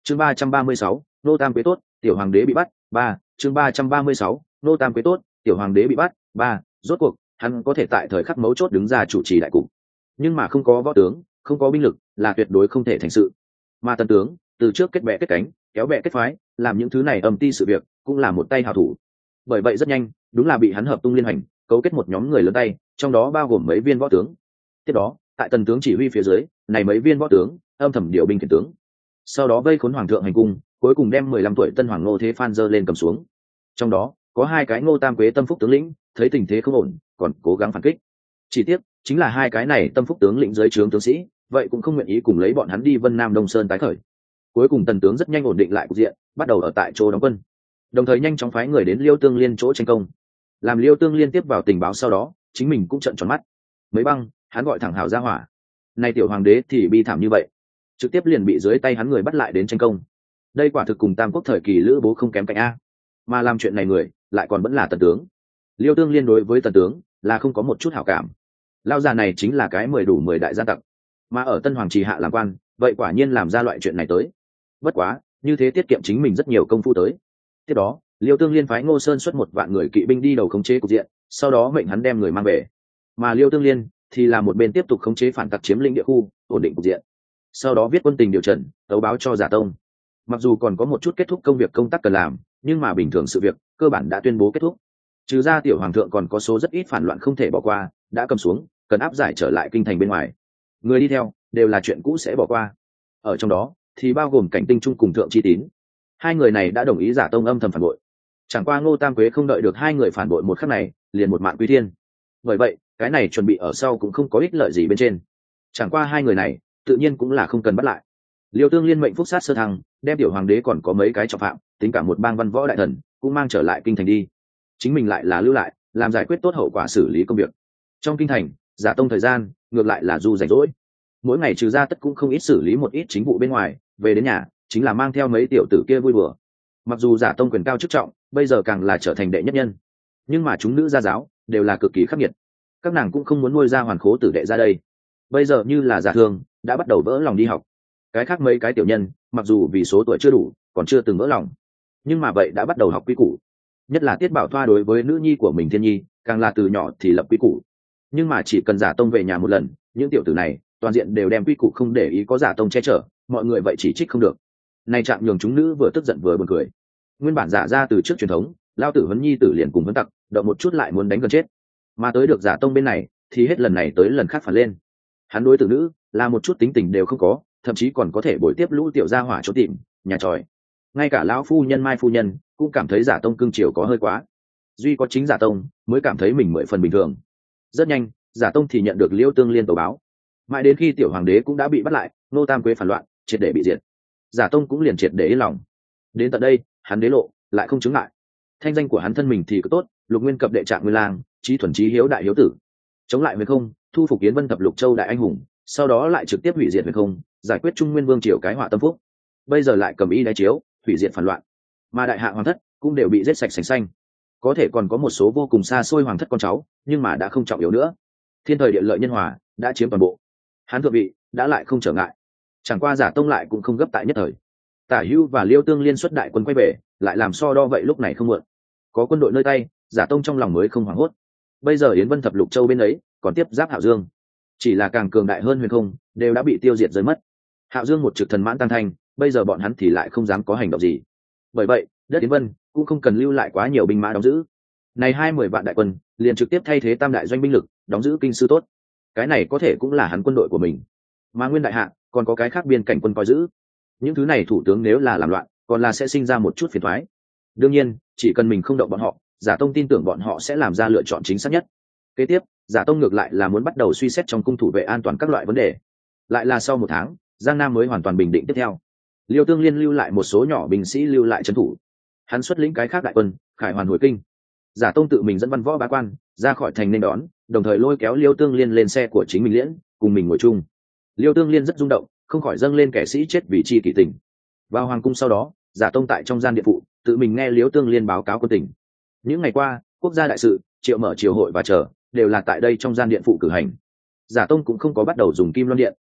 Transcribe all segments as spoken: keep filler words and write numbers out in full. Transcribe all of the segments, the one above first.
chương ba trăm ba mươi sáu nô tam quế tốt, tiểu hoàng đế bị bắt. Ba chương ba trăm ba mươi sáu nô tam quế tốt, tiểu hoàng đế bị bắt. Ba rốt cuộc hắn có thể tại thời khắc mấu chốt đứng ra chủ trì đại cục, nhưng mà không có võ tướng, không có binh lực là tuyệt đối không thể thành sự. Mà tần tướng từ trước kết bè kết cánh, kéo bè kết phái, làm những thứ này âm ti sự việc cũng là một tay hảo thủ. Bởi vậy rất nhanh đúng là bị hắn hợp tung liên hành, cấu kết một nhóm người lớn tay, trong đó bao gồm mấy viên võ tướng. Tiếp đó tại tần tướng chỉ huy phía dưới, này mấy viên võ tướng âm thầm điều binh khiển tướng, sau đó vây khốn hoàng thượng hành cung, cuối cùng đem mười lăm tuổi tân hoàng Ngô Thế Phan giơ lên cầm xuống. Trong đó có hai cái Ngô Tam Quế tâm phúc tướng lĩnh, thấy tình thế không ổn còn cố gắng phản kích. Chỉ tiếc chính là hai cái này tâm phúc tướng lĩnh dưới trướng tướng sĩ vậy cũng không nguyện ý cùng lấy bọn hắn đi Vân Nam Đông Sơn tái khởi. Cuối cùng tần tướng rất nhanh ổn định lại cục diện, bắt đầu ở tại chỗ đóng quân, đồng thời nhanh chóng phái người đến Liêu Tương Liên chỗ tranh công. Làm Liêu Tương Liên tiếp vào tình báo sau đó, chính mình cũng trợn tròn mắt. Mấy băng hắn gọi thẳng hào ra hỏa, nay tiểu hoàng đế thì bi thảm như vậy, trực tiếp liền bị dưới tay hắn người bắt lại đến tranh công. Đây quả thực cùng Tam Quốc thời kỳ Lữ Bố không kém cạnh a, mà làm chuyện này người lại còn vẫn là tần tướng. Liêu Tương Liên đối với tần tướng là không có một chút hảo cảm. Lao già này chính là cái mười đủ mười đại gia tặc, mà ở Tân Hoàng Trì hạ làm quan, vậy quả nhiên làm ra loại chuyện này tới. Bất quá như thế tiết kiệm chính mình rất nhiều công phu tới. Tiếp đó Liêu Tương Liên phái Ngô Sơn xuất một vạn người kỵ binh đi đầu khống chế cục diện, sau đó mệnh hắn đem người mang về, mà Liêu Tương Liên thì là một bên tiếp tục khống chế phản tặc chiếm lĩnh địa khu, ổn định cục diện. Sau đó viết quân tình điều trần, tấu báo cho Giả Tông. Mặc dù còn có một chút kết thúc công việc công tác cần làm, nhưng mà bình thường sự việc cơ bản đã tuyên bố kết thúc. Trừ ra tiểu hoàng thượng còn có số rất ít phản loạn không thể bỏ qua, đã cầm xuống, cần áp giải trở lại kinh thành bên ngoài. Người đi theo đều là chuyện cũ sẽ bỏ qua. Ở trong đó thì bao gồm Cảnh Tinh Trung cùng Thượng Chi Tín. Hai người này đã đồng ý Giả Tông âm thầm phản bội. Chẳng qua Ngô Tam Quế không đợi được hai người phản bội một khắc này, liền một mạng quy thiên. Bởi vậy, cái này chuẩn bị ở sau cũng không có ích lợi gì bên trên. Chẳng qua hai người này, tự nhiên cũng là không cần bắt lại. Liêu Tương Liên mệnh phúc sát sơ thăng, đem tiểu hoàng đế còn có mấy cái trọng phạm, tính cả một bang văn võ đại thần, cũng mang trở lại kinh thành đi. Chính mình lại là lưu lại, làm giải quyết tốt hậu quả xử lý công việc. Trong kinh thành, Giả Tông thời gian ngược lại là du rảnh rỗi. Mỗi ngày trừ ra tất cũng không ít xử lý một ít chính vụ bên ngoài, về đến nhà chính là mang theo mấy tiểu tử kia vui đùa. Mặc dù Giả Tông quyền cao chức trọng, bây giờ càng là trở thành đệ nhất nhân, nhưng mà chúng nữ gia giáo đều là cực kỳ khắc nghiệt. Các nàng cũng không muốn nuôi ra hoàn khố tử đệ ra đây. Bây giờ như là Giả Thương đã bắt đầu vỡ lòng đi học. Cái khác mấy cái tiểu nhân mặc dù vì số tuổi chưa đủ, còn chưa từng vỡ lòng, nhưng mà vậy đã bắt đầu học quy củ. Nhất là Tiết Bảo Thoa đối với nữ nhi của mình Thiên Nhi, càng là từ nhỏ thì lập quy củ. Nhưng mà chỉ cần Giả Tông về nhà một lần, những tiểu tử này toàn diện đều đem quy củ không để ý, có Giả Tông che chở, mọi người vậy chỉ trích không được. Này chạm nhường chúng nữ vừa tức giận vừa buồn cười. Nguyên bản Giả ra từ trước truyền thống, lao tử huấn nhi tử liền cùng huấn tặc, động một chút lại muốn đánh gần chết. Mà tới được Giả Tông bên này, thì hết lần này tới lần khác phản lên. Hắn đối tử nữ là một chút tính tình đều không có, thậm chí còn có thể bồi tiếp lũ tiểu gia hỏa chỗ tìm nhà tròi. Ngay cả lão phu nhân Mai phu nhân cũng cảm thấy Giả Tông cưng chiều có hơi quá. Duy có chính Giả Tông mới cảm thấy mình mười phần bình thường. Rất nhanh, Giả Tông thì nhận được Liêu Tương Liên tố báo. Mãi đến khi tiểu hoàng đế cũng đã bị bắt lại, Nô Tam Quế phản loạn, triệt để bị diệt, Giả Tông cũng liền triệt để yên lòng. Đến tận đây, hắn đế lộ lại không chứng lại. Thanh danh của hắn thân mình thì cứ tốt, Lục Nguyên cập đệ trạng Nguyên Lang, trí thuần trí hiếu đại hiếu tử. Chống lại Huyền Không, thu phục Yến Vân thập lục châu đại anh hùng, sau đó lại trực tiếp hủy diệt Huyền Không, giải quyết Trung Nguyên vương triều cái họa tâm phúc. Bây giờ lại cầm y đái chiếu, hủy diệt phản loạn, mà đại hạ hoàng thất cũng đều bị giết sạch sành xanh. Có thể còn có một số vô cùng xa xôi hoàng thất con cháu, nhưng mà đã không trọng yếu nữa. Thiên thời địa lợi nhân hòa đã chiếm toàn bộ, hắn thượng vị đã lại không trở ngại. Chẳng qua Giả Tông lại cũng không gấp tại nhất thời. Tả Hữu và Liêu Tương Liên xuất đại quân quay về, lại làm so đo vậy lúc này không muộn. Có quân đội nơi tay, Giả Tông trong lòng mới không hoảng hốt. Bây giờ Yến Vân thập lục châu bên ấy còn tiếp giáp Hạo Dương, chỉ là càng cường đại hơn Huyền Không, đều đã bị tiêu diệt rơi mất. Hạo Dương một trực thần mãn tăng thanh, bây giờ bọn hắn thì lại không dám có hành động gì. Bởi vậy đất Yến Vân cũng không cần lưu lại quá nhiều binh mã đóng giữ. Này hai mươi vạn đại quân liền trực tiếp thay thế tam đại doanh binh lực, đóng giữ kinh sư tốt. Cái này có thể cũng là hắn quân đội của mình. Mà Nguyên đại hạ còn có cái khác biên cảnh quân coi giữ. Những thứ này thủ tướng nếu là làm loạn, còn là sẽ sinh ra một chút phiền toái. Đương nhiên, chỉ cần mình không động bọn họ, Giả Tông tin tưởng bọn họ sẽ làm ra lựa chọn chính xác nhất. Kế tiếp, Giả Tông ngược lại là muốn bắt đầu suy xét trong cung thủ vệ an toàn các loại vấn đề. Lại là sau một tháng, Giang Nam mới hoàn toàn bình định tiếp theo. Liêu Tương Liên lưu lại một số nhỏ binh sĩ lưu lại trấn thủ. Hắn xuất lĩnh cái khác đại quân, khải hoàn hồi kinh. Giả Tông tự mình dẫn văn võ bá quan ra khỏi thành nên đón, đồng thời lôi kéo Liêu Tương Liên lên xe của chính mình liễn, cùng mình ngồi chung. Liêu Tương Liên rất rung động, không khỏi dâng lên kẻ sĩ chết vì chi kỷ tình. Vào hoàng cung sau đó, Giả Tông tại trong gian điện phụ tự mình nghe Liêu Tương Liên báo cáo quân tình. Những ngày qua, quốc gia đại sự, triệu mở triều hội và chờ đều là tại đây trong gian điện phụ cử hành. Giả Tông cũng không có bắt đầu dùng kim loan điện.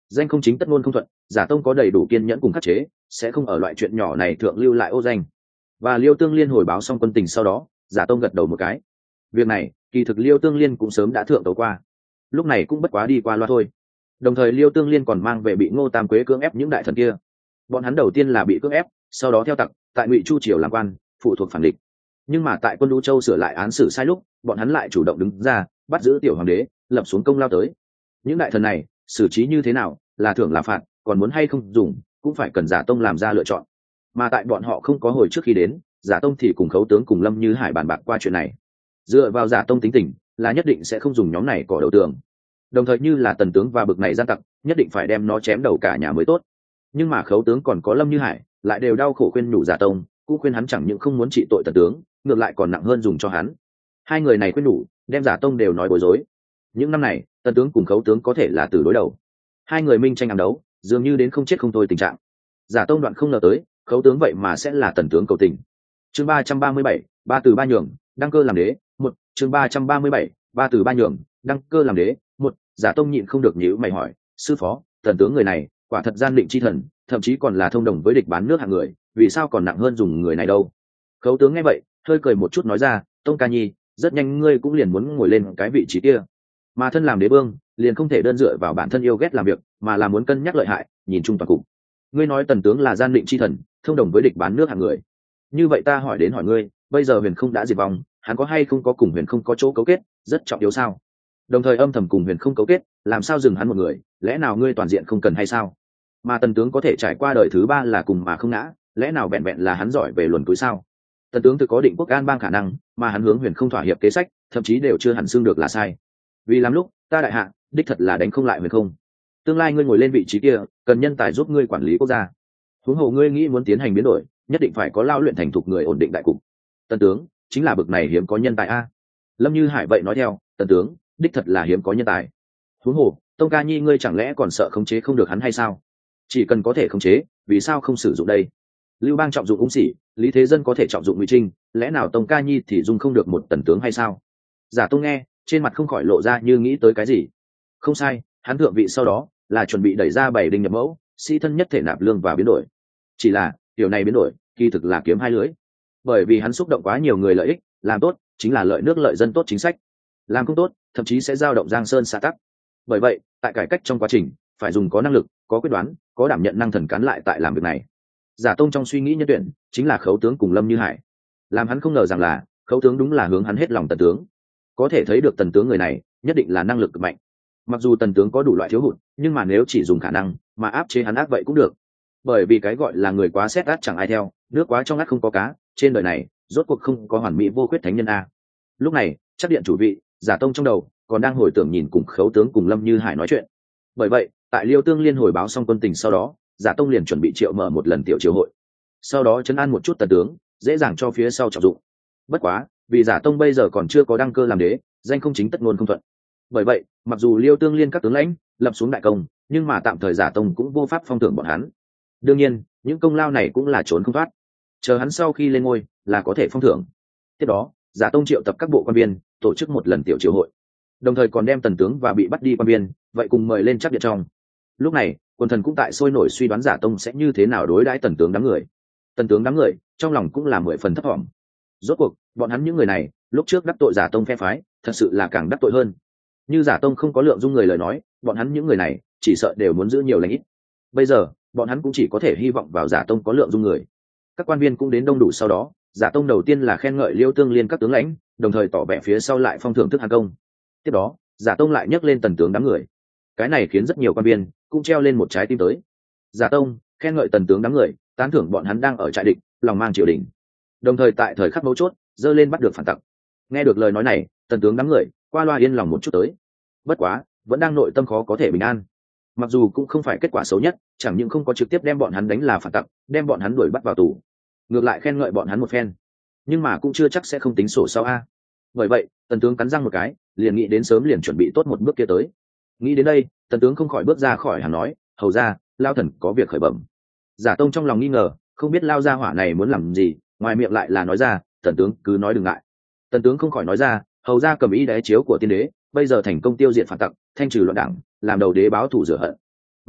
danh không chính tất ngôn không thuận, giả tông có đầy đủ kiên nhẫn cùng khắc chế, sẽ không ở loại chuyện nhỏ này thượng lưu lại ô danh. Và Liêu Tương Liên hồi báo xong quân tình sau đó, giả tông gật đầu một cái. Việc này kỳ thực Liêu Tương Liên cũng sớm đã thượng tấu qua, lúc này cũng bất quá đi qua loa thôi. Đồng thời Liêu Tương Liên còn mang về bị Ngô Tam Quế cưỡng ép những đại thần kia. Bọn hắn đầu tiên là bị cưỡng ép, sau đó theo tặc tại Ngụy Chu triều làm quan, phụ thuộc phản địch. Nhưng mà tại quân Lũ Châu sửa lại án xử sai lúc, bọn hắn lại chủ động đứng ra bắt giữ tiểu hoàng đế, lập xuống công lao tới. Những đại thần này xử trí như thế nào, là thưởng là phạt, còn muốn hay không dùng, cũng phải cần giả tông làm ra lựa chọn. Mà tại bọn họ không có hồi trước khi đến, giả tông thì cùng khấu tướng cùng Lâm Như Hải bàn bạc qua chuyện này. Dựa vào giả tông tính tình, là nhất định sẽ không dùng nhóm này cỏ đầu tường. Đồng thời như là tần tướng và bực này gian tặc, nhất định phải đem nó chém đầu cả nhà mới tốt. Nhưng mà khấu tướng còn có Lâm Như Hải lại đều đau khổ khuyên nhủ giả tông, cũng khuyên hắn chẳng những không muốn trị tội tần tướng, ngược lại còn nặng hơn dùng cho hắn. Hai người này khuyên nhủ, đem giả tông đều nói bối rối. Những năm này tần tướng cùng khấu tướng có thể là từ đối đầu, hai người minh tranh ám đấu, dường như đến không chết không thôi tình trạng. Giả tông đoạn không ngờ tới khấu tướng vậy mà sẽ là tần tướng cầu tình. Chương ba trăm ba mươi bảy, ba từ ba nhường, đăng cơ làm đế. Một chương ba trăm ba mươi bảy, ba từ ba nhường, đăng cơ làm đế. Một giả tông nhịn không được nhíu mày hỏi, sư phó, tần tướng người này quả thật gian định chi thần, thậm chí còn là thông đồng với địch bán nước hạng người, vì sao còn nặng hơn dùng người này đâu? Khấu tướng nghe vậy hơi cười một chút nói ra, tông ca nhi, rất nhanh ngươi cũng liền muốn ngồi lên cái vị trí kia, mà thân làm đế vương liền không thể đơn dựa vào bản thân yêu ghét làm việc, mà là muốn cân nhắc lợi hại, nhìn chung toàn cục. Ngươi nói tần tướng là gian định chi thần, thông đồng với địch bán nước hạng người, như vậy ta hỏi đến hỏi ngươi, bây giờ huyền không đã diệt vong, hắn có hay không có cùng huyền không có chỗ cấu kết, rất trọng yếu sao? Đồng thời âm thầm cùng huyền không cấu kết, làm sao dừng hắn một người, lẽ nào ngươi toàn diện không cần hay sao? Mà tần tướng có thể trải qua đời thứ ba là cùng mà không ngã, lẽ nào bẹn bẹn là hắn giỏi về luồn túi sao? Tần tướng tự có định quốc an bang khả năng, mà hắn hướng huyền không thỏa hiệp kế sách, thậm chí đều chưa hẳn xưng được là sai. Vì làm lúc ta đại hạ đích thật là đánh không lại huyền không, tương lai ngươi ngồi lên vị trí kia cần nhân tài giúp ngươi quản lý quốc gia. Huống hồ ngươi nghĩ muốn tiến hành biến đổi, nhất định phải có lao luyện thành thục người ổn định đại cục. Tần tướng chính là bực này hiếm có nhân tài a. Lâm Như Hải vậy nói theo, tần tướng đích thật là hiếm có nhân tài. Huống hồ tông ca nhi ngươi chẳng lẽ còn sợ khống chế không được hắn hay sao? Chỉ cần có thể khống chế, vì sao không sử dụng đây? Lưu Bang trọng dụng Ung Sĩ, Lý Thế Dân có thể trọng dụng Ngụy Trinh, lẽ nào tông ca nhi thì dung không được một tần tướng hay sao? Giả Tông nghe, trên mặt không khỏi lộ ra như nghĩ tới cái gì. Không sai, hắn thượng vị sau đó là chuẩn bị đẩy ra bảy đinh nhập mẫu, sĩ thân nhất thể nạp lương và biến đổi. Chỉ là điều này biến đổi kỳ thực là kiếm hai lưỡi, bởi vì hắn xúc động quá nhiều người lợi ích, làm tốt chính là lợi nước lợi dân tốt chính sách, làm không tốt thậm chí sẽ dao động giang sơn xã tắc. Bởi vậy tại cải cách trong quá trình phải dùng có năng lực, có quyết đoán, có đảm nhận năng thần cán lại tại làm việc này. Giả Tông trong suy nghĩ nhân tuyển chính là khấu tướng cùng Lâm Như Hải, làm hắn không ngờ rằng là khấu tướng đúng là hướng hắn hết lòng tần tướng. Có thể thấy được tần tướng người này nhất định là năng lực cực mạnh. Mặc dù tần tướng có đủ loại thiếu hụt, nhưng mà nếu chỉ dùng khả năng mà áp chế hắn ác vậy cũng được, bởi vì cái gọi là người quá xét át chẳng ai theo, nước quá trong át không có cá, trên đời này rốt cuộc không có hoàn mỹ vô khuyết thánh nhân a. Lúc này chắc điện chủ vị Giả Tông trong đầu còn đang hồi tưởng nhìn cùng khấu tướng cùng Lâm Như Hải nói chuyện. Bởi vậy tại Liêu Tương Liên hồi báo xong quân tình sau đó, Giả Tông liền chuẩn bị triệu mở một lần tiểu triều hội, sau đó trấn an một chút tần tướng, dễ dàng cho phía sau trọng dụng. Bất quá vì Giả Tông bây giờ còn chưa có đăng cơ làm đế, danh không chính tất ngôn không thuận. Bởi vậy mặc dù Liêu Tương Liên các tướng lãnh lập xuống đại công, nhưng mà tạm thời Giả Tông cũng vô pháp phong thưởng bọn hắn. Đương nhiên những công lao này cũng là trốn không thoát, chờ hắn sau khi lên ngôi là có thể phong thưởng. Tiếp đó Giả Tông triệu tập các bộ quan viên tổ chức một lần tiểu triều hội, đồng thời còn đem tần tướng và bị bắt đi quan viên vậy cùng mời lên chắc điện trong. Lúc này quần thần cũng tại sôi nổi suy đoán Giả Tông sẽ như thế nào đối đãi tần tướng đám người. Tần tướng đám người trong lòng cũng là mười phần thấp thỏm. Rốt cuộc bọn hắn những người này lúc trước đắc tội Giả Tông phe phái, thật sự là càng đắc tội hơn. Như Giả Tông không có lượng dung người lời nói, bọn hắn những người này chỉ sợ đều muốn giữ nhiều lãnh ít. Bây giờ bọn hắn cũng chỉ có thể hy vọng vào Giả Tông có lượng dung người. Các quan viên cũng đến đông đủ, sau đó Giả Tông đầu tiên là khen ngợi Liêu Tương Liên các tướng lãnh, đồng thời tỏ vẻ phía sau lại phong thưởng thức hàn công. Tiếp đó Giả Tông lại nhắc lên tần tướng đám người, cái này khiến rất nhiều quan viên cũng treo lên một trái tim tới. Giả Tông khen ngợi tần tướng đám người, tán thưởng bọn hắn đang ở trại địch, lòng mang triều đình, đồng thời tại thời khắc mấu chốt dơ lên bắt được phản tặc. Nghe được lời nói này, tần tướng đám người qua loa yên lòng một chút tới. Bất quá vẫn đang nội tâm khó có thể bình an. Mặc dù cũng không phải kết quả xấu nhất, chẳng những không có trực tiếp đem bọn hắn đánh là phản tặc, đem bọn hắn đuổi bắt vào tù, ngược lại khen ngợi bọn hắn một phen, nhưng mà cũng chưa chắc sẽ không tính sổ sau a. Bởi vậy tần tướng cắn răng một cái, liền nghĩ đến sớm liền chuẩn bị tốt một bước kia tới. Nghĩ đến đây, tần tướng không khỏi bước ra khỏi hàng nói, hầu ra, lao thần có việc khởi bẩm. Giả Tông trong lòng nghi ngờ, không biết lao gia hỏa này muốn làm gì, ngoài miệng lại là nói ra, tần tướng cứ nói đừng ngại. Tần tướng không khỏi nói ra, hầu ra cầm ý đế chiếu của tiên đế, bây giờ thành công tiêu diệt phản tặc, thanh trừ loạn đảng, làm đầu đế báo thù rửa hận.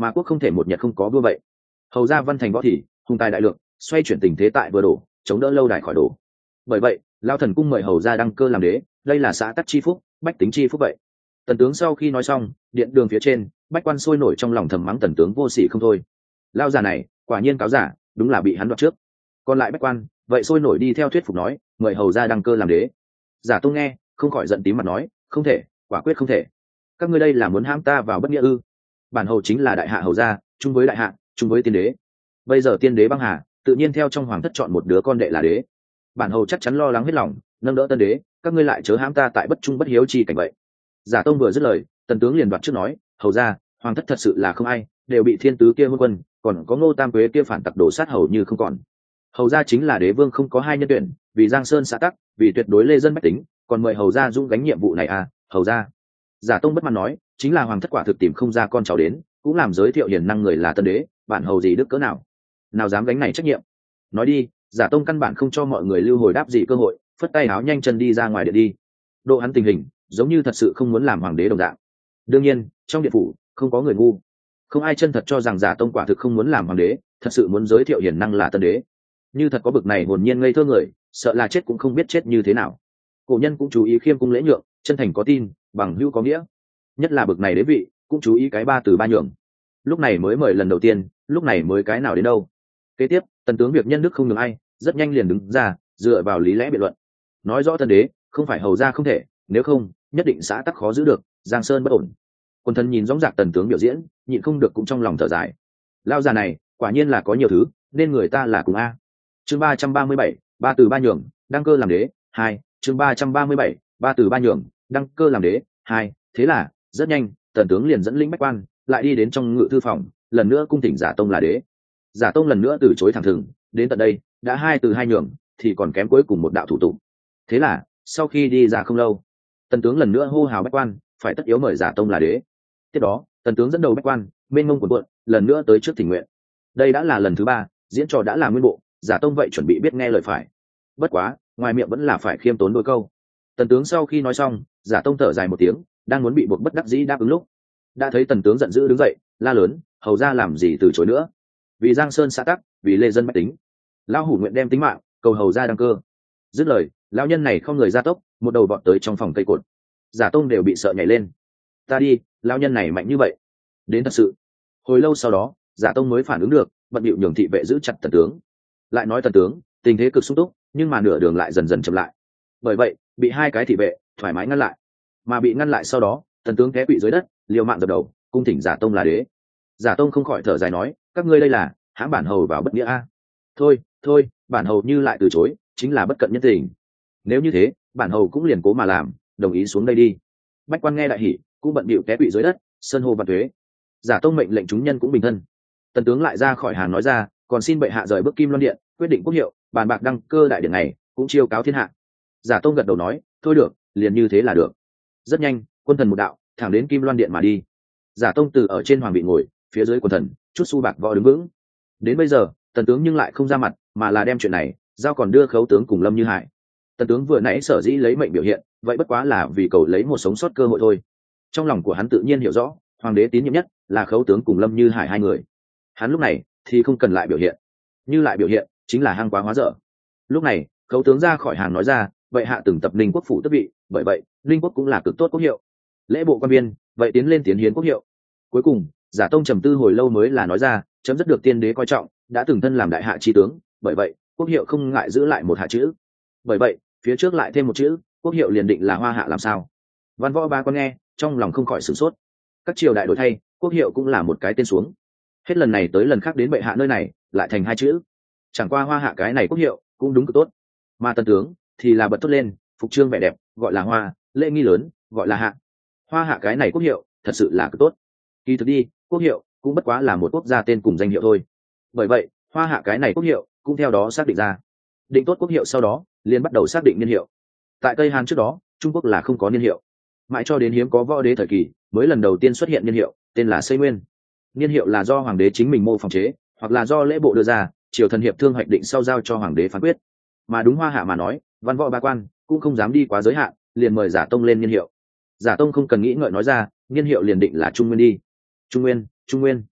mà quốc không thể một nhật không có vua vậy. Hầu ra văn thành võ thì hùng tài đại lượng, xoay chuyển tình thế tại vừa đổ, chống đỡ lâu đài khỏi đổ. Bởi vậy lao thần cung mời hầu ra đăng cơ làm đế, đây là xã tắc chi phúc, bách tính chi phúc vậy. Tần tướng sau khi nói xong, điện đường phía trên bách quan sôi nổi trong lòng thầm mắng tần tướng vô sỉ không thôi. Lao già này quả nhiên cáo giả, đúng là bị hắn đoạt trước. Còn lại bách quan vậy sôi nổi đi theo thuyết phục nói mời hầu ra đăng cơ làm đế. Giả Tông nghe không khỏi giận tím mặt nói không thể, quả quyết không thể. Các ngươi đây là muốn hãm ta vào bất nghĩa ư? Bản hầu chính là đại hạ hầu gia, chung với đại hạ, chung với tiên đế. Bây giờ tiên đế băng hà, tự nhiên theo trong hoàng thất chọn một đứa con đệ là đế. Bản hầu chắc chắn lo lắng hết lòng, nâng đỡ tân đế, các ngươi lại chớ hãm ta tại bất trung bất hiếu chi cảnh vậy. Giả Tông vừa dứt lời, tần tướng liền đoạt trước nói hầu ra hoàng thất thật sự là không ai, đều bị thiên tứ kia hôn quân, còn có Ngô Tam Quế kia phản tặc đổ sát hầu như không còn. Hầu ra chính là đế vương không có hai nhân tuyển, vì Giang Sơn xã tắc, vì tuyệt đối lê dân bách tính, còn mời hầu ra dũng gánh nhiệm vụ này à? Hầu ra. Giả Tông bất mãn nói chính là hoàng thất quả thực tìm không ra con cháu đến, cũng làm giới thiệu hiền năng người là tân đế, bản hầu gì đức cỡ nào nào dám gánh này trách nhiệm. Nói đi. Giả Tông căn bản không cho mọi người lưu hồi đáp gì cơ hội, phất tay áo nhanh chân đi ra ngoài điện đi. Độ hắn tình hình giống như thật sự không muốn làm hoàng đế đồng dạng. Đương nhiên trong điện phủ không có người ngu, không ai chân thật cho rằng Giả Tông quả thực không muốn làm hoàng đế, thật sự muốn giới thiệu hiền năng là tân đế. Như thật có bực này hồn nhiên ngây thơ người, sợ là chết cũng không biết chết như thế nào. Cổ nhân cũng chú ý khiêm cung lễ nhượng, chân thành có tin, bằng hữu có nghĩa. Nhất là bực này đế vị cũng chú ý cái ba từ ba nhường. Lúc này mới mời lần đầu tiên, lúc này mới cái nào đến đâu. Kế tiếp tần tướng việc nhân đức không nhường ai, rất nhanh liền đứng ra dựa vào lý lẽ biện luận, nói rõ tân đế không phải hầu ra không thể, nếu không nhất định xã tắc khó giữ được, Giang Sơn bất ổn. Quân thần nhìn dõng dạc tần tướng biểu diễn, nhịn không được cũng trong lòng thở dài. Lao già này quả nhiên là có nhiều thứ, nên người ta là cùng a. Chương ba trăm ba mươi bảy, ba từ ba nhường, đăng cơ làm đế hai. Chương ba trăm ba mươi bảy, ba từ ba nhường, đăng cơ làm đế hai. Thế là rất nhanh tần tướng liền dẫn lĩnh bách quan lại đi đến trong ngự thư phòng, lần nữa cung thỉnh Giả Tông là đế. Giả Tông lần nữa từ chối thẳng thừng, đến tận đây đã hai từ hai nhường thì còn kém cuối cùng một đạo thủ tục. Thế là sau khi đi ra không lâu, tần tướng lần nữa hô hào bách quan phải tất yếu mời Giả Tông là đế. Tiếp đó tần tướng dẫn đầu bách quan mênh mông cuộn cuộn lần nữa tới trước thỉnh nguyện. Đây đã là lần thứ ba, diễn trò đã là nguyên bộ, Giả Tông vậy chuẩn bị biết nghe lời phải. Bất quá ngoài miệng vẫn là phải khiêm tốn đôi câu. Tần tướng sau khi nói xong, Giả Tông thở dài một tiếng, đang muốn bị buộc bất đắc dĩ đáp ứng lúc, đã thấy tần tướng giận dữ đứng dậy la lớn hầu ra làm gì từ chối nữa, vì Giang Sơn xã tắc, vì lê dân bách tính, lão hủ nguyện đem tính mạng cầu hầu ra đăng cơ. Dứt lời lão nhân này không người ra tốc, một đầu vọt tới trong phòng cây cột. Giả Tông đều bị sợ nhảy lên. Ta đi, lão nhân này mạnh như vậy đến thật sự. Hồi lâu sau đó Giả Tông mới phản ứng được, bận bịu nhường thị vệ giữ chặt tần tướng. Lại nói tần tướng tình thế cực sung túc, nhưng mà nửa đường lại dần dần chậm lại, bởi vậy bị hai cái thị vệ thoải mái ngăn lại. Mà bị ngăn lại sau đó tần tướng té quỵ dưới đất, liều mạng dập đầu cung thỉnh Giả Tông là đế. Giả Tông không khỏi thở dài nói các ngươi đây là hãm bản hầu vào bất nghĩa a. Thôi thôi, bản hầu như lại từ chối chính là bất cận nhân tình, nếu như thế bản hầu cũng liền cố mà làm, đồng ý xuống đây đi. Bách quan nghe đại hỉ, cũng bận bịu té quỵ dưới đất sơn hô văn thuế. Giả Tông mệnh lệnh chúng nhân cũng bình thân. Tần tướng lại ra khỏi hàng nói ra còn xin bệ hạ rời bước Kim Loan Điện, quyết định quốc hiệu, bàn bạc đăng cơ đại điện này, cũng chiêu cáo thiên hạ. Giả Tông gật đầu nói thôi được, liền như thế là được. Rất nhanh quân thần một đạo thẳng đến Kim Loan Điện mà đi. Giả Tông từ ở trên hoàng vị ngồi, phía dưới quân thần chút su bạc võ đứng vững. Đến bây giờ tần tướng nhưng lại không ra mặt, mà là đem chuyện này giao còn đưa khấu tướng cùng Lâm Như Hải. Tần tướng vừa nãy sở dĩ lấy mệnh biểu hiện, vậy bất quá là vì cầu lấy một sống sót cơ hội thôi. Trong lòng của hắn tự nhiên hiểu rõ hoàng đế tín nhiệm nhất là khấu tướng cùng Lâm Như Hải hai người. Hắn lúc này thì không cần lại biểu hiện, như lại biểu hiện chính là hăng quá hóa dở. Lúc này khấu tướng ra khỏi hàng nói ra vậy hạ từng tập Ninh quốc phủ tước vị, bởi vậy Ninh quốc cũng là cực tốt quốc hiệu. Lễ bộ quan viên vậy tiến lên tiến hiến quốc hiệu. Cuối cùng Giả Tông trầm tư hồi lâu mới là nói ra chấm rất được tiên đế coi trọng, đã từng thân làm đại hạ chi tướng, bởi vậy quốc hiệu không ngại giữ lại một hạ chữ. Bởi vậy phía trước lại thêm một chữ, quốc hiệu liền định là Hoa Hạ làm sao. Văn võ ba con nghe trong lòng không khỏi sửng sốt. Các triều đại đổi thay, quốc hiệu cũng là một cái tên xuống. Hết lần này tới lần khác đến bệ hạ nơi này lại thành hai chữ. Chẳng qua Hoa Hạ cái này quốc hiệu cũng đúng cực tốt, mà tần tướng thì là bật tốt lên, phục trương vẻ đẹp gọi là Hoa, lễ nghi lớn gọi là Hạ. Hoa Hạ cái này quốc hiệu thật sự là cực tốt. Kỳ thực đi, quốc hiệu cũng bất quá là một quốc gia tên cùng danh hiệu thôi. Bởi vậy Hoa Hạ cái này quốc hiệu cũng theo đó xác định ra. Định tốt quốc hiệu sau đó liền bắt đầu xác định niên hiệu. Tại Tây Hàn trước đó Trung Quốc là không có niên hiệu, mãi cho đến hiếm có võ đế thời kỳ mới lần đầu tiên xuất hiện niên hiệu, tên là Xây Nguyên. Niên hiệu là do hoàng đế chính mình mô phỏng chế, hoặc là do lễ bộ đưa ra, triều thần hiệp thương hoạch định sau giao cho hoàng đế phán quyết. Mà đúng Hoa Hạ mà nói, văn võ ba quan cũng không dám đi quá giới hạn, liền mời Giả Tông lên niên hiệu. Giả Tông không cần nghĩ ngợi nói ra niên hiệu liền định là Trung Nguyên đi. Trung Nguyên, Trung Nguyên.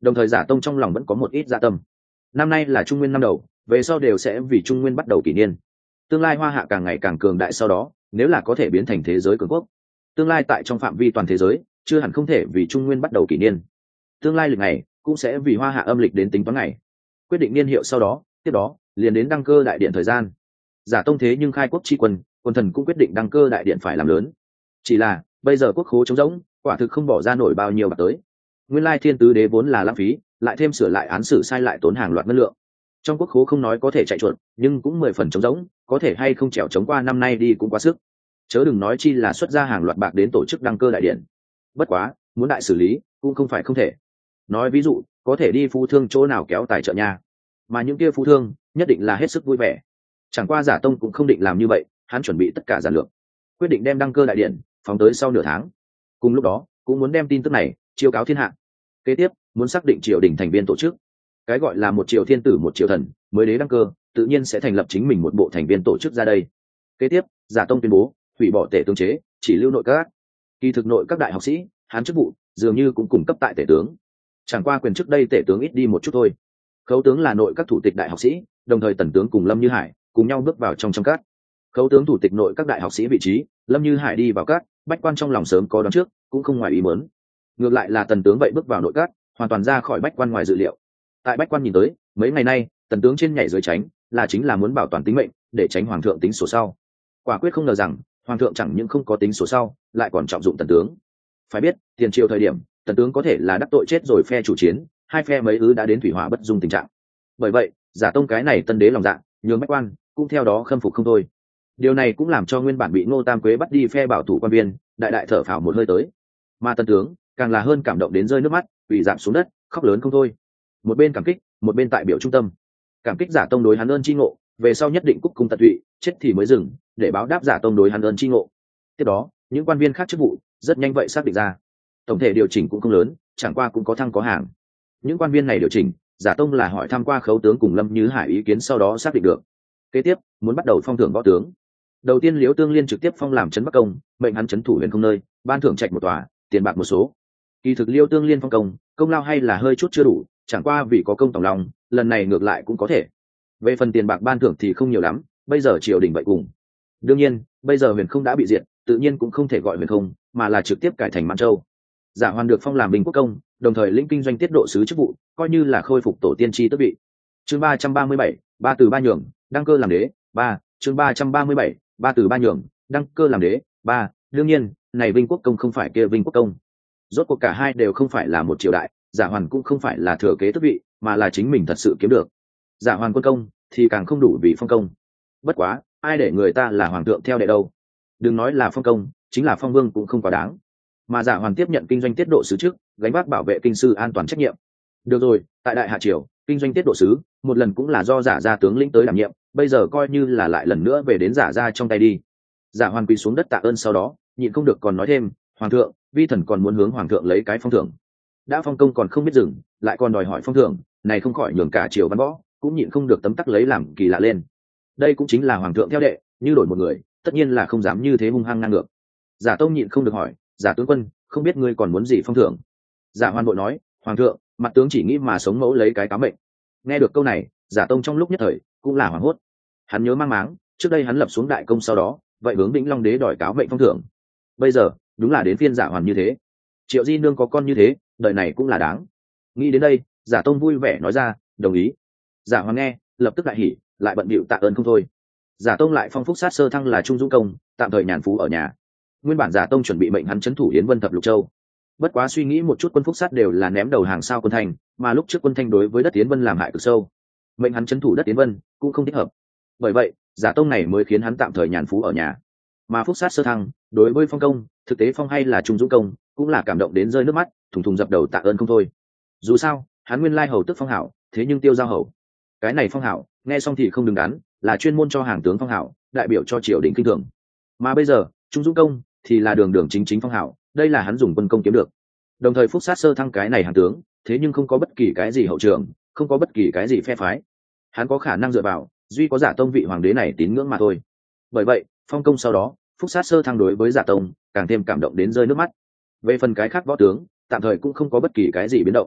đồng thời giả tông trong lòng vẫn có một ít dạ tâm. Năm nay là trung nguyên năm đầu, về sau đều sẽ vì trung nguyên bắt đầu kỷ niên. Tương lai hoa hạ càng ngày càng cường đại, sau đó nếu là có thể biến thành thế giới cường quốc, tương lai tại trong phạm vi toàn thế giới chưa hẳn không thể vì trung nguyên bắt đầu kỷ niên. Tương lai lịch này cũng sẽ vì hoa hạ âm lịch đến tính toán ngày, quyết định niên hiệu, sau đó tiếp đó liền đến đăng cơ đại điện thời gian. Giả tông thế nhưng khai quốc tri quân, quân thần cũng quyết định đăng cơ đại điện phải làm lớn. Chỉ là bây giờ quốc khố trống rỗng, quả thực không bỏ ra nổi bao nhiêu bạc tới. Nguyên lai thiên tứ đế vốn là lãng phí, lại thêm sửa lại án xử sai lại tốn hàng loạt ngân lượng. Trong quốc khố không nói có thể chạy chuột, nhưng cũng mười phần trống rỗng, có thể hay không trèo trống qua năm nay đi cũng quá sức. Chớ đừng nói chi là xuất ra hàng loạt bạc đến tổ chức đăng cơ đại điện. Bất quá muốn đại xử lý cũng không phải không thể. Nói ví dụ có thể đi phú thương chỗ nào kéo tài trợ nhà, mà những kia phú thương nhất định là hết sức vui vẻ. Chẳng qua giả tông cũng không định làm như vậy, hắn chuẩn bị tất cả giản lược, quyết định đem đăng cơ đại điện phóng tới sau nửa tháng. Cùng lúc đó cũng muốn đem tin tức này chiêu cáo thiên hạ. Kế tiếp muốn xác định triều đình thành viên tổ chức, cái gọi là một triều thiên tử một triều thần, mới đế đăng cơ tự nhiên sẽ thành lập chính mình một bộ thành viên tổ chức ra đây. Kế tiếp giả tông tuyên bố hủy bỏ tể tướng chế, chỉ lưu nội các. Kỳ thực nội các đại học sĩ hắn chức vụ dường như cũng cung cấp tại tể tướng, chẳng qua quyền trước đây tể tướng ít đi một chút thôi. Khấu tướng là nội các thủ tịch đại học sĩ, đồng thời tần tướng cùng Lâm Như Hải cùng nhau bước vào trong trong các. Khấu tướng thủ tịch nội các đại học sĩ vị trí, Lâm Như Hải đi vào các, bách quan trong lòng sớm có đoán trước, cũng không ngoài ý muốn. Ngược lại là tần tướng vậy bước vào nội các, hoàn toàn ra khỏi bách quan ngoài dự liệu. Tại bách quan nhìn tới, mấy ngày nay tần tướng trên nhảy dưới tránh, là chính là muốn bảo toàn tính mệnh, để tránh hoàng thượng tính sổ sau. Quả quyết không ngờ rằng hoàng thượng chẳng những không có tính sổ sau, lại còn trọng dụng tần tướng. Phải biết tiền triều thời điểm tần tướng có thể là đắc tội chết rồi phe chủ chiến, hai phe mấy ứ đã đến thủy hỏa bất dung tình trạng. Bởi vậy giả tông cái này tân đế lòng dạ nhường bách quan cũng theo đó khâm phục không thôi. Điều này cũng làm cho nguyên bản bị Ngô Tam Quế bắt đi phe bảo thủ quan viên đại đại thở phào một hơi tới, mà tần tướng càng là hơn cảm động đến rơi nước mắt, quỳ rạp xuống đất khóc lớn không thôi. Một bên cảm kích, một bên tại biểu trung tâm cảm kích giả tông đối hắn ơn chi ngộ, về sau nhất định cúc cung tận tụy, chết thì mới dừng, để báo đáp giả tông đối hắn ơn chi ngộ. Tiếp đó những quan viên khác chức vụ rất nhanh vậy xác định ra, tổng thể điều chỉnh cũng không lớn, chẳng qua cũng có thăng có hàng. Những quan viên này điều chỉnh giả tông là hỏi thăm qua khấu tướng cùng Lâm Như Hải ý kiến, sau đó xác định được. Kế tiếp muốn bắt đầu phong thưởng võ tướng. Đầu tiên Liễu Tương Liên trực tiếp phong làm trấn Bắc Công, mệnh hắn trấn thủ huyền không nơi, ban thưởng trạch một tòa, tiền bạc một số. Kỳ thực Liễu Tương Liên phong công, công lao hay là hơi chút chưa đủ, chẳng qua vì có công tổng lòng, lần này ngược lại cũng có thể. Về phần tiền bạc ban thưởng thì không nhiều lắm, bây giờ triều đình vậy cùng. Đương nhiên bây giờ huyền không đã bị diệt, tự nhiên cũng không thể gọi huyền không, mà là trực tiếp cải thành Mãn Châu. Giả Hoàn được phong làm bình quốc công, đồng thời lĩnh kinh doanh tiết độ sứ chức vụ, coi như là khôi phục tổ tiên tri tước vị. Chương ba trăm ba mươi bảy, ba từ ba nhường, đăng cơ làm đế. Ba, chương ba trăm ba mươi bảy, ba từ ba nhường, đăng cơ làm đế. Ba, đương nhiên này vinh quốc công không phải kia vinh quốc công, rốt cuộc cả hai đều không phải là một triều đại. Giả Hoàn cũng không phải là thừa kế tước vị, mà là chính mình thật sự kiếm được. Giả Hoàn quân công thì càng không đủ vì phong công. Bất quá ai để người ta là hoàng thượng theo đệ đâu, đừng nói là phong công, chính là phong vương cũng không quá đáng. Mà Giả Hoàn tiếp nhận kinh doanh tiết độ sứ trước, gánh vác bảo vệ kinh sư an toàn trách nhiệm. Được rồi, tại đại hạ triều kinh doanh tiết độ sứ một lần cũng là do Giả gia tướng lĩnh tới đảm nhiệm, bây giờ coi như là lại lần nữa về đến Giả gia trong tay đi. Giả Hoàn quỳ xuống đất tạ ơn, sau đó nhịn không được còn nói thêm, hoàng thượng, vi thần còn muốn hướng hoàng thượng lấy cái phong thưởng. Đã phong công còn không biết dừng, lại còn đòi hỏi phong thưởng, này không khỏi nhường cả triều văn võ cũng nhịn không được tấm tắc lấy làm kỳ lạ lên. Đây cũng chính là hoàng thượng theo đệ, như đổi một người tất nhiên là không dám như thế hung hăng ngang ngược. Giả Tông nhịn không được hỏi, Giả tướng quân, không biết ngươi còn muốn gì phong thưởng? Giả Hoàn vội nói, hoàng thượng, mặt tướng chỉ nghĩ mà sống mẫu lấy cái cá mệnh. Nghe được câu này, Giả Tông trong lúc nhất thời cũng là hoảng hốt. Hắn nhớ mang máng, trước đây hắn lập xuống đại công, sau đó vậy hướng Vĩnh Long đế đòi cáo mệnh phong thưởng. Bây giờ đúng là đến phiên Giả Hoàn như thế. Triệu Di nương có con như thế, đời này cũng là đáng. Nghĩ đến đây, Giả Tông vui vẻ nói ra, đồng ý. Giả Hoàn nghe lập tức đại hỉ, lại bận bịu tạ ơn không thôi. Giả Tông lại phong phúc sát sơ thăng là trung dũng công, tạm thời nhàn phú ở nhà. Nguyên bản Giả Tông chuẩn bị mệnh hắn trấn thủ Yến Vân thập lục châu, bất quá suy nghĩ một chút, quân phúc sát đều là ném đầu hàng sao quân thành, mà lúc trước quân thanh đối với đất Yến Vân làm hại cực sâu, mệnh hắn trấn thủ đất Yến Vân cũng không thích hợp. Bởi vậy Giả Tông này mới khiến hắn tạm thời nhàn phú ở nhà. Mà phúc sát sơ thăng đối với phong công, thực tế phong hay là trung dũng công, cũng là cảm động đến rơi nước mắt, thùng thùng dập đầu tạ ơn không thôi. Dù sao hắn nguyên lai hầu tức phong hảo, thế nhưng tiêu giao hầu, cái này phong hảo nghe xong thì không đứng đắn, là chuyên môn cho hàng tướng phong hảo, đại biểu cho triều đình kinh thường. Mà bây giờ trung dũng công thì là đường đường chính chính phong hảo, đây là hắn dùng quân công kiếm được. Đồng thời phúc sát sơ thăng cái này hàng tướng, thế nhưng không có bất kỳ cái gì hậu trường, không có bất kỳ cái gì phe phái, hắn có khả năng dựa vào duy có Giả Tông vị hoàng đế này tín ngưỡng mà thôi. Bởi vậy phong công sau đó, phúc sát sơ thăng đối với Giả Tông càng thêm cảm động đến rơi nước mắt. Về phần cái khác võ tướng, tạm thời cũng không có bất kỳ cái gì biến động.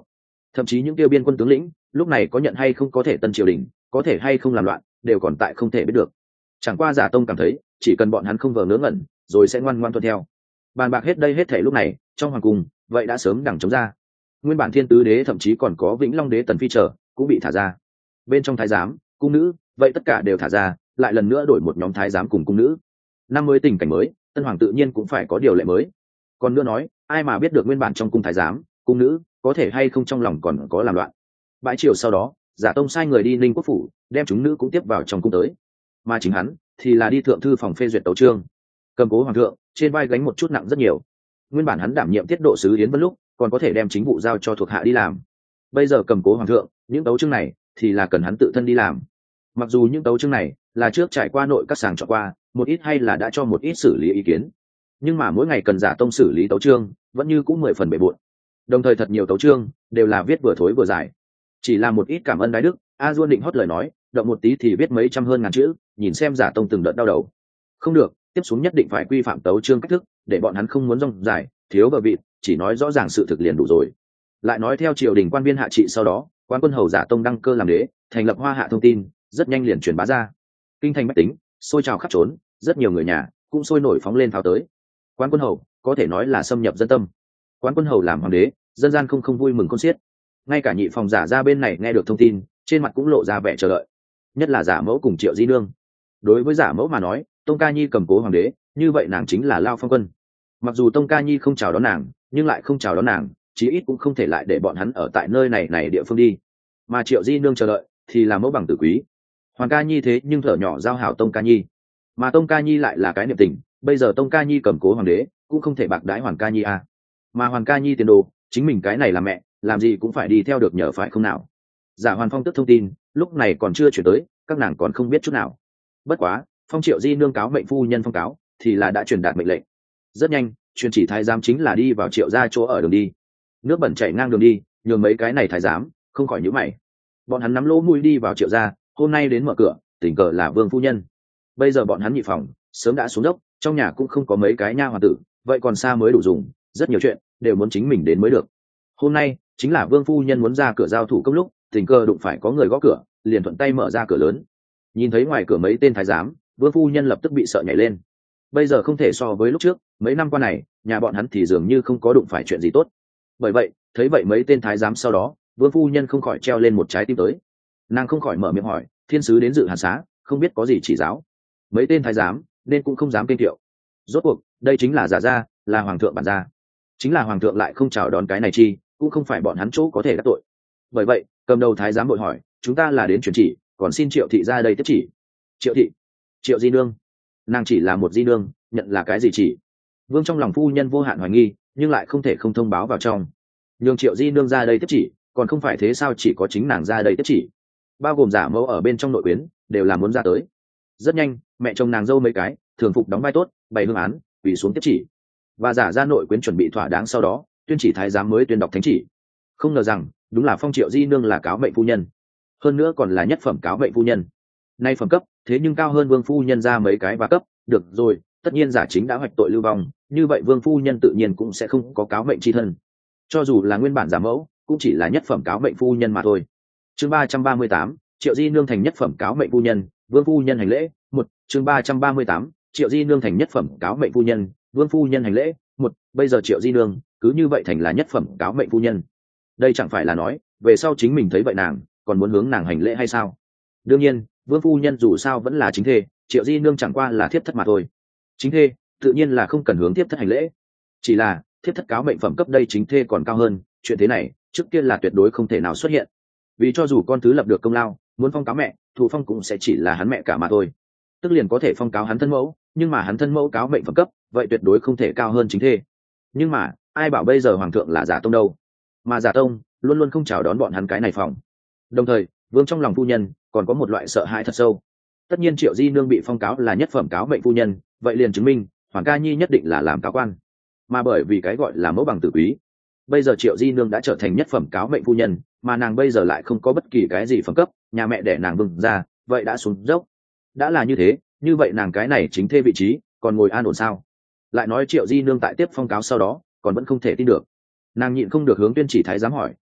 thậm chí những tiêu biên quân tướng lĩnh lúc này có nhận hay không có thể tân triều đình, có thể hay không làm loạn, đều còn tại không thể biết được. Chẳng qua giả tông cảm thấy chỉ cần bọn hắn không vờ ngớ ngẩn rồi sẽ ngoan ngoan tuân theo. Bàn bạc hết đây hết thể lúc này trong hoàng cung vậy đã sớm đằng chống ra. Nguyên bản thiên tứ đế thậm chí còn có vĩnh long đế tần phi trở cũng bị thả ra. Bên trong thái giám cung nữ vậy tất cả đều thả ra, lại lần nữa đổi một nhóm thái giám cùng cung nữ. Năm mới tình cảnh mới, tân hoàng tự nhiên cũng phải có điều lệ mới. Còn nữa nói, ai mà biết được nguyên bản trong cung thái giám cung nữ có thể hay không trong lòng còn có làm loạn. Bãi triều sau đó, giả tông sai người đi ninh quốc phủ đem chúng nữ cũng tiếp vào trong cung tới, mà chính hắn thì là đi thượng thư phòng phê duyệt tấu chương, cầm cố hoàng thượng trên vai gánh một chút nặng rất nhiều. Nguyên bản hắn đảm nhiệm tiết độ sứ yến vân lúc còn có thể đem chính vụ giao cho thuộc hạ đi làm, bây giờ cầm cố hoàng thượng những tấu chương này thì là cần hắn tự thân đi làm. Mặc dù những tấu chương này là trước trải qua nội các sàng chọn qua một ít hay là đã cho một ít xử lý ý kiến, nhưng mà mỗi ngày cần giả tông xử lý tấu chương vẫn như cũng mười phần bề bộn. Đồng thời thật nhiều tấu chương đều là viết vừa thối vừa dài, chỉ là một ít cảm ơn đái đức a duôn định hót lời nói, động một tí thì viết mấy trăm hơn ngàn chữ, nhìn xem giả tông từng đợt đau đầu. Không được, tiếp xuống nhất định phải quy phạm tấu chương cách thức, để bọn hắn không muốn rong dài thiếu bờ vịt, chỉ nói rõ ràng sự thực liền đủ rồi. Lại nói theo triều đình quan viên hạ trị sau đó, quan quân hầu giả tông đăng cơ làm đế, thành lập hoa hạ thông tin rất nhanh liền truyền bá ra. Kinh thành bách tính xôi trào khắp trốn, rất nhiều người nhà cũng sôi nổi phóng lên pháo tới. Quan quân hầu có thể nói là xâm nhập dân tâm. Quan quân hầu làm hoàng đế, dân gian không không vui mừng con xiết. Ngay cả nhị phòng giả ra bên này nghe được thông tin, trên mặt cũng lộ ra vẻ chờ đợi, nhất là giả mẫu cùng triệu di nương. Đối với giả mẫu mà nói, tông ca nhi cầm cố hoàng đế, như vậy nàng chính là lao phong quân. Mặc dù tông ca nhi không chào đón nàng, nhưng lại không chào đón nàng, chí ít cũng không thể lại để bọn hắn ở tại nơi này này địa phương đi. Mà triệu di nương chờ đợi thì là mẫu bằng tử quý. Hoàng ca nhi thế nhưng thở nhỏ giao hảo tông ca nhi, mà tông ca nhi lại là cái niệm tình, bây giờ tông ca nhi cầm cố hoàng đế cũng không thể bạc đãi hoàng ca nhi à. Mà hoàng ca nhi tiền đồ, chính mình cái này là mẹ, làm gì cũng phải đi theo được nhờ phải không nào. Giả hoàn phong tức thông tin lúc này còn chưa chuyển tới, các nàng còn không biết chút nào. Bất quá phong triệu di nương cáo mệnh phu nhân phong cáo thì là đã truyền đạt mệnh lệnh. Rất nhanh truyền chỉ thái giám chính là đi vào triệu gia chỗ ở đường đi, nước bẩn chảy ngang đường đi, nhường mấy cái này thái giám không khỏi nhíu mày. Bọn hắn nắm lỗ mũi đi vào triệu gia, hôm nay đến mở cửa tình cờ là vương phu nhân. Bây giờ bọn hắn nhị phòng sớm đã xuống dốc, trong nhà cũng không có mấy cái nha hoàn tử, vậy còn xa mới đủ dùng, rất nhiều chuyện đều muốn chính mình đến mới được. Hôm nay chính là vương phu nhân muốn ra cửa giao thủ công lúc, tình cờ đụng phải có người gõ cửa, liền thuận tay mở ra cửa lớn. Nhìn thấy ngoài cửa mấy tên thái giám, vương phu nhân lập tức bị sợ nhảy lên. Bây giờ không thể so với lúc trước, mấy năm qua này nhà bọn hắn thì dường như không có đụng phải chuyện gì tốt. Bởi vậy thấy vậy mấy tên thái giám sau đó, vương phu nhân không khỏi treo lên một trái tim tới. Nàng không khỏi mở miệng hỏi, thiên sứ đến dự hàn xá, không biết có gì chỉ giáo. Mấy tên thái giám nên cũng không dám kêu thiệu. Rốt cuộc đây chính là giả gia, là hoàng thượng bản gia, chính là hoàng thượng lại không chào đón cái này chi, cũng không phải bọn hắn chỗ có thể đắc tội. Bởi vậy cầm đầu thái giám bội hỏi, chúng ta là đến truyền chỉ, còn xin triệu thị ra đây tiếp chỉ. Triệu thị? Triệu di nương? Nàng chỉ là một di nương, nhận là cái gì chỉ? Vương trong lòng phu nhân vô hạn hoài nghi, nhưng lại không thể không thông báo vào trong. Nhường triệu di nương ra đây tiếp chỉ, còn không phải thế sao, chỉ có chính nàng ra đây tiếp chỉ, bao gồm giả mẫu ở bên trong nội quyến đều là muốn ra tới. Rất nhanh mẹ chồng nàng dâu mấy cái thường phục đóng vai tốt, bày hương án, quỳ xuống tiếp chỉ, và giả ra nội quyến chuẩn bị thỏa đáng, sau đó tuyên chỉ thái giám mới tuyên đọc thánh chỉ. Không ngờ rằng đúng là phong triệu di nương là cáo mệnh phu nhân, hơn nữa còn là nhất phẩm cáo mệnh phu nhân. Nay phẩm cấp thế nhưng cao hơn vương phu nhân ra mấy cái và cấp. Được rồi, tất nhiên giả chính đã hoạch tội lưu vong, như vậy vương phu nhân tự nhiên cũng sẽ không có cáo mệnh chi thân. Cho dù là nguyên bản giả mẫu cũng chỉ là nhất phẩm cáo mệnh phu nhân mà thôi. Chương ba trăm ba mươi tám, triệu di nương thành nhất phẩm cáo mệnh phu nhân, vương phu nhân hành lễ. Một. Chương ba trăm ba mươi tám, triệu di nương thành nhất phẩm cáo mệnh phu nhân, vương phu nhân hành lễ. Một. Bây giờ triệu di nương cứ như vậy thành là nhất phẩm cáo mệnh phu nhân, đây chẳng phải là nói về sau chính mình thấy vậy nàng còn muốn hướng nàng hành lễ hay sao? Đương nhiên vương phu nhân dù sao vẫn là chính thê, triệu di nương chẳng qua là thiếp thất mà thôi. Chính thê tự nhiên là không cần hướng thiếp thất hành lễ, chỉ là thiếp thất cáo mệnh phẩm cấp đây chính thê còn cao hơn, chuyện thế này trước kia là tuyệt đối không thể nào xuất hiện. Vì cho dù con thứ lập được công lao, muốn phong cáo mẹ, thụ phong cũng sẽ chỉ là hắn mẹ cả mà thôi, tức liền có thể phong cáo hắn thân mẫu, nhưng mà hắn thân mẫu cáo mệnh phẩm cấp vậy tuyệt đối không thể cao hơn chính thê. Nhưng mà ai bảo bây giờ hoàng thượng là giả tông đâu, mà giả tông luôn luôn không chào đón bọn hắn cái này phòng. Đồng thời vương trong lòng phu nhân còn có một loại sợ hãi thật sâu. Tất nhiên triệu di nương bị phong cáo là nhất phẩm cáo mệnh phu nhân, vậy liền chứng minh hoàng ca nhi nhất định là làm cáo quan, mà bởi vì cái gọi là mẫu bằng tử quý, bây giờ triệu di nương đã trở thành nhất phẩm cáo mệnh phu nhân, mà nàng bây giờ lại không có bất kỳ cái gì phẩm cấp, nhà mẹ để nàng vừng ra vậy đã xuống dốc. Đã là như thế, như vậy nàng cái này chính thê vị trí còn ngồi an ổn sao? Lại nói triệu di nương tại tiếp phong cáo sau đó còn vẫn không thể tin được, nàng nhịn không được hướng tuyên chỉ thái giám hỏi,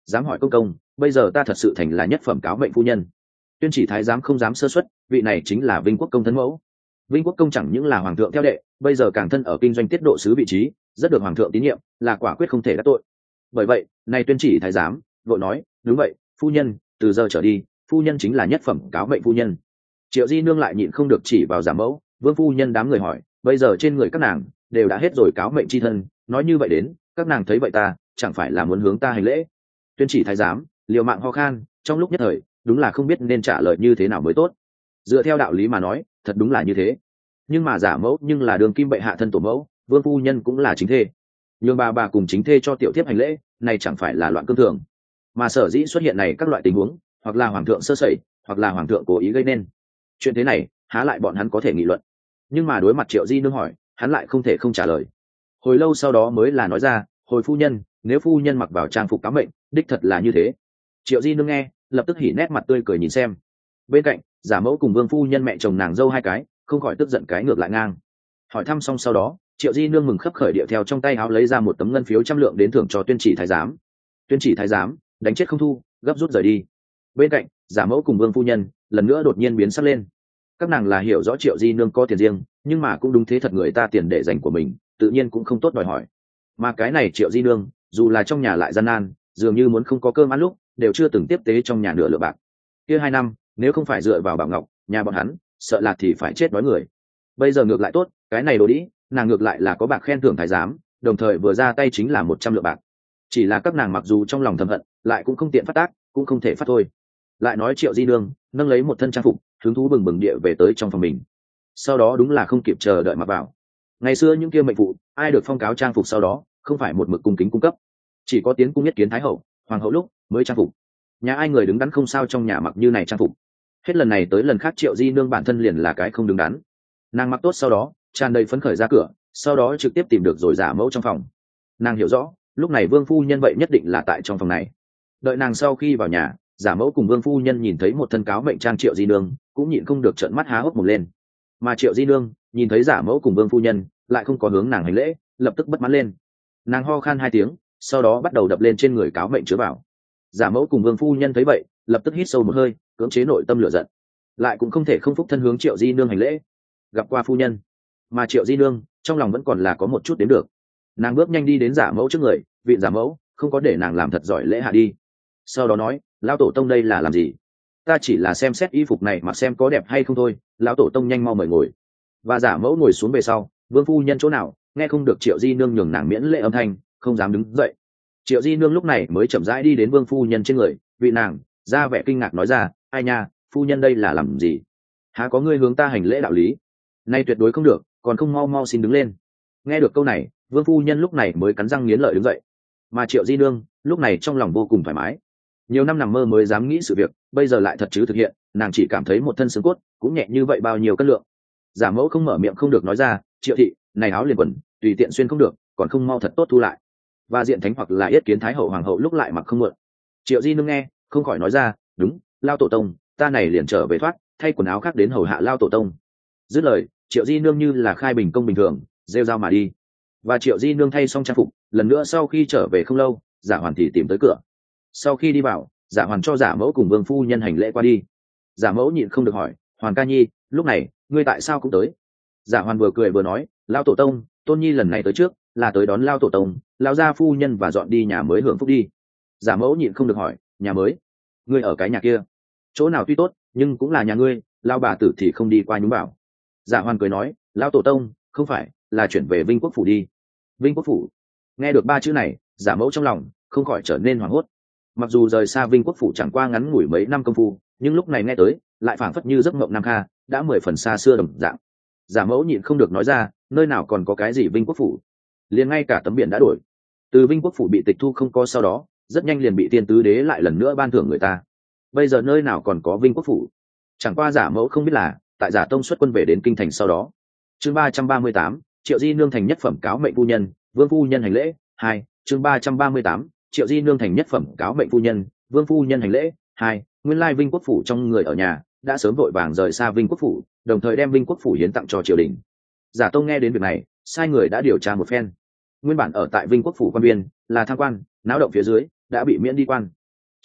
dám hỏi công công, bây giờ ta thật sự thành là nhất phẩm cáo mệnh phu nhân. Tuyên chỉ thái giám không dám sơ xuất, vị này chính là Vinh Quốc công thân mẫu. Vinh Quốc công chẳng những là hoàng thượng theo đệ, bây giờ càng thân ở kinh doanh tiết độ sứ vị trí, rất được hoàng thượng tín nhiệm, là quả quyết không thể đắc tội. Bởi vậy này tuyên chỉ thái giám vội nói, đúng vậy phu nhân, từ giờ trở đi phu nhân chính là nhất phẩm cáo mệnh phu nhân. Triệu di nương lại nhịn không được chỉ vào giả mẫu, vương phu nhân đám người hỏi, bây giờ trên người các nàng đều đã hết rồi cáo mệnh chi thân, nói như vậy đến các nàng thấy vậy ta chẳng phải là muốn hướng ta hành lễ. Tuyên chỉ thái giám liều mạng ho khan, trong lúc nhất thời đúng là không biết nên trả lời như thế nào mới tốt. Dựa theo đạo lý mà nói thật đúng là như thế, nhưng mà giả mẫu nhưng là đường kim bệ hạ thân tổ mẫu, vương phu nhân cũng là chính thê, nhường bà bà cùng chính thê cho tiểu thiếp hành lễ, này chẳng phải là loạn cương thường. Mà sở dĩ xuất hiện này các loại tình huống, hoặc là hoàng thượng sơ sẩy, hoặc là hoàng thượng cố ý gây nên chuyện thế này, há lại bọn hắn có thể nghị luận. Nhưng mà đối mặt Triệu di nương hỏi, hắn lại không thể không trả lời. Hồi lâu sau đó mới là nói ra, hồi phu nhân, nếu phu nhân mặc vào trang phục cáo mệnh, đích thật là như thế. Triệu di nương nghe lập tức hỉ nét mặt tươi cười nhìn xem. Bên cạnh giả mẫu cùng vương phu nhân mẹ chồng nàng dâu hai cái không khỏi tức giận cái ngược lại ngang. Hỏi thăm xong sau đó, Triệu di nương mừng khấp khởi điệu theo trong tay áo lấy ra một tấm ngân phiếu trăm lượng đến thưởng cho tuyên chỉ thái giám. Tuyên chỉ thái giám đánh chết không thu, gấp rút rời đi. Bên cạnh giả mẫu cùng vương phu nhân lần nữa đột nhiên biến sắc lên. Các nàng là hiểu rõ Triệu di nương có tiền riêng, nhưng mà cũng đúng thế thật, người ta tiền để dành của mình tự nhiên cũng không tốt đòi hỏi. Mà cái này Triệu di nương dù là trong nhà lại gian nan, dường như muốn không có cơm ăn lúc đều chưa từng tiếp tế trong nhà nửa lượng bạc. Kia hai năm nếu không phải dựa vào Bảo Ngọc, nhà bọn hắn sợ là thì phải chết đói người. Bây giờ ngược lại tốt, cái này đồ đĩ nàng ngược lại là có bạc khen thưởng thái giám, đồng thời vừa ra tay chính là một trăm lượng bạc. Chỉ là các nàng mặc dù trong lòng thầm hận, lại cũng không tiện phát tác, cũng không thể phát thôi. Lại nói Triệu di nương nâng lấy một thân trang phục, hứng thú bừng bừng địa về tới trong phòng mình. Sau đó đúng là không kịp chờ đợi mặc vào. Ngày xưa những kia mệnh phụ ai được phong cáo trang phục sau đó không phải một mực cung kính cung cấp, chỉ có tiến cung nhất kiến thái hậu, hoàng hậu lúc mới trang phục. Nhà ai người đứng đắn không sao trong nhà mặc như này trang phục. Hết lần này tới lần khác Triệu di nương bản thân liền là cái không đứng đắn. Nàng mặc tốt sau đó tràn đầy phấn khởi ra cửa, sau đó trực tiếp tìm được rồi giả mẫu trong phòng. Nàng hiểu rõ lúc này vương phu nhân vậy nhất định là tại trong phòng này. Đợi nàng sau khi vào nhà, giả mẫu cùng vương phu nhân nhìn thấy một thân cáo mệnh trang Triệu di nương cũng nhịn không được trợn mắt há hốc mồm lên. Mà Triệu di nương nhìn thấy giả mẫu cùng vương phu nhân lại không có hướng nàng hành lễ, lập tức bất mãn lên. Nàng ho khan hai tiếng, sau đó bắt đầu đập lên trên người cáo mệnh chứa vào. Giả mẫu cùng vương phu nhân thấy vậy lập tức hít sâu một hơi, cưỡng chế nội tâm lửa giận, lại cũng không thể không phúc thân hướng Triệu di nương hành lễ. Gặp qua phu nhân. Mà Triệu di nương trong lòng vẫn còn là có một chút đến được. Nàng bước nhanh đi đến giả mẫu trước người, vị giả mẫu không có để nàng làm thật giỏi lễ hạ đi. Sau đó nói, lão tổ tông đây là làm gì? Ta chỉ là xem xét y phục này mà xem có đẹp hay không thôi. Lão tổ tông nhanh mau mời ngồi. Và giả mẫu ngồi xuống về sau, vương phu nhân chỗ nào nghe không được Triệu di nương nhường nàng miễn lễ âm thanh, không dám đứng dậy. Triệu di nương lúc này mới chậm rãi đi đến vương phu nhân trên người, vị nàng ra vẻ kinh ngạc nói ra, ai nha, phu nhân đây là làm gì? Há có ngươi hướng ta hành lễ đạo lý? Nay tuyệt đối không được, còn không mau mau xin đứng lên. Nghe được câu này, vương phu nhân lúc này mới cắn răng nghiến lợi đứng dậy. Mà Triệu di nương lúc này trong lòng vô cùng thoải mái. Nhiều năm nằm mơ mới dám nghĩ sự việc, bây giờ lại thật chứ thực hiện, nàng chỉ cảm thấy một thân xương cốt cũng nhẹ như vậy bao nhiêu cân lượng. Giả mẫu không mở miệng không được nói ra, Triệu thị, này áo liền quần tùy tiện xuyên không được, còn không mau thật tốt thu lại. Và diện thánh hoặc là yết kiến thái hậu hoàng hậu lúc lại mặc không mượn. Triệu di nương nghe không khỏi nói ra, đúng, lao tổ tông, ta này liền trở về thoát, thay quần áo khác đến hầu hạ lao tổ tông. Dứt lời, Triệu di nương như là khai bình công bình thường rêu rao mà đi. Và Triệu di nương thay xong trang phục lần nữa sau khi trở về không lâu, giả hoàn thì tìm tới cửa. Sau khi đi vào, giả hoàn cho giả mẫu cùng vương phu nhân hành lễ qua đi. Giả mẫu nhịn không được hỏi, hoàn ca nhi, lúc này ngươi tại sao cũng tới? Giả hoàn vừa cười vừa nói, lao tổ tông, tôn nhi lần này tới trước là tới đón lao tổ tông, lao gia phu nhân và dọn đi nhà mới hưởng phúc đi. Giả mẫu nhịn không được hỏi, nhà mới? Ngươi ở cái nhà kia? Chỗ nào tuy tốt nhưng cũng là nhà ngươi, lao bà tử thì không đi qua nhúng bảo. Giả hoàn cười nói, lao tổ tông, không phải là chuyển về Vinh Quốc phủ đi. Vinh Quốc phủ? Nghe được ba chữ này, giả mẫu trong lòng không khỏi trở nên hoảng hốt. Mặc dù rời xa Vinh Quốc phủ chẳng qua ngắn ngủi mấy năm công phu, nhưng lúc này nghe tới lại phảng phất như giấc mộng nam kha, đã mười phần xa xưa đồng dạng. Giả mẫu nhịn không được nói ra, nơi nào còn có cái gì Vinh Quốc phủ, liền ngay cả tấm biển đã đổi. Từ Vinh Quốc phủ bị tịch thu không có sau đó, rất nhanh liền bị tiên tứ đế lại lần nữa ban thưởng người ta. Bây giờ nơi nào còn có Vinh Quốc phủ? Chẳng qua giả mẫu không biết là tại giả tông xuất quân về đến kinh thành sau đó. Chương ba trăm ba mươi tám, Triệu di nương thành nhất phẩm cáo mệnh phu nhân, vương phu nhân hành lễ. Hai, chương ba trăm ba mươi tám, Triệu di nương thành nhất phẩm cáo mệnh phu nhân, vương phu nhân hành lễ. Hai, nguyên lai Vinh Quốc phủ trong người ở nhà đã sớm vội vàng rời xa Vinh Quốc phủ, đồng thời đem Vinh Quốc phủ hiến tặng cho triều đình. Giả tông nghe đến việc này, sai người đã điều tra một phen. Nguyên bản ở tại Vinh Quốc phủ quan viên là tham quan, náo động phía dưới đã bị miễn đi quan,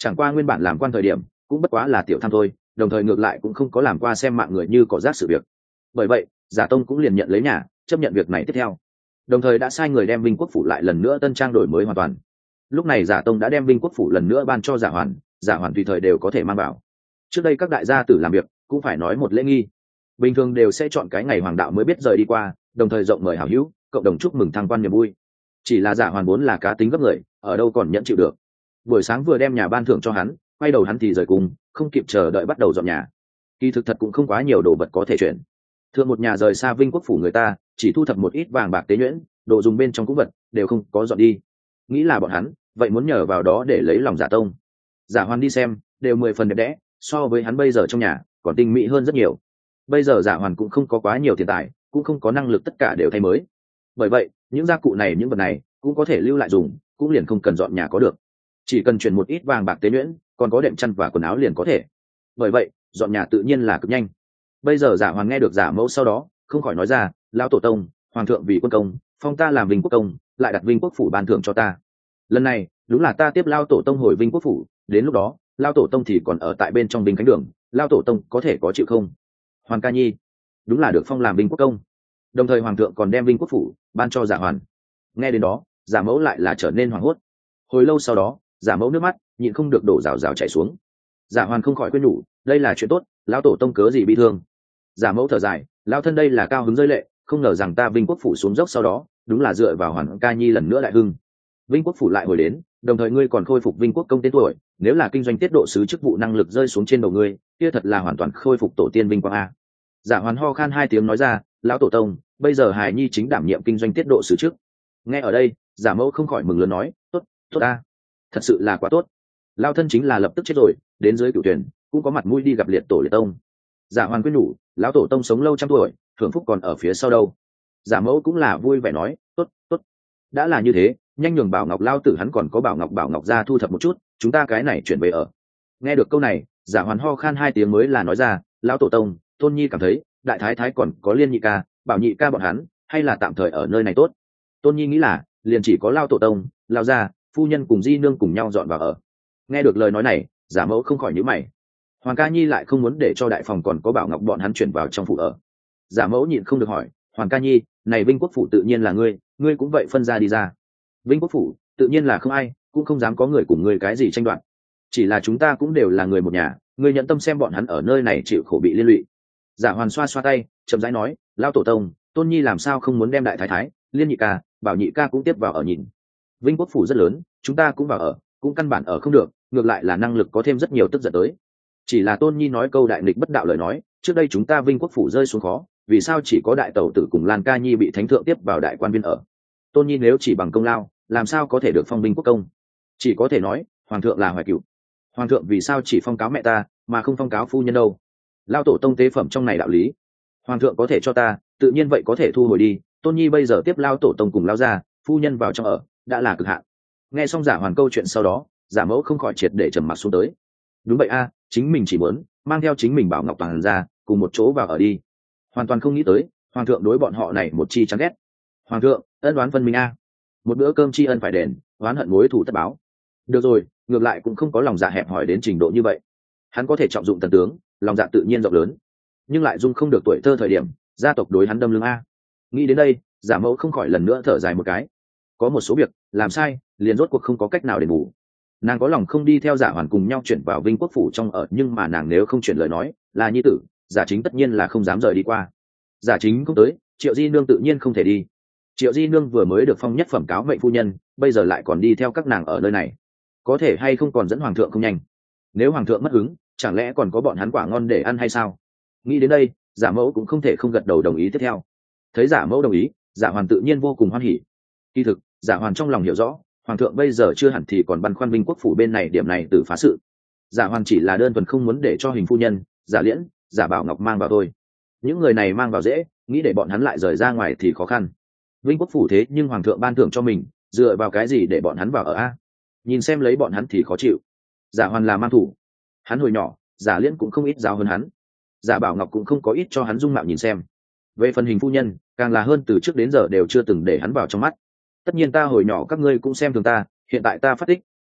chẳng qua nguyên bản làm quan thời điểm cũng bất quá là tiểu tham thôi, đồng thời ngược lại cũng không có làm qua xem mạng người như cỏ rác sự việc. Bởi vậy giả tông cũng liền nhận lấy nhà, chấp nhận việc này tiếp theo, đồng thời đã sai người đem Vinh Quốc phủ lại lần nữa tân trang đổi mới hoàn toàn. Lúc này giả tông đã đem Vinh Quốc phủ lần nữa ban cho giả hoàn, giả hoàn tùy thời đều có thể mang vào. Trước đây các đại gia tử làm việc cũng phải nói một lễ nghi, bình thường đều sẽ chọn cái ngày hoàng đạo mới biết rời đi qua, đồng thời rộng mời hảo hữu cộng đồng chúc mừng thăng quan niềm vui. Chỉ là giả hoàn vốn là cá tính gấp người, ở đâu còn nhẫn chịu được. Buổi sáng vừa đem nhà ban thưởng cho hắn, quay đầu hắn thì rời cùng, không kịp chờ đợi bắt đầu dọn nhà. Kỳ thực thật cũng không quá nhiều đồ vật có thể chuyển. Thường một nhà rời xa Vinh Quốc phủ người ta chỉ thu thập một ít vàng bạc tế nhuyễn, đồ dùng bên trong cũ vật đều không có dọn đi. Nghĩ là bọn hắn vậy muốn nhờ vào đó để lấy lòng giả tông. Giả hoàn đi xem đều mười phần đẹp đẽ, so với hắn bây giờ trong nhà còn tinh mỹ hơn rất nhiều. Bây giờ giả hoàn cũng không có quá nhiều tiền tài, cũng không có năng lực tất cả đều thay mới, bởi vậy những gia cụ này những vật này cũng có thể lưu lại dùng, cũng liền không cần dọn nhà có được, chỉ cần chuyển một ít vàng bạc tế nhuyễn còn có đệm chăn và quần áo liền có thể. Bởi vậy dọn nhà tự nhiên là cực nhanh. Bây giờ giả hoàn nghe được giả mẫu sau đó không khỏi nói ra, lão tổ tông, hoàng thượng vì quân công phong ta làm Vinh Quốc công, lại đặt Vinh Quốc phủ ban thưởng cho ta. Lần này đúng là ta tiếp lao tổ tông hồi Vinh Quốc phủ, đến lúc đó lao tổ tông thì còn ở tại bên trong Vinh Khánh đường, lao tổ tông có thể có chịu không? Hoàng ca nhi đúng là được phong làm Vinh Quốc công, đồng thời hoàng thượng còn đem Vinh Quốc phủ ban cho giả hoàn. Nghe đến đó giả mẫu lại là trở nên hoảng hốt. Hồi lâu sau đó giả mẫu nước mắt nhịn không được đổ rào rào chảy xuống. Giả hoàn không khỏi khuyên nhủ, đây là chuyện tốt, lão tổ tông cớ gì bị thương. Giả mẫu thở dài, lão thân đây là cao hứng rơi lệ, không ngờ rằng ta Vinh Quốc phủ xuống dốc sau đó đúng là dựa vào Hoàng ca nhi lần nữa đại hưng. Vinh Quốc phủ lại hồi đến, đồng thời ngươi còn khôi phục Vinh Quốc công tên tuổi, nếu là kinh doanh tiết độ sứ chức vụ năng lực rơi xuống trên đầu ngươi, kia thật là hoàn toàn khôi phục tổ tiên vinh quang a. Giả hoàn ho khan hai tiếng nói ra, lão tổ tông, bây giờ hài nhi chính đảm nhiệm kinh doanh tiết độ sứ chức. Nghe ở đây giả mẫu không khỏi mừng lớn nói, tốt tốt a, thật sự là quá tốt. Lao thân chính là lập tức chết rồi, đến dưới cửu tuyển cũng có mặt mũi đi gặp liệt tổ liệt tông. Giả hoàn quyết nhủ, lão tổ tông sống lâu trăm tuổi, hưởng phúc còn ở phía sau đâu. Giả mẫu cũng là vui vẻ nói, tốt tốt, đã là như thế, nhanh nhường bảo ngọc lao tử hắn còn có bảo ngọc bảo ngọc ra thu thập một chút, chúng ta cái này chuyển về ở. Nghe được câu này giả hoàn ho khan hai tiếng mới là nói ra, lão tổ tông, tôn nhi cảm thấy đại thái thái còn có liên nhị ca bảo nhị ca bọn hắn hay là tạm thời ở nơi này tốt. Tôn nhi nghĩ là liền chỉ có lao tổ tông, lao gia, phu nhân cùng di nương cùng nhau dọn vào ở. Nghe được lời nói này giả mẫu không khỏi nhíu mày. Hoàng ca nhi lại không muốn để cho đại phòng còn có bảo ngọc bọn hắn chuyển vào trong phủ ở. Giả mẫu nhịn không được hỏi, Hoàng ca nhi, này Vinh Quốc phủ tự nhiên là ngươi, ngươi cũng vậy phân ra đi ra. Vinh Quốc phủ tự nhiên là không ai cũng không dám có người cùng ngươi cái gì tranh đoạt, chỉ là chúng ta cũng đều là người một nhà, ngươi nhận tâm xem bọn hắn ở nơi này chịu khổ bị liên lụy. Giả hoàn xoa xoa tay chậm rãi nói, lao tổ tông, tôn nhi làm sao không muốn đem đại thái thái, liên nhị ca, bảo nhị ca cũng tiếp vào ở nhìn. Vinh Quốc phủ rất lớn, chúng ta cũng vào ở, cũng căn bản ở không được, ngược lại là năng lực có thêm rất nhiều tức giận tới. Chỉ là tôn nhi nói câu đại nghịch bất đạo lời nói, trước đây chúng ta Vinh Quốc phủ rơi xuống khó, vì sao chỉ có đại tẩu tử cùng Lan ca nhi bị thánh thượng tiếp vào đại quan viên ở. Tôn nhi nếu chỉ bằng công lao, làm sao có thể được phong Vinh Quốc công? Chỉ có thể nói hoàng thượng là hoài cựu. Hoàng thượng vì sao chỉ phong cáo mẹ ta mà không phong cáo phu nhân đâu? Lao tổ tông tế phẩm trong này đạo lý, hoàng thượng có thể cho ta, tự nhiên vậy có thể thu hồi đi. Tôn nhi bây giờ tiếp lao tổ tông cùng lao ra phu nhân vào trong ở đã là cực hạn. Nghe xong giả hoàn câu chuyện sau đó giả mẫu không khỏi triệt để trầm mặc xuống tới. Đúng vậy a, chính mình chỉ muốn mang theo chính mình bảo ngọc toàn ra cùng một chỗ vào ở đi, hoàn toàn không nghĩ tới hoàng thượng đối bọn họ này một chi chán ghét. Hoàng thượng ân đoán phân minh a, một bữa cơm tri ân phải đền, oán hận mối thù tất báo. Được rồi, ngược lại cũng không có lòng dạ hẹp hòi đến trình độ như vậy. Hắn có thể trọng dụng tần tướng, lòng dạ tự nhiên rộng lớn, nhưng lại dung không được tuổi thơ thời điểm gia tộc đối hắn đâm lưng a. Nghĩ đến đây giả mẫu không khỏi lần nữa thở dài một cái. Có một số việc làm sai liền rốt cuộc không có cách nào để bù. Nàng có lòng không đi theo giả hoàn cùng nhau chuyển vào Vinh Quốc phủ trong ở, nhưng mà nàng nếu không chuyển lời nói là nhi tử, giả chính tất nhiên là không dám rời đi qua. Giả chính không tới, Triệu Di nương tự nhiên không thể đi. Triệu Di nương vừa mới được phong nhất phẩm cáo mệnh phu nhân, bây giờ lại còn đi theo các nàng ở nơi này, có thể hay không còn dẫn hoàng thượng không nhanh. Nếu hoàng thượng mất hứng, chẳng lẽ còn có bọn hắn quả ngon để ăn hay sao? Nghĩ đến đây giả mẫu cũng không thể không gật đầu đồng ý tiếp theo. Thấy giả mẫu đồng ý, giả hoàn tự nhiên vô cùng hoan hỉ. Kỳ thực giả hoàn trong lòng hiểu rõ hoàng thượng bây giờ chưa hẳn thì còn băn khoăn Vinh Quốc phủ bên này điểm này từ phá sự. Giả hoàn chỉ là đơn thuần không muốn để cho hình phu nhân, giả liễn, giả bảo ngọc mang vào thôi. Những người này mang vào dễ, nghĩ để bọn hắn lại rời ra ngoài thì khó khăn. Vinh Quốc phủ thế nhưng hoàng thượng ban thưởng cho mình, dựa vào cái gì để bọn hắn vào ở a? Nhìn xem lấy bọn hắn thì khó chịu. Giả hoàn là mang thủ, hắn hồi nhỏ giả liễn cũng không ít giáo hơn hắn, giả bảo ngọc cũng không có ít cho hắn dung mạo nhìn xem. Về phần hình phu nhân càng là hơn, từ trước đến giờ đều chưa từng để hắn vào trong mắt. Tất nhiên ta hồi nhỏ các ngươi cũng xem thường ta, hiện tại ta phát tích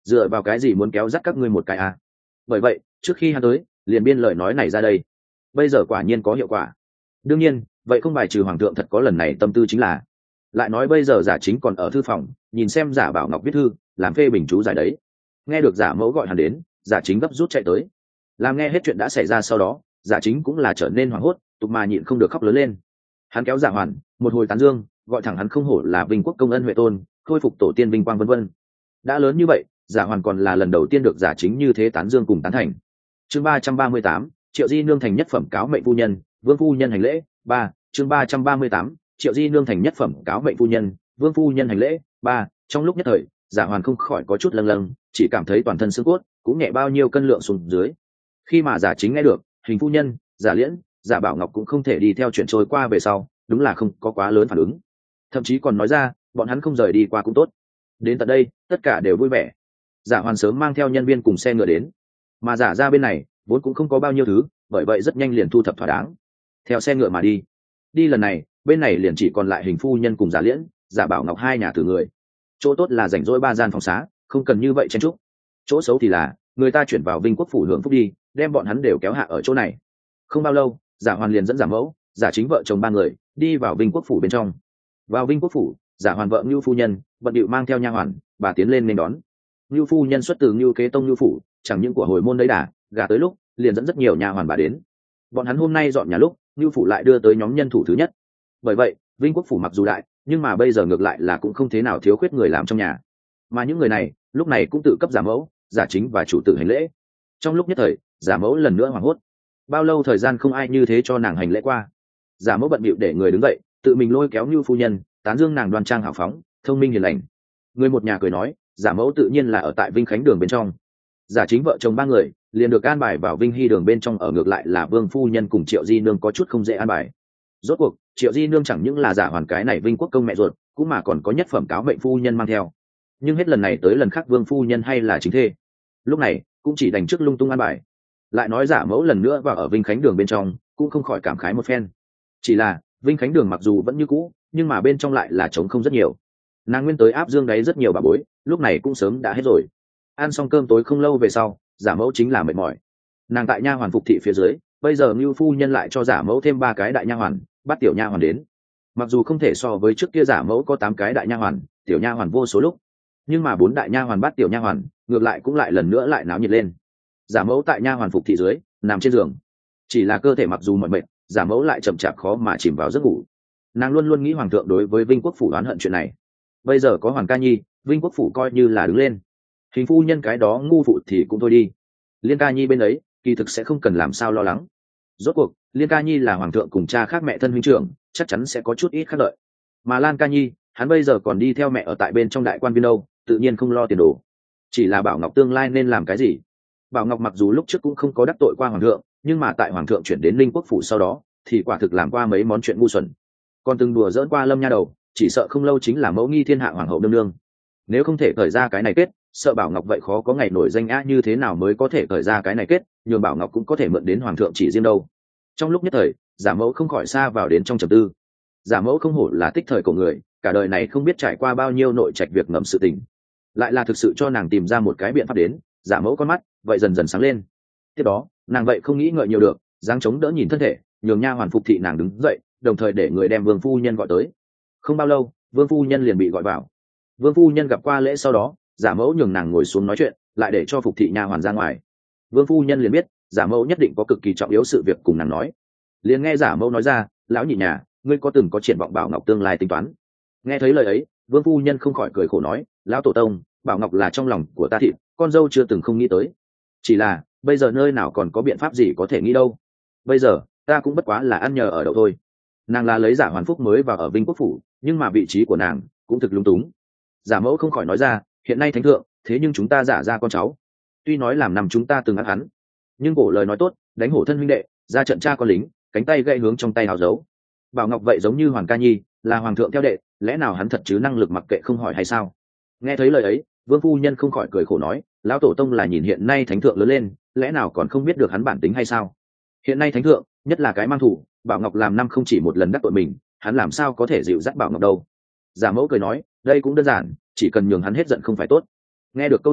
dựa vào cái gì muốn kéo dắt các ngươi một cái à? Bởi vậy trước khi hắn tới liền biên lời nói này ra đây, bây giờ quả nhiên có hiệu quả. Đương nhiên vậy không bài trừ hoàng thượng thật có lần này tâm tư, chính là lại nói bây giờ giả chính còn ở thư phòng nhìn xem giả bảo ngọc viết thư làm phê bình chú giải đấy. Nghe được giả mẫu gọi hắn đến, giả chính gấp rút chạy tới. Làm nghe hết chuyện đã xảy ra sau đó, giả chính cũng là trở nên hoảng hốt, tục mà nhịn không được khóc lớn lên. Hắn kéo giả hoàn một hồi tán dương, gọi thẳng hắn không hổ là vinh quốc công ân huệ tôn, khôi phục tổ tiên vinh quang vân vân. Đã lớn như vậy, giả hoàn còn là lần đầu tiên được giả chính như thế tán dương cùng tán thành. Chương ba trăm ba mươi tám, Triệu Di nương thành nhất phẩm cáo mệnh phu nhân, vương phu nhân hành lễ. Ba, chương ba trăm ba mươi tám, Triệu Di nương thành nhất phẩm cáo mệnh phu nhân, vương phu nhân hành lễ. Ba, trong lúc nhất thời, giả hoàn không khỏi có chút lâng lâng, chỉ cảm thấy toàn thân xương cốt cũng nhẹ bao nhiêu cân lượng xuống dưới. Khi mà giả chính nghe được hình phu nhân, giả liễn, giả bảo ngọc cũng không thể đi theo chuyện trôi qua về sau, đúng là không có quá lớn phản ứng, thậm chí còn nói ra bọn hắn không rời đi qua cũng tốt. Đến tận đây tất cả đều vui vẻ. Giả hoàn sớm mang theo nhân viên cùng xe ngựa đến, mà giả ra bên này vốn cũng không có bao nhiêu thứ, bởi vậy rất nhanh liền thu thập thỏa đáng, theo xe ngựa mà đi. Đi lần này bên này liền chỉ còn lại hình phu nhân cùng giả liễn, giả bảo ngọc hai nhà tử người. Chỗ tốt là rảnh rỗi ba gian phòng xá, không cần như vậy chen trúc. Chỗ xấu thì là người ta chuyển vào vinh quốc phủ hưởng phúc đi, đem bọn hắn đều kéo hạ ở chỗ này. Không bao lâu giả hoàn liền dẫn giả mẫu, giả chính vợ chồng ba người đi vào vinh quốc phủ bên trong. Vào vinh quốc phủ, giả hoàn vợ ngưu phu nhân bận điệu mang theo nha hoàn, bà tiến lên nên đón. Ngưu phu nhân xuất từ ngưu kế tông ngưu phủ, chẳng những của hồi môn đấy đà gà tới lúc liền dẫn rất nhiều nha hoàn bà đến. Bọn hắn hôm nay dọn nhà lúc ngưu phủ lại đưa tới nhóm nhân thủ thứ nhất. Bởi vậy vinh quốc phủ mặc dù đại, nhưng mà bây giờ ngược lại là cũng không thế nào thiếu khuyết người làm trong nhà. Mà những người này lúc này cũng tự cấp giả mẫu, giả chính và chủ tử hành lễ. Trong lúc nhất thời giả mẫu lần nữa hoảng hốt, bao lâu thời gian không ai như thế cho nàng hành lễ qua. Giả mẫu bận bịu để người đứng dậy, tự mình lôi kéo như phu nhân, tán dương nàng đoan trang hào phóng, thông minh hiền lành. Người một nhà cười nói giả mẫu tự nhiên là ở tại vinh khánh đường bên trong. Giả chính vợ chồng ba người liền được an bài vào vinh hy đường bên trong ở, ngược lại là vương phu nhân cùng triệu di nương có chút không dễ an bài. Rốt cuộc triệu di nương chẳng những là giả hoàn cái này vinh quốc công mẹ ruột, cũng mà còn có nhất phẩm cáo mệnh phu nhân mang theo. Nhưng hết lần này tới lần khác vương phu nhân hay là chính thê, lúc này cũng chỉ đành trước lung tung an bài. Lại nói giả mẫu lần nữa vào ở vinh khánh đường bên trong, cũng không khỏi cảm khái một phen. Chỉ là vinh khánh đường mặc dù vẫn như cũ, nhưng mà bên trong lại là trống không rất nhiều. Nàng nguyên tới áp dương đáy rất nhiều bà bối, lúc này cũng sớm đã hết rồi. Ăn xong cơm tối không lâu về sau, giả mẫu chính là mệt mỏi. Nàng tại nha hoàn phục thị phía dưới, bây giờ ngưu phu nhân lại cho giả mẫu thêm ba cái đại nha hoàn, bắt tiểu nha hoàn đến. Mặc dù không thể so với trước kia giả mẫu có tám cái đại nha hoàn, tiểu nha hoàn vô số lúc, nhưng mà bốn đại nha hoàn bắt tiểu nha hoàn ngược lại cũng lại lần nữa lại náo nhiệt lên. Giả mẫu tại nha hoàn phục thị dưới nằm trên giường, chỉ là cơ thể mặc dù mỏi mệt, giả mẫu lại chậm chạp khó mà chìm vào giấc ngủ. Nàng luôn luôn nghĩ hoàng thượng đối với vinh quốc phủ oán hận chuyện này, bây giờ có hoàng ca nhi, vinh quốc phủ coi như là đứng lên. Hình phu nhân cái đó ngu phụ thì cũng thôi đi, liên ca nhi bên ấy kỳ thực sẽ không cần làm sao lo lắng. Rốt cuộc liên ca nhi là hoàng thượng cùng cha khác mẹ thân huynh trưởng, chắc chắn sẽ có chút ít khác lợi. Mà lan ca nhi hắn bây giờ còn đi theo mẹ ở tại bên trong đại quan viên đâu, tự nhiên không lo tiền đồ. Chỉ là bảo ngọc tương lai nên làm cái gì. Bảo ngọc mặc dù lúc trước cũng không có đắc tội qua hoàng thượng, nhưng mà tại hoàng thượng chuyển đến linh quốc phủ sau đó thì quả thực làm qua mấy món chuyện ngu xuẩn, còn từng đùa dỡn qua lâm nha đầu, chỉ sợ không lâu chính là mẫu nghi thiên hạ hoàng hậu nương nương. Nếu không thể khởi ra cái này kết, sợ bảo ngọc vậy khó có ngày nổi danh á, như thế nào mới có thể khởi ra cái này kết, nhường bảo ngọc cũng có thể mượn đến hoàng thượng chỉ riêng đâu. Trong lúc nhất thời giả mẫu không khỏi xa vào đến trong trầm tư. Giả mẫu không hổ là tích thời của người, cả đời này không biết trải qua bao nhiêu nội trạch việc ngầm sự tình, lại là thực sự cho nàng tìm ra một cái biện pháp đến. Giả mẫu con mắt vậy dần dần sáng lên. Tiếp đó nàng vậy không nghĩ ngợi nhiều được, dáng chống đỡ nhìn thân thể, nhường nha hoàn phục thị nàng đứng dậy, đồng thời để người đem vương phu nhân gọi tới. Không bao lâu vương phu nhân liền bị gọi vào. Vương phu nhân gặp qua lễ sau đó, giả mẫu nhường nàng ngồi xuống nói chuyện, lại để cho phục thị nha hoàn ra ngoài. Vương phu nhân liền biết giả mẫu nhất định có cực kỳ trọng yếu sự việc cùng nàng nói. Liền nghe giả mẫu nói ra, lão nhị nhà, ngươi có từng có triển vọng bảo ngọc tương lai tính toán. Nghe thấy lời ấy vương phu nhân không khỏi cười khổ nói, lão tổ tông, bảo ngọc là trong lòng của ta thịt, con dâu chưa từng không nghĩ tới. Chỉ là bây giờ nơi nào còn có biện pháp gì có thể nghĩ đâu. Bây giờ ta cũng bất quá là ăn nhờ ở đậu thôi. Nàng là lấy giả hoàn phúc mới vào ở vinh quốc phủ, nhưng mà vị trí của nàng cũng thực lung túng. Giả mẫu không khỏi nói ra, hiện nay thánh thượng, thế nhưng chúng ta giả ra con cháu, tuy nói làm nằm chúng ta từng ác hắn, nhưng cổ lời nói tốt, đánh hổ thân huynh đệ, ra trận cha con lính, cánh tay gãy hướng trong tay hào dấu. Bảo ngọc vậy giống như hoàng ca nhi, là hoàng thượng theo đệ, lẽ nào hắn thật chứ năng lực mặc kệ không hỏi hay sao? Nghe thấy lời ấy vương phu nhân không khỏi cười khổ nói, lão tổ tông là nhìn hiện nay thánh thượng lớn lên, lẽ nào còn không biết được hắn bản tính hay sao? Hiện nay thánh thượng nhất là cái mang thủ, bảo ngọc làm năm không chỉ một lần đắc tội mình, hắn làm sao có thể dịu dắt bảo ngọc đâu. Giả mẫu cười nói, đây cũng đơn giản, chỉ cần nhường hắn hết giận không phải tốt. Nghe được câu này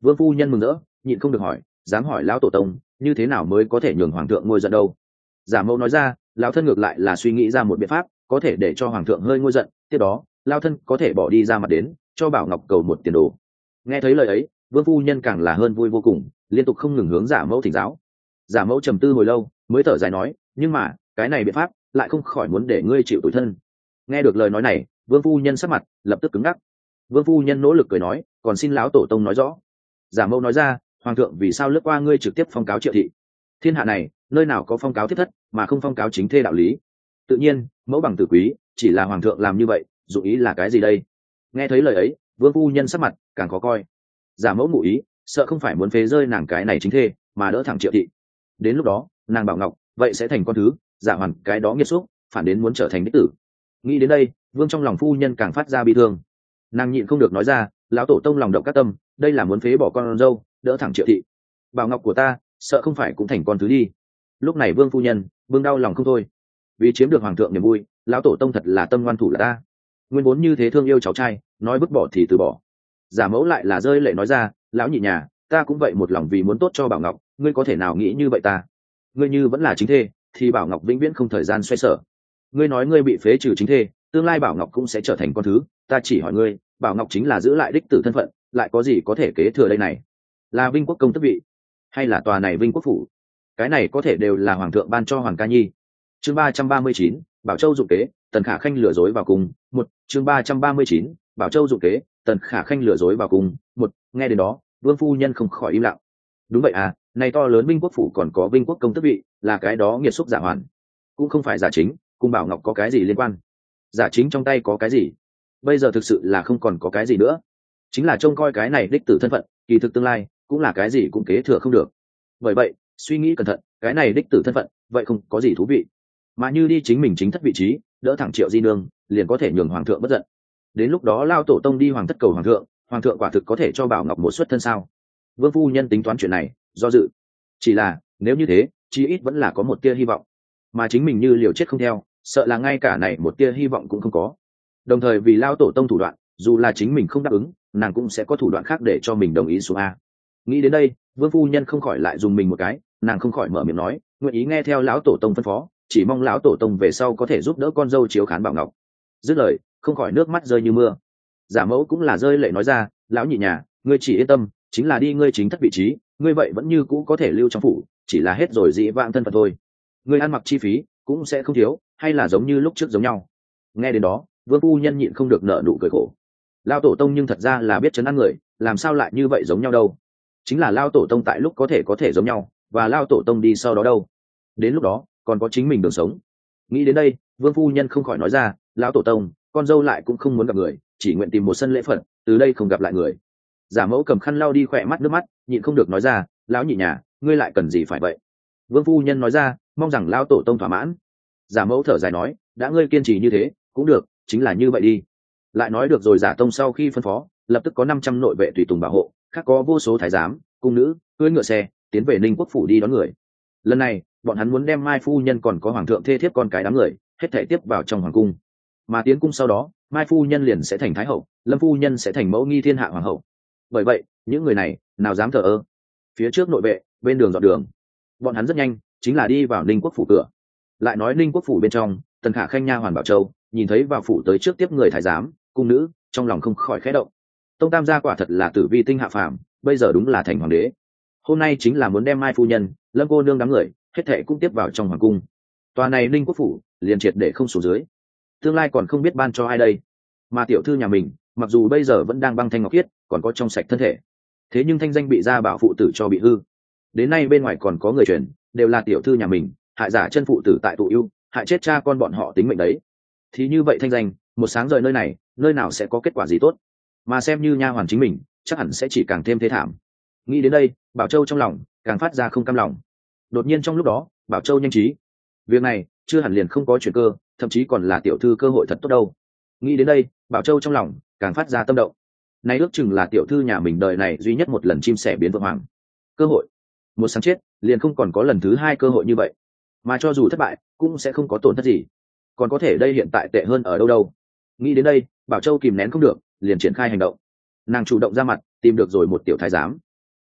Vương phu nhân mừng rỡ, nhịn không được hỏi, dám hỏi lão tổ tông như thế nào mới có thể nhường hoàng thượng ngôi giận đâu. Giả mẫu nói ra, lão thân ngược lại là suy nghĩ ra một biện pháp có thể để cho hoàng thượng hơi ngôi giận, tiếp đó lão thân có thể bỏ đi ra mặt đến cho bảo ngọc cầu một tiền đồ. Nghe thấy lời ấy, vương phu nhân càng là hơn vui vô cùng, liên tục không ngừng hướng giả mẫu thỉnh giáo. Giả mẫu trầm tư hồi lâu mới thở dài nói, nhưng mà cái này biện pháp lại không khỏi muốn để ngươi chịu tủi thân. Nghe được lời nói này, vương phu nhân sắc mặt lập tức cứng ngắc. Vương phu nhân nỗ lực cười nói, còn xin lão tổ tông nói rõ. Giả mẫu nói ra, hoàng thượng vì sao lướt qua ngươi trực tiếp phong cáo Triệu thị? Thiên hạ này nơi nào có phong cáo thiết thất mà không phong cáo chính thê đạo lý? Tự nhiên mẫu bằng tử quý, chỉ là hoàng thượng làm như vậy dụng ý là cái gì đây? Nghe thấy lời ấy, vương phu nhân sắc mặt càng khó coi. Giả mẫu ngụ ý sợ không phải muốn phế rơi nàng cái này chính thê mà đỡ thẳng Triệu thị. Đến lúc đó nàng bảo ngọc vậy sẽ thành con thứ giả hoàn cái đó nghiệt xúc, phản đến muốn trở thành đích tử. Nghĩ đến đây, vương trong lòng phu nhân càng phát ra bi thương. Nàng nhịn không được nói ra, lão tổ tông lòng động các tâm, đây là muốn phế bỏ con dâu đỡ thẳng Triệu thị. Bảo ngọc của ta sợ không phải cũng thành con thứ đi. Lúc này vương phu nhân vương đau lòng không thôi. Vì chiếm được hoàng thượng niềm vui, lão tổ tông thật là tâm ngoan thủ là ta. Nguyên vốn như thế thương yêu cháu trai, nói vứt bỏ thì từ bỏ. Giả mẫu lại là rơi lệ nói ra, lão nhị nhà, ta cũng vậy một lòng vì muốn tốt cho bảo ngọc, ngươi có thể nào nghĩ như vậy ta? Ngươi như vẫn là chính thê thì bảo ngọc vĩnh viễn không thời gian xoay sở. Ngươi nói ngươi bị phế trừ chính thê, tương lai bảo ngọc cũng sẽ trở thành con thứ, ta chỉ hỏi ngươi, bảo ngọc chính là giữ lại đích tử thân phận, lại có gì có thể kế thừa đây này? Là vinh quốc công tước vị, hay là tòa này vinh quốc phủ? Cái này có thể đều là hoàng thượng ban cho hoàng ca nhi. Chương ba trăm ba mươi chín, Bảo Châu dụng kế, Tần Khả Khanh lừa dối vào cung. Một, chương ba trăm ba mươi chín, Bảo Châu dụng kế, Tần Khả Khanh lừa dối vào cung. Một, nghe đến đó, vương phu nhân không khỏi im lặng. Đúng vậy à, này to lớn vinh quốc phủ còn có vinh quốc công tước vị, là cái đó nghiệt xúc giả hoàn, cũng không phải giả chính, cùng bảo ngọc có cái gì liên quan? Giả chính trong tay có cái gì? Bây giờ thực sự là không còn có cái gì nữa, chính là trông coi cái này đích tử thân phận, kỳ thực tương lai cũng là cái gì cũng kế thừa không được. Bởi vậy suy nghĩ cẩn thận, cái này đích tử thân phận vậy không có gì thú vị, mà như đi chính mình chính thất vị trí đỡ thẳng Triệu di nương, liền có thể nhường hoàng thượng bất giận. Đến lúc đó lao tổ tông đi hoàng thất cầu hoàng thượng, hoàng thượng quả thực có thể cho bảo ngọc một suất thân sao? Vương phu nhân tính toán chuyện này, do dự. Chỉ là nếu như thế, chí ít vẫn là có một tia hy vọng, mà chính mình như liều chết không theo, sợ là ngay cả này một tia hy vọng cũng không có. Đồng thời vì lao tổ tông thủ đoạn, dù là chính mình không đáp ứng, nàng cũng sẽ có thủ đoạn khác để cho mình đồng ý xuống a. Nghĩ đến đây, vương phu nhân không khỏi lại dùng mình một cái, nàng không khỏi mở miệng nói, nguyện ý nghe theo lão tổ tông phân phó, chỉ mong lão tổ tông về sau có thể giúp đỡ con dâu chiếu khán bảo ngọc. Dứt lời, không khỏi nước mắt rơi như mưa. Giả mẫu cũng là rơi lệ nói ra, lão nhị nhà, ngươi chỉ yên tâm, chính là đi ngươi chính thất vị trí, ngươi vậy vẫn như cũ có thể lưu trong phủ, chỉ là hết rồi dĩ vãng thân phận thôi. Ngươi ăn mặc chi phí cũng sẽ không thiếu, hay là giống như lúc trước giống nhau. Nghe đến đó, vương phu nhân nhịn không được nở nụ cười khổ. Lao tổ tông nhưng thật ra là biết chấn an người, làm sao lại như vậy giống nhau đâu? Chính là lao tổ tông tại lúc có thể có thể giống nhau, và lao tổ tông đi sau đó đâu? Đến lúc đó còn có chính mình đường sống. Nghĩ đến đây, vương phu nhân không khỏi nói ra, lão tổ tông, con dâu lại cũng không muốn gặp người, chỉ nguyện tìm một sân lễ phật, từ đây không gặp lại người. Giả mẫu cầm khăn lau đi khỏe mắt nước mắt, nhịn không được nói ra, lão nhị nhà, ngươi lại cần gì phải vậy? Vương phu nhân nói ra, mong rằng lão tổ tông thỏa mãn. Giả mẫu thở dài nói, đã ngươi kiên trì như thế cũng được, chính là như vậy đi. Lại nói được rồi, giả tông sau khi phân phó, lập tức có năm trăm nội vệ tùy tùng bảo hộ, khác có vô số thái giám cung nữ cưỡi ngựa xe tiến về ninh quốc phủ đi đón người. Lần này bọn hắn muốn đem mai phu nhân còn có hoàng thượng thê thiếp con cái đám người hết thể tiếp vào trong hoàng cung, mà tiến cung sau đó mai phu nhân liền sẽ thành thái hậu, lâm phu nhân sẽ thành mẫu nghi thiên hạ hoàng hậu. Bởi vậy những người này nào dám thờ ơ. Phía trước nội vệ, bên đường dọn đường, bọn hắn rất nhanh chính là đi vào ninh quốc phủ cửa. Lại nói ninh quốc phủ bên trong, Tần Khả Khanh nha hoàn Bảo Châu nhìn thấy vào phủ tới trước tiếp người thái giám cung nữ, trong lòng không khỏi khẽ động. Tông tam gia quả thật là tử vi tinh hạ phàm, bây giờ đúng là thành hoàng đế. Hôm nay chính là muốn đem mai phu nhân, lâm cô nương đám người hết thệ cũng tiếp vào trong hoàng cung. Tòa này ninh quốc phủ liền triệt để không xuống dưới, tương lai còn không biết ban cho ai đây. Mà tiểu thư nhà mình mặc dù bây giờ vẫn đang băng thanh ngọc khiết, còn có trong sạch thân thể, thế nhưng thanh danh bị gia bảo phụ tử cho bị hư. Đến nay bên ngoài còn có người truyền đều là tiểu thư nhà mình hại giả chân phụ tử tại tụ yêu, hại chết cha con bọn họ tính mệnh đấy. Thì như vậy thanh danh một sáng rời nơi này, nơi nào sẽ có kết quả gì tốt? Mà xem như nha hoàn chính mình chắc hẳn sẽ chỉ càng thêm thế thảm. Nghĩ đến đây, Bảo Châu trong lòng càng phát ra không cam lòng. Đột nhiên trong lúc đó, Bảo Châu nhanh trí, việc này chưa hẳn liền không có chuyển cơ, thậm chí còn là tiểu thư cơ hội thật tốt đâu. Nghĩ đến đây, Bảo Châu trong lòng càng phát ra tâm động. Này ước chừng là tiểu thư nhà mình đời này duy nhất một lần chim sẻ biến vượng hoàng cơ hội, một sáng chết liền không còn có lần thứ hai cơ hội như vậy. Mà cho dù thất bại cũng sẽ không có tổn thất gì, còn có thể đây hiện tại tệ hơn ở đâu đâu. Nghĩ đến đây, Bảo Châu kìm nén không được, liền triển khai hành động. Nàng chủ động ra mặt tìm được rồi một tiểu thái giám,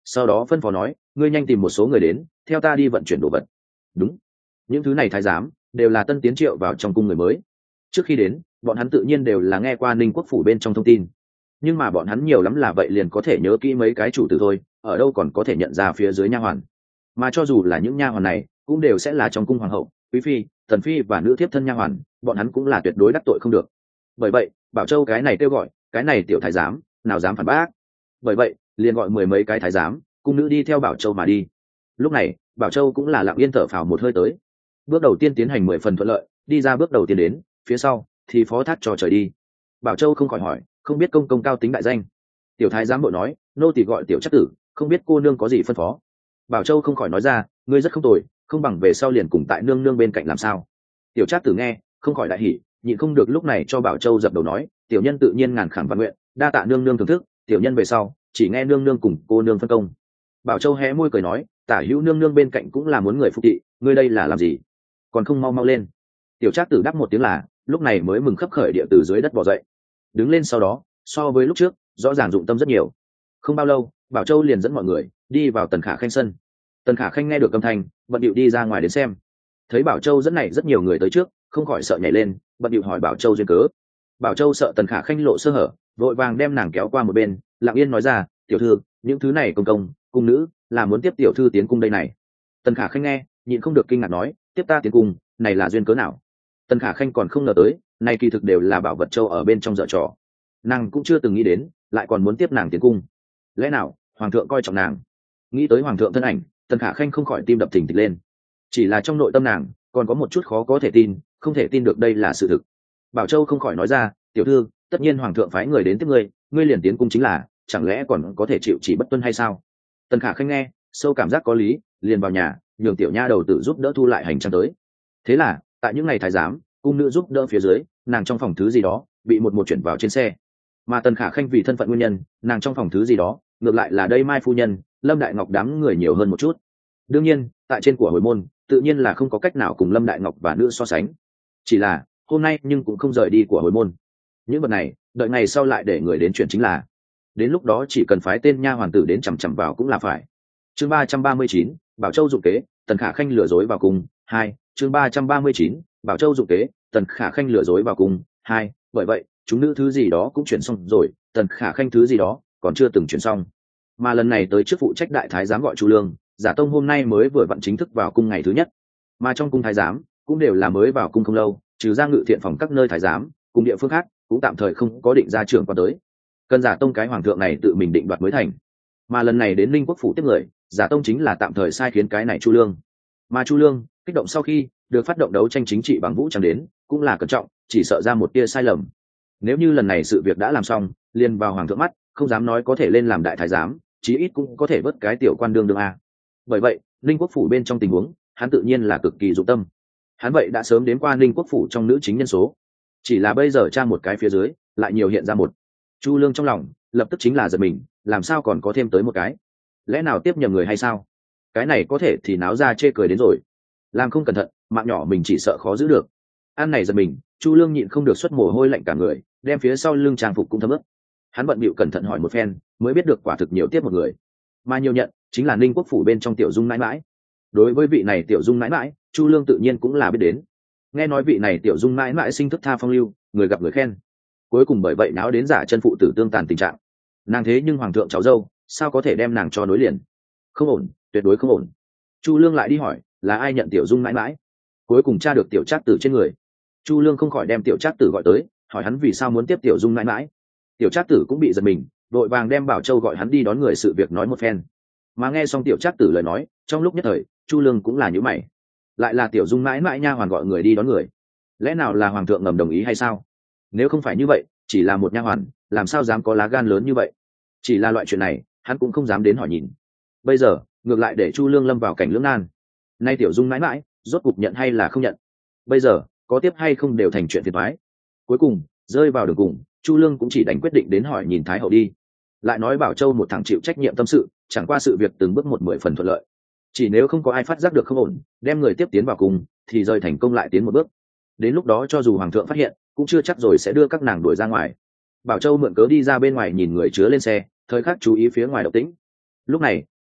sau đó phân phó nói, ngươi nhanh tìm một số người đến theo ta đi vận chuyển đồ vật. Đúng, những thứ này thái giám đều là tân tiến triệu vào trong cung người mới. Trước khi đến bọn hắn tự nhiên đều là nghe qua Ninh Quốc phủ bên trong thông tin, nhưng mà bọn hắn nhiều lắm là vậy liền có thể nhớ kỹ mấy cái chủ tử thôi, ở đâu còn có thể nhận ra phía dưới nha hoàn. Mà cho dù là những nha hoàn này cũng đều sẽ là trong cung hoàng hậu, quý phi, tần phi và nữ thiếp thân nha hoàn, bọn hắn cũng là tuyệt đối đắc tội không được. Bởi vậy Bảo Châu cái này kêu gọi cái này tiểu thái giám nào dám phản bác. Bởi vậy liền gọi mười mấy cái thái giám cung nữ đi theo Bảo Châu mà đi. Lúc này Bảo Châu cũng là lặng yên thở phào một hơi tới. Bước đầu tiên tiến hành mười phần thuận lợi, đi ra bước đầu tiên đến phía sau thì phó thác cho trời đi. Bảo Châu không khỏi hỏi, không biết công công cao tính đại danh? Tiểu thái giám bộ nói, nô tỳ gọi tiểu trắc tử, không biết cô nương có gì phân phó? Bảo Châu không khỏi nói ra, ngươi rất không tồi, không bằng về sau liền cùng tại nương nương bên cạnh làm sao? Tiểu trắc tử nghe không khỏi đại hỉ, nhịn không được lúc này cho Bảo Châu dập đầu nói, tiểu nhân tự nhiên ngàn khẳng vạn nguyện, đa tạ nương nương thưởng thức, tiểu nhân về sau chỉ nghe nương nương cùng cô nương phân công. Bảo Châu hé môi cười nói, tả hữu nương nương bên cạnh cũng là muốn người phục thị, ngươi đây là làm gì, còn không mau mau lên. Tiểu trác tử đáp một tiếng là, lúc này mới mừng khấp khởi địa từ dưới đất bò dậy, đứng lên. Sau đó so với lúc trước rõ ràng dụng tâm rất nhiều. Không bao lâu Bảo Châu liền dẫn mọi người đi vào Tần Khả Khanh sân. Tần Khả Khanh nghe được âm thanh bận điệu đi ra ngoài đến xem, thấy Bảo Châu dẫn này rất nhiều người tới trước, không khỏi sợ nhảy lên, bận điệu hỏi Bảo Châu duyên cớ. Bảo Châu sợ Tần Khả Khanh lộ sơ hở, vội vàng đem nàng kéo qua một bên, lặng yên nói ra, tiểu thư, những thứ này công công cung nữ là muốn tiếp tiểu thư tiến cung đây này. Tần Khả Khanh nghe nhịn không được kinh ngạc nói, tiếp ta tiến cung này là duyên cớ nào? Tần Khả Khanh còn không ngờ tới này kỳ thực đều là Bảo Vật Châu ở bên trong dở trò, nàng cũng chưa từng nghĩ đến lại còn muốn tiếp nàng tiến cung. Lẽ nào hoàng thượng coi trọng nàng? Nghĩ tới hoàng thượng thân ảnh, Tần Khả Khanh không khỏi tim đập thình thịch lên. Chỉ là trong nội tâm nàng còn có một chút khó có thể tin, không thể tin được đây là sự thực. Bảo Châu không khỏi nói ra, tiểu thư, tất nhiên hoàng thượng phái người đến tiếp ngươi, ngươi liền tiến cung chính là, chẳng lẽ còn có thể chịu chỉ bất tuân hay sao? Tần Khả Khanh nghe sâu cảm giác có lý, liền vào nhà nhường tiểu nha đầu tự giúp đỡ thu lại hành trang tới. Thế là tại những ngày thái giám cung nữ giúp đỡ phía dưới, nàng trong phòng thứ gì đó bị một một chuyển vào trên xe. Mà Tần Khả Khanh vì thân phận nguyên nhân, nàng trong phòng thứ gì đó ngược lại là đây Mai phu nhân, Lâm Đại Ngọc đám người nhiều hơn một chút. Đương nhiên tại trên của hồi môn tự nhiên là không có cách nào cùng Lâm Đại Ngọc và nữ so sánh. Chỉ là hôm nay nhưng cũng không rời đi của hồi môn. Những vật này đợi ngày sau lại để người đến chuyện chính là, đến lúc đó chỉ cần phái tên nha hoàn tử đến chằm chằm vào cũng là phải. Chương ba trăm ba mươi chín, Bảo Châu dụng kế, Tần Khả Khanh lừa dối vào cung. Hai. Chương ba trăm ba mươi chín, Bảo Châu dụng kế, Tần Khả Khanh lừa dối vào cung. Hai. Bởi vậy chúng nữ thứ gì đó cũng chuyển xong rồi, Tần Khả Khanh thứ gì đó còn chưa từng chuyển xong. Mà lần này tới chức phụ trách đại thái giám gọi Chu Lương, Giả Tông hôm nay mới vừa vặn chính thức vào cung ngày thứ nhất. Mà trong cung thái giám cũng đều là mới vào cung không lâu, trừ ra ngự thiện phòng các nơi thái giám cùng địa phương khác cũng tạm thời không có định ra trưởng quan tới, cần Giả Tông cái hoàng thượng này tự mình định đoạt mới thành. Mà lần này đến Ninh Quốc phủ tiếp người, Giả Tông chính là tạm thời sai khiến cái này Chu Lương. Mà Chu Lương kích động sau khi được phát động đấu tranh chính trị bằng vũ trang đến, cũng là cẩn trọng, chỉ sợ ra một tia sai lầm. Nếu như lần này sự việc đã làm xong, liền vào hoàng thượng mắt, không dám nói có thể lên làm đại thái giám, chí ít cũng có thể vớt cái tiểu quan đương đương a. Bởi vậy Ninh Quốc phủ bên trong tình huống hắn tự nhiên là cực kỳ dụng tâm. Hắn vậy đã sớm đến qua Ninh Quốc phủ trong nữ chính nhân số, chỉ là bây giờ tra một cái phía dưới lại nhiều hiện ra một. Chu Lương trong lòng lập tức chính là giật mình, làm sao còn có thêm tới một cái? Lẽ nào tiếp nhầm người hay sao? Cái này có thể thì náo ra chê cười đến rồi. Làm không cẩn thận mạng nhỏ mình chỉ sợ khó giữ được. An này giật mình, Chu Lương nhịn không được xuất mồ hôi lạnh cả người, đem phía sau lưng trang phục cũng thấm ướt. Hắn bận bịu cẩn thận hỏi một phen, mới biết được quả thực nhiều tiếp một người, mà nhiều nhận chính là Ninh Quốc phủ bên trong Tiểu Dung nãi mãi. Đối với vị này Tiểu Dung nãi mãi, Chu Lương tự nhiên cũng là biết đến. Nghe nói vị này Tiểu Dung nãi mãi sinh thức tha phong lưu, người gặp người khen, cuối cùng bởi vậy náo đến giả chân phụ tử tương tàn tình trạng. Nàng thế nhưng hoàng thượng cháu dâu, sao có thể đem nàng cho nối liền? Không ổn, tuyệt đối không ổn. Chu Lương lại đi hỏi, là ai nhận Tiểu Dung mãi mãi? Cuối cùng tra được Tiểu Trác Tử trên người. Chu Lương không khỏi đem Tiểu Trác Tử gọi tới, hỏi hắn vì sao muốn tiếp Tiểu Dung mãi mãi. Tiểu Trác Tử cũng bị giật mình, vội vàng đem Bảo Châu gọi hắn đi đón người sự việc nói một phen. Mà nghe xong Tiểu Trác Tử lời nói, trong lúc nhất thời Chu Lương cũng là nhíu mày. Lại là Tiểu Dung mãi mãi nha hoàn gọi người đi đón người, lẽ nào là hoàng thượng ngầm đồng ý hay sao? Nếu không phải như vậy, chỉ là một nha hoàn, làm sao dám có lá gan lớn như vậy? Chỉ là loại chuyện này hắn cũng không dám đến hỏi nhìn. Bây giờ ngược lại để Chu Lương lâm vào cảnh lưỡng nan. Nay Tiểu Dung mãi mãi rốt cục nhận hay là không nhận? Bây giờ có tiếp hay không đều thành chuyện phiền toái. Cuối cùng rơi vào đường cùng, Chu Lương cũng chỉ đành quyết định đến hỏi nhìn thái hậu đi. Lại nói Bảo Châu một thằng chịu trách nhiệm tâm sự, chẳng qua sự việc từng bước một mười phần thuận lợi. Chỉ nếu không có ai phát giác được không ổn, đem người tiếp tiến vào cùng, thì rời thành công lại tiến một bước. Đến lúc đó cho dù hoàng thượng phát hiện, cũng chưa chắc rồi sẽ đưa các nàng đuổi ra ngoài. Bảo Châu mượn cớ đi ra bên ngoài nhìn người chứa lên xe, thời khắc chú ý phía ngoài động tĩnh. Lúc này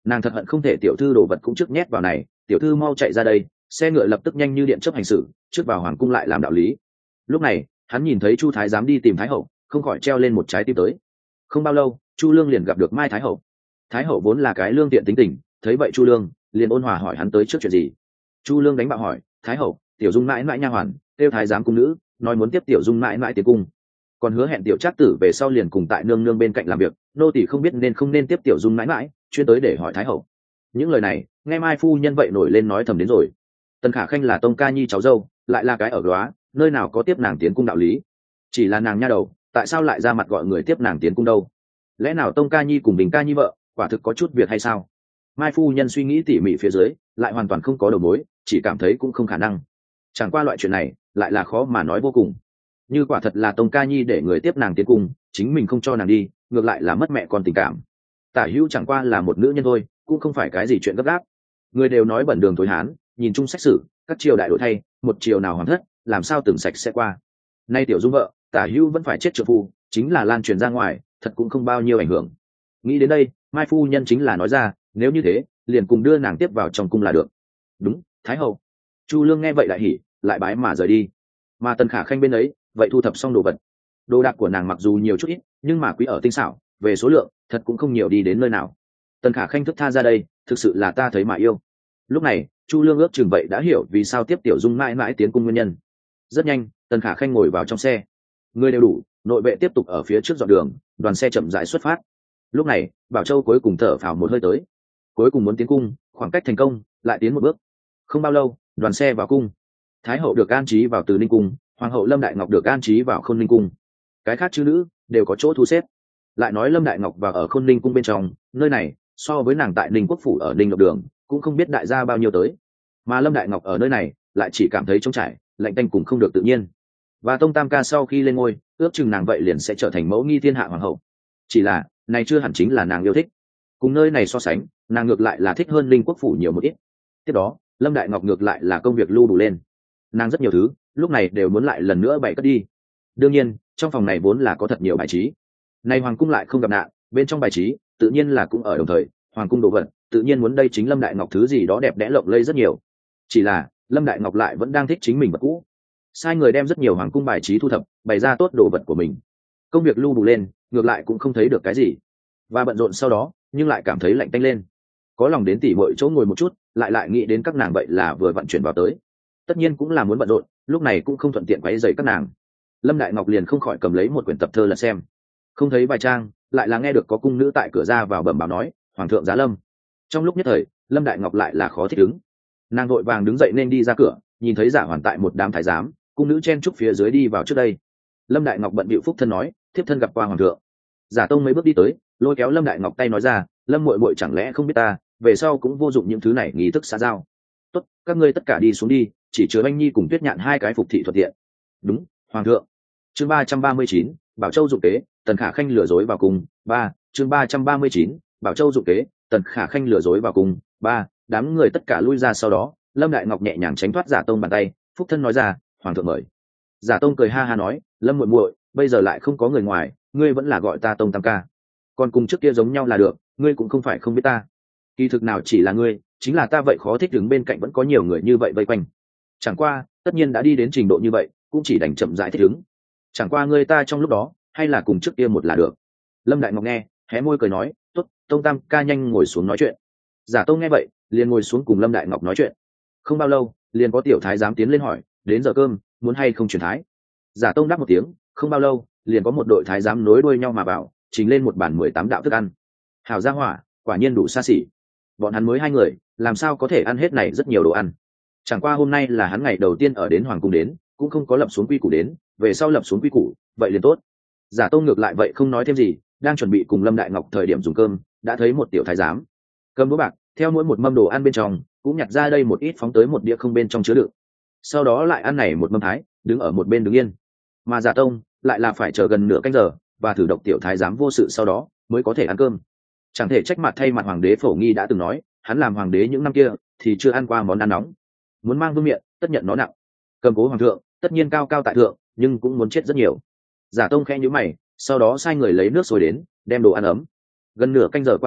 nàng thật hận không thể tiểu thư đồ vật cũng trước nhét vào này. Tiểu thư mau chạy ra đây. Xe ngựa lập tức nhanh như điện chấp hành xử, trước vào hoàng cung lại làm đạo lý. Lúc này hắn nhìn thấy Chu thái giám đi tìm thái hậu, không khỏi treo lên một trái tim tới. Không bao lâu Chu lương liền gặp được Mai thái hậu. Thái hậu vốn là cái lương tiện tính tình, thấy vậy Chu lương liền ôn hòa hỏi hắn tới trước chuyện gì. Chu lương đánh bạo hỏi: Thái hậu, tiểu dung mãi mãi nha hoàn tiêu thái giám cung nữ nói muốn tiếp tiểu dung mãi mãi tiến cung, còn hứa hẹn tiểu trác tử về sau liền cùng tại nương nương bên cạnh làm việc, nô tỳ không biết nên không nên tiếp tiểu dung mãi mãi, chuyên tới để hỏi thái hậu. Những lời này nghe Mai phu nhân vậy nổi lên nói thầm đến rồi. Tần khả khanh là tông ca nhi cháu dâu, lại là cái ở đó nơi nào có tiếp nàng tiến cung đạo lý. Chỉ là nàng nha đầu, tại sao lại ra mặt gọi người tiếp nàng tiến cung đâu? Lẽ nào tông ca nhi cùng bình ca nhi vợ quả thực có chút việc hay sao? Mai phu nhân suy nghĩ tỉ mỉ phía dưới lại hoàn toàn không có đầu mối, chỉ cảm thấy cũng không khả năng. Chẳng qua loại chuyện này lại là khó mà nói vô cùng. Như quả thật là tông ca nhi để người tiếp nàng tiến cung, chính mình không cho nàng đi, ngược lại là mất mẹ con tình cảm. Tả hữu chẳng qua là một nữ nhân thôi, cũng không phải cái gì chuyện gấp gáp. Người đều nói bẩn đường thối hán, nhìn chung xét xử các triều đại đổi thay, một triều nào hoàn thất, làm sao từng sạch sẽ qua. Nay tiểu dung vợ tả hữu vẫn phải chết trợ phu, chính là lan truyền ra ngoài, thật cũng không bao nhiêu ảnh hưởng. Nghĩ đến đây Mai phu nhân chính là nói ra, nếu như thế liền cùng đưa nàng tiếp vào trong cung là được. Đúng, thái hậu. Chu lương nghe vậy đại hỉ, lại bái mà rời đi. Mà Tần khả khanh bên ấy vậy thu thập xong đồ vật. Đồ đạc của nàng mặc dù nhiều chút ít, nhưng mà quý ở tinh xảo, về số lượng thật cũng không nhiều đi đến nơi nào. Tần khả khanh thức tha ra đây, thực sự là ta thấy mà yêu. Lúc này Chu lương ước chừng vậy đã hiểu vì sao tiếp tiểu dung mãi mãi tiến cung nguyên nhân. Rất nhanh Tần khả khanh ngồi vào trong xe, người đều đủ, nội vệ tiếp tục ở phía trước dọn đường, đoàn xe chậm rãi xuất phát. Lúc này Bảo Châu cuối cùng thở phào một hơi tới, cuối cùng muốn tiến cung, khoảng cách thành công lại tiến một bước. Không bao lâu đoàn xe vào cung. Thái hậu được an trí vào Từ Ninh cung, hoàng hậu Lâm Đại Ngọc được an trí vào Khôn Ninh cung. Cái khác chư nữ đều có chỗ thu xếp. Lại nói Lâm Đại Ngọc vào ở Khôn Ninh cung bên trong, nơi này so với nàng tại Ninh Quốc phủ ở Ninh Lộc đường cũng không biết đại gia bao nhiêu tới, mà Lâm Đại Ngọc ở nơi này lại chỉ cảm thấy trống trải, lạnh tanh cùng không được tự nhiên. Và tông tam ca sau khi lên ngôi, ước chừng nàng vậy liền sẽ trở thành mẫu nghi thiên hạ hoàng hậu. Chỉ là này chưa hẳn chính là nàng yêu thích. Cùng nơi này so sánh, nàng ngược lại là thích hơn Ninh Quốc phủ nhiều một ít. Tiếp đó Lâm Đại Ngọc ngược lại là công việc lưu đủ lên, nàng rất nhiều thứ lúc này đều muốn lại lần nữa bày cất đi. Đương nhiên trong phòng này vốn là có thật nhiều bài trí, này hoàng cung lại không gặp nạn, bên trong bài trí tự nhiên là cũng ở đồng thời, hoàng cung đồ vật tự nhiên muốn đây chính Lâm Đại Ngọc thứ gì đó đẹp đẽ lộng lẫy rất nhiều. Chỉ là Lâm Đại Ngọc lại vẫn đang thích chính mình vật cũ, sai người đem rất nhiều hoàng cung bài trí thu thập, bày ra tốt đồ vật của mình. Công việc lưu đủ lên, ngược lại cũng không thấy được cái gì, và bận rộn sau đó nhưng lại cảm thấy lạnh tanh lên. Có lòng đến tỉ mọi chỗ ngồi một chút, lại lại nghĩ đến các nàng vậy là vừa vận chuyển vào tới, tất nhiên cũng là muốn bận rộn, lúc này cũng không thuận tiện quấy rầy các nàng. Lâm Đại Ngọc liền không khỏi cầm lấy một quyển tập thơ lật xem, không thấy vài trang, lại là nghe được có cung nữ tại cửa ra vào bẩm báo nói hoàng thượng giá lâm. Trong lúc nhất thời Lâm Đại Ngọc lại là khó thích ứng, nàng vội vàng đứng dậy nên đi ra cửa, nhìn thấy Giả Hoàn tại một đám thái giám cung nữ chen trúc phía dưới đi vào trước đây. Lâm Đại Ngọc bận bịu phúc thân nói, thiếp thân gặp qua hoàng thượng. Giả Tông mấy bước đi tới, lôi kéo Lâm Đại Ngọc tay nói ra, Lâm muội muội chẳng lẽ không biết ta, về sau cũng vô dụng những thứ này nghi thức xã giao. Tốt, các ngươi tất cả đi xuống đi, chỉ chứa anh nhi cùng Tuyết Nhạn hai cái phục thị thuận tiện. Đúng, hoàng thượng. Chương ba trăm ba mươi chín, Bảo Châu dụng kế, Tần Khả Khanh lừa dối vào cung. Ba, chương ba trăm ba mươi chín, Bảo Châu dụng kế, Tần Khả Khanh lừa dối vào cung. Ba, đám người tất cả lui ra, sau đó Lâm Đại Ngọc nhẹ nhàng tránh thoát Giả Tông bàn tay, phúc thân nói ra, hoàng thượng mời. Giả Tông cười ha ha nói, Lâm muội muội, bây giờ lại không có người ngoài, ngươi vẫn là gọi ta Tông tam ca, còn cùng trước kia giống nhau là được, ngươi cũng không phải không biết ta. Kỳ thực nào chỉ là ngươi, chính là ta vậy khó thích đứng bên cạnh vẫn có nhiều người như vậy vây quanh. Chẳng qua tất nhiên đã đi đến trình độ như vậy, cũng chỉ đành chậm rãi thích ứng. Chẳng qua ngươi ta trong lúc đó hay là cùng trước kia một là được. Lâm Đại Ngọc nghe, hé môi cười nói, tốt, Tông tam ca nhanh ngồi xuống nói chuyện. Giả Tông nghe vậy liền ngồi xuống cùng Lâm Đại Ngọc nói chuyện. Không bao lâu liền có tiểu thái giám tiến lên hỏi, đến giờ cơm muốn hay không truyền thái. Giả Tông đáp một tiếng. Không bao lâu liền có một đội thái giám nối đuôi nhau mà vào, trình lên một bàn mười tám đạo thức ăn. Hảo gia hỏa, quả nhiên đủ xa xỉ. Bọn hắn mới hai người làm sao có thể ăn hết này rất nhiều đồ ăn. Chẳng qua hôm nay là hắn ngày đầu tiên ở đến hoàng cung đến, cũng không có lập xuống quy củ đến, về sau lập xuống quy củ vậy liền tốt. Giả Tông ngược lại vậy không nói thêm gì, đang chuẩn bị cùng Lâm Đại Ngọc thời điểm dùng cơm, đã thấy một tiểu thái giám cầm đũa bạc theo mỗi một mâm đồ ăn bên trong cũng nhặt ra đây một ít phóng tới một đĩa không bên trong chứa đựng, sau đó lại ăn này một mâm thái, đứng ở một bên đứng yên. Mà Giả Tông lại là phải chờ gần nửa canh giờ và thử độc tiểu thái giám vô sự sau đó mới có thể ăn cơm. Chẳng thể trách mặt thay mặt hoàng đế Phổ Nghi đã từng nói, hắn làm hoàng đế những năm kia thì chưa ăn qua món ăn nóng, muốn mang vương miện tất nhận nó nặng. Cầm cố hoàng thượng tất nhiên cao cao tại thượng, nhưng cũng muốn chết rất nhiều. Giả Tông khẽ nhíu mày, sau đó sai người lấy nước sôi đến đem đồ ăn ấm. Gần nửa canh giờ qua đi,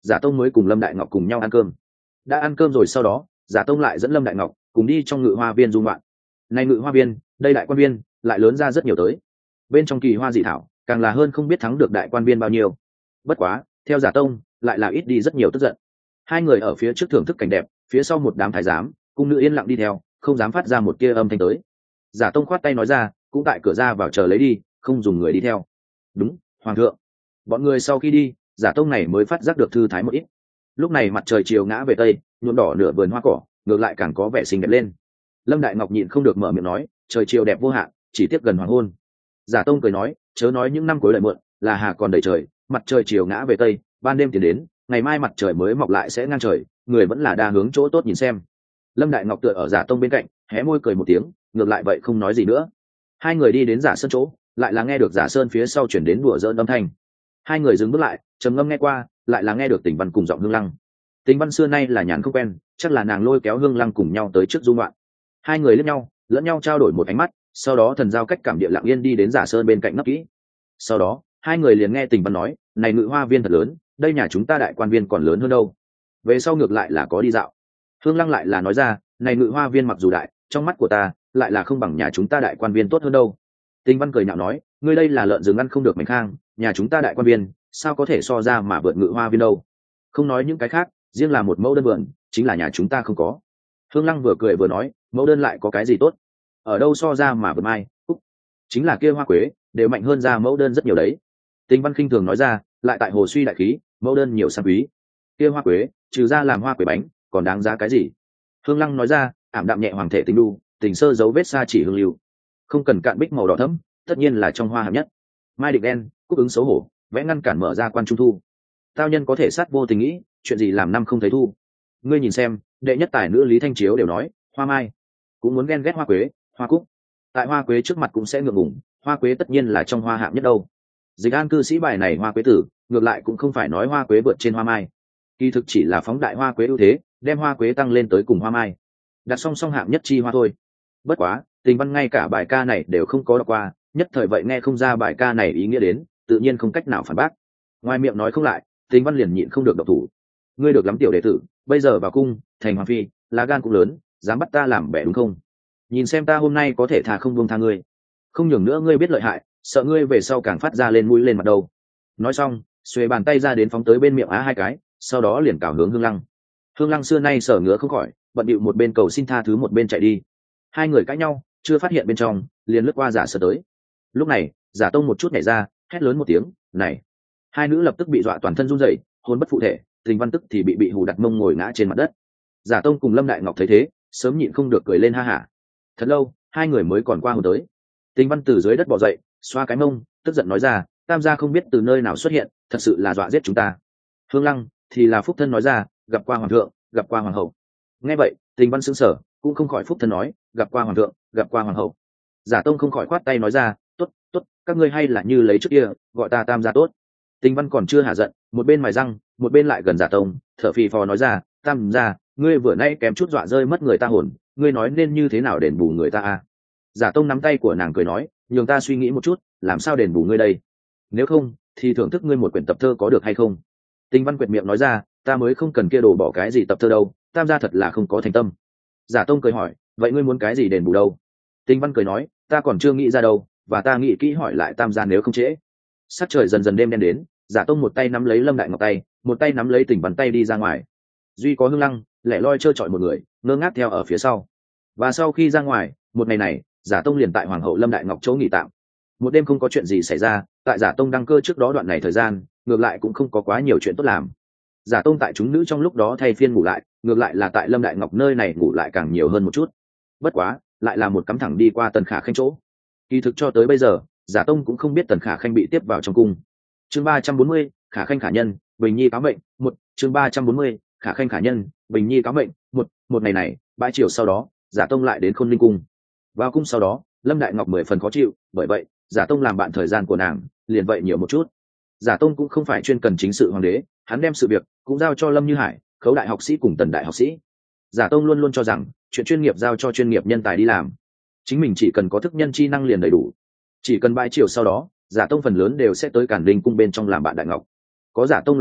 giả tông mới cùng lâm đại ngọc cùng nhau ăn cơm. Đã ăn cơm rồi sau đó, giả tông lại dẫn lâm đại ngọc cùng đi trong ngự hoa viên du ngoạn. Này ngự hoa viên, đây đại quan viên lại lớn ra rất nhiều tới, bên trong kỳ hoa dị thảo càng là hơn không biết thắng được đại quan viên bao nhiêu. Bất quá theo giả tông lại là ít đi rất nhiều tức giận. Hai người ở phía trước thưởng thức cảnh đẹp, phía sau một đám thái giám cung nữ yên lặng đi theo, không dám phát ra một tia âm thanh tới. Giả tông khoát tay nói ra, cũng tại cửa ra vào chờ lấy đi, không dùng người đi theo. Đúng, hoàng thượng. Bọn người sau khi đi, giả tông này mới phát giác được thư thái một ít. Lúc này mặt trời chiều ngã về tây, nhuộm đỏ nửa vườn hoa cỏ, ngược lại càng có vẻ xinh đẹp lên. Lâm đại ngọc nhịn không được mở miệng nói, trời chiều đẹp vô hạn, chỉ tiếc gần hoàng hôn. Giả tông cười nói, chớ nói những năm cuối lợi mượn, là hà còn đầy trời, mặt trời chiều ngã về tây, ban đêm tiến đến, ngày mai mặt trời mới mọc lại sẽ ngang trời, người vẫn là đa hướng chỗ tốt nhìn xem. Lâm đại ngọc tựa ở giả tông bên cạnh, hé môi cười một tiếng, ngược lại vậy không nói gì nữa. Hai người đi đến giả sơn chỗ, lại là nghe được giả sơn phía sau chuyển đến đùa giỡn âm thanh. Hai người dừng bước lại, trầm ngâm nghe qua, lại là nghe được Tình Văn cùng giọng Hương Lăng. Tình Văn xưa nay là nhàn không quen, chắc là nàng lôi kéo Hương Lăng cùng nhau tới trước dung loạn. Hai người liếc nhau, lẫn nhau trao đổi một ánh mắt, sau đó thần giao cách cảm địa lặng yên đi đến giả sơn bên cạnh nấp kỹ. Sau đó hai người liền nghe Tình Văn nói, này ngự hoa viên thật lớn, đây nhà chúng ta đại quan viên còn lớn hơn đâu. Về sau ngược lại là có đi dạo. Hương Lăng lại là nói ra, này ngự hoa viên mặc dù đại, trong mắt của ta lại là không bằng nhà chúng ta đại quan viên tốt hơn đâu. Tình Văn cười nhạo nói, ngươi đây là lợn rừng ăn không được mảnh khang, nhà chúng ta đại quan viên sao có thể so ra mà vượt ngự hoa viên đâu. Không nói những cái khác, riêng là một mẫu đơn vườn chính là nhà chúng ta không có. Hương Lăng vừa cười vừa nói, mẫu đơn lại có cái gì tốt, ở đâu so ra mà vượt mai cúc, chính là kia hoa quế đều mạnh hơn ra mẫu đơn rất nhiều đấy. Tình Văn khinh thường nói ra, lại tại hồ suy đại khí, mẫu đơn nhiều sang quý, kia hoa quế trừ ra làm hoa quế bánh còn đáng giá cái gì. Hương Lăng nói ra, ảm đạm nhẹ hoàng thể tình đu, tình sơ dấu vết xa chỉ hương lưu, không cần cạn bích màu đỏ thẫm, tất nhiên là trong hoa hạng nhất. Mai địch đen, cúc ứng xấu hổ, vẽ ngăn cản mở ra quan trung thu. Tao nhân có thể sát vô tình nghĩ, chuyện gì làm năm không thấy thu. Ngươi nhìn xem, đệ nhất tài nữ Lý Thanh Chiếu đều nói, hoa mai cũng muốn ghen ghét hoa quế, hoa cúc. Tại hoa quế trước mặt cũng sẽ ngượng ngùng, hoa quế tất nhiên là trong hoa hạng nhất đâu. Dịch An cư sĩ bài này hoa quế tử, ngược lại cũng không phải nói hoa quế vượt trên hoa mai, kỳ thực chỉ là phóng đại hoa quế ưu thế, đem hoa quế tăng lên tới cùng hoa mai, đặt song song hạng nhất chi hoa thôi. Bất quá Tình Văn ngay cả bài ca này đều không có đọc qua, nhất thời vậy nghe không ra bài ca này ý nghĩa đến, tự nhiên không cách nào phản bác. Ngoài miệng nói không lại, Tình Văn liền nhịn không được độc thủ. Ngươi được lắm tiểu đệ tử, bây giờ vào cung thành hoàng phi, lá gan cũng lớn, dám bắt ta làm bẻ đúng không? Nhìn xem ta hôm nay có thể thà không buông tha ngươi, không nhường nữa ngươi biết lợi hại, sợ ngươi về sau càng phát ra lên mũi lên mặt đầu. Nói xong xuề bàn tay ra đến phóng tới bên miệng á hai cái, sau đó liền cào hướng Hương Lăng. Hương Lăng xưa nay sở ngứa không khỏi, bận điệu một bên cầu xin tha thứ một bên chạy đi. Hai người cãi nhau chưa phát hiện bên trong, liền lướt qua giả sở tới. Lúc này giả tông một chút nhảy ra, hét lớn một tiếng, này. Hai nữ lập tức bị dọa toàn thân run rẩy, hồn bất phụ thể. Tình Văn tức thì bị bị hù đặt mông ngồi ngã trên mặt đất. Giả tông cùng Lâm đại ngọc thấy thế, sớm nhịn không được cười lên ha hả. Thật lâu hai người mới còn qua hồn tới. Tình Văn từ dưới đất bò dậy, xoa cái mông, tức giận nói ra, tam gia không biết từ nơi nào xuất hiện, thật sự là dọa giết chúng ta. Hương Lăng thì là phúc thân nói ra, gặp qua hoàng thượng, gặp qua hoàng hậu. Nghe vậy Tình Văn sững sờ, cũng không khỏi phúc thân nói, gặp qua hoàng thượng, gặp qua hoàng hậu. Giả tông không khỏi khoát tay nói ra, tốt tốt, các ngươi hay là như lấy trước kia gọi ta tam gia tốt. Tình Văn còn chưa hạ giận, một bên mài răng một bên lại gần giả tông, thở phì phò nói ra, tam gia, ngươi vừa nay kém chút dọa rơi mất người ta hồn, ngươi nói nên như thế nào đền bù người ta à? Giả tông nắm tay của nàng cười nói, nhường ta suy nghĩ một chút, làm sao đền bù ngươi đây, nếu không thì thưởng thức ngươi một quyển tập thơ có được hay không? Tình Văn quyệt miệng nói ra, ta mới không cần kia đồ bỏ cái gì tập thơ đâu, tam gia thật là không có thành tâm. Giả tông cười hỏi, vậy ngươi muốn cái gì đền bù đâu? Tình Văn cười nói, ta còn chưa nghĩ ra đâu, và ta nghĩ kỹ hỏi lại tam gia nếu không trễ. Sắc trời dần dần đêm đen đến, giả tông một tay nắm lấy Lâm đại ngọc tay, một tay nắm lấy Tình Văn tay đi ra ngoài. Duy có Hương Lăng lẻ loi trơ trọi một người ngơ ngác theo ở phía sau. Và sau khi ra ngoài, một ngày này giả tông liền tại hoàng hậu Lâm đại ngọc chỗ nghỉ tạm. Một đêm không có chuyện gì xảy ra, tại giả tông đăng cơ trước đó đoạn này thời gian, ngược lại cũng không có quá nhiều chuyện tốt làm. Giả tông tại chúng nữ trong lúc đó thay phiên ngủ lại, ngược lại là tại Lâm đại ngọc nơi này ngủ lại càng nhiều hơn một chút. Bất quá lại là một cắm thẳng đi qua Tần Khả Khanh chỗ. Kỳ thực cho tới bây giờ giả tông cũng không biết Tần Khả Khanh bị tiếp vào trong cung. Chương ba trăm bốn mươi, Khả Khanh khả nhân, Bình Nhi cáo mệnh. Một chương ba trăm bốn mươi, Khả Khanh khả nhân, Bình Nhi cáo mệnh. Một một ngày này bãi chiều sau đó, giả tông lại đến Khôn Ninh cung. Vào cung sau đó, Lâm đại ngọc mười phần khó chịu, bởi vậy giả tông làm bạn thời gian của nàng liền vậy nhiều một chút. Giả tông cũng không phải chuyên cần chính sự hoàng đế, hắn đem sự việc cũng giao cho Lâm Như Hải, Khấu đại học sĩ cùng Tần đại học sĩ. Giả tông luôn luôn cho rằng chuyện chuyên nghiệp giao cho chuyên nghiệp nhân tài đi làm, chính mình chỉ cần có thức nhân chi năng liền đầy đủ. Chỉ cần bãi chiều sau đó, giả tông phần lớn đều sẽ tới Càn Linh cung bên trong làm bạn đại ngọc. Có giả tông làm bạn,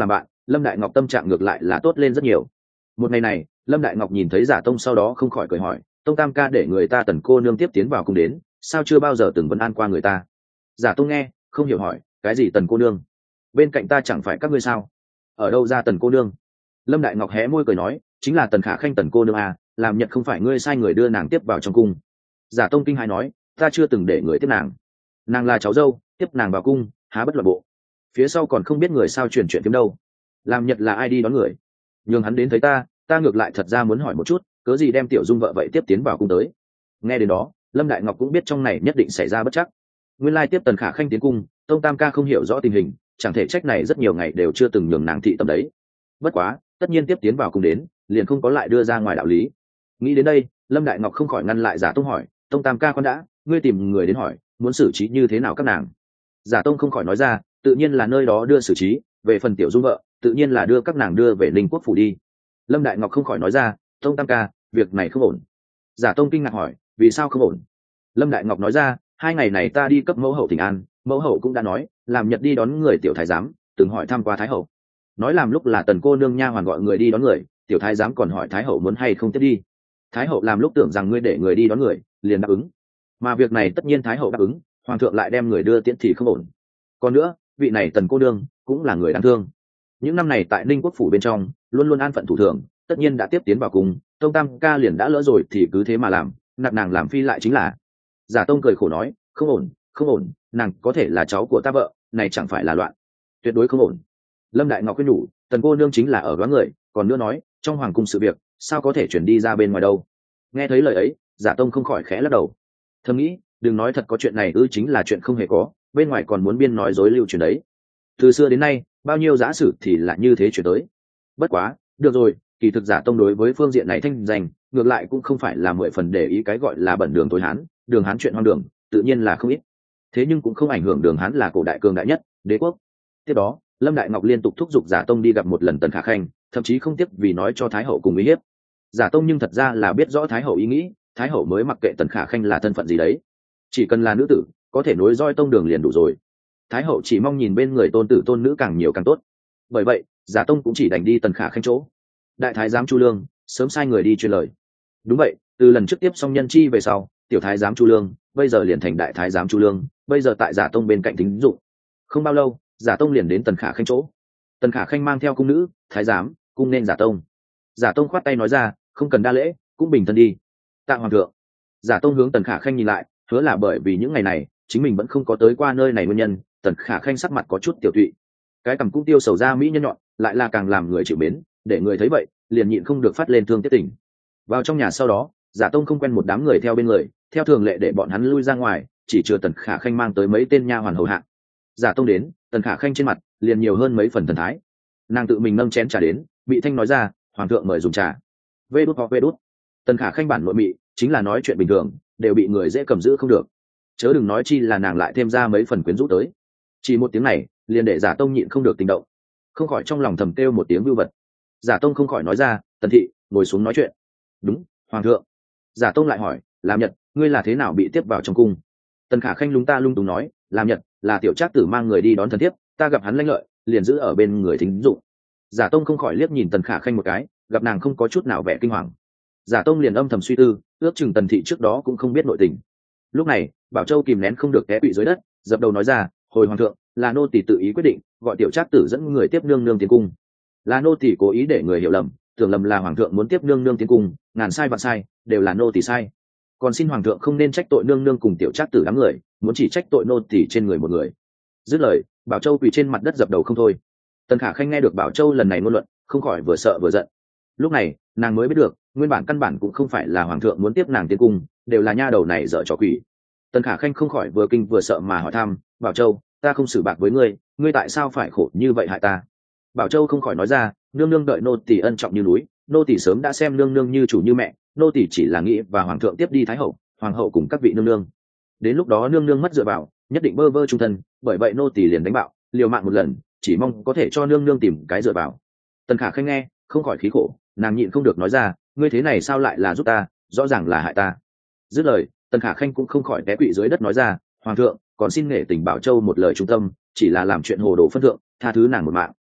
Lâm Đại Ngọc tâm trạng ngược lại là tốt lên rất nhiều. Một ngày này, Lâm Đại Ngọc nhìn thấy Giả Tông sau đó không khỏi cười hỏi, Tông Tam ca để người ta Tần cô nương tiếp tiến vào cung đến, sao chưa bao giờ từng vấn an qua người ta? Giả Tông nghe không hiểu hỏi, cái gì Tần cô nương? Bên cạnh ta chẳng phải các ngươi sao? Ở đâu ra Tần cô nương? Lâm Đại Ngọc hé môi cười nói, chính là Tần Khả Khanh Tần cô nương à, làm Nhật không phải ngươi sai người đưa nàng tiếp vào trong cung. Giả Tông kinh hãi nói, ta chưa từng để người tiếp nàng, nàng là cháu dâu, tiếp nàng vào cung há bất loạn bộ. Phía sau còn không biết người sao truyền chuyện kiếm đâu, làm Nhật là ai đi đón người, nhường hắn đến thấy ta, ta ngược lại thật ra muốn hỏi một chút, cớ gì đem tiểu dung vợ vậy tiếp tiến vào cung tới. Nghe đến đó, Lâm Đại Ngọc cũng biết trong này nhất định xảy ra bất chắc. Nguyên lai tiếp Tần Khả Khanh tiến cung, Tông Tam ca không hiểu rõ tình hình, chẳng thể trách này rất nhiều ngày đều chưa từng nhường nàng thị tầm đấy. Bất quá tất nhiên tiếp tiến vào cung đến, liền không có lại đưa ra ngoài đạo lý. Nghĩ đến đây, Lâm Đại Ngọc không khỏi ngăn lại Giả Tông hỏi, Tông Tam ca con đã, ngươi tìm người đến hỏi muốn xử trí như thế nào các nàng? Giả Tông không khỏi nói ra, tự nhiên là nơi đó đưa xử trí, về phần tiểu dung vợ tự nhiên là đưa các nàng đưa về Linh Quốc phủ đi. Lâm Đại Ngọc không khỏi nói ra, Tông Tam ca, việc này không ổn. Giả Tông kinh ngạc hỏi, vì sao không ổn? Lâm Đại Ngọc nói ra, hai ngày này ta đi cấp mẫu hậu thỉnh an, mẫu hậu cũng đã nói làm Nhật đi đón người tiểu thái giám, từng hỏi thăm qua thái hậu, nói làm lúc là Tần cô nương nha hoàn gọi người đi đón người, tiểu thái giám còn hỏi thái hậu muốn hay không tiếp đi. Thái hậu làm lúc tưởng rằng ngươi để người đi đón người, liền đáp ứng, mà việc này tất nhiên thái hậu đáp ứng, hoàng thượng lại đem người đưa tiễn thì không ổn. Còn nữa, vị này Tần cô nương cũng là người đáng thương, những năm này tại Ninh Quốc phủ bên trong luôn luôn an phận thủ thường, tất nhiên đã tiếp tiến vào cùng, Tông Tam ca liền đã lỡ rồi thì cứ thế mà làm, nạp nàng làm phi lại chính là. Giả Tông cười khổ nói, không ổn, không ổn, nàng có thể là cháu của ta vợ, này chẳng phải là loạn, tuyệt đối không ổn. Lâm Đại Ngọc khuyên nhủ, Tần cô nương chính là ở đoán người, còn nữa nói trong hoàng cung sự việc sao có thể chuyển đi ra bên ngoài đâu. Nghe thấy lời ấy, Giả Tông không khỏi khẽ lắc đầu, thầm nghĩ, đừng nói thật có chuyện này ư, chính là chuyện không hề có, bên ngoài còn muốn biên nói dối lưu truyền đấy. Từ xưa đến nay bao nhiêu giả sử thì là như thế chuyển tới. Bất quá được rồi, kỳ thực Giả Tông đối với phương diện này thanh danh ngược lại cũng không phải là mười phần để ý cái gọi là bẩn đường tối hán, đường hán chuyện hoang đường tự nhiên là không ít, thế nhưng cũng không ảnh hưởng đường hán là cổ đại cường đại nhất đế quốc. Tiếp đó Lâm Đại Ngọc liên tục thúc giục Giả Tông đi gặp một lần Tần Khả Khanh, thậm chí không tiếc vì nói cho thái hậu cùng ý hiếp. Giả Tông nhưng thật ra là biết rõ thái hậu ý nghĩ, thái hậu mới mặc kệ Tần Khả Khanh là thân phận gì đấy, chỉ cần là nữ tử có thể nối roi tông đường liền đủ rồi. Thái hậu chỉ mong nhìn bên người tôn tử tôn nữ càng nhiều càng tốt, bởi vậy Giả Tông cũng chỉ đành đi Tần Khả Khanh chỗ. Đại thái giám Chu Lương sớm sai người đi truyền lời. Đúng vậy, từ lần trước tiếp xong nhân chi về sau, tiểu thái giám Chu Lương bây giờ liền thành đại thái giám Chu Lương, bây giờ tại Giả Tông bên cạnh thính dụng. Không bao lâu, Giả Tông liền đến Tần Khả Khanh chỗ. Tần Khả Khanh mang theo cung nữ, thái giám, cung nên Giả Tông. Giả Tông khoát tay nói ra, không cần đa lễ, cũng bình thân đi. Tạ hoàng thượng. Giả Tông hướng Tần Khả Khanh nhìn lại, hứa là bởi vì những ngày này chính mình vẫn không có tới qua nơi này nguyên nhân. Tần Khả Khanh sắc mặt có chút tiểu tụy, cái cằm cũng tiêu sầu ra mỹ nhân nhọn, lại là càng làm người chịu mến, để người thấy vậy liền nhịn không được phát lên thương tiếc tình. Vào trong nhà sau đó, Giả Tông không quen một đám người theo bên người, theo thường lệ để bọn hắn lui ra ngoài, chỉ chưa Tần Khả Khanh mang tới mấy tên nha hoàn hầu hạ. Giả Tông đến, Tần Khả Khanh trên mặt liền nhiều hơn mấy phần thần thái, nàng tự mình nâng chén trà đến, bị thanh nói ra, hoàng thượng mời dùng trà. Vê đút hoặc vê đút. Tần Khả Khanh bản nội mị chính là nói chuyện bình thường đều bị người dễ cầm giữ không được, chớ đừng nói chi là nàng lại thêm ra mấy phần quyến rũ tới. Chỉ một tiếng này liền để Giả Tông nhịn không được tình động, không khỏi trong lòng thầm kêu một tiếng vưu vật. Giả Tông không khỏi nói ra, Tần thị ngồi xuống nói chuyện. Đúng, hoàng thượng. Giả Tông lại hỏi, làm Nhật ngươi là thế nào bị tiếp vào trong cung? Tần Khả Khanh lúng ta lung túng nói, làm Nhật là tiểu trác tử mang người đi đón thần thiếp, ta gặp hắn lanh lợi liền giữ ở bên người thính dụng. Giả Tông không khỏi liếc nhìn Tần Khả Khanh một cái, gặp nàng không có chút nào vẻ kinh hoàng, Giả Tông liền âm thầm suy tư, ước chừng Tần thị trước đó cũng không biết nội tình. Lúc này Bảo Châu kìm nén không được té quỵ dưới đất, dập đầu nói ra, hồi hoàng thượng, là nô tỳ tự ý quyết định gọi tiểu trác tử dẫn người tiếp nương nương tiến cung, là nô tỳ cố ý để người hiểu lầm, tưởng lầm là hoàng thượng muốn tiếp nương nương tiến cung, ngàn sai vạn sai đều là nô tỳ sai, còn xin hoàng thượng không nên trách tội nương nương cùng tiểu trác tử đám người, muốn chỉ trách tội nô tỳ trên người một người. Dứt lời, Bảo Châu quỳ trên mặt đất dập đầu không thôi. Tần Khả Khanh nghe được Bảo Châu lần này ngôn luận, không khỏi vừa sợ vừa giận. Lúc này nàng mới biết được, nguyên bản căn bản cũng không phải là hoàng thượng muốn tiếp nàng tiến cung, đều là nha đầu này dở trò quỷ. Tần Khả Khanh không khỏi vừa kinh vừa sợ mà hỏi thăm, Bảo Châu, ta không xử bạc với ngươi, ngươi tại sao phải khổ như vậy hại ta? Bảo Châu không khỏi nói ra, nương nương đợi nô tỳ ân trọng như núi, nô tỳ sớm đã xem nương nương như chủ như mẹ, nô tỳ chỉ là nghĩ và hoàng thượng tiếp đi thái hậu, hoàng hậu cùng các vị nương nương, đến lúc đó nương nương mất dựa vào, nhất định bơ vơ trung thân, bởi vậy nô tỳ liền đánh bạo, liều mạng một lần, chỉ mong có thể cho nương nương tìm cái dựa vào. Tần Khả Khanh nghe không khỏi khí khổ, nàng nhịn không được nói ra, ngươi thế này sao lại là giúp ta, rõ ràng là hại ta. Dứt lời, Tần Khả Khanh cũng không khỏi té quỵ dưới đất nói ra, hoàng thượng còn xin nghệ tình Bảo Châu một lời trung tâm, chỉ là làm chuyện hồ đồ phân thượng, tha thứ nàng một mạng.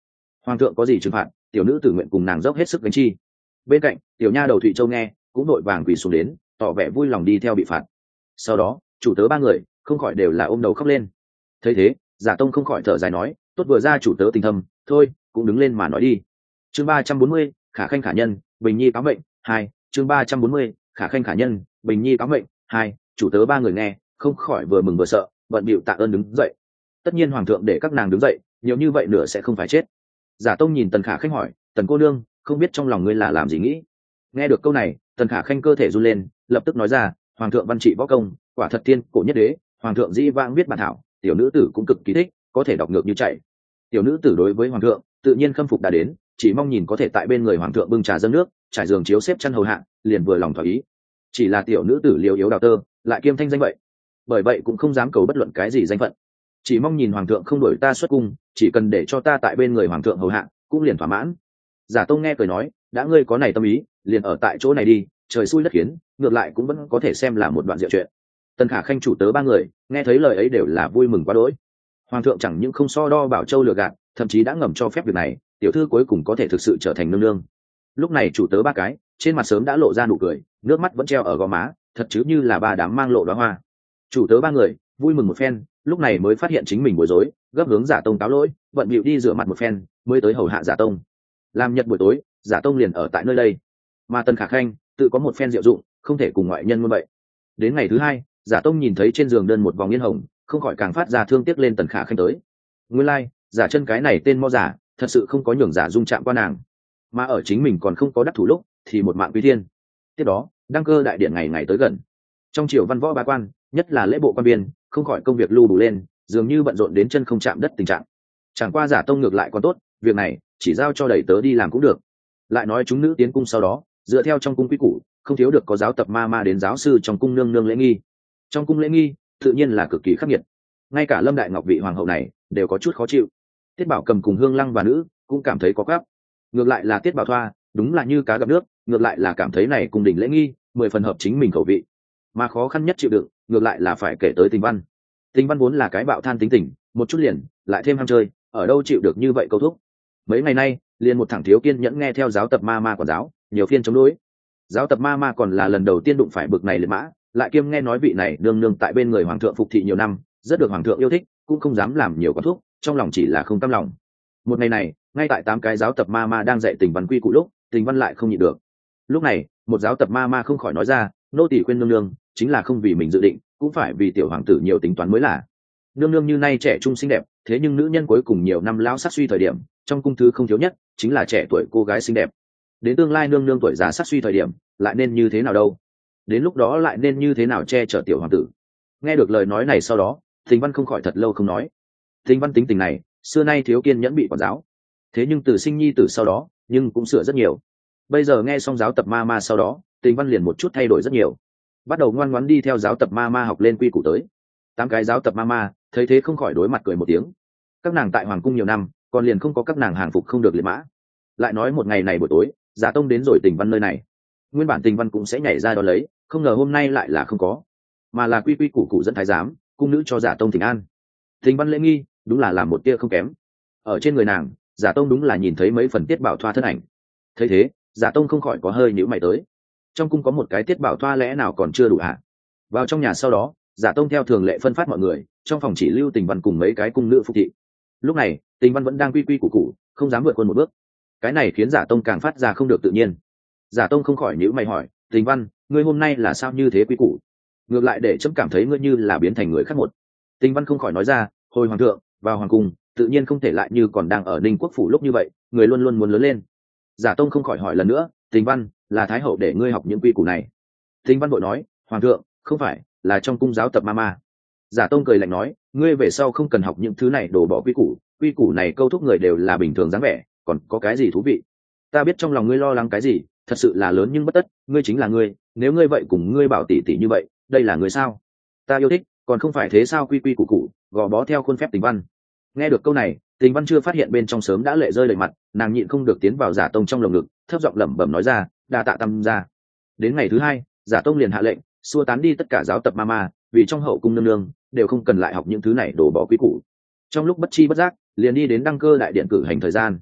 Hoàng thượng có gì trừng phạt, tiểu nữ tử nguyện cùng nàng dốc hết sức gánh chi. Bên cạnh tiểu nha đầu Thụy Châu nghe cũng đội vàng quỳ xuống đến, tỏ vẻ vui lòng đi theo bị phạt. Sau đó chủ tớ ba người không khỏi đều là ôm đầu khóc lên. Thấy thế Giả Tông không khỏi thở dài nói, tốt vừa ra chủ tớ tình thâm, thôi cũng đứng lên mà nói đi. Chương ba trăm bốn mươi, khả khanh khả nhân, bình nhi cáo mệnh hai. Chương ba trăm bốn mươi, khả khanh khả nhân, bình nhi cáo mệnh hai. Chủ tớ ba người nghe không khỏi vừa mừng vừa sợ, bận bịu tạ ơn đứng dậy. Tất nhiên hoàng thượng để các nàng đứng dậy, nhiều như vậy nữa sẽ không phải chết. Giả Tông nhìn Tần Khả Khanh hỏi, Tần cô nương, không biết trong lòng ngươi là làm gì nghĩ? Nghe được câu này, Tần Khả Khanh cơ thể run lên, lập tức nói ra, hoàng thượng văn trị võ công, quả thật tiên cổ nhất đế, hoàng thượng dĩ vãng viết bản thảo, tiểu nữ tử cũng cực kỳ thích, có thể đọc ngược như chạy. Tiểu nữ tử đối với hoàng thượng tự nhiên khâm phục đã đến, chỉ mong nhìn có thể tại bên người hoàng thượng bưng trà dâng nước, trải giường chiếu xếp chăn hầu hạ, liền vừa lòng thỏa ý. Chỉ là tiểu nữ tử liều yếu đào tơ, lại kiêm thanh danh vậy, bởi vậy cũng không dám cầu bất luận cái gì danh phận, chỉ mong nhìn hoàng thượng không đuổi ta xuất cung, chỉ cần để cho ta tại bên người hoàng thượng hầu hạ cũng liền thỏa mãn. Giả Tông nghe cười nói, đã ngươi có này tâm ý, liền ở tại chỗ này đi, trời xui đất khiến, ngược lại cũng vẫn có thể xem là một đoạn diệu chuyện. Tần Khả Khanh chủ tớ ba người nghe thấy lời ấy đều là vui mừng quá đỗi. Hoàng thượng chẳng những không so đo Bảo Châu lừa gạt, thậm chí đã ngầm cho phép việc này, tiểu thư cuối cùng có thể thực sự trở thành nương nương. Lúc này chủ tớ ba cái trên mặt sớm đã lộ ra nụ cười, nước mắt vẫn treo ở gò má, thật chứ như là ba đám mang lộ đóa hoa. Chủ tớ ba người vui mừng một phen, lúc này mới phát hiện chính mình bối rối, gấp hướng Giả Tông cáo lỗi, bận bịu đi rửa mặt một phen mới tới hầu hạ Giả Tông. Làm nhật buổi tối, Giả Tông liền ở tại nơi đây, mà Tần Khả Khanh tự có một phen diệu dụng, không thể cùng ngoại nhân như vậy. Đến ngày thứ hai, Giả Tông nhìn thấy trên giường đơn một vòng yên hồng, không khỏi càng phát ra thương tiếc lên Tần Khả Khanh tới. Nguyên lai, like, Giả Chân cái này tên mo giả, thật sự không có nhường Giả Dung chạm qua nàng, mà ở chính mình còn không có đắc thủ lúc, thì một mạng quý thiên. Tiếp đó, đăng cơ đại điện ngày ngày tới gần, trong triều văn võ ba quan, nhất là lễ bộ quan biên, không khỏi công việc lưu đủ lên, dường như bận rộn đến chân không chạm đất tình trạng. Chẳng qua Giả Tông ngược lại còn tốt, việc này chỉ giao cho đầy tớ đi làm cũng được. Lại nói chúng nữ tiến cung sau đó, dựa theo trong cung quy củ, không thiếu được có giáo tập ma ma đến giáo sư trong cung nương nương lễ nghi. Trong cung lễ nghi tự nhiên là cực kỳ khắc nghiệt, ngay cả Lâm Đại Ngọc vị hoàng hậu này đều có chút khó chịu. Tiết Bảo Cầm cùng Hương Lăng và nữ cũng cảm thấy có gấp. Ngược lại là Tiết Bảo Thoa, đúng là như cá gặp nước, ngược lại là cảm thấy này cung đình lễ nghi mười phần hợp chính mình khẩu vị. Mà khó khăn nhất chịu đựng, ngược lại là phải kể tới Tình Văn. Tình Văn vốn là cái bạo than tính tình, một chút liền, lại thêm ham chơi, ở đâu chịu được như vậy câu thúc. Mấy ngày nay, liền một thằng thiếu kiên nhẫn nghe theo giáo tập ma ma quản giáo, nhiều phiên chống đối. Giáo tập ma ma còn là lần đầu tiên đụng phải bực này liệt mã, lại kiêm nghe nói vị này nương nương tại bên người hoàng thượng phục thị nhiều năm, rất được hoàng thượng yêu thích, cũng không dám làm nhiều quản thúc, trong lòng chỉ là không cam lòng. Một ngày này, ngay tại tám cái giáo tập ma ma đang dạy Tình Văn quy củ lúc, Tình Văn lại không nhịn được. Lúc này, một giáo tập ma ma không khỏi nói ra, nô tỳ khuyên nương nương, chính là không vì mình dự định, cũng phải vì tiểu hoàng tử nhiều tính toán mới là. Nương nương như nay trẻ trung xinh đẹp, thế nhưng nữ nhân cuối cùng nhiều năm lão sát suy thời điểm, trong cung thứ không thiếu nhất chính là trẻ tuổi cô gái xinh đẹp. Đến tương lai nương nương tuổi già sát suy thời điểm, lại nên như thế nào đâu? Đến lúc đó lại nên như thế nào che chở tiểu hoàng tử? Nghe được lời nói này sau đó, Tình Văn không khỏi thật lâu không nói. Tình Văn tính tình này, xưa nay thiếu kiên nhẫn bị quản giáo, thế nhưng từ sinh nhi tử sau đó, nhưng cũng sửa rất nhiều. Bây giờ nghe xong giáo tập ma ma sau đó, Tình Văn liền một chút thay đổi rất nhiều, bắt đầu ngoan ngoãn đi theo giáo tập ma ma học lên quy củ tới. Tám cái giáo tập ma ma thấy thế không khỏi đối mặt cười một tiếng. Các nàng tại hoàng cung nhiều năm, còn liền không có các nàng hàng phục không được liệt mã. Lại nói một ngày này buổi tối, Giả Tông đến rồi Tình Văn nơi này, nguyên bản Tình Văn cũng sẽ nhảy ra đó lấy, không ngờ hôm nay lại là không có, mà là quy quy củ củ dẫn thái giám cung nữ cho Giả Tông thỉnh an. Tình Văn lễ nghi đúng là làm một tia không kém. Ở trên người nàng, Giả Tông đúng là nhìn thấy mấy phần Tiết Bảo Thoa thân ảnh. Thấy thế, Giả Tông không khỏi có hơi nhíu mày tới. Trong cung có một cái Tiết Bảo Thoa lẽ nào còn chưa đủ hả? Vào trong nhà sau đó, Giả Tông theo thường lệ phân phát mọi người, trong phòng chỉ lưu Tình Văn cùng mấy cái cung nữ phục thị. Lúc này, Tình Văn vẫn đang quy quy củ củ, không dám vượt qua một bước. Cái này khiến Giả Tông càng phát ra không được tự nhiên. Giả Tông không khỏi nhíu mày hỏi, Tình Văn, ngươi hôm nay là sao như thế quy củ? Ngược lại để chấm cảm thấy ngươi như là biến thành người khác một. Tình Văn không khỏi nói ra, hồi hoàng thượng, vào hoàng cung, tự nhiên không thể lại như còn đang ở Ninh Quốc phủ lúc như vậy, người luôn luôn muốn lớn lên. Giả Tông không khỏi hỏi lần nữa, Tình Văn, là thái hậu để ngươi học những quy củ này? Tình Văn vội nói, hoàng thượng, không phải, là trong cung giáo tập ma ma. Giả Tông cười lạnh nói, ngươi về sau không cần học những thứ này đổ bỏ quy củ, quy củ này câu thúc người đều là bình thường dáng vẻ, còn có cái gì thú vị? Ta biết trong lòng ngươi lo lắng cái gì, thật sự là lớn nhưng bất tất, ngươi chính là ngươi, nếu ngươi vậy cùng ngươi bảo tỷ tỷ như vậy, đây là người sao? Ta yêu thích, còn không phải thế sao? Quy quy củ củ, gò bó theo khuôn phép. Tình Văn nghe được câu này, Tình Văn chưa phát hiện bên trong sớm đã lệ rơi đầy mặt, nàng nhịn không được tiến vào Giả Tông trong lồng ngực, thấp giọng lẩm bẩm nói ra, đa tạ tâm ra. Đến ngày thứ hai, Giả Tông liền hạ lệnh xua tán đi tất cả giáo tập ma ma, vì trong hậu cung nương nương đều không cần lại học những thứ này đổ bỏ quy củ. Trong lúc bất chi bất giác, liền đi đến đăng cơ đại điện cử hành thời gian.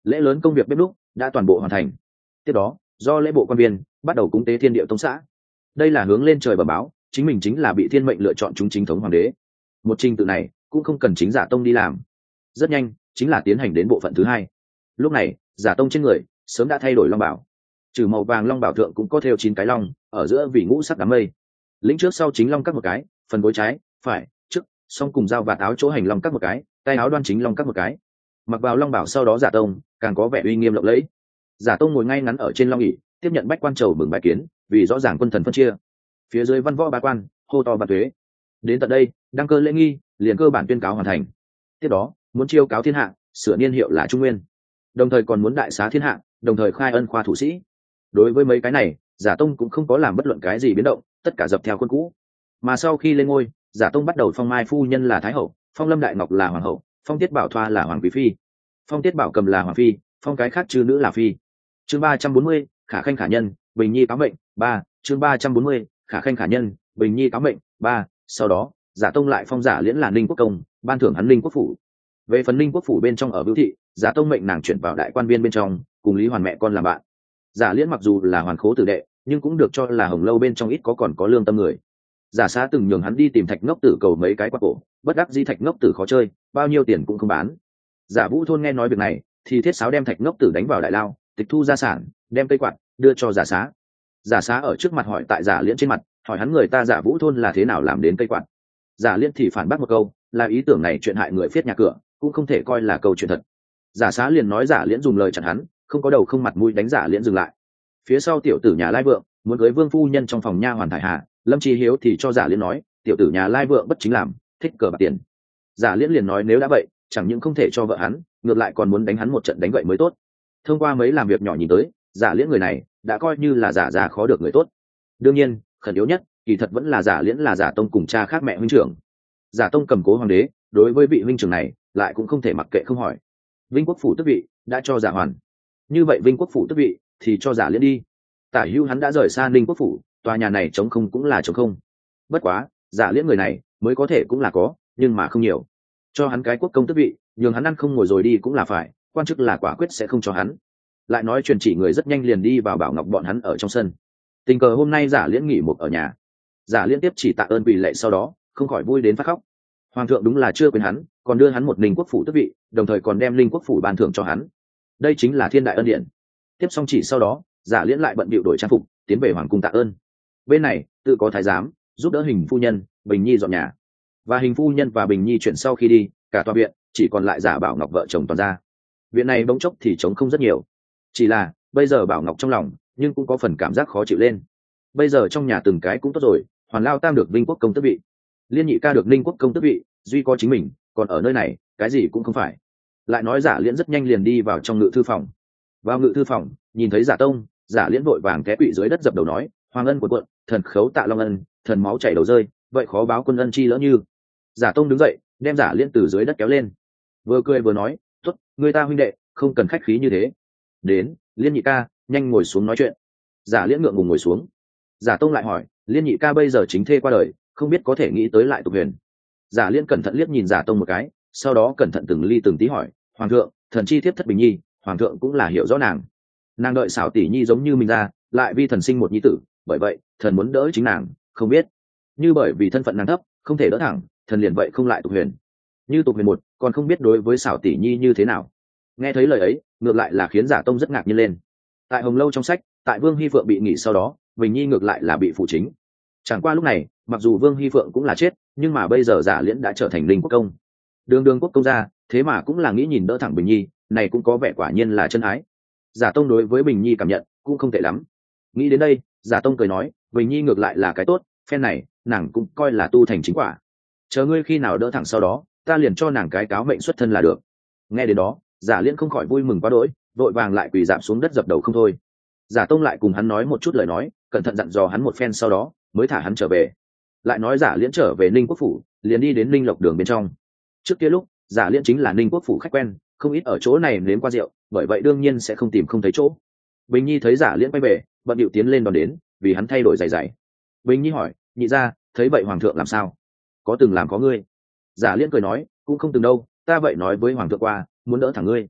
lễ lớn công việc bếp núc đã toàn bộ hoàn thành. Tiếp đó do lễ bộ quan viên bắt đầu cúng tế thiên địa tông xã. Đây là hướng lên trời bẩm báo chính mình chính là bị thiên mệnh lựa chọn chúng chính thống hoàng đế. Một trình tự này cũng không cần chính giả tông đi làm, rất nhanh chính là tiến hành đến bộ phận thứ hai. Lúc này giả tông trên người sớm đã thay đổi long bảo, trừ màu vàng long bảo thượng cũng có theo chín cái long, ở giữa vì ngũ sắc đám mây. Lĩnh trước sau chính long cắt một cái, phần gối trái phải trước song cùng dao và áo chỗ hành long cắt một cái, tay áo đoan chính long cắt một cái. Mặc vào long bảo sau đó giả tông càng có vẻ uy nghiêm lộng lẫy. Giả tông ngồi ngay ngắn ở trên long ỷ, tiếp nhận bách quan trầu bừng bài kiến, vì rõ ràng quân thần phân chia. Phía dưới văn võ bá quan hô to và thuế. Đến tận đây đăng cơ lễ nghi liền cơ bản tuyên cáo hoàn thành. Tiếp đó muốn chiêu cáo thiên hạ, sửa niên hiệu là Trung Nguyên, đồng thời còn muốn đại xá thiên hạ, đồng thời khai ân khoa thủ sĩ. Đối với mấy cái này giả tông cũng không có làm bất luận cái gì biến động, tất cả dập theo khuôn cũ. Mà sau khi lên ngôi, giả tông bắt đầu phong mai phu nhân là thái hậu, phong lâm đại ngọc là hoàng hậu, phong tiết bảo thoa là hoàng quý phi, phong tiết bảo cầm là hoàng phi, phong cái khác chư nữ là phi. Chương ba trăm bốn mươi, khả khanh khả nhân bình nhi cáo mệnh ba. Chương ba trăm bốn mươi, khả khanh khả nhân bình nhi cáo mệnh ba. Sau đó giả tông lại phong giả liễn là ninh quốc công, ban thưởng hắn ninh quốc phủ. Về phần ninh quốc phủ bên trong ở vưu thị, giả tông mệnh nàng chuyển vào đại quan viên bên trong, cùng lý hoàn mẹ con làm bạn. Giả liễn mặc dù là hoàn khố tử đệ, nhưng cũng được cho là hồng lâu bên trong ít có còn có lương tâm người. Giả xá từng nhường hắn đi tìm thạch ngốc tử cầu mấy cái quạt cổ, bất đắc di thạch ngốc tử khó chơi, bao nhiêu tiền cũng không bán. Giả vũ thôn nghe nói việc này thì thiết sáo đem thạch ngốc tử đánh vào đại lao, tịch thu gia sản, đem cây quạt đưa cho giả xá. Giả xá ở trước mặt hỏi tại giả liễn trên mặt, hỏi hắn người ta giả vũ thôn là thế nào làm đến cây quạt. Giả liễn thì phản bác một câu, là ý tưởng này chuyện hại người phiết nhà cửa, cũng không thể coi là câu chuyện thật. Giả xá liền nói giả liễn dùng lời chặn hắn, không có đầu không mặt mũi đánh giả liễn dừng lại. Phía sau tiểu tử nhà lai vượng muốn cưới vương phu nhân trong phòng nha hoàn thải hà, lâm chi hiếu thì cho giả liễn nói tiểu tử nhà lai vượng bất chính làm, thích cờ bạc tiền. Giả liễn liền nói nếu đã vậy chẳng những không thể cho vợ hắn, ngược lại còn muốn đánh hắn một trận đánh vậy mới tốt. Thông qua mấy làm việc nhỏ nhìn tới, giả liễn người này đã coi như là giả già khó được người tốt. Đương nhiên khẩn yếu nhất kỳ thật vẫn là giả liễn là giả tông cùng cha khác mẹ huynh trưởng. Giả tông cầm cố hoàng đế, đối với vị huynh trưởng này lại cũng không thể mặc kệ không hỏi. Vinh quốc phủ tước vị đã cho giả hoàn, như vậy vinh quốc phủ tước vị thì cho giả liễn đi. Tả hữu hắn đã rời xa ninh quốc phủ, tòa nhà này trống không cũng là trống không. Bất quá giả liễn người này mới có thể cũng là có, nhưng mà không nhiều. Cho hắn cái quốc công tước vị, nhường hắn ăn không ngồi rồi đi cũng là phải, quan chức là quả quyết sẽ không cho hắn. Lại nói truyền chỉ người rất nhanh liền đi vào bảo ngọc bọn hắn ở trong sân. Tình cờ hôm nay giả liễn nghỉ một ở nhà, giả liễn tiếp chỉ tạ ơn quỳ lệ sau đó không khỏi vui đến phát khóc. Hoàng thượng đúng là chưa quên hắn, còn đưa hắn một ninh quốc phủ tước vị, đồng thời còn đem ninh quốc phủ ban thưởng cho hắn. Đây chính là thiên đại ân điển. Tiếp xong chỉ sau đó giả liễn lại bận bịu đổi trang phục tiến về hoàng cung tạ ơn. Bên này tự có thái giám giúp đỡ hình phu nhân bình nhi dọn nhà, và hình phu nhân và bình nhi chuyển sau khi đi, cả tòa viện chỉ còn lại giả bảo ngọc vợ chồng toàn ra. Viện này bỗng chốc thì trống không rất nhiều, chỉ là bây giờ bảo ngọc trong lòng nhưng cũng có phần cảm giác khó chịu lên. Bây giờ trong nhà từng cái cũng tốt rồi, hoàn lao tam được vinh quốc công tước vị, liên nhị ca được ninh quốc công tước vị, duy có chính mình còn ở nơi này cái gì cũng không phải. Lại nói giả liễn rất nhanh liền đi vào trong ngự thư phòng. Vào ngự thư phòng nhìn thấy giả tông, giả liễn vội vàng té quỵ dưới đất dập đầu nói hoàng ân của quận, thần khấu tạ long ân, thần máu chảy đầu rơi, vậy khó báo quân ân chi lỡ như. Giả tông đứng dậy đem giả liễn từ dưới đất kéo lên, vừa cười vừa nói tuất người ta huynh đệ không cần khách khí như thế. Đến liên nhị ca nhanh ngồi xuống nói chuyện. Giả liễn ngượng ngùng ngồi xuống. Giả tông lại hỏi liên nhị ca bây giờ chính thê qua đời, không biết có thể nghĩ tới lại tục huyền. Giả liễn cẩn thận liếc nhìn giả tông một cái, sau đó cẩn thận từng ly từng tí hỏi hoàng thượng, thần chi thiếp thất bình nhi, hoàng thượng cũng là hiểu rõ nàng. Nàng đợi xảo tỷ nhi giống như mình ra, lại vi thần sinh một nhi tử, bởi vậy thần muốn đỡ chính nàng, không biết như bởi vì thân phận nàng thấp không thể đỡ thẳng, thần liền vậy không lại tục huyền. Như tục huyền một còn không biết đối với xảo tỷ nhi như thế nào. Nghe thấy lời ấy ngược lại là khiến giả tông rất ngạc nhiên lên. Tại hồng lâu trong sách, tại vương hy phượng bị nghỉ sau đó, bình nhi ngược lại là bị phụ chính. Chẳng qua lúc này mặc dù vương hy phượng cũng là chết, nhưng mà bây giờ giả liễn đã trở thành linh quốc công, đường đường quốc công gia, thế mà cũng là nghĩ nhìn đỡ thẳng bình nhi, này cũng có vẻ quả nhiên là chân ái. Giả tông đối với bình nhi cảm nhận cũng không tệ lắm. Nghĩ đến đây giả tông cười nói bình nhi ngược lại là cái tốt, phen này nàng cũng coi là tu thành chính quả. Chờ ngươi khi nào đỡ thẳng sau đó, ta liền cho nàng cái cáo mệnh xuất thân là được. Nghe đến đó giả liễn không khỏi vui mừng quá đỗi, vội vàng lại quỳ dạp xuống đất dập đầu không thôi. Giả tông lại cùng hắn nói một chút lời nói, cẩn thận dặn dò hắn một phen sau đó mới thả hắn trở về. Lại nói giả liễn trở về ninh quốc phủ, liền đi đến ninh lộc đường bên trong. Trước kia lúc giả liễn chính là ninh quốc phủ khách quen, không ít ở chỗ này nếm qua rượu, bởi vậy đương nhiên sẽ không tìm không thấy chỗ. Bình nhi thấy giả liễn quay về, bận điệu tiến lên đón đến, vì hắn thay đổi giày giày. Bình nhi hỏi nhị ra thấy vậy hoàng thượng làm sao, có từng làm có ngươi? Giả liễn cười nói cũng không từng đâu, ta vậy nói với hoàng thượng qua muốn đỡ thẳng ngươi.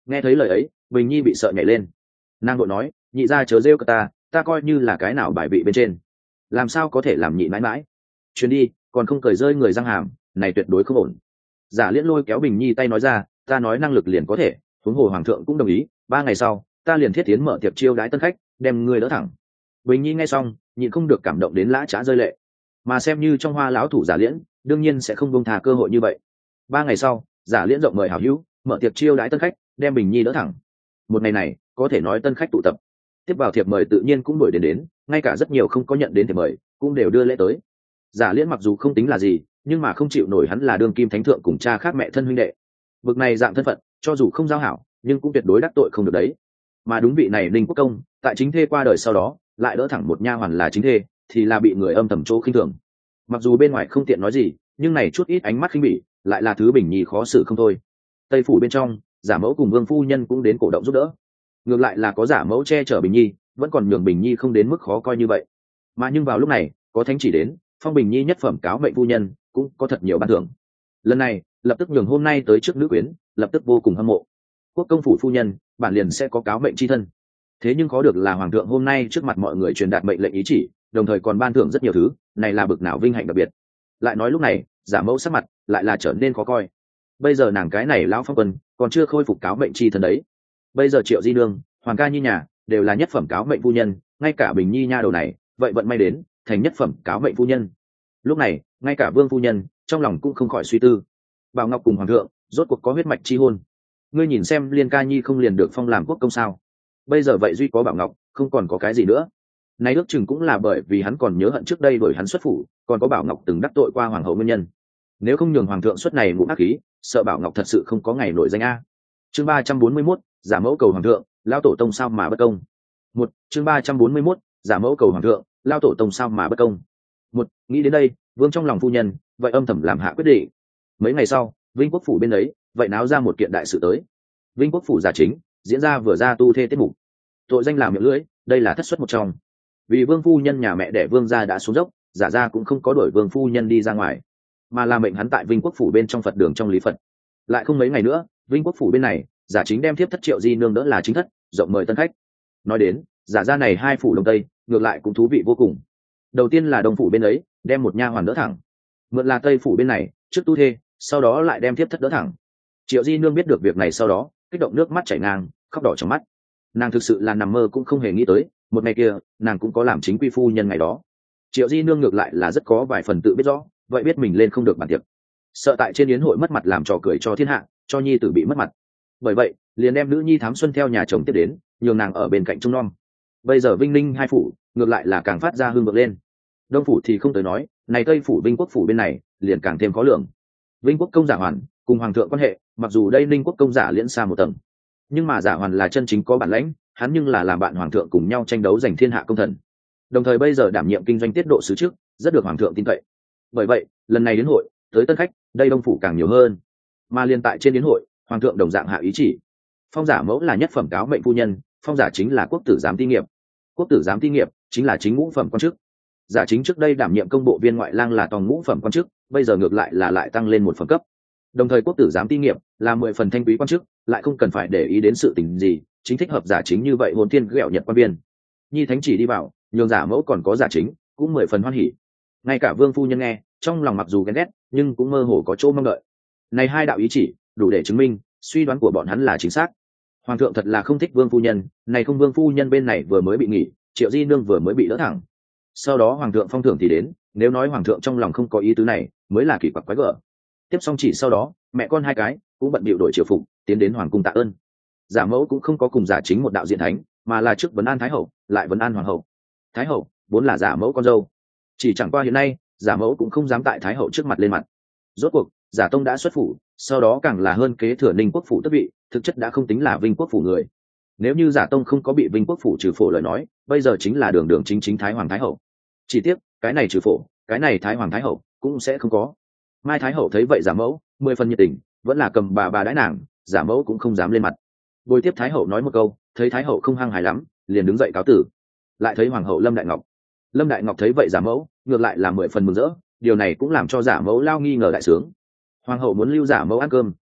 Nghe thấy lời ấy, Bình Nhi bị sợ nhảy lên. Nàng vội nói, nhị gia chớ rêu cả ta, ta coi như là cái nào bài vị bên trên, làm sao có thể làm nhị mãi mãi. Chuyến đi còn không cởi rơi người răng hàm, này tuyệt đối không ổn. Giả Liễn lôi kéo Bình Nhi tay nói ra, ta nói năng lực liền có thể, huống hồ hoàng thượng cũng đồng ý, ba ngày sau ta liền thiết tiến mở tiệc chiêu đãi tân khách, đem ngươi đỡ thẳng. Bình Nhi nghe xong nhịn không được cảm động đến lã chã rơi lệ, mà xem như trong hoa lão thủ Giả Liễn đương nhiên sẽ không buông thà cơ hội như vậy. Ba ngày sau, Giả Liễn rộng mời hảo hữu mở tiệc chiêu đãi tân khách, đem Bình Nhi đỡ thẳng. Một ngày này có thể nói tân khách tụ tập, tiếp vào thiệp mời tự nhiên cũng đuổi đến đến, ngay cả rất nhiều không có nhận đến thiệp mời cũng đều đưa lễ tới. Giả Liễn mặc dù không tính là gì, nhưng mà không chịu nổi hắn là đương kim thánh thượng cùng cha khác mẹ thân huynh đệ, bực này dạng thân phận cho dù không giao hảo nhưng cũng tuyệt đối đắc tội không được đấy. Mà đúng vị này Ninh Quốc Công tại chính thê qua đời sau đó lại đỡ thẳng một nha hoàn là chính thê, thì là bị người âm thầm chỗ khinh thường. Mặc dù bên ngoài không tiện nói gì, nhưng này chút ít ánh mắt khinh bỉ lại là thứ Bình Nhi khó xử không thôi. Tây phủ bên trong, Giả mẫu cùng Vương phu nhân cũng đến cổ động giúp đỡ, ngược lại là có Giả mẫu che chở Bình Nhi, vẫn còn nhường Bình Nhi không đến mức khó coi như vậy. Mà nhưng vào lúc này có thánh chỉ đến, phong Bình Nhi nhất phẩm cáo mệnh phu nhân, cũng có thật nhiều ban thưởng. Lần này lập tức nhường hôm nay tới trước nữ quyến lập tức vô cùng hâm mộ. Quốc công phủ phu nhân bản liền sẽ có cáo mệnh chi thân, thế nhưng khó được là hoàng thượng hôm nay trước mặt mọi người truyền đạt mệnh lệnh ý chỉ, đồng thời còn ban thưởng rất nhiều thứ, này là bực nào vinh hạnh đặc biệt. Lại nói lúc này Giả mẫu sắc mặt lại là trở nên khó coi. Bây giờ nàng cái này lão phong quân còn chưa khôi phục cáo mệnh chi thân đấy. Bây giờ Triệu Di Nương, Hoàng Ca Nhi nhà đều là nhất phẩm cáo mệnh phu nhân, ngay cả Bình Nhi nha đầu này vậy vận may đến thành nhất phẩm cáo mệnh phu nhân. Lúc này ngay cả Vương phu nhân trong lòng cũng không khỏi suy tư, Bảo Ngọc cùng hoàng thượng rốt cuộc có huyết mạch chi hôn, ngươi nhìn xem Liên Ca Nhi không liền được phong làm quốc công sao? Bây giờ vậy duy có Bảo Ngọc, không còn có cái gì nữa. Này ước chừng cũng là bởi vì hắn còn nhớ hận trước đây đuổi hắn xuất phủ, còn có Bảo Ngọc từng đắc tội qua hoàng hậu nguyên nhân. Nếu không nhường hoàng thượng xuất này ngũ ác khí, sợ Bảo Ngọc thật sự không có ngày nổi danh a. Chương ba trăm bốn mươi mốt, Giả mẫu cầu hoàng thượng, lao tổ tông sao mà bất công. Một, chương ba trăm bốn mươi mốt, Giả mẫu cầu hoàng thượng, lao tổ tông sao mà bất công. Một, nghĩ đến đây, Vương trong lòng phu nhân vậy âm thầm làm hạ quyết định. Mấy ngày sau, Vinh Quốc phủ bên đấy vậy náo ra một kiện đại sự tới. Vinh Quốc phủ giả chính diễn ra vừa ra tu thê tiết mục, tội danh làm miệng lưỡi, đây là thất suất một trong. Vì Vương phu nhân nhà mẹ đẻ Vương gia đã xuống dốc, giả ra cũng không có đuổi Vương phu nhân đi ra ngoài, mà là mệnh hắn tại Vinh Quốc phủ bên trong Phật đường trong lý Phật. Lại không mấy ngày nữa, Vinh Quốc phủ bên này giả chính đem tiếp thất Triệu Di Nương đỡ là chính thất, rộng mời tân khách. Nói đến giả ra này hai phủ đông tây ngược lại cũng thú vị vô cùng. Đầu tiên là đông phủ bên ấy đem một nha hoàn đỡ thẳng, mượn là tây phủ bên này trước tu thê, sau đó lại đem tiếp thất đỡ thẳng. Triệu Di Nương biết được việc này sau đó kích động nước mắt chảy ngang, khóc đỏ trong mắt. Nàng thực sự là nằm mơ cũng không hề nghĩ tới, một ngày kia nàng cũng có làm chính quy phu nhân ngày đó. Triệu Di Nương ngược lại là rất có vài phần tự biết rõ, vậy biết mình lên không được bàn tiệc, sợ tại trên yến hội mất mặt làm trò cười cho thiên hạ, cho nhi tử bị mất mặt. Bởi vậy liền đem nữ nhi Thám Xuân theo nhà chồng tiếp đến, nhường nàng ở bên cạnh trông nom. Bây giờ Vinh Ninh hai phủ ngược lại là càng phát ra hương vượng lên. Đông phủ thì không tới nói, này tây phủ Vinh Quốc phủ bên này liền càng thêm khó lường. Vinh Quốc công Giả Hoàn cùng hoàng thượng quan hệ, mặc dù đây Ninh Quốc công Giả Liễn xa một tầng, nhưng mà Giả Hoàn là chân chính có bản lãnh, hắn nhưng là làm bạn hoàng thượng cùng nhau tranh đấu giành thiên hạ công thần, đồng thời bây giờ đảm nhiệm kinh doanh tiết độ sứ trước, rất được hoàng thượng tin cậy. Bởi vậy lần này đến hội tới tân khách đây đông phủ càng nhiều hơn, mà liên tại trên đến hội hoàng thượng đồng dạng hạ ý chỉ, phong Giả mẫu là nhất phẩm cáo mệnh phu nhân, phong giả chính là quốc tử giám ti nghiệp. Quốc tử giám ti nghiệp chính là chính ngũ phẩm quan chức. Giả chính trước đây đảm nhiệm công bộ viên ngoại lang là toàn ngũ phẩm quan chức, bây giờ ngược lại là lại tăng lên một phẩm cấp. Đồng thời quốc tử giám ti nghiệp là mười phần thanh quý quan chức, lại không cần phải để ý đến sự tình gì, chính thích hợp giả chính như vậy hồn thiên ghẹo nhật quan viên. Nhi thánh chỉ đi vào, nhường Giả mẫu còn có giả chính cũng mười phần hoan hỉ. Ngay cả Vương phu nhân nghe trong lòng mặc dù ghen ghét nhưng cũng mơ hồ có chỗ mong đợi. Này hai đạo ý chỉ đủ để chứng minh suy đoán của bọn hắn là chính xác. Hoàng thượng thật là không thích Vương phu nhân, này không Vương phu nhân bên này vừa mới bị nghỉ, Triệu Di Nương vừa mới bị đỡ thẳng. Sau đó hoàng thượng phong thưởng thì đến, nếu nói hoàng thượng trong lòng không có ý tứ này mới là kỳ quặc quái gở. Tiếp xong chỉ sau đó mẹ con hai cái cũng bận bịu đổi triều phục tiến đến hoàng cung tạ ơn. Giả mẫu cũng không có cùng giả chính một đạo diện thánh, mà là trước vấn an thái hậu lại vấn an hoàng hậu. Thái hậu vốn là giả mẫu con dâu, chỉ chẳng qua hiện nay giả mẫu cũng không dám tại thái hậu trước mặt lên mặt. Rốt cuộc giả tông đã xuất phủ, sau đó càng là hơn kế thừa Ninh Quốc phủ tước vị, thực chất đã không tính là Vinh Quốc phủ người. Nếu như giả tông không có bị Vinh Quốc phủ trừ phổ lời nói, bây giờ chính là đường đường chính chính thái hoàng thái hậu. Chỉ tiếc cái này trừ phổ, cái này thái hoàng thái hậu cũng sẽ không có. Mai thái hậu thấy vậy giả mẫu mười phần nhiệt tình, vẫn là cầm bà bà đãi nàng, giả mẫu cũng không dám lên mặt. Bồi tiếp thái hậu nói một câu, thấy thái hậu không hăng hài lắm, liền đứng dậy cáo tử. Lại thấy hoàng hậu Lâm Đại Ngọc, Lâm Đại Ngọc thấy vậy giả mẫu ngược lại là mười phần mừng rỡ, điều này cũng làm cho giả mẫu lao nghi ngờ đại sướng. Hoàng hậu muốn lưu giả mẫu ăn cơm,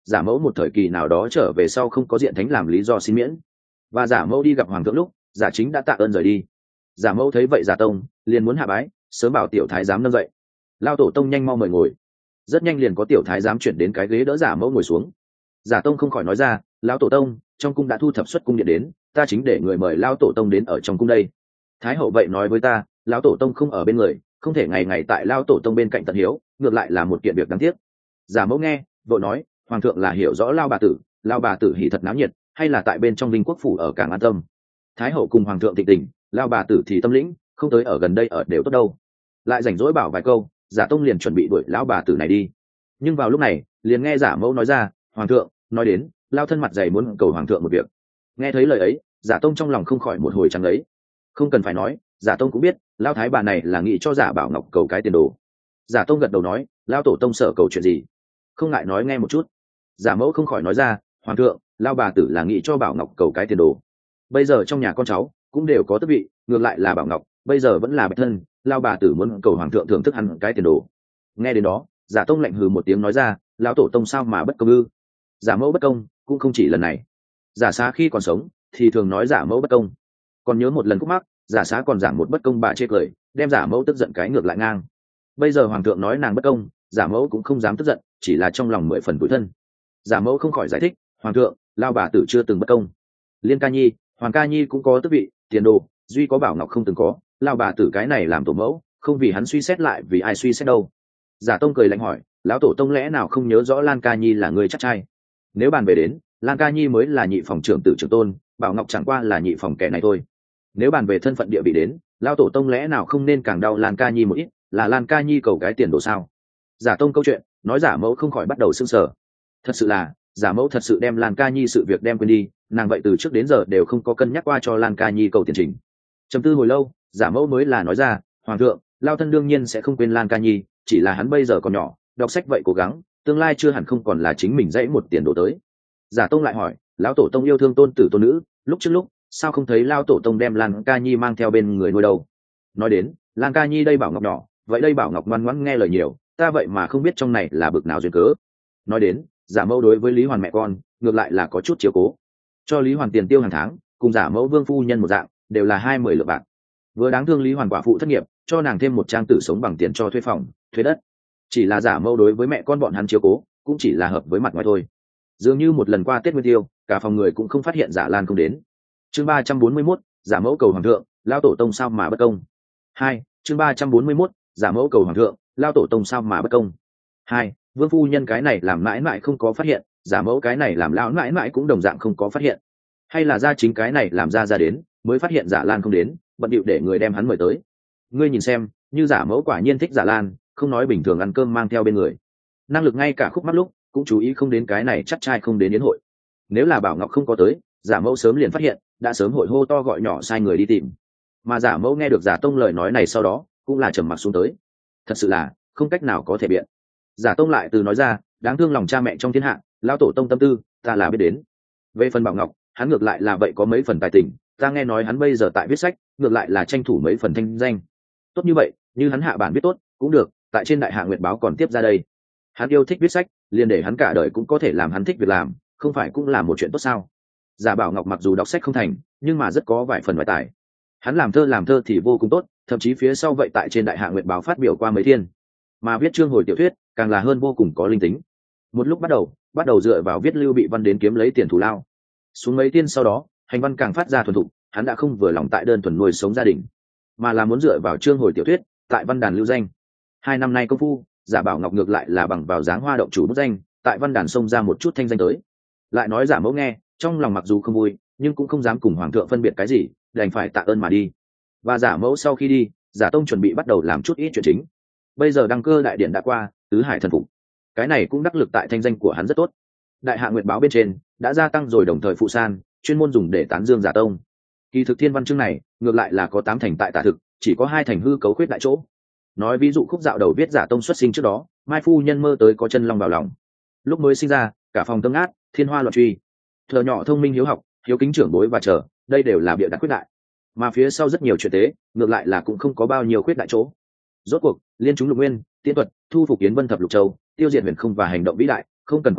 giả mẫu một thời kỳ nào đó trở về sau không có diện thánh làm lý do xin miễn, và giả mẫu đi gặp hoàng thượng lúc giả chính đã tạ ơn rời đi. Giả mẫu thấy vậy giả tông liền muốn hạ bái, sớm bảo tiểu thái giám nâng dậy. Lao tổ tông nhanh mau mời ngồi. Rất nhanh liền có tiểu thái giám chuyển đến cái ghế đỡ giả mẫu ngồi xuống. Giả tông không khỏi nói ra, lão tổ tông, trong cung đã thu thập xuất cung điện đến, ta chính để người mời lão tổ tông đến ở trong cung đây. Thái hậu vậy nói với ta, lão tổ tông không ở bên người, không thể ngày ngày tại lão tổ tông bên cạnh tận hiếu, ngược lại là một kiện việc đáng tiếc. Giả mẫu nghe vội nói, hoàng thượng là hiểu rõ lao bà tử, lao bà tử hỉ thật náo nhiệt, hay là tại bên trong Vinh Quốc phủ ở càng an tâm. Thái hậu cùng hoàng thượng thịnh tình, lao bà tử thì tâm lĩnh, không tới ở gần đây ở đều tốt đâu. Lại rảnh rỗi bảo vài câu, giả tông liền chuẩn bị đuổi lão bà tử này đi. Nhưng vào lúc này liền nghe giả mẫu nói ra, hoàng thượng nói đến lao thân mặt dày muốn cầu hoàng thượng một việc. Nghe thấy lời ấy, giả tông trong lòng không khỏi một hồi trắng ấy. Không cần phải nói, giả tông cũng biết lao thái bà này là nghĩ cho giả bảo ngọc cầu cái tiền đồ. Giả tông gật đầu nói, lao tổ tông sợ cầu chuyện gì, không ngại nói nghe một chút. Giả mẫu không khỏi nói ra, hoàng thượng, lao bà tử là nghĩ cho bảo ngọc cầu cái tiền đồ. Bây giờ trong nhà con cháu cũng đều có tước vị, ngược lại là bảo ngọc bây giờ vẫn là bạch thân, lao bà tử muốn cầu hoàng thượng thưởng thức hẳn cái tiền đồ. Nghe đến đó, giả tông lạnh hừ một tiếng nói ra, lão tổ tông sao mà bất công ư? Giả mẫu bất công cũng không chỉ lần này. Giả xá khi còn sống thì thường nói giả mẫu bất công, còn nhớ một lần khúc mắc giả xá còn giảng một bất công bà chê cười, đem giả mẫu tức giận cái ngược lại ngang. Bây giờ hoàng thượng nói nàng bất công, giả mẫu cũng không dám tức giận, chỉ là trong lòng mười phần tủi thân. Giả mẫu không khỏi giải thích, hoàng thượng, lao bà tử chưa từng bất công. Liên ca nhi, hoàng ca nhi cũng có tước vị tiền đồ, duy có bảo ngọc không từng có, lao bà tử cái này làm tổ mẫu, không vì hắn suy xét lại vì ai suy xét đâu. Giả tông cười lạnh hỏi, lão tổ tông lẽ nào không nhớ rõ Lan ca nhi là người chắc trai? Nếu bàn về đến, Lan ca nhi mới là nhị phòng trưởng tử trưởng tôn, bảo ngọc chẳng qua là nhị phòng kẻ này thôi. Nếu bàn về thân phận địa vị đến, lão tổ tông lẽ nào không nên càng đau Lan ca nhi một ít, là Lan ca nhi cầu cái tiền đồ sao? Giả tông câu chuyện nói giả mẫu không khỏi bắt đầu sưng sờ. Thật sự là giả mẫu thật sự đem Lan ca nhi sự việc đem quên đi, nàng vậy từ trước đến giờ đều không có cân nhắc qua cho Lan ca nhi cầu tiền trình. Trầm tư hồi lâu, giả mẫu mới là nói ra, hoàng thượng, lao thân đương nhiên sẽ không quên Lan ca nhi, chỉ là hắn bây giờ còn nhỏ, đọc sách vậy cố gắng, tương lai chưa hẳn không còn là chính mình dãy một tiền đồ tới. Giả tông lại hỏi, lão tổ tông yêu thương tôn tử tôn nữ, lúc trước lúc sao không thấy lao tổ tông đem Lan ca nhi mang theo bên người nuôi đâu? Nói đến Lan ca nhi đây bảo ngọc nhỏ, vậy đây bảo ngọc ngoan ngoãn nghe lời nhiều, ta vậy mà không biết trong này là bực nào duyên cớ. Nói đến giả mẫu đối với Lý Hoàn mẹ con ngược lại là có chút chiếu cố, cho Lý Hoàn tiền tiêu hàng tháng cùng giả mẫu vương phu nhân một dạng, đều là hai mươi lượng bạc. Vừa đáng thương Lý Hoàn quả phụ thất nghiệp, cho nàng thêm một trang tử sống bằng tiền cho thuê phòng thuê đất. Chỉ là giả mẫu đối với mẹ con bọn hắn chiếu cố cũng chỉ là hợp với mặt ngoài thôi. Dường như một lần qua Tết Nguyên Tiêu, cả phòng người cũng không phát hiện giả Lan không đến. Chương ba trăm bốn mươi mốt, giả mẫu cầu hoàng thượng, lao tổ tông sao mà bất công. Hai, chương ba trăm bốn mươi mốt, giả mẫu cầu hoàng thượng, lao tổ tông sao mà bất công. Hai, vương phu nhân cái này làm mãi mãi không có phát hiện, giả mẫu cái này làm lão mãi mãi cũng đồng dạng không có phát hiện. Hay là gia chính cái này làm ra ra đến mới phát hiện giả Lan không đến, bận điệu để người đem hắn mời tới. Ngươi nhìn xem, như giả mẫu quả nhiên thích giả Lan, không nói bình thường ăn cơm mang theo bên người, năng lực ngay cả khúc mắc lúc cũng chú ý không đến cái này chắc trai không đến yến hội. Nếu là bảo ngọc không có tới, giả mẫu sớm liền phát hiện, đã sớm hội hô to gọi nhỏ sai người đi tìm. Mà giả mẫu nghe được giả tông lời nói này sau đó cũng là trầm mặc xuống tới. Thật sự là không cách nào có thể biện. Giả tông lại từ nói ra, đáng thương lòng cha mẹ trong thiên hạ, lao tổ tông tâm tư ta là biết đến. Về phần bảo ngọc, hắn ngược lại là vậy có mấy phần tài tình, ta nghe nói hắn bây giờ tại viết sách, ngược lại là tranh thủ mấy phần thanh danh. Tốt như vậy, như hắn hạ bản viết tốt cũng được, tại trên đại hạ nguyệt báo còn tiếp ra đây. Hắn yêu thích viết sách, liền để hắn cả đời cũng có thể làm hắn thích việc làm, không phải cũng là một chuyện tốt sao? Giả bảo ngọc mặc dù đọc sách không thành, nhưng mà rất có vài phần ngoại tài. Hắn làm thơ làm thơ thì vô cùng tốt, thậm chí phía sau vậy tại trên đại hạ nguyệt báo phát biểu qua mấy thiên. Mà viết chương hồi tiểu thuyết càng là hơn vô cùng có linh tính. Một lúc bắt đầu bắt đầu dựa vào viết lưu bị văn đến kiếm lấy tiền thù lao. Xuống mấy thiên sau đó, hành văn càng phát ra thuần thục, hắn đã không vừa lòng tại đơn thuần nuôi sống gia đình, mà là muốn dựa vào chương hồi tiểu thuyết tại văn đàn lưu danh. Hai năm nay công phu, giả bảo ngọc ngược lại là bằng vào dáng hoa động chủ bút danh, tại văn đàn xông ra một chút thanh danh tới. Lại nói giả mẫu nghe, trong lòng mặc dù không vui, nhưng cũng không dám cùng hoàng thượng phân biệt cái gì, đành phải tạ ơn mà đi. Và giả mẫu sau khi đi, giả tông chuẩn bị bắt đầu làm chút ít chuyện chính. Bây giờ đăng cơ đại điện đã qua, tứ hải thần phục, cái này cũng đắc lực tại thanh danh của hắn rất tốt. Đại hạ nguyệt báo bên trên đã gia tăng rồi, đồng thời phụ san, chuyên môn dùng để tán dương giả tông. Kỳ thực thiên văn chương này ngược lại là có tám thành tại tả thực, chỉ có hai thành hư cấu khuyết đại chỗ. Nói ví dụ khúc dạo đầu viết giả tông xuất sinh trước đó, mai phu nhân mơ tới có chân long vào lòng, lúc mới sinh ra cả phòng tâm át, thiên hoa loạn truy, thợ nhỏ thông minh hiếu học, hiếu kính trưởng bối và chờ, đây đều là bịa đặt khuyết đại. Mà phía sau rất nhiều chuyện tế ngược lại là cũng không có bao nhiêu khuyết đại chỗ. Rốt cuộc liên chúng lục nguyên, tiên thuật, thu phục yến vân thập lục châu, tiêu diệt huyền không và hành động vĩ đại, không cần khoa trường,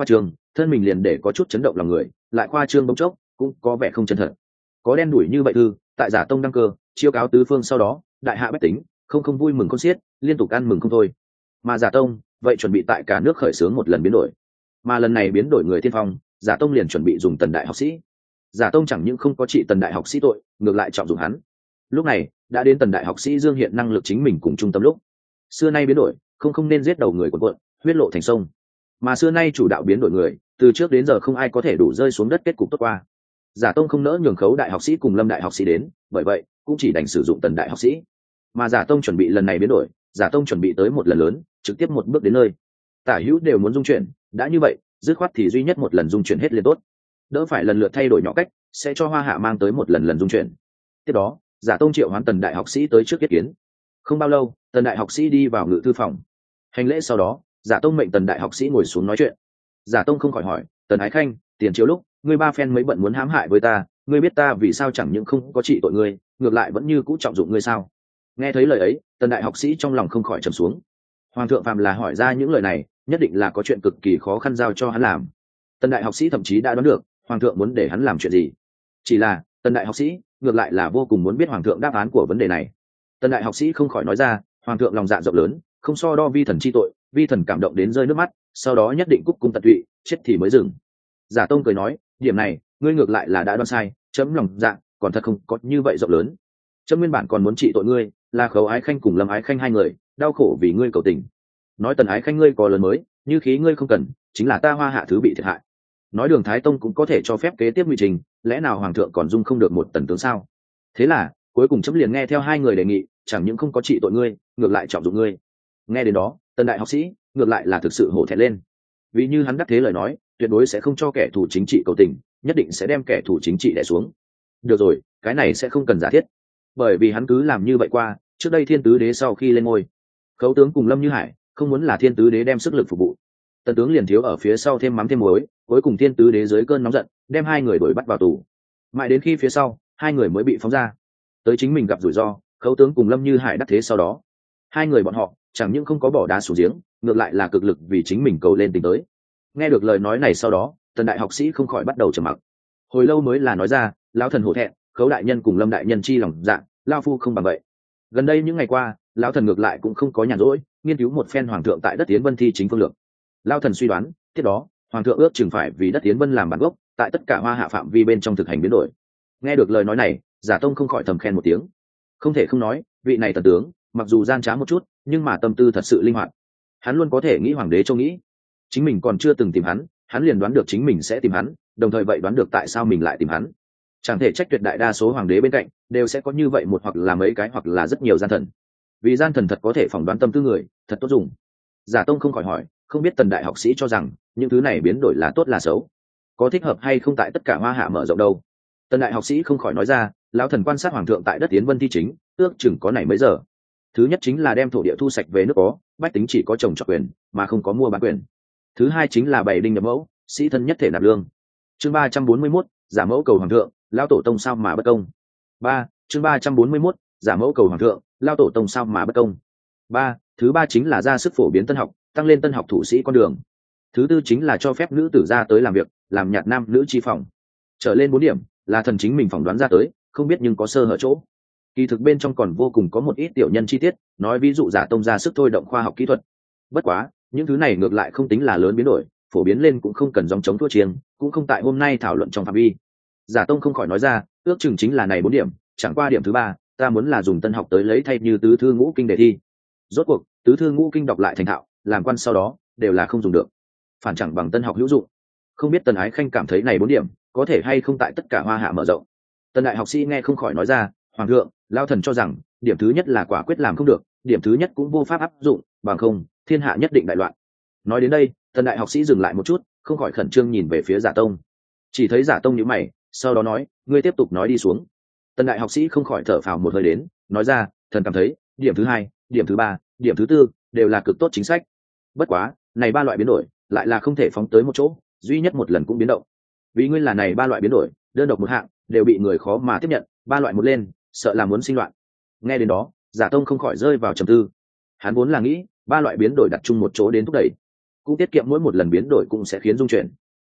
thân mình liền để có chút chấn động lòng người, lại khoa trương bỗng chốc cũng có vẻ không chân thật. Có đen đủi như vậy thư tại giả tông đăng cơ chiêu cáo tứ phương sau đó, đại hạ bách tính không không vui mừng con xiết, liên tục ăn mừng không thôi. Mà giả tông vậy chuẩn bị tại cả nước khởi xướng một lần biến đổi, mà lần này biến đổi người tiên phong, giả tông liền chuẩn bị dùng tần đại học sĩ. Giả tông chẳng những không có trị tần đại học sĩ tội, ngược lại trọng dụng hắn. Lúc này đã đến tần đại học sĩ dương hiện năng lực chính mình cùng trung tâm lúc. Xưa nay biến đổi không không nên giết đầu người quần quận, huyết lộ thành sông, mà xưa nay chủ đạo biến đổi người, từ trước đến giờ không ai có thể đủ rơi xuống đất kết cục tốt qua. Giả tông không nỡ nhường khấu đại học sĩ cùng lâm đại học sĩ đến, bởi vậy cũng chỉ đành sử dụng tần đại học sĩ. Mà giả tông chuẩn bị lần này biến đổi, giả tông chuẩn bị tới một lần lớn, trực tiếp một bước đến nơi. Tả hữu đều muốn dung chuyển, đã như vậy dứt khoát thì duy nhất một lần dung chuyển hết liền tốt, đỡ phải lần lượt thay đổi nhỏ cách, sẽ cho hoa hạ mang tới một lần lần dung chuyển. Tiếp đó giả tông triệu hoán tần đại học sĩ tới trước yết kiến. Không bao lâu tần đại học sĩ đi vào ngự thư phòng hành lễ, sau đó giả tông mệnh tần đại học sĩ ngồi xuống nói chuyện. Giả tông không khỏi hỏi, tần ái khanh, tiền chiếu lúc ngươi ba phen mấy bận muốn hãm hại với ta, ngươi biết ta vì sao chẳng những không có trị tội ngươi, ngược lại vẫn như cũ trọng dụng ngươi sao? Nghe thấy lời ấy, tần đại học sĩ trong lòng không khỏi trầm xuống. Hoàng thượng phàm là hỏi ra những lời này, nhất định là có chuyện cực kỳ khó khăn giao cho hắn làm. Tần đại học sĩ thậm chí đã đoán được hoàng thượng muốn để hắn làm chuyện gì, chỉ là tần đại học sĩ ngược lại là vô cùng muốn biết hoàng thượng đáp án của vấn đề này. Tần đại học sĩ không khỏi nói ra, hoàng thượng lòng dạ rộng lớn, không so đo vi thần chi tội, vi thần cảm động đến rơi nước mắt, sau đó nhất định cúc cung tận tụy, chết thì mới dừng. Giả tông cười nói, điểm này ngươi ngược lại là đã đoán sai, chấm lòng dạ còn thật không có như vậy rộng lớn. Chấm nguyên bản còn muốn trị tội ngươi, là khấu ái khanh cùng lâm ái khanh hai người đau khổ vì ngươi cầu tình. Nói tần ái khanh ngươi có lớn mới, như khí ngươi không cần, chính là ta hoa hạ thứ bị thiệt hại. Nói đường thái tông cũng có thể cho phép kế tiếp ngụy trình, lẽ nào hoàng thượng còn dung không được một tần tướng sao? Thế là cuối cùng chấm liền nghe theo hai người đề nghị, chẳng những không có trị tội ngươi, ngược lại trọng dụng ngươi. Nghe đến đó tần đại học sĩ ngược lại là thực sự hổ thẹn lên, vì như hắn đắc thế lời nói, tuyệt đối sẽ không cho kẻ thù chính trị cầu tình, nhất định sẽ đem kẻ thù chính trị đè xuống. Được rồi, cái này sẽ không cần giả thiết, bởi vì hắn cứ làm như vậy qua. Trước đây thiên tứ đế sau khi lên ngôi, khấu tướng cùng lâm như hải không muốn là thiên tứ đế đem sức lực phục vụ, tần tướng liền thiếu ở phía sau thêm mắm thêm muối, cuối cùng thiên tứ đế dưới cơn nóng giận đem hai người đuổi bắt vào tù, mãi đến khi phía sau hai người mới bị phóng ra. Tới chính mình gặp rủi ro, khấu tướng cùng lâm như hải đắc thế sau đó, hai người bọn họ chẳng những không có bỏ đá xuống giếng, ngược lại là cực lực vì chính mình cầu lên tình tới. Nghe được lời nói này sau đó, tần đại học sĩ không khỏi bắt đầu trầm mặc, hồi lâu mới là nói ra, lão thần hổ thẹn, khấu đại nhân cùng lâm đại nhân chi lòng dạ, lao phu không bằng vậy. Gần đây những ngày qua, lão thần ngược lại cũng không có nhàn rỗi, nghiên cứu một phen hoàng thượng tại đất tiến vân thi chính phương lược. Lao thần suy đoán, tiếp đó hoàng thượng ước chừng phải vì đất tiến vân làm bản gốc, tại tất cả hoa hạ phạm vi bên trong thực hành biến đổi. Nghe được lời nói này, giả tông không khỏi thầm khen một tiếng. Không thể không nói, vị này tần tướng mặc dù gian trá một chút, nhưng mà tâm tư thật sự linh hoạt. Hắn luôn có thể nghĩ hoàng đế trông nghĩ, chính mình còn chưa từng tìm hắn, hắn liền đoán được chính mình sẽ tìm hắn, đồng thời vậy đoán được tại sao mình lại tìm hắn. Chẳng thể trách tuyệt đại đa số hoàng đế bên cạnh đều sẽ có như vậy một hoặc là mấy cái hoặc là rất nhiều gian thần, vì gian thần thật có thể phỏng đoán tâm tư người, thật tốt dùng. Giả tông không khỏi hỏi, không biết tần đại học sĩ cho rằng những thứ này biến đổi là tốt là xấu, có thích hợp hay không tại tất cả hoa hạ mở rộng đâu? Tần đại học sĩ không khỏi nói ra, lão thần quan sát hoàng thượng tại đất tiến vân thi chính ước chừng có này mấy giờ. Thứ nhất chính là đem thổ địa thu sạch về nước có, bách tính chỉ có trồng trọt quyền mà không có mua bán quyền. Thứ hai chính là bày đinh nhập mẫu, sĩ thân nhất thể nạp lương. Chương ba trăm bốn mươi mốt, giả mẫu cầu hoàng thượng, lão tổ tông sao mà bất công. Ba, chương ba trăm bốn mươi mốt, giả mẫu cầu hoàng thượng, lão tổ tông sao mà bất công. Ba, thứ ba chính là ra sức phổ biến tân học, tăng lên tân học thủ sĩ con đường. Thứ tư chính là cho phép nữ tử ra tới làm việc, làm nhạt nam nữ chi phòng. Trở lên bốn điểm là thần chính mình phỏng đoán ra tới, không biết nhưng có sơ hở chỗ. Kỳ thực bên trong còn vô cùng có một ít tiểu nhân chi tiết, nói ví dụ giả tông ra sức thôi động khoa học kỹ thuật. Bất quá những thứ này ngược lại không tính là lớn biến đổi, phổ biến lên cũng không cần dòng chống thua chiêng, cũng không tại hôm nay thảo luận trong phạm vi. Giả tông không khỏi nói ra, ước chừng chính là này bốn điểm, chẳng qua điểm thứ ba ta muốn là dùng tân học tới lấy thay như tứ thư ngũ kinh đề thi. Rốt cuộc tứ thư ngũ kinh đọc lại thành thạo, làm quan sau đó đều là không dùng được, phản chẳng bằng tân học hữu dụng. Không biết tần ái khanh cảm thấy này bốn điểm có thể hay không tại tất cả hoa hạ mở rộng? Tần đại học sĩ nghe không khỏi nói ra, hoàng thượng, lao thần cho rằng điểm thứ nhất là quả quyết làm không được, điểm thứ nhất cũng vô pháp áp dụng, bằng không thiên hạ nhất định đại loạn. Nói đến đây tần đại học sĩ dừng lại một chút, không khỏi khẩn trương nhìn về phía giả tông. Chỉ thấy giả tông nhíu mày, sau đó nói, ngươi tiếp tục nói đi xuống. Tần đại học sĩ không khỏi thở phào một hơi đến, nói ra, thần cảm thấy điểm thứ hai, điểm thứ ba, điểm thứ tư đều là cực tốt chính sách. Bất quá này ba loại biến đổi lại là không thể phóng tới một chỗ, duy nhất một lần cũng biến động. Vì ngươi là này ba loại biến đổi đơn độc một hạng đều bị người khó mà tiếp nhận, ba loại một lên sợ là muốn sinh loạn. Nghe đến đó giả tông không khỏi rơi vào trầm tư. Hắn vốn là nghĩ ba loại biến đổi đặt chung một chỗ đến thúc đẩy, cũng tiết kiệm mỗi một lần biến đổi cũng sẽ khiến dung chuyển.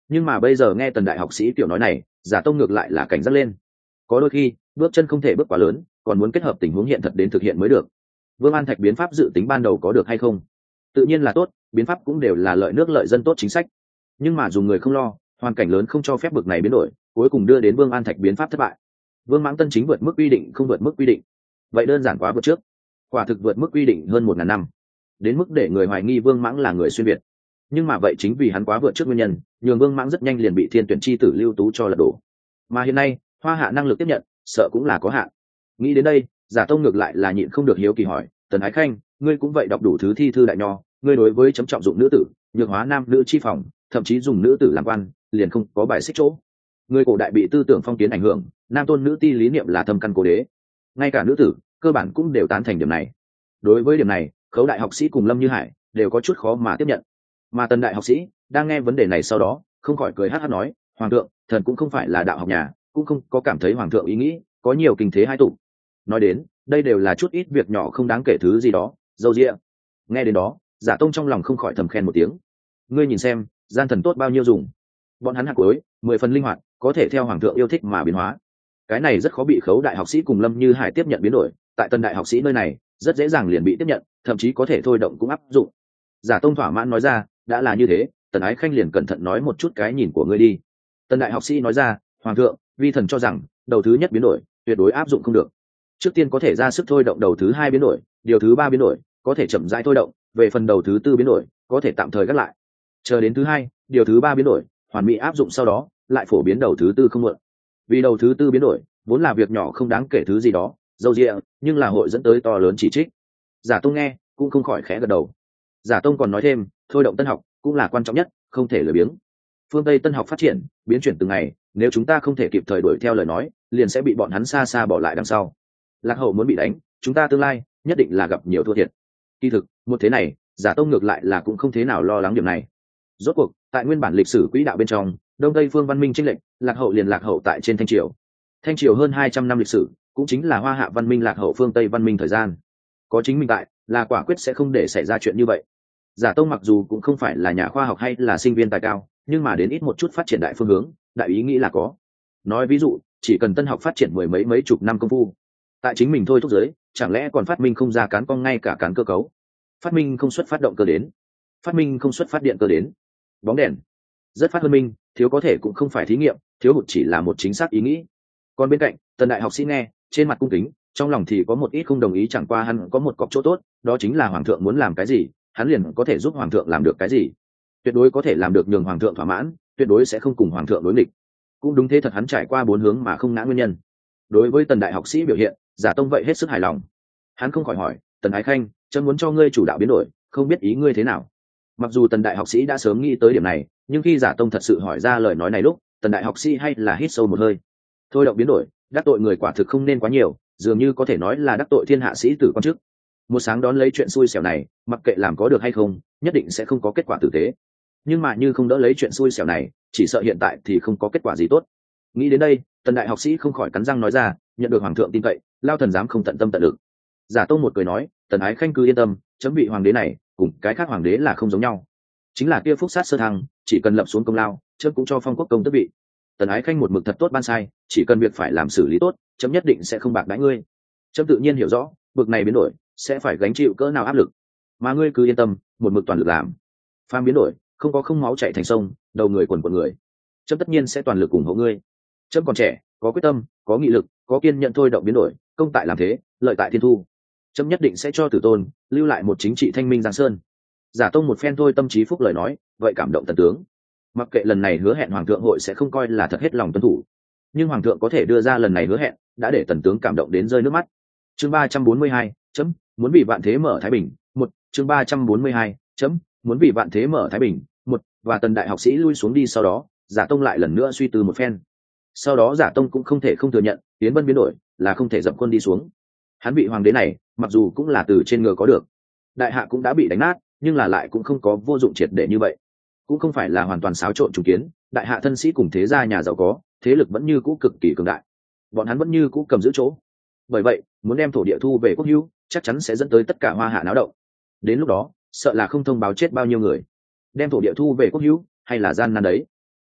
Nhưng mà bây giờ nghe tần đại học sĩ tiểu nói này, giả tông ngược lại là cảnh giác lên. Có đôi khi bước chân không thể bước quá lớn, còn muốn kết hợp tình huống hiện thật đến thực hiện mới được. Vương An Thạch biến pháp dự tính ban đầu có được hay không? Tự nhiên là tốt, biến pháp cũng đều là lợi nước lợi dân tốt chính sách. Nhưng mà dùng người không lo, hoàn cảnh lớn không cho phép bực này biến đổi, cuối cùng đưa đến Vương An Thạch biến pháp thất bại. Vương Mãng Tân chính vượt mức quy định không vượt mức quy định. Vậy đơn giản quá vượt trước. Quả thực vượt mức quy định hơn một ngàn năm. Đến mức để người hoài nghi Vương Mãng là người xuyên việt. Nhưng mà vậy chính vì hắn quá vượt trước nguyên nhân, nhường Vương Mãng rất nhanh liền bị Thiên Tuyển chi tử Lưu Tú cho lật đổ. Mà hiện nay, Hoa Hạ năng lực tiếp nhận, sợ cũng là có hạn. Nghĩ đến đây, Giả Tông ngược lại là nhịn không được hiếu kỳ hỏi, Tần Ái Khanh, ngươi cũng vậy đọc đủ thứ thi thư đại nho, ngươi đối với chấm trọng dụng nữ tử, nhược hóa nam nữ chi phòng, thậm chí dùng nữ tử làm quan, liền không có bài xích chỗ. Người cổ đại bị tư tưởng phong kiến ảnh hưởng, nam tôn nữ ti lý niệm là thâm căn cố đế, ngay cả nữ tử cơ bản cũng đều tán thành điểm này. Đối với điểm này, khấu đại học sĩ cùng Lâm Như Hải đều có chút khó mà tiếp nhận. Mà Tần đại học sĩ đang nghe vấn đề này sau đó, không khỏi cười hát hát nói, hoàng thượng, thần cũng không phải là đạo học nhà, cũng không có cảm thấy hoàng thượng ý nghĩ có nhiều kinh thế hai tụ. Nói đến, đây đều là chút ít việc nhỏ không đáng kể thứ gì đó, dâu dịa. Nghe đến đó, Giả Tông trong lòng không khỏi thầm khen một tiếng. Ngươi nhìn xem, gian thần tốt bao nhiêu dùng. Bọn hắn hạt cuối, mười phần linh hoạt, có thể theo hoàng thượng yêu thích mà biến hóa. Cái này rất khó bị khấu đại học sĩ cùng Lâm Như Hải tiếp nhận biến đổi, tại Tần đại học sĩ nơi này, rất dễ dàng liền bị tiếp nhận, thậm chí có thể thôi động cũng áp dụng. Giả Tông thỏa mãn nói ra, đã là như thế, Tần Ái Khanh liền cẩn thận nói một chút cái nhìn của ngươi đi. Tần đại học sĩ nói ra, hoàng thượng, vi thần cho rằng, đầu thứ nhất biến đổi, tuyệt đối áp dụng không được. Trước tiên có thể ra sức thôi động đầu thứ hai biến đổi, điều thứ ba biến đổi, có thể chậm rãi thôi động, về phần đầu thứ tư biến đổi, có thể tạm thời gác lại. Chờ đến thứ hai, điều thứ ba biến đổi, hoàn mỹ áp dụng sau đó, lại phổ biến đầu thứ tư không muộn. Vì đầu thứ tư biến đổi, vốn là việc nhỏ không đáng kể thứ gì đó, dâu dịa, nhưng là hội dẫn tới to lớn chỉ trích. Giả Tông nghe, cũng không khỏi khẽ gật đầu. Giả Tông còn nói thêm, thôi động tân học cũng là quan trọng nhất, không thể lười biếng. Phương Tây tân học phát triển, biến chuyển từng ngày, nếu chúng ta không thể kịp thời đuổi theo lời nói, liền sẽ bị bọn hắn xa xa bỏ lại đằng sau. Lạc hậu muốn bị đánh, chúng ta tương lai nhất định là gặp nhiều thua thiệt. Kỳ thực, một thế này, Giả Tông ngược lại là cũng không thế nào lo lắng điểm này. Rốt cuộc, tại nguyên bản lịch sử quỹ đạo bên trong, Đông Tây phương văn minh chênh lệch, lạc hậu liền lạc hậu tại trên Thanh triều. Thanh triều hơn hai trăm năm lịch sử, cũng chính là Hoa Hạ văn minh lạc hậu phương Tây văn minh thời gian. Có chính mình tại, là quả quyết sẽ không để xảy ra chuyện như vậy. Giả Tông mặc dù cũng không phải là nhà khoa học hay là sinh viên tài cao, nhưng mà đến ít một chút phát triển đại phương hướng, đại ý nghĩ là có. Nói ví dụ, chỉ cần tân học phát triển mười mấy mấy chục năm công phu, tại chính mình thôi thúc giới, chẳng lẽ còn phát minh không ra cán cong ngay cả cán cơ cấu, phát minh không xuất phát động cơ đến, phát minh không xuất phát điện cơ đến, bóng đèn rất phát hơn minh, thiếu có thể cũng không phải thí nghiệm, thiếu hụt chỉ là một chính xác ý nghĩ. Còn bên cạnh, Tần đại học sĩ nghe, trên mặt cung kính, trong lòng thì có một ít không đồng ý, chẳng qua hắn có một cọc chỗ tốt, đó chính là hoàng thượng muốn làm cái gì, hắn liền có thể giúp hoàng thượng làm được cái gì, tuyệt đối có thể làm được nhường hoàng thượng thỏa mãn, tuyệt đối sẽ không cùng hoàng thượng đối nghịch. Cũng đúng thế thật, hắn trải qua bốn hướng mà không ngã nguyên nhân. Đối với Tần đại học sĩ biểu hiện, Giả Tông vậy hết sức hài lòng. Hắn không khỏi hỏi, Tần Ái Khanh, chấm muốn cho ngươi chủ đạo biến đổi, không biết ý ngươi thế nào. Mặc dù Tần đại học sĩ đã sớm nghĩ tới điểm này, nhưng khi Giả Tông thật sự hỏi ra lời nói này lúc, Tần đại học sĩ hay là hít sâu một hơi. Thôi động biến đổi, đắc tội người quả thực không nên quá nhiều, dường như có thể nói là đắc tội thiên hạ sĩ tử quan chức. Một sáng đón lấy chuyện xui xẻo này, mặc kệ làm có được hay không, nhất định sẽ không có kết quả tử tế. Nhưng mà như không đỡ lấy chuyện xui xẻo này, chỉ sợ hiện tại thì không có kết quả gì tốt. Nghĩ đến đây, Tần đại học sĩ không khỏi cắn răng nói ra, nhận được hoàng thượng tin cậy, lao thần dám không tận tâm tận lực. Giả Tông một cười nói, Tần Ái Khanh cứ yên tâm, chấm vị hoàng đế này cùng cái khác hoàng đế là không giống nhau, chính là kia phúc sát sơ thăng, chỉ cần lập xuống công lao, chấm cũng cho phong quốc công tước vị. Tần Ái Khanh một mực thật tốt ban sai, chỉ cần việc phải làm xử lý tốt, chấm nhất định sẽ không bạc đãi ngươi. Chấm tự nhiên hiểu rõ, bực này biến đổi sẽ phải gánh chịu cỡ nào áp lực, mà ngươi cứ yên tâm, một mực toàn lực làm. Phàm biến đổi, không có không máu chảy thành sông, đầu người quần quần người. Chấm tất nhiên sẽ toàn lực ủng hộ ngươi. Chấm còn trẻ, có quyết tâm, có nghị lực, có kiên nhẫn thôi động biến đổi, công tại làm thế, lợi tại thiên thu. Chấm nhất định sẽ cho tử tôn lưu lại một chính trị thanh minh giang sơn. Giả Tông một phen thôi tâm trí phúc lời nói, vậy cảm động tần tướng. Mặc kệ lần này hứa hẹn hoàng thượng hội sẽ không coi là thật hết lòng tuân thủ, nhưng hoàng thượng có thể đưa ra lần này hứa hẹn, đã để tần tướng cảm động đến rơi nước mắt. Chương ba trăm bốn mươi hai, chấm muốn vì vạn thế mở thái bình. Một chương ba trăm bốn mươi hai, chấm muốn vì vạn thế mở thái bình. Một và Tần đại học sĩ lui xuống đi sau đó, Giả Tông lại lần nữa suy tư một phen. Sau đó Giả Tông cũng không thể không thừa nhận, Tiến Vân biến đổi là không thể dập quân đi xuống. Hắn bị hoàng đế này, mặc dù cũng là từ trên ngựa có được, đại hạ cũng đã bị đánh nát, nhưng là lại cũng không có vô dụng triệt để như vậy, cũng không phải là hoàn toàn xáo trộn trùng kiến. Đại hạ thân sĩ cùng thế gia nhà giàu có, thế lực vẫn như cũ cực kỳ cường đại, bọn hắn vẫn như cũ cầm giữ chỗ. Bởi vậy, muốn đem thổ địa thu về quốc hữu, chắc chắn sẽ dẫn tới tất cả Hoa Hạ náo động. Đến lúc đó, sợ là không thông báo chết bao nhiêu người. Đem thổ địa thu về quốc hữu, hay là gian nan đấy.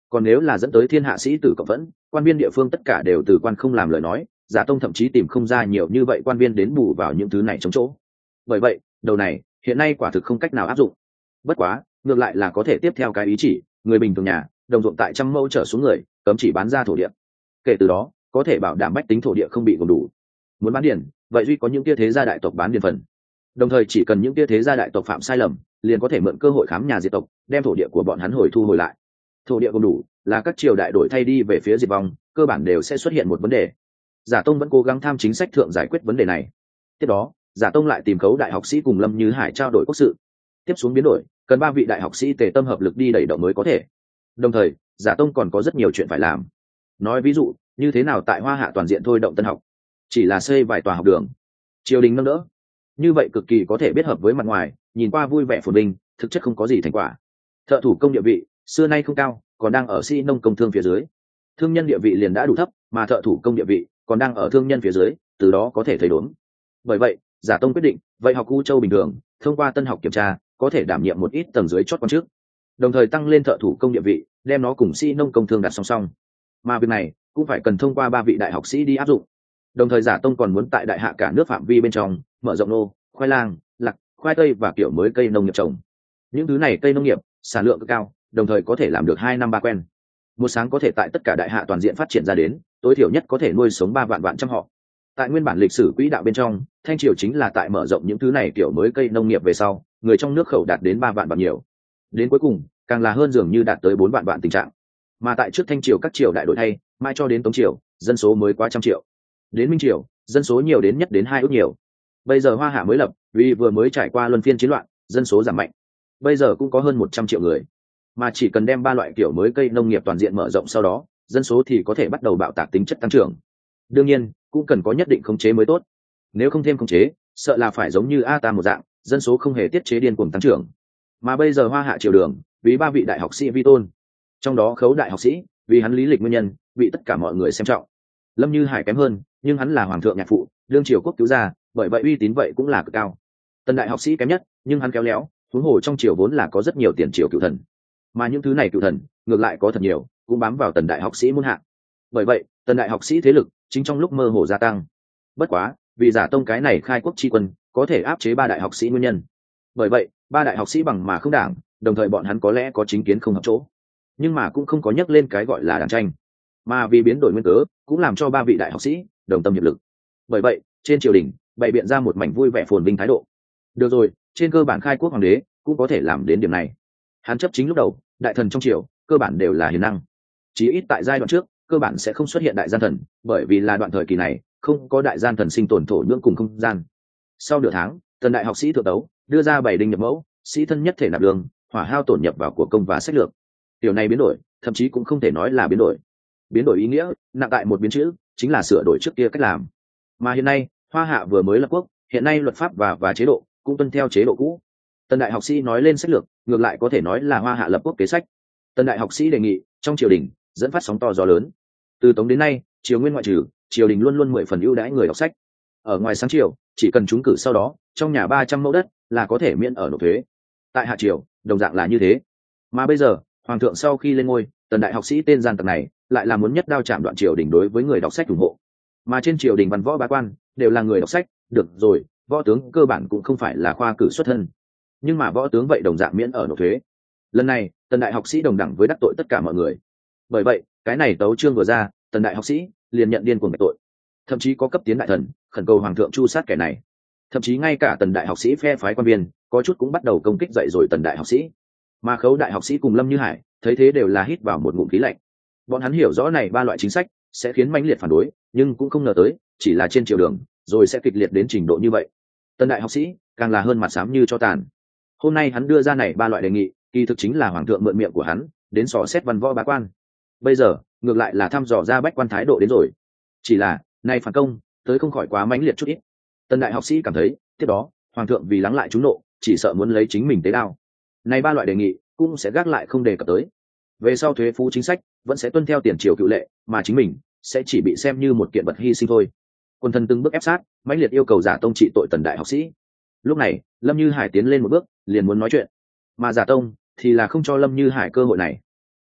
Còn nếu là dẫn tới thiên hạ sĩ tử cộng vẫn, quan viên địa phương tất cả đều từ quan không làm lời nói, giả tông thậm chí tìm không ra nhiều như vậy quan viên đến bù vào những thứ này chống chỗ. Bởi vậy đầu này hiện nay quả thực không cách nào áp dụng. Bất quá ngược lại là có thể tiếp theo cái ý chỉ, người bình thường nhà đồng ruộng tại trăm mẫu trở xuống người cấm chỉ bán ra thổ địa, kể từ đó có thể bảo đảm bách tính thổ địa không bị gồm đủ. Muốn bán điền, vậy duy có những tia thế gia đại tộc bán điền phần, đồng thời chỉ cần những tia thế gia đại tộc phạm sai lầm liền có thể mượn cơ hội khám nhà diệt tộc, đem thổ địa của bọn hắn hồi thu hồi lại. Thổ địa gồm đủ là các triều đại đổi thay đi về phía diệt vong, cơ bản đều sẽ xuất hiện một vấn đề. Giả tông vẫn cố gắng tham chính sách thượng giải quyết vấn đề này. Tiếp đó giả tông lại tìm khấu đại học sĩ cùng Lâm Như Hải trao đổi quốc sự. Tiếp xuống biến đổi cần ba vị đại học sĩ tề tâm hợp lực đi đẩy động mới có thể. Đồng thời giả tông còn có rất nhiều chuyện phải làm. Nói ví dụ như thế nào tại Hoa Hạ toàn diện thôi động tân học, chỉ là xây vài tòa học đường, triều đình nâng đỡ, như vậy cực kỳ có thể biết hợp với mặt ngoài nhìn qua vui vẻ phồn vinh, thực chất không có gì thành quả. Thợ thủ công địa vị xưa nay không cao, còn đang ở sĩ nông công thương phía dưới. Thương nhân địa vị liền đã đủ thấp, mà thợ thủ công địa vị còn đang ở thương nhân phía dưới, từ đó có thể thấy đốn. Bởi vậy giả tông quyết định vậy học U Châu bình thường thông qua tân học kiểm tra có thể đảm nhiệm một ít tầng dưới chót quan chức, đồng thời tăng lên thợ thủ công địa vị, đem nó cùng sĩ nông công thương đặt song song. Mà việc này cũng phải cần thông qua ba vị đại học sĩ đi áp dụng. Đồng thời giả tông còn muốn tại đại hạ cả nước phạm vi bên trong mở rộng nô, khoai lang, lạc, khoai tây và kiểu mới cây nông nghiệp trồng. Những thứ này cây nông nghiệp sản lượng cực cao, đồng thời có thể làm được hai năm ba quen. Một sáng có thể tại tất cả đại hạ toàn diện phát triển ra đến, tối thiểu nhất có thể nuôi sống ba vạn vạn trăm họ. Tại nguyên bản lịch sử quỹ đạo bên trong, Thanh triều chính là tại mở rộng những thứ này kiểu mới cây nông nghiệp về sau, người trong nước khẩu đạt đến ba vạn vạn nhiều. Đến cuối cùng, càng là hơn dường như đạt tới bốn vạn vạn tình trạng. Mà tại trước Thanh triều các triều đại đổi thay, mai cho đến Tống triều, dân số mới quá trăm triệu. Đến Minh triều, dân số nhiều đến nhất đến hai ước nhiều. Bây giờ Hoa Hạ mới lập, vì vừa mới trải qua luân phiên chiến loạn, dân số giảm mạnh. Bây giờ cũng có hơn một trăm triệu người. Mà chỉ cần đem ba loại kiểu mới cây nông nghiệp toàn diện mở rộng, sau đó dân số thì có thể bắt đầu bạo tạc tính chất tăng trưởng. Đương nhiên cũng cần có nhất định khống chế mới tốt, nếu không thêm khống chế sợ là phải giống như A Tam một dạng, dân số không hề tiết chế điên cuồng tăng trưởng. Mà bây giờ Hoa Hạ triều đường vì ba vị đại học sĩ vi tôn, trong đó khấu đại học sĩ vì hắn lý lịch nguyên nhân bị tất cả mọi người xem trọng. Lâm Như Hải kém hơn, nhưng hắn là hoàng thượng nhạc phụ, đương triều quốc cứu gia, bởi vậy uy tín vậy cũng là cực cao. Tần đại học sĩ kém nhất, nhưng hắn khéo léo, huống hồ trong triều vốn là có rất nhiều tiền triều cựu thần, mà những thứ này cựu thần ngược lại có thật nhiều cũng bám vào tần đại học sĩ muôn hạng. Bởi vậy tần đại học sĩ thế lực chính trong lúc mơ hồ gia tăng. Bất quá vì giả tông cái này khai quốc tri quân có thể áp chế ba đại học sĩ nguyên nhân, bởi vậy ba đại học sĩ bằng mà không đảng, đồng thời bọn hắn có lẽ có chính kiến không hợp chỗ, nhưng mà cũng không có nhắc lên cái gọi là đảng tranh, mà vì biến đổi nguyên cớ cũng làm cho ba vị đại học sĩ đồng tâm hiệp lực. Bởi vậy trên triều đình bày biện ra một mảnh vui vẻ phồn vinh thái độ. Được rồi, trên cơ bản khai quốc hoàng đế cũng có thể làm đến điểm này. Hắn chấp chính lúc đầu, đại thần trong triều cơ bản đều là hiền năng, chí ít tại giai đoạn trước cơ bản sẽ không xuất hiện đại gian thần, bởi vì là đoạn thời kỳ này không có đại gian thần sinh tồn thổ nhưỡng cùng không gian. Sau nửa tháng, tần đại học sĩ thượng tấu đưa ra bảy đinh nhập mẫu, sĩ thân nhất thể nạp đường, hỏa hao tổn nhập vào của công và sách lược. Điều này biến đổi thậm chí cũng không thể nói là biến đổi, biến đổi ý nghĩa nặng tại một biến chữ, chính là sửa đổi trước kia cách làm. Mà hiện nay Hoa Hạ vừa mới lập quốc, hiện nay luật pháp và và chế độ cũng tuân theo chế độ cũ. Tần đại học sĩ nói lên sách lược, ngược lại có thể nói là Hoa Hạ lập quốc kế sách. Tần đại học sĩ đề nghị trong triều đình dẫn phát sóng to gió lớn. Từ Tống đến nay, triều nguyên ngoại trừ, triều đình luôn luôn mười phần ưu đãi người đọc sách. Ở ngoài sáng triều, chỉ cần trúng cử sau đó, trong nhà ba trăm mẫu đất là có thể miễn ở nộp thuế. Tại hạ triều, đồng dạng là như thế. Mà bây giờ, hoàng thượng sau khi lên ngôi, tần đại học sĩ tên gian tặc này lại là muốn nhất đao chạm đoạn triều đình đối với người đọc sách ủng hộ. Mà trên triều đình văn võ bá quan đều là người đọc sách, được rồi, võ tướng cơ bản cũng không phải là khoa cử xuất thân, nhưng mà võ tướng vậy đồng dạng miễn ở nộp thuế. Lần này tần đại học sĩ đồng đẳng với đắc tội tất cả mọi người. Bởi vậy cái này tấu chương vừa ra, tần đại học sĩ liền nhận điên cuồng tội, thậm chí có cấp tiến đại thần khẩn cầu hoàng thượng chu sát kẻ này. Thậm chí ngay cả tần đại học sĩ phe phái quan viên có chút cũng bắt đầu công kích dậy rồi tần đại học sĩ. Mà khấu đại học sĩ cùng Lâm Như Hải thấy thế đều là hít vào một ngụm khí lạnh. Bọn hắn hiểu rõ này ba loại chính sách sẽ khiến mãnh liệt phản đối, nhưng cũng không ngờ tới chỉ là trên triều đường rồi sẽ kịch liệt đến trình độ như vậy. Tần đại học sĩ càng là hơn mặt xám như cho tàn. Hôm nay hắn đưa ra này ba loại đề nghị, kỳ thực chính là hoàng thượng mượn miệng của hắn đến xỏ xét văn võ bá quan. Bây giờ ngược lại là thăm dò ra bách quan thái độ đến rồi. Chỉ là nay phản công tới không khỏi quá mãnh liệt chút ít. Tần đại học sĩ cảm thấy tiếp đó hoàng thượng vì lắng lại chúng nộ, chỉ sợ muốn lấy chính mình tế đao. Này ba loại đề nghị cũng sẽ gác lại không đề cập tới. Về sau thuế phú chính sách vẫn sẽ tuân theo tiền triều cựu lệ, mà chính mình sẽ chỉ bị xem như một kiện vật hy sinh thôi. Quân thần từng bước ép sát, mãnh liệt yêu cầu giả tông trị tội tần đại học sĩ. Lúc này Lâm Như Hải tiến lên một bước liền muốn nói chuyện, mà giả tông thì là không cho Lâm Như Hải cơ hội này.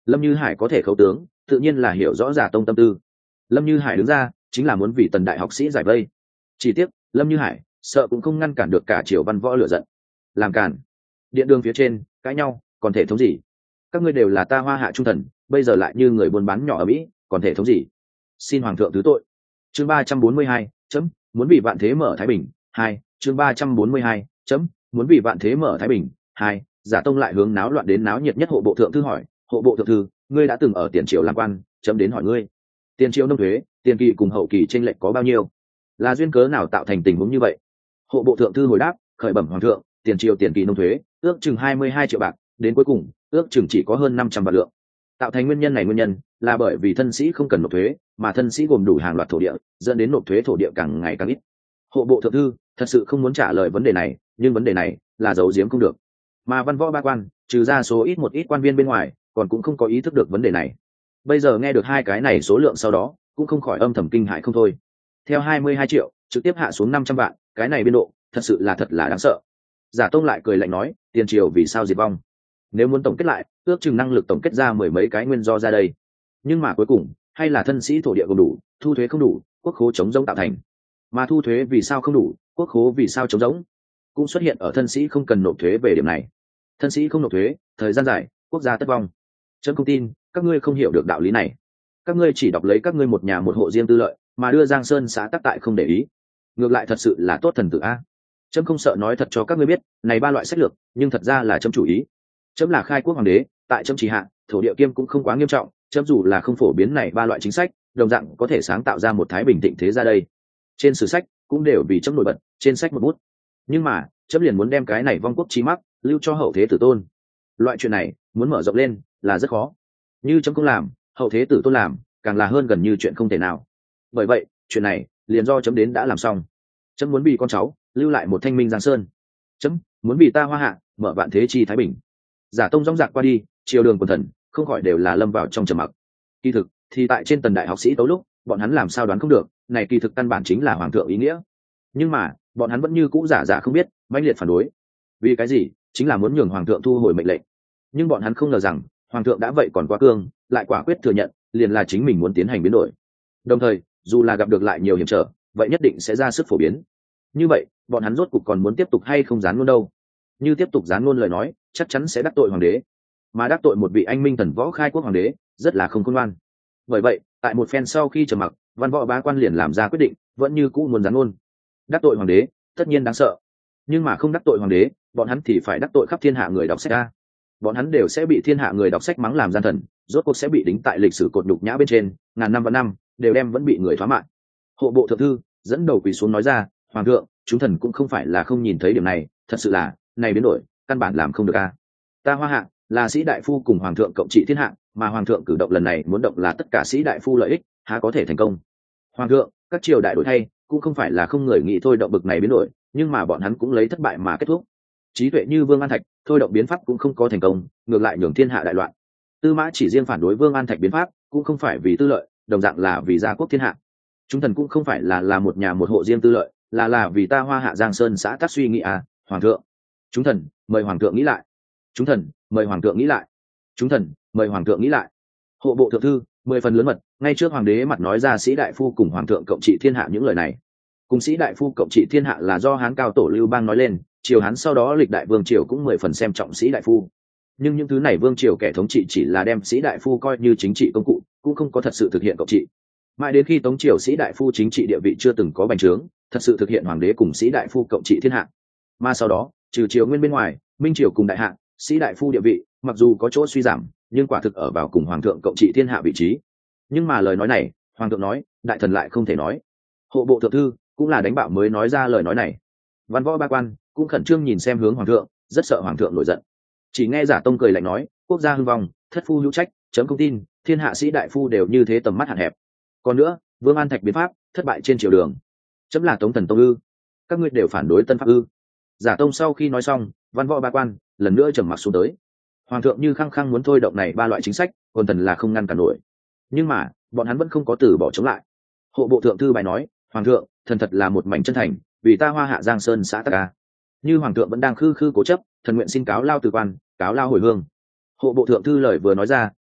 Lâm Như Hải có thể khấu tướng, tự nhiên là hiểu rõ Giả Tông tâm tư. Lâm Như Hải đứng ra chính là muốn vì Tần đại học sĩ giải vây. Chỉ tiếc Lâm Như Hải sợ cũng không ngăn cản được cả triều văn võ lửa giận. Làm cản. Điện đường phía trên cãi nhau, còn thể thống gì? Các ngươi đều là ta Hoa Hạ trung thần, bây giờ lại như người buôn bán nhỏ ở Mỹ, còn thể thống gì? Xin hoàng thượng thứ tội. Chương ba trăm bốn mươi hai, chấm, muốn vì vạn thế mở Thái Bình. Hai, chương ba trăm bốn mươi hai, chấm, muốn vì vạn thế mở Thái Bình. Hai, Giả Tông lại hướng náo loạn đến náo nhiệt nhất hộ bộ thượng thư hỏi, hộ bộ thượng thư, ngươi đã từng ở tiền triều làm quan, chấm đến hỏi ngươi. Tiền triều nông thuế, tiền kỳ cùng hậu kỳ chênh lệch có bao nhiêu? Là duyên cớ nào tạo thành tình huống như vậy? Hộ bộ thượng thư hồi đáp, khởi bẩm hoàng thượng, tiền triều tiền kỳ nông thuế ước chừng hai mươi hai triệu bạc, đến cuối cùng ước chừng chỉ có hơn năm trăm vạn lượng. Tạo thành nguyên nhân này nguyên nhân là bởi vì thân sĩ không cần nộp thuế, mà thân sĩ gồm đủ hàng loạt thổ địa, dẫn đến nộp thuế thổ địa càng ngày càng ít. Hộ bộ thượng thư thật sự không muốn trả lời vấn đề này, nhưng vấn đề này là giấu giếm không được. Mà văn võ ba quan, trừ ra số ít một ít quan viên bên ngoài, còn cũng không có ý thức được vấn đề này. Bây giờ nghe được hai cái này số lượng sau đó, cũng không khỏi âm thầm kinh hãi không thôi. Theo hai mươi hai triệu trực tiếp hạ xuống năm trăm vạn, cái này biên độ thật sự là thật là đáng sợ. Giả Tông lại cười lạnh nói, tiền triều vì sao diệt vong? Nếu muốn tổng kết lại, ước chừng năng lực tổng kết ra mười mấy cái nguyên do ra đây. Nhưng mà cuối cùng hay là thân sĩ thổ địa không đủ, thu thuế không đủ, quốc khố chống rỗng tạo thành. Mà thu thuế vì sao không đủ, quốc khố vì sao chống rỗng, cũng xuất hiện ở thân sĩ không cần nộp thuế về điểm này. Thân sĩ không nộp thuế, thời gian dài, quốc gia tất vong. Chấm không tin các ngươi không hiểu được đạo lý này. Các ngươi chỉ đọc lấy các ngươi một nhà một hộ riêng tư lợi, mà đưa Giang Sơn xã tắc tại không để ý. Ngược lại thật sự là tốt thần tử a. Chấm không sợ nói thật cho các ngươi biết, này ba loại sách lược, nhưng thật ra là chấm chủ ý. Chấm là khai quốc hoàng đế, tại chấm chỉ hạ, thổ địa kiêm cũng không quá nghiêm trọng, chấm dù là không phổ biến này ba loại chính sách, đồng dạng có thể sáng tạo ra một thái bình thịnh thế ra đây. Trên sử sách cũng đều vì chấm nổi bật, trên sách một bút. Nhưng mà, chấm liền muốn đem cái này vong quốc chí mắc, lưu cho hậu thế tử tôn. Loại chuyện này, muốn mở rộng lên là rất khó. Như chấm cũng làm, hậu thế tử tôn làm, càng là hơn gần như chuyện không thể nào. Bởi vậy, chuyện này liền do chấm đến đã làm xong. Chấm muốn vì con cháu lưu lại một thanh minh Giang Sơn. Chấm muốn vì ta Hoa Hạ mở vạn thế chi thái bình. Giả Tông rõng rạc qua đi, triều đường quần thần không khỏi đều là lâm vào trong trầm mặc. Kỳ thực thì tại trên Tần đại học sĩ tấu lúc, bọn hắn làm sao đoán không được, này kỳ thực căn bản chính là hoàng thượng ý nghĩa. Nhưng mà bọn hắn vẫn như cũ giả giả không biết, mãnh liệt phản đối. Vì cái gì? Chính là muốn nhường hoàng thượng thu hồi mệnh lệnh. Nhưng bọn hắn không ngờ rằng hoàng thượng đã vậy còn quá cương, lại quả quyết thừa nhận liền là chính mình muốn tiến hành biến đổi. Đồng thời, dù là gặp được lại nhiều hiểm trở, vậy nhất định sẽ ra sức phổ biến. Như vậy bọn hắn rốt cục còn muốn tiếp tục hay không gián ngôn đâu? Như tiếp tục gián ngôn lời nói, chắc chắn sẽ đắc tội hoàng đế, mà đắc tội một vị anh minh thần võ khai quốc hoàng đế rất là không khôn ngoan. Bởi vậy tại một phen sau khi trầm mặc, văn võ bá quan liền làm ra quyết định, vẫn như cũ muốn gián ngôn. Đắc tội hoàng đế tất nhiên đáng sợ, nhưng mà không đắc tội hoàng đế, bọn hắn thì phải đắc tội khắp thiên hạ người đọc sách ra. Bọn hắn đều sẽ bị thiên hạ người đọc sách mắng làm gian thần, rốt cuộc sẽ bị đính tại lịch sử cột nhục nhã bên trên, ngàn năm và năm đều đem vẫn bị người thoá mạng. Hộ bộ thượng thư dẫn đầu quỳ xuống nói ra, hoàng thượng, chúng thần cũng không phải là không nhìn thấy điểm này, thật sự là này biến đổi căn bản làm không được a. Ta Hoa Hạ là sĩ đại phu cùng hoàng thượng cộng trị thiên hạ, mà hoàng thượng cử động lần này muốn động là tất cả sĩ đại phu lợi ích, há có thể thành công? Hoàng thượng, các triều đại đổi thay cũng không phải là không người nghĩ thôi động bực này biến đổi, nhưng mà bọn hắn cũng lấy thất bại mà kết thúc. Trí tuệ như Vương An Thạch thôi động biến pháp cũng không có thành công, ngược lại nhường thiên hạ đại loạn. Tư Mã chỉ riêng phản đối Vương An Thạch biến pháp cũng không phải vì tư lợi, đồng dạng là vì gia quốc thiên hạ. Chúng thần cũng không phải là là một nhà một hộ riêng tư lợi, là là vì ta Hoa Hạ Giang Sơn xã tắc suy nghĩ à. Hoàng thượng, chúng thần mời hoàng thượng nghĩ lại. Chúng thần mời hoàng thượng nghĩ lại. Chúng thần mời hoàng thượng nghĩ lại. Hộ bộ thượng thư mười phần lớn mật, ngay trước hoàng đế mặt nói ra sĩ đại phu cùng hoàng thượng cộng trị thiên hạ những lời này. Cùng sĩ đại phu cộng trị thiên hạ là do Hán cao tổ Lưu Bang nói lên, triều Hán sau đó lịch đại vương triều cũng mười phần xem trọng sĩ đại phu. Nhưng những thứ này vương triều kẻ thống trị chỉ là đem sĩ đại phu coi như chính trị công cụ, cũng không có thật sự thực hiện cộng trị. Mãi đến khi Tống triều sĩ đại phu chính trị địa vị chưa từng có bành trướng, thật sự thực hiện hoàng đế cùng sĩ đại phu cộng trị thiên hạ. Mà sau đó, trừ triều Nguyên bên ngoài, Minh triều cùng đại hạ, sĩ đại phu địa vị mặc dù có chỗ suy giảm, nhưng quả thực ở vào cùng hoàng thượng cộng trị thiên hạ vị trí. Nhưng mà lời nói này, hoàng thượng nói, đại thần lại không thể nói. Hộ bộ thượng thư cũng là đánh bạo mới nói ra lời nói này. Văn võ ba quan cũng khẩn trương nhìn xem hướng hoàng thượng, rất sợ hoàng thượng nổi giận. Chỉ nghe Giả Tông cười lạnh nói, quốc gia hư vong, thất phu hữu trách, chấm không tin thiên hạ sĩ đại phu đều như thế tầm mắt hạn hẹp. Còn nữa, Vương An Thạch biến pháp thất bại trên triều đường, chấm là Tống thần Tông ư? Các ngươi đều phản đối tân pháp ư? Giả Tông sau khi nói xong, văn võ ba quan lần nữa trầm mặc xuống tới. Hoàng thượng như khăng khăng muốn thôi động này ba loại chính sách, còn thần là không ngăn cản nổi. Nhưng mà bọn hắn vẫn không có từ bỏ chống lại. Hộ bộ thượng thư bài nói, hoàng thượng, thần thật là một mảnh chân thành, vì ta Hoa Hạ Giang Sơn xã tắc ca. Như hoàng thượng vẫn đang khư khư cố chấp, thần nguyện xin cáo lao từ quan, cáo lao hồi hương. Hộ bộ thượng thư lời vừa nói ra,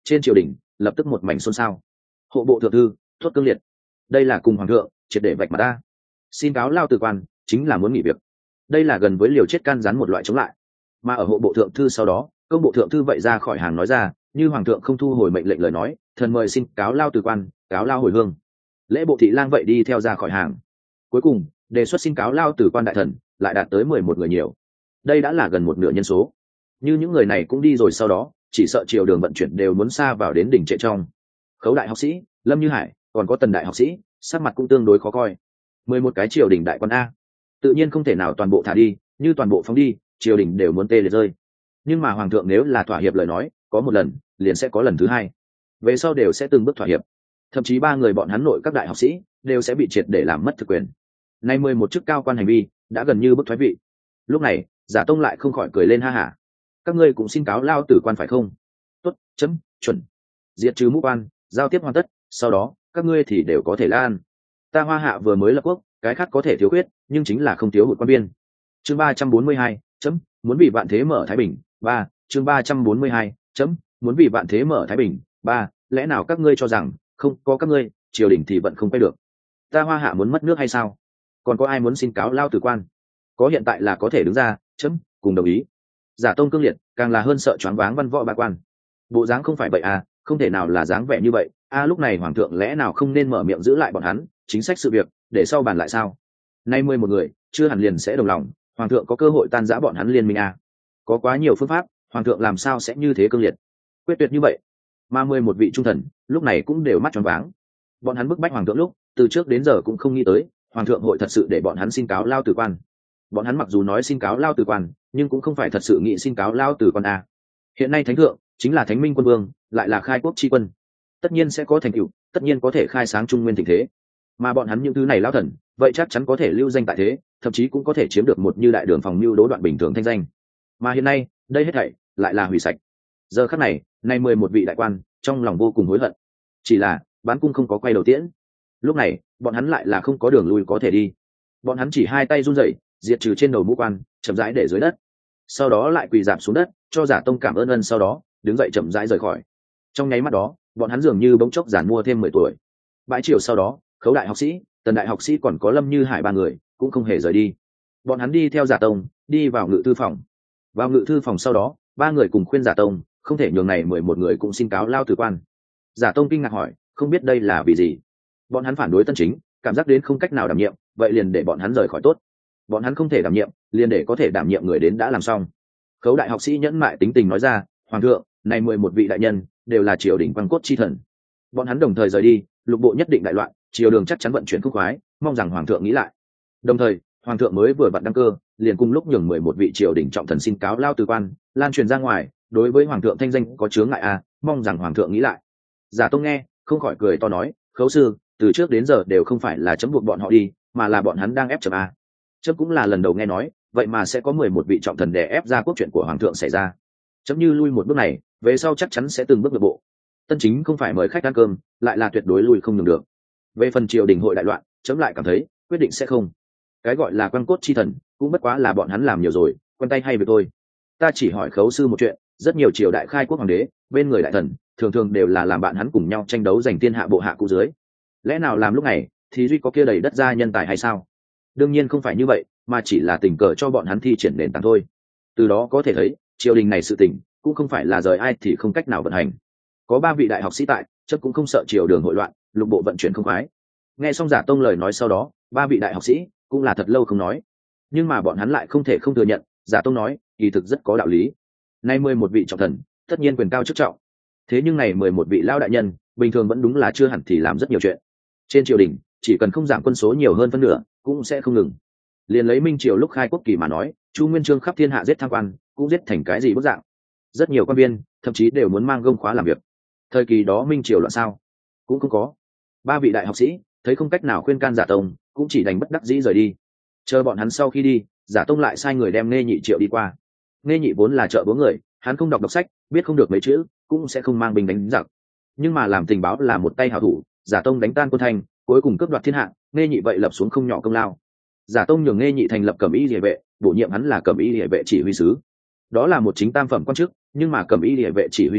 trên triều đình lập tức một mảnh xôn xao. Hộ bộ thượng thư Tuất Cương Liệt, đây là cùng hoàng thượng triệt để vạch mặt ta, xin cáo lao từ quan chính là muốn nghỉ việc. Đây là gần với liều chết can gián một loại chống lại. Mà ở hộ bộ thượng thư sau đó, công bộ thượng thư vậy ra khỏi hàng nói ra, như hoàng thượng không thu hồi mệnh lệnh lời nói, thần mời xin cáo lao từ quan, cáo lao hồi hương. Lễ bộ thị lang vậy đi theo ra khỏi hàng. Cuối cùng đề xuất xin cáo lao từ quan đại thần lại đạt tới mười một người nhiều. Đây đã là gần một nửa nhân số. Như những người này cũng đi rồi sau đó, chỉ sợ triều đường vận chuyển đều muốn xa vào đến đỉnh trệ trong. Khấu đại học sĩ Lâm Như Hải, còn có Tần đại học sĩ, sắc mặt cũng tương đối khó coi. Mười một cái triều đình đại quan a, tự nhiên không thể nào toàn bộ thả đi, như toàn bộ phóng đi, triều đình đều muốn tê liệt rơi. Nhưng mà hoàng thượng nếu là thỏa hiệp lời nói, có một lần liền sẽ có lần thứ hai, về sau đều sẽ từng bước thỏa hiệp. Thậm chí ba người bọn hắn nội các đại học sĩ đều sẽ bị triệt để làm mất thực quyền. Nay mười một chức cao quan hành vi đã gần như bức thoái vị. Lúc này Giả Tông lại không khỏi cười lên ha hả. Các ngươi cũng xin cáo lao tử quan phải không? Tốt, chấm chuẩn. Diệt trừ mũ quan, giao tiếp hoàn tất, sau đó các ngươi thì đều có thể lan. Ta Hoa Hạ vừa mới lập quốc, cái khác có thể thiếu khuyết, nhưng chính là không thiếu hụt quan biên. Chương ba trăm bốn mươi hai, chấm muốn vì vạn thế mở Thái Bình. Ba, chương ba trăm bốn mươi hai, chấm muốn vì vạn thế mở Thái Bình. Ba, lẽ nào các ngươi cho rằng không có các ngươi, triều đình thì vẫn không quay được? Ta Hoa Hạ muốn mất nước hay sao? Còn có ai muốn xin cáo lao tử quan? Có hiện tại là có thể đứng ra, chấm cùng đồng ý. Giả Tông cương liệt, càng là hơn sợ choáng váng văn võ ba quan. Bộ dáng không phải vậy à, không thể nào là dáng vẻ như vậy. A à, lúc này hoàng thượng lẽ nào không nên mở miệng giữ lại bọn hắn, chính sách sự việc để sau bàn lại sao? Nay mười một người chưa hẳn liền sẽ đồng lòng, hoàng thượng có cơ hội tan rã bọn hắn liên minh à? Có quá nhiều phương pháp, hoàng thượng làm sao sẽ như thế cương liệt, quyết tuyệt như vậy? Mà mười một vị trung thần lúc này cũng đều mắt choáng váng. Bọn hắn bức bách hoàng thượng lúc từ trước đến giờ cũng không nghĩ tới hoàng thượng hội thật sự để bọn hắn xin cáo lao tử quan. Bọn hắn mặc dù nói xin cáo lao tử quan, nhưng cũng không phải thật sự nghĩ xin cáo lao tử quan a. Hiện nay thánh thượng chính là thánh minh quân vương, lại là khai quốc tri quân, tất nhiên sẽ có thành tựu, tất nhiên có thể khai sáng trung nguyên tình thế. Mà bọn hắn những thứ này lao thần vậy chắc chắn có thể lưu danh tại thế, thậm chí cũng có thể chiếm được một như đại đường phòng mưu đố đoạn bình thường thanh danh. Mà hiện nay đây hết thảy lại là hủy sạch. Giờ khắc này, nay mười một vị đại quan trong lòng vô cùng hối hận. Chỉ là bán cung không có quay đầu tiễn. Lúc này bọn hắn lại là không có đường lui có thể đi. Bọn hắn chỉ hai tay run rẩy diệt trừ trên đầu mũ quan, chậm rãi để dưới đất, sau đó lại quỳ dạp xuống đất cho Giả Tông cảm ơn ân, sau đó đứng dậy chậm rãi rời khỏi. Trong nháy mắt đó bọn hắn dường như bỗng chốc giản mua thêm mười tuổi. Bãi chiều sau đó, Khấu đại học sĩ, Tần đại học sĩ còn có Lâm Như Hải ba người cũng không hề rời đi. Bọn hắn đi theo Giả Tông đi vào ngự thư phòng. Vào ngự thư phòng sau đó, ba người cùng khuyên Giả Tông không thể nhường này mười một người cũng xin cáo lao tử quan. Giả Tông kinh ngạc hỏi, không biết đây là vì gì? Bọn hắn phản đối Tân Chính, cảm giác đến không cách nào đảm nhiệm, vậy liền để bọn hắn rời khỏi tốt. Bọn hắn không thể đảm nhiệm, liền để có thể đảm nhiệm người đến đã làm xong. Khấu đại học sĩ nhẫn mại tính tình nói ra, hoàng thượng, này mười một vị đại nhân đều là triều đình quan cốt chi thần. Bọn hắn đồng thời rời đi, lục bộ nhất định đại loạn, triều đường chắc chắn vận chuyển khúc khoái, mong rằng hoàng thượng nghĩ lại. Đồng thời hoàng thượng mới vừa vặn đăng cơ, liền cùng lúc nhường mười một vị triều đình trọng thần xin cáo lao từ quan, lan truyền ra ngoài, đối với hoàng thượng thanh danh có chướng ngại à, mong rằng hoàng thượng nghĩ lại. Giả Tông nghe không khỏi cười to nói, Khấu sư, từ trước đến giờ đều không phải là chấm buộc bọn họ đi, mà là bọn hắn đang ép chấm à. Chấm cũng là lần đầu nghe nói, vậy mà sẽ có mười một vị trọng thần đè ép ra quốc chuyện của hoàng thượng xảy ra. Chấm như lui một bước này, về sau chắc chắn sẽ từng bước nội bộ. Tân Chính không phải mời khách ăn cơm, lại là tuyệt đối lui không nhường được. Về phần triều đình hội đại loạn, chấm lại cảm thấy quyết định sẽ không. Cái gọi là quan cốt chi thần cũng bất quá là bọn hắn làm nhiều rồi, quen tay hay việc thôi. Ta chỉ hỏi Khấu sư một chuyện, rất nhiều triều đại khai quốc hoàng đế bên người đại thần thường thường đều là làm bạn hắn cùng nhau tranh đấu giành thiên hạ bộ hạ cũ dưới, lẽ nào làm lúc này thì duy có kia đầy đất ra nhân tài hay sao? Đương nhiên không phải như vậy, mà chỉ là tình cờ cho bọn hắn thi triển nền tảng thôi. Từ đó có thể thấy triều đình này sự tình cũng không phải là rời ai thì không cách nào vận hành. Có ba vị đại học sĩ tại, chấp cũng không sợ triều đường hội loạn, lục bộ vận chuyển không khoái. Nghe xong Giả Tông lời nói sau đó, ba vị đại học sĩ cũng là thật lâu không nói, nhưng mà bọn hắn lại không thể không thừa nhận, Giả Tông nói kỳ thực rất có đạo lý. Nay mười một vị trọng thần tất nhiên quyền cao chức trọng, thế nhưng này mười một vị lao đại nhân bình thường vẫn đúng là chưa hẳn thì làm rất nhiều chuyện. Trên triều đình chỉ cần không giảm quân số nhiều hơn phân nửa cũng sẽ không ngừng. Liền lấy minh triều lúc khai quốc kỳ mà nói, Chu Nguyên Chương khắp thiên hạ giết tham quan cũng giết thành cái gì bức dạng, rất nhiều quan viên thậm chí đều muốn mang gông khóa làm việc. Thời kỳ đó minh triều loạn sao? Cũng không có. Ba vị đại học sĩ thấy không cách nào khuyên can Giả Tông, cũng chỉ đành bất đắc dĩ rời đi. Chờ bọn hắn sau khi đi, Giả Tông lại sai người đem Nghe Nhị triệu đi qua. Nghe Nhị vốn là trợ búa người, hắn không đọc đọc sách, biết không được mấy chữ, cũng sẽ không mang binh đánh giặc. Nhưng mà làm tình báo là một tay hảo thủ, Giả Tông đánh tan quân Thanh, cuối cùng cướp đoạt thiên hạ, Nghe Nhị vậy lập xuống không nhỏ công lao. Giả Tông nhường Nghe Nhị thành lập Cẩm Y Liề vệ, bổ nhiệm hắn là Cẩm Y Liề vệ chỉ huy sứ. Đó là một chính tam phẩm quan chức, nhưng mà Cẩm Y Liề vệ chỉ huy sứ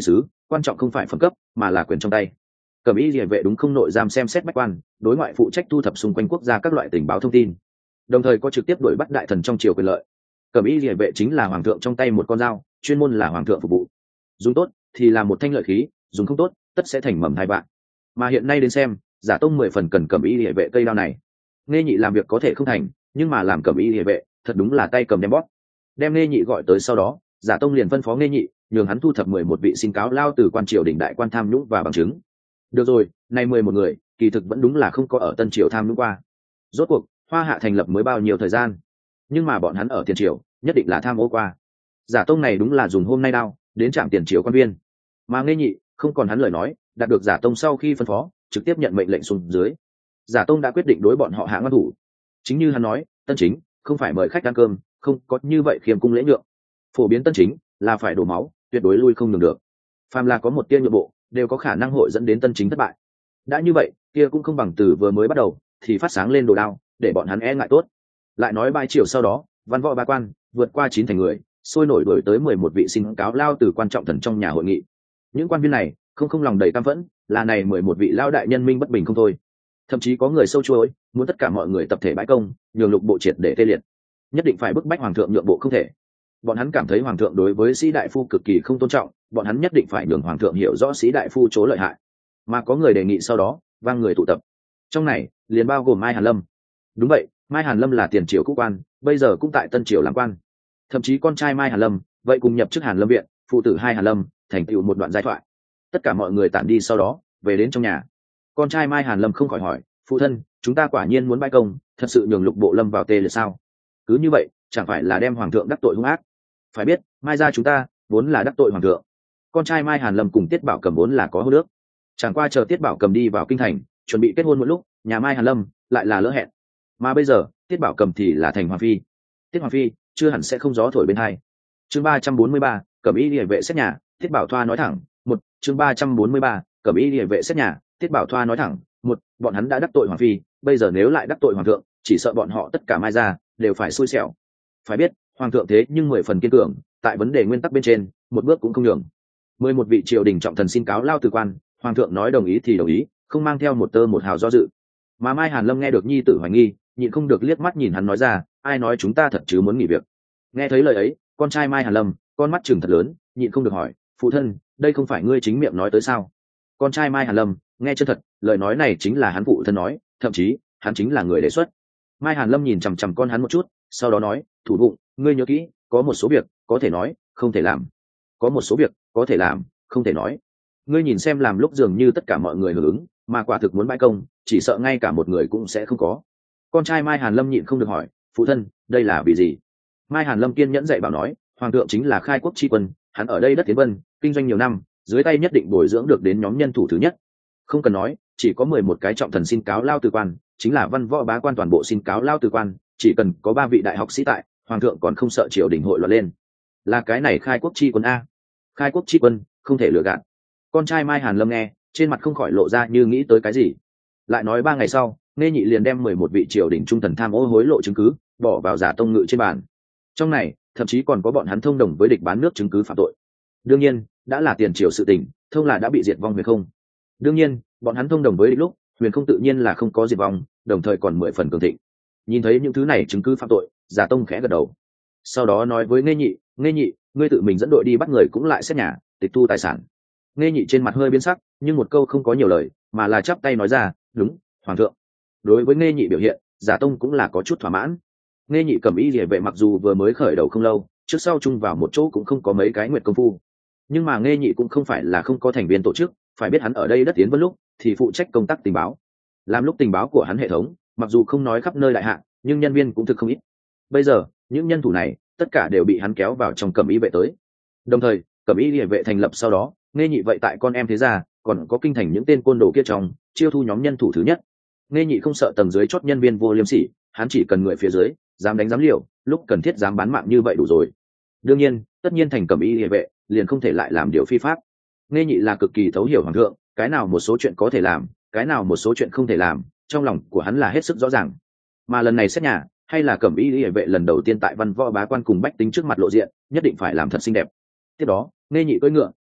quan trọng không phải phẩm cấp mà là quyền trong tay. Cẩm y địa vệ đúng không nội giam xem xét bách quan, đối ngoại phụ trách thu thập xung quanh quốc gia các loại tình báo thông tin, đồng thời có trực tiếp đuổi bắt đại thần trong triều quyền lợi. Cẩm y địa vệ chính là hoàng thượng trong tay một con dao, chuyên môn là hoàng thượng phục vụ. Dùng tốt thì là một thanh lợi khí, dùng không tốt tất sẽ thành mầm hai bạn. Mà hiện nay đến xem, Giả Tông mười phần cần Cẩm y địa vệ cây đao này. Nghe Nhị làm việc có thể không thành, nhưng mà làm Cẩm y địa vệ thật đúng là tay cầm đem bóp. Đem Nghe Nhị gọi tới sau đó, Giả Tông liền phân phó Nghe Nhị nhường hắn thu thập mười một vị xin cáo lao từ quan triều đình đại quan tham nhũng và bằng chứng. Được rồi, nay mười một người kỳ thực vẫn đúng là không có ở Tân Triều tham nhũng qua. Rốt cuộc Hoa Hạ thành lập mới bao nhiêu thời gian, nhưng mà bọn hắn ở tiền triều nhất định là tham ô qua. Giả Tông này đúng là dùng hôm nay đao đến trạm tiền triều quan viên. Mà Nghe Nhị không còn hắn lời nói, đạt được Giả Tông sau khi phân phó trực tiếp nhận mệnh lệnh xuống dưới. Giả Tông đã quyết định đối bọn họ hạ ngoan thủ. Chính như hắn nói, Tân Chính không phải mời khách ăn cơm, không có như vậy khiêm cung lễ nhượng. Phổ biến Tân Chính là phải đổ máu, tuyệt đối lui không đường được. Phàm là có một tia nhượng bộ đều có khả năng hội dẫn đến Tân Chính thất bại. Đã như vậy kia cũng không bằng từ vừa mới bắt đầu thì phát sáng lên đồ đao để bọn hắn e ngại tốt. Lại nói bài chiều sau đó, văn võ ba quan vượt qua chín thành người sôi nổi đổi tới mười một vị xin cáo lao từ quan trọng thần trong nhà hội nghị. Những quan viên này không không lòng đầy căm phẫn, là này mười một vị lao đại nhân minh bất bình không thôi. Thậm chí có người sâu chuối muốn tất cả mọi người tập thể bãi công nhường lục bộ triệt để tê liệt, nhất định phải bức bách hoàng thượng nhượng bộ không thể. Bọn hắn cảm thấy hoàng thượng đối với sĩ đại phu cực kỳ không tôn trọng, bọn hắn nhất định phải nhường hoàng thượng hiểu rõ sĩ đại phu chỗ lợi hại. Mà có người đề nghị sau đó vang người tụ tập, trong này liền bao gồm Mai Hàn Lâm. Đúng vậy, Mai Hàn Lâm là tiền triều cũ quan, bây giờ cũng tại Tân Triều làm quan. Thậm chí con trai Mai Hàn Lâm vậy cùng nhập chức Hàn Lâm viện, phụ tử hai Hàn Lâm thành tựu một đoạn giai thoại. Tất cả mọi người tản đi sau đó về đến trong nhà. Con trai Mai Hàn Lâm không khỏi hỏi, phụ thân, chúng ta quả nhiên muốn bãi công, thật sự nhường lục bộ lâm vào tê liệt sao? Cứ như vậy chẳng phải là đem hoàng thượng đắc tội hung ác? Phải biết Mai gia chúng ta vốn là đắc tội hoàng thượng. Con trai Mai Hàn Lâm cùng Tiết Bảo Cầm vốn là có hôn ước, chẳng qua chờ Tiết Bảo Cầm đi vào kinh thành chuẩn bị kết hôn một lúc, nhà Mai Hàn Lâm lại là lỡ hẹn. Mà bây giờ Tiết Bảo Cầm thì là thành hoàng phi. Tiết hoàng phi chưa hẳn sẽ không gió thổi bên hai. Chương ba trăm bốn mươi ba, Cẩm y liề vệ xét nhà. Tiết Bảo Thoa nói thẳng một. Chương ba trăm bốn mươi ba, Cẩm y liề vệ xét nhà. Tiết Bảo Thoa nói thẳng một. Bọn hắn đã đắc tội hoàng phi, bây giờ nếu lại đắc tội hoàng thượng, chỉ sợ bọn họ tất cả Mai gia đều phải xui xẻo. Phải biết hoàng thượng thế nhưng mười phần kiên cường, tại vấn đề nguyên tắc bên trên một bước cũng không nhường. Mười một vị triều đình trọng thần xin cáo lao từ quan, hoàng thượng nói đồng ý thì đồng ý, không mang theo một tơ một hào do dự. Mà Mai Hàn Lâm nghe được nhi tử hoài nghi, nhịn không được liếc mắt nhìn hắn nói ra, ai nói chúng ta thật chứ muốn nghỉ việc? Nghe thấy lời ấy, con trai Mai Hàn Lâm con mắt chừng thật lớn, nhịn không được hỏi, phụ thân, đây không phải ngươi chính miệng nói tới sao? Con trai Mai Hàn Lâm nghe chân thật, lời nói này chính là hắn phụ thân nói, thậm chí hắn chính là người đề xuất. Mai Hàn Lâm nhìn chằm chằm con hắn một chút, sau đó nói, thủ bụng, ngươi nhớ kỹ, có một số việc có thể nói, không thể làm. Có một số việc có thể làm, không thể nói. Ngươi nhìn xem, làm lúc dường như tất cả mọi người hưởng ứng, mà quả thực muốn bãi công, chỉ sợ ngay cả một người cũng sẽ không có. Con trai Mai Hàn Lâm nhịn không được hỏi, phụ thân, đây là vì gì? Mai Hàn Lâm kiên nhẫn dạy bảo nói, hoàng thượng chính là khai quốc tri quân, hắn ở đây đất Tiến Vân kinh doanh nhiều năm, dưới tay nhất định bồi dưỡng được đến nhóm nhân thủ thứ nhất. Không cần nói, chỉ có mười một cái trọng thần xin cáo lao từ quan, chính là văn võ bá quan toàn bộ xin cáo lao từ quan, chỉ cần có ba vị đại học sĩ tại, hoàng thượng còn không sợ triều đình hội loạn lên. Là cái này khai quốc tri quân a. Khai quốc tri quân không thể lừa gạt. Con trai Mai Hàn Lâm nghe, trên mặt không khỏi lộ ra như nghĩ tới cái gì. Lại nói ba ngày sau, Nghe Nhị liền đem mười một vị triều đình trung thần tham ô hối lộ chứng cứ bỏ vào Giả Tông ngự trên bàn. Trong này thậm chí còn có bọn hắn thông đồng với địch bán nước chứng cứ phạm tội. Đương nhiên đã là tiền triều sự tình, thông là đã bị diệt vong huyền không. Đương nhiên bọn hắn thông đồng với địch lúc, huyền không tự nhiên là không có diệt vong, đồng thời còn mười phần cường thịnh. Nhìn thấy những thứ này chứng cứ phạm tội, Giả Tông khẽ gật đầu, sau đó nói với Nghe Nhị, Nghe Nhị, ngươi tự mình dẫn đội đi bắt người cũng lại xét nhà, tịch thu tài sản. Nghe Nhị trên mặt hơi biến sắc, nhưng một câu không có nhiều lời, mà là chắp tay nói ra, đúng, hoàng thượng. Đối với Nghe Nhị biểu hiện, Giả Tông cũng là có chút thỏa mãn. Nghe Nhị Cẩm y liề vệ mặc dù vừa mới khởi đầu không lâu, trước sau chung vào một chỗ cũng không có mấy cái nguyệt công phu, nhưng mà Nghe Nhị cũng không phải là không có thành viên tổ chức, phải biết hắn ở đây đất Tiến Vân lúc thì phụ trách công tác tình báo, làm lúc tình báo của hắn hệ thống mặc dù không nói khắp nơi đại hạ, nhưng nhân viên cũng thực không ít. Bây giờ những nhân thủ này tất cả đều bị hắn kéo vào trong Cẩm y vệ tới. Đồng thời Cẩm y liề vệ thành lập sau đó, Nghe Nhị vậy tại con em thế gia còn có kinh thành những tên côn đồ kia trong chiêu thu nhóm nhân thủ thứ nhất. Nghe Nhị không sợ tầng dưới chót nhân viên vô liêm sỉ, hắn chỉ cần người phía dưới dám đánh dám liều, lúc cần thiết dám bán mạng như vậy đủ rồi. Đương nhiên tất nhiên thành Cẩm y liề vệ liền không thể lại làm điều phi pháp. Nghe Nhị là cực kỳ thấu hiểu hoàng thượng, cái nào một số chuyện có thể làm, cái nào một số chuyện không thể làm, trong lòng của hắn là hết sức rõ ràng. Mà lần này xét nhà hay là Cẩm y liề vệ lần đầu tiên tại văn võ bá quan cùng bách tính trước mặt lộ diện, nhất định phải làm thật xinh đẹp. Tiếp đó Nghe Nhị cưỡi ngựa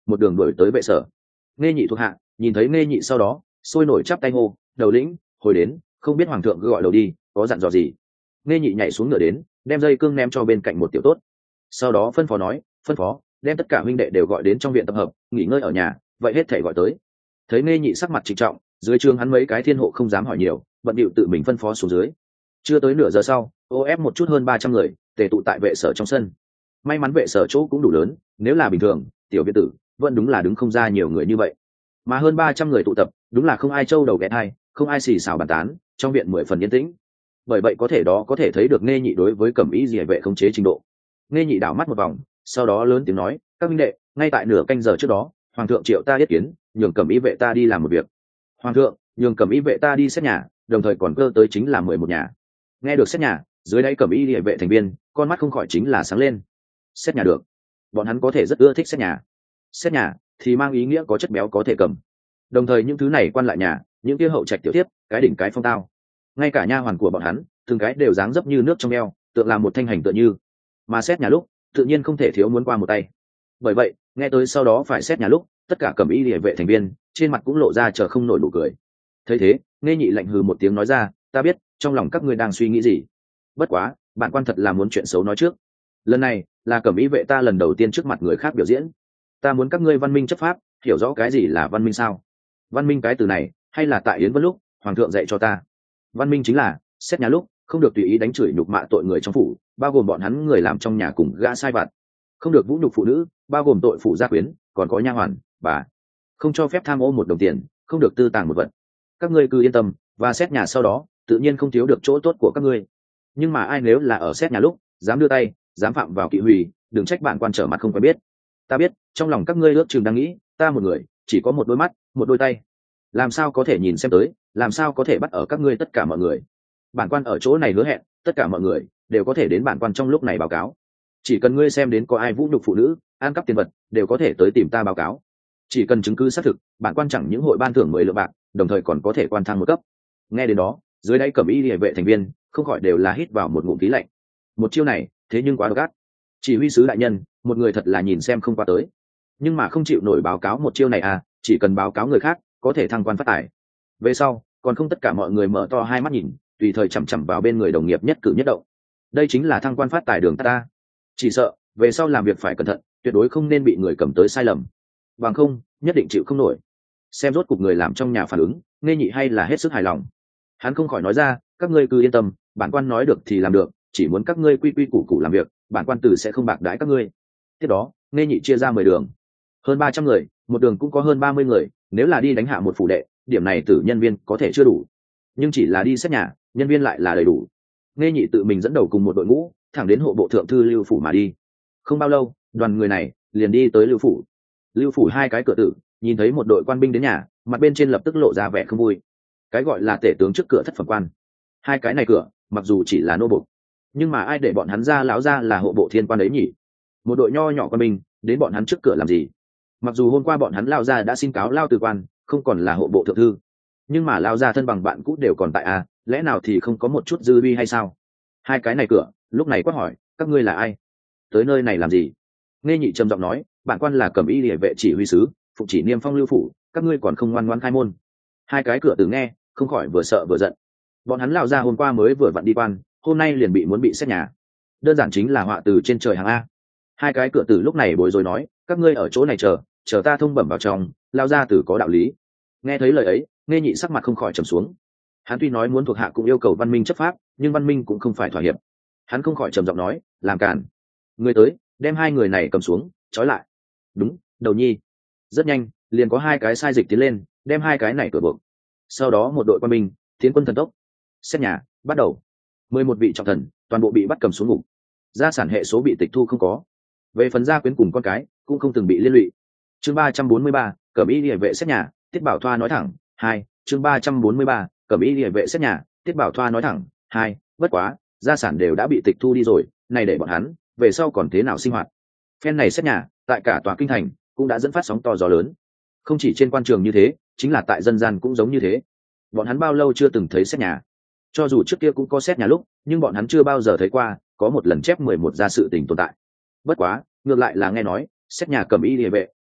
một đường đuổi tới vệ sở. Nghe nhị thuộc hạ nhìn thấy nghe nhị sau đó sôi nổi chắp tay ngô đầu lĩnh hồi đến, không biết hoàng thượng cứ gọi đầu đi, có dặn dò gì. Nghe nhị nhảy xuống ngựa đến, đem dây cương ném cho bên cạnh một tiểu tốt, sau đó phân phó nói, phân phó đem tất cả huynh đệ đều gọi đến trong viện tập hợp, nghỉ ngơi ở nhà, vậy hết thể gọi tới. Thấy nghe nhị sắc mặt trịnh trọng, dưới trường hắn mấy cái thiên hộ không dám hỏi nhiều, bận điệu tự mình phân phó xuống dưới. Chưa tới nửa giờ sau, ô ép một chút hơn ba trăm người tề tụ tại vệ sở trong sân. May mắn vệ sở chỗ cũng đủ lớn, nếu là bình thường tiểu viện tử vẫn đúng là đứng không ra nhiều người như vậy, mà hơn ba trăm người tụ tập đúng là không ai trâu đầu ghé thai, không ai xì xào bàn tán, trong viện mười phần yên tĩnh. Bởi vậy có thể đó có thể thấy được nghe nhị đối với cẩm ý gì vệ khống chế trình độ. Nghe nhị đảo mắt một vòng, sau đó lớn tiếng nói, các minh đệ, ngay tại nửa canh giờ trước đó hoàng thượng triệu ta yết kiến, nhường cẩm ý vệ ta đi làm một việc. Hoàng thượng nhường cẩm ý vệ ta đi xét nhà, đồng thời còn cơ tới chính là mười một nhà. Nghe được xét nhà, dưới đáy cẩm ý địa vệ thành viên con mắt không khỏi chính là sáng lên. Xét nhà được, bọn hắn có thể rất ưa thích xét nhà. Xét nhà thì mang ý nghĩa có chất béo có thể cầm, đồng thời những thứ này quan lại nhà, những kia hậu trạch tiểu tiếp, cái đỉnh cái phong tao, ngay cả nha hoàn của bọn hắn từng cái đều dáng dấp như nước trong eo, tượng làm một thanh hành tựa như. Mà xét nhà lúc tự nhiên không thể thiếu muốn qua một tay. Bởi vậy nghe tới sau đó phải xét nhà lúc, tất cả cẩm y địa vệ thành viên trên mặt cũng lộ ra chờ không nổi nụ cười. Thấy thế, nghe nhị lạnh hừ một tiếng nói ra, ta biết trong lòng các ngươi đang suy nghĩ gì, bất quá bạn quan thật là muốn chuyện xấu nói trước. Lần này là cẩm y vệ ta lần đầu tiên trước mặt người khác biểu diễn, ta muốn các ngươi văn minh chấp pháp, hiểu rõ cái gì là văn minh sao? Văn minh cái từ này hay là tại yến vân lúc hoàng thượng dạy cho ta. Văn minh chính là xét nhà lúc không được tùy ý đánh chửi nhục mạ tội người trong phủ, bao gồm bọn hắn người làm trong nhà cùng gã sai vặt, không được vũ nhục phụ nữ, bao gồm tội phụ gia quyến, còn có nha hoàn bà, không cho phép tham ô một đồng tiền, không được tư tàng một vật. Các ngươi cứ yên tâm, và xét nhà sau đó tự nhiên không thiếu được chỗ tốt của các ngươi. Nhưng mà ai nếu là ở xét nhà lúc dám đưa tay, dám phạm vào kỵ hủy, đừng trách bạn quan trở mặt không quen biết. Ta biết trong lòng các ngươi ước chừng đang nghĩ, ta một người chỉ có một đôi mắt, một đôi tay, làm sao có thể nhìn xem tới, làm sao có thể bắt ở các ngươi tất cả mọi người. Bản quan ở chỗ này hứa hẹn, tất cả mọi người đều có thể đến bản quan trong lúc này báo cáo. Chỉ cần ngươi xem đến có ai vũ nhục phụ nữ, ăn cắp tiền vật, đều có thể tới tìm ta báo cáo. Chỉ cần chứng cứ xác thực, bản quan chẳng những hội ban thưởng mười lượng bạc, đồng thời còn có thể quan thăng một cấp. Nghe đến đó, dưới đây cẩm y liề vệ thành viên không khỏi đều là hít vào một ngụm khí lạnh. Một chiêu này thế nhưng quá độc ác. Chỉ huy sứ đại nhân, một người thật là nhìn xem không qua tới, nhưng mà không chịu nổi báo cáo một chiêu này à? Chỉ cần báo cáo người khác có thể thăng quan phát tài, về sau còn không tất cả mọi người mở to hai mắt nhìn, tùy thời chằm chằm vào bên người đồng nghiệp nhất cử nhất động. Đây chính là thăng quan phát tài đường ta. Chỉ sợ về sau làm việc phải cẩn thận, tuyệt đối không nên bị người cầm tới sai lầm, bằng không nhất định chịu không nổi. Xem rốt cục người làm trong nhà phản ứng, nghe nhị hay là hết sức hài lòng. Hắn không khỏi nói ra, các ngươi cứ yên tâm, bản quan nói được thì làm được, chỉ muốn các ngươi quy quy củ củ làm việc, bản quan tử sẽ không bạc đãi các ngươi. Tiếp đó nghe nhị chia ra mười đường, hơn ba trăm người, một đường cũng có hơn ba mươi người. Nếu là đi đánh hạ một phủ đệ, điểm này tử nhân viên có thể chưa đủ, nhưng chỉ là đi xét nhà, nhân viên lại là đầy đủ. Nghe nhị tự mình dẫn đầu cùng một đội ngũ thẳng đến hộ bộ thượng thư lưu phủ mà đi. Không bao lâu, đoàn người này liền đi tới lưu phủ. Lưu phủ hai cái cửa tử nhìn thấy một đội quan binh đến nhà, mặt bên trên lập tức lộ ra vẻ không vui. Cái gọi là tể tướng trước cửa thất phẩm quan, hai cái này cửa mặc dù chỉ là nô bộc, nhưng mà ai để bọn hắn ra lão ra là hộ bộ thiên quan đấy nhỉ? Một đội nho nhỏ quan binh đến bọn hắn trước cửa làm gì? Mặc dù hôm qua bọn hắn lao ra đã xin cáo lao từ quan, không còn là hộ bộ thượng thư, nhưng mà lao ra thân bằng bạn cũ đều còn tại à, lẽ nào thì không có một chút dư uy hay sao? Hai cái này cửa lúc này quát hỏi, các ngươi là ai, tới nơi này làm gì? Nghe nhị trầm giọng nói, bản quan là cẩm y liề vệ chỉ huy sứ, phụng chỉ niêm phong lưu phủ, các ngươi còn không ngoan ngoãn khai môn. Hai cái cửa tử nghe không khỏi vừa sợ vừa giận. Bọn hắn lao ra hôm qua mới vừa vặn đi quan, hôm nay liền bị muốn bị xét nhà, đơn giản chính là họa từ trên trời hàng a. Hai cái cửa tử lúc này bối rối nói, các ngươi ở chỗ này chờ chờ ta thông bẩm vào trong, lao ra tử có đạo lý. Nghe thấy lời ấy, nghe nhị sắc mặt không khỏi trầm xuống. Hắn tuy nói muốn thuộc hạ cũng yêu cầu văn minh chấp pháp, nhưng văn minh cũng không phải thỏa hiệp. Hắn không khỏi trầm giọng nói, làm cản. Người tới đem hai người này cầm xuống, trói lại. Đúng, đầu nhi. Rất nhanh liền có hai cái sai dịch tiến lên, đem hai cái này cửa buộc. Sau đó một đội quân binh tiến quân thần tốc. Xét nhà bắt đầu. Mười một vị trọng thần toàn bộ bị bắt cầm xuống ngục. Gia sản hệ số bị tịch thu không có. Về phần gia quyến cùng con cái cũng không từng bị liên lụy. Chương ba trăm bốn mươi ba, cẩm y liề vệ xét nhà, Tiết Bảo Thoa nói thẳng. Hai, chương ba trăm bốn mươi ba, cẩm y liề vệ xét nhà, Tiết Bảo Thoa nói thẳng. Hai, bất quá gia sản đều đã bị tịch thu đi rồi, này để bọn hắn về sau còn thế nào sinh hoạt? Phen này xét nhà tại cả tòa kinh thành cũng đã dẫn phát sóng to gió lớn, không chỉ trên quan trường như thế, chính là tại dân gian cũng giống như thế. Bọn hắn bao lâu chưa từng thấy xét nhà? Cho dù trước kia cũng có xét nhà lúc, nhưng bọn hắn chưa bao giờ thấy qua có một lần chép mười một gia sự tình tồn tại. Bất quá ngược lại là nghe nói xét nhà cẩm y liề vệ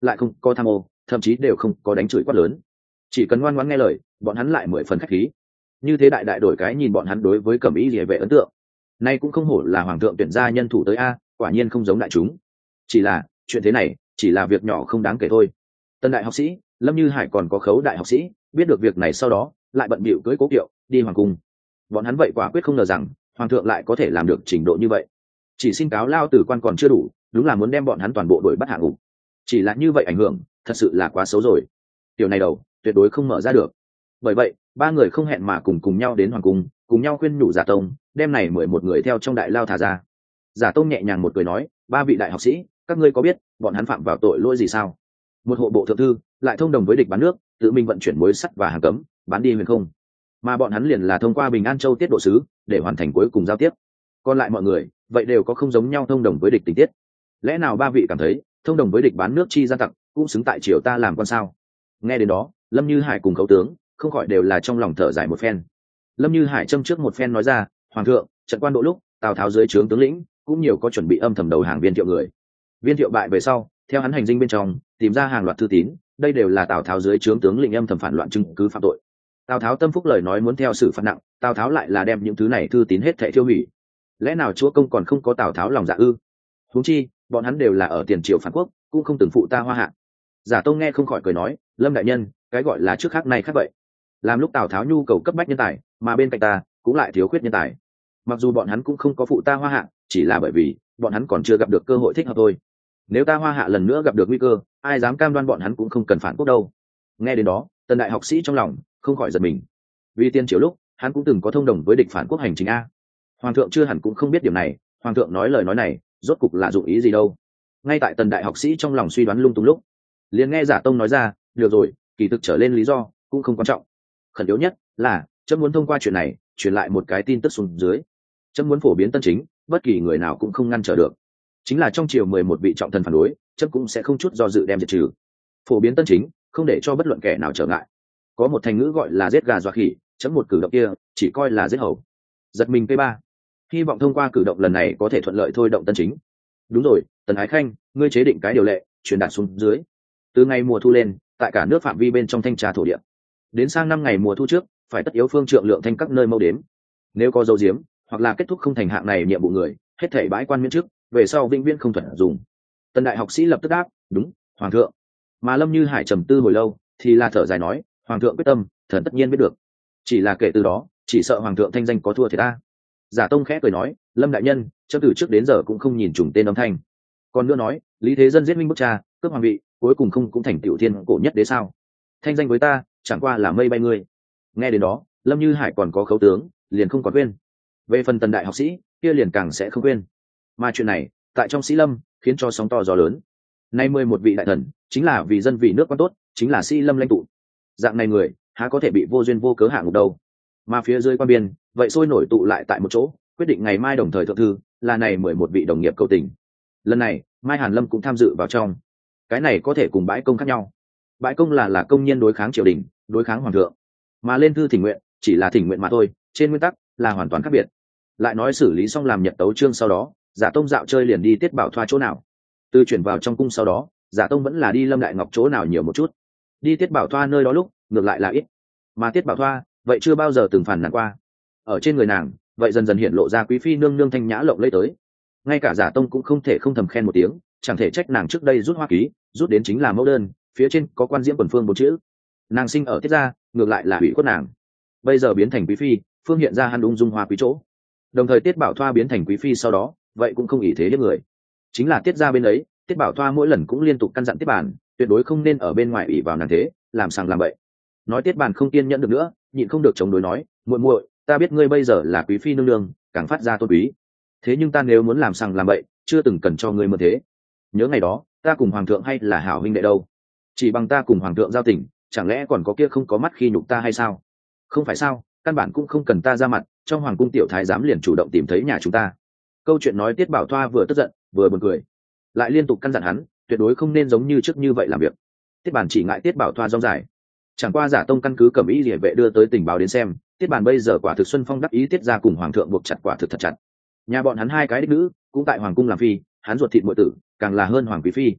lại không có tham ô, thậm chí đều không có đánh chửi quát lớn, chỉ cần ngoan ngoãn nghe lời bọn hắn lại mười phần khách khí. Như thế đại đại đổi cái nhìn bọn hắn đối với cẩm y liề vệ ấn tượng. Nay cũng không hổ là hoàng thượng tuyển ra nhân thủ tới a, quả nhiên không giống đại chúng. Chỉ là chuyện thế này chỉ là việc nhỏ không đáng kể thôi. Tân đại học sĩ Lâm Như Hải còn có Khấu đại học sĩ biết được việc này sau đó lại bận bịu cưới Cố Kiệu đi hoàng cung. Bọn hắn vậy quả quyết không ngờ rằng hoàng thượng lại có thể làm được trình độ như vậy. Chỉ xin cáo lao tử quan còn chưa đủ, đúng là muốn đem bọn hắn toàn bộ đuổi bắt hạ ngục. Chỉ là như vậy ảnh hưởng thật sự là quá xấu rồi. Điều này đầu tuyệt đối không mở ra được. Bởi vậy ba người không hẹn mà cùng cùng nhau đến hoàng cung, cùng nhau khuyên nhủ Giả Tông đem này mười một người theo trong đại lao thả ra. Giả Tông nhẹ nhàng một cười nói, ba vị đại học sĩ, các ngươi có biết bọn hắn phạm vào tội lỗi gì sao? Một hộ bộ thượng thư lại thông đồng với địch bán nước, tự mình vận chuyển muối sắt và hàng cấm bán đi huyền không, mà bọn hắn liền là thông qua Bình An Châu tiết độ sứ để hoàn thành cuối cùng giao tiếp. Còn lại mọi người vậy đều có không giống nhau thông đồng với địch tình tiết. Lẽ nào ba vị cảm thấy thông đồng với địch bán nước chi gian tặc cũng xứng tại triều ta làm con sao? Nghe đến đó Lâm Như Hải cùng Khấu tướng không khỏi đều là trong lòng thở dài một phen. Lâm Như Hải châm trước một phen nói ra, hoàng thượng, trận quan độ lúc Tào Tháo dưới trướng tướng lĩnh cũng nhiều có chuẩn bị âm thầm đầu hàng Viên Thiệu người. Viên Thiệu bại về sau theo hắn hành dinh bên trong tìm ra hàng loạt thư tín, đây đều là Tào Tháo dưới trướng tướng lĩnh âm thầm phản loạn chứng cứ phạm tội. Tào Tháo tâm phúc lời nói muốn theo xử phạt nặng, Tào Tháo lại là đem những thứ này thư tín hết thảy tiêu hủy. Lẽ nào chúa công còn không có Tào Tháo lòng dạ ư? Huống chi bọn hắn đều là ở tiền triều phản quốc, cũng không từng phụ ta Hoa Hạ. Giả Tông nghe không khỏi cười nói, Lâm đại nhân, cái gọi là trước khác này khác vậy. Làm lúc Tào Tháo nhu cầu cấp bách nhân tài, mà bên cạnh ta cũng lại thiếu khuyết nhân tài. Mặc dù bọn hắn cũng không có phụ ta Hoa Hạ, chỉ là bởi vì bọn hắn còn chưa gặp được cơ hội thích hợp thôi. Nếu ta Hoa Hạ lần nữa gặp được nguy cơ, ai dám cam đoan bọn hắn cũng không cần phản quốc đâu. Nghe đến đó Tần đại học sĩ trong lòng không khỏi giật mình. Vì tiên triều lúc hắn cũng từng có thông đồng với địch phản quốc hành trình a. Hoàng thượng chưa hẳn cũng không biết điểm này, hoàng thượng nói lời nói này rốt cục là dụng ý gì đâu. Ngay tại Tần đại học sĩ trong lòng suy đoán lung tung lúc, liền nghe Giả Tông nói ra, được rồi, kỳ thực trở lên lý do cũng không quan trọng, khẩn yếu nhất là chấm muốn thông qua chuyện này truyền lại một cái tin tức xuống dưới. Chấm muốn phổ biến tân chính, bất kỳ người nào cũng không ngăn trở được. Chính là trong triều mười một vị trọng thần phản đối, chấm cũng sẽ không chút do dự đem diệt trừ. Phổ biến tân chính, không để cho bất luận kẻ nào trở ngại. Có một thành ngữ gọi là giết gà dọa khỉ, chấm một cử động kia chỉ coi là giết hầu. Giật mình p ba, hy vọng thông qua cử động lần này có thể thuận lợi thôi động tân chính. Đúng rồi, Tần Ái Khanh, ngươi chế định cái điều lệ truyền đạt xuống dưới. Từ ngày mùa thu lên, tại cả nước phạm vi bên trong thanh tra thổ địa, đến sang năm ngày mùa thu trước phải tất yếu phương trượng lượng thanh các nơi mâu đếm. Nếu có dấu diếm hoặc là kết thúc không thành hạng này nhiệm vụ người, hết thảy bãi quan miễn chức, về sau vĩnh viễn không thuận dùng. Tần đại học sĩ lập tức đáp, đúng, hoàng thượng. Mà Lâm Như Hải trầm tư hồi lâu thì là thở dài nói, hoàng thượng quyết tâm, thần tất nhiên biết được. Chỉ là kể từ đó chỉ sợ hoàng thượng thanh danh có thua thì ta. Giả Tông khẽ cười nói, Lâm đại nhân, chấm từ trước đến giờ cũng không nhìn trùng tên âm thanh. Còn nữa nói, Lý Thế Dân giết minh bức cha, cướp hoàng vị, cuối cùng không cũng thành tiểu thiên cổ nhất đế sao? Thanh danh với ta chẳng qua là mây bay ngươi. Nghe đến đó Lâm Như Hải còn có Khấu tướng liền không còn quên. Về phần Tần đại học sĩ kia liền càng sẽ không quên. Mà chuyện này tại trong Sĩ Lâm khiến cho sóng to gió lớn. Nay mười một vị đại thần chính là vì dân vì nước quan tốt, chính là Sĩ Lâm lãnh tụ. Dạng này người há có thể bị vô duyên vô cớ hạ ngục đâu. Mà phía dưới quan biên vậy sôi nổi tụ lại tại một chỗ, quyết định ngày mai đồng thời thượng thư là này mười một vị đồng nghiệp cầu tình. Lần này Mai Hàn Lâm cũng tham dự vào trong. Cái này có thể cùng bãi công khác nhau. Bãi công là là công nhân đối kháng triều đình, đối kháng hoàng thượng, mà lên thư thỉnh nguyện chỉ là thỉnh nguyện mà thôi, trên nguyên tắc là hoàn toàn khác biệt. Lại nói xử lý xong làm nhật tấu chương sau đó, Giả Tông dạo chơi liền đi Tiết Bảo Thoa chỗ nào. Từ chuyển vào trong cung sau đó, Giả Tông vẫn là đi Lâm Đại Ngọc chỗ nào nhiều một chút. Đi Tiết Bảo Thoa nơi đó lúc ngược lại là ít, mà Tiết Bảo Thoa vậy chưa bao giờ từng phản nàn qua. Ở trên người nàng vậy dần dần hiện lộ ra quý phi nương nương thanh nhã lộng lẫy tới. Ngay cả Giả Tông cũng không thể không thầm khen một tiếng, chẳng thể trách nàng trước đây rút hoa ký, rút đến chính là mẫu đơn, phía trên có quan diễm quần phương bốn chữ. Nàng sinh ở Tiết gia, ngược lại là ủy khuất nàng. Bây giờ biến thành quý phi, phương hiện ra hắn ung dung hoa quý chỗ. Đồng thời Tiết Bảo Thoa biến thành quý phi sau đó, vậy cũng không ý thế hiếp người. Chính là Tiết gia bên ấy, Tiết Bảo Thoa mỗi lần cũng liên tục căn dặn Tiết Bàn, tuyệt đối không nên ở bên ngoài ủy vào nàng thế, làm sàng làm bậy. Nói Tiết Bàn không kiên nhẫn được nữa, nhịn không được chống đối nói, muội muội, ta biết ngươi bây giờ là quý phi nương nương, càng phát ra tôn quý. Thế nhưng ta nếu muốn làm sàng làm bậy, chưa từng cần cho ngươi mượn thế. Nhớ ngày đó, ta cùng hoàng thượng hay là hảo huynh đệ đâu? Chỉ bằng ta cùng hoàng thượng giao tình, chẳng lẽ còn có kia không có mắt khi nhục ta hay sao? Không phải sao, căn bản cũng không cần ta ra mặt, trong hoàng cung tiểu thái giám liền chủ động tìm thấy nhà chúng ta. Câu chuyện nói Tiết Bảo Thoa vừa tức giận vừa buồn cười, lại liên tục căn dặn hắn tuyệt đối không nên giống như trước như vậy làm việc. Tiết Bàn chỉ ngại Tiết Bảo Thoa rong dài, chẳng qua Giả Tông căn cứ Cẩm Y Liễu vệ đưa tới tình báo đến xem, Tiết Bàn bây giờ quả thực xuân phong đắc ý Tiết ra cùng hoàng thượng buộc chặt quả thực thật chặt. Nhà bọn hắn hai cái đích nữ cũng tại hoàng cung làm phi, hắn ruột thịt muội tử càng là hơn hoàng quý phi.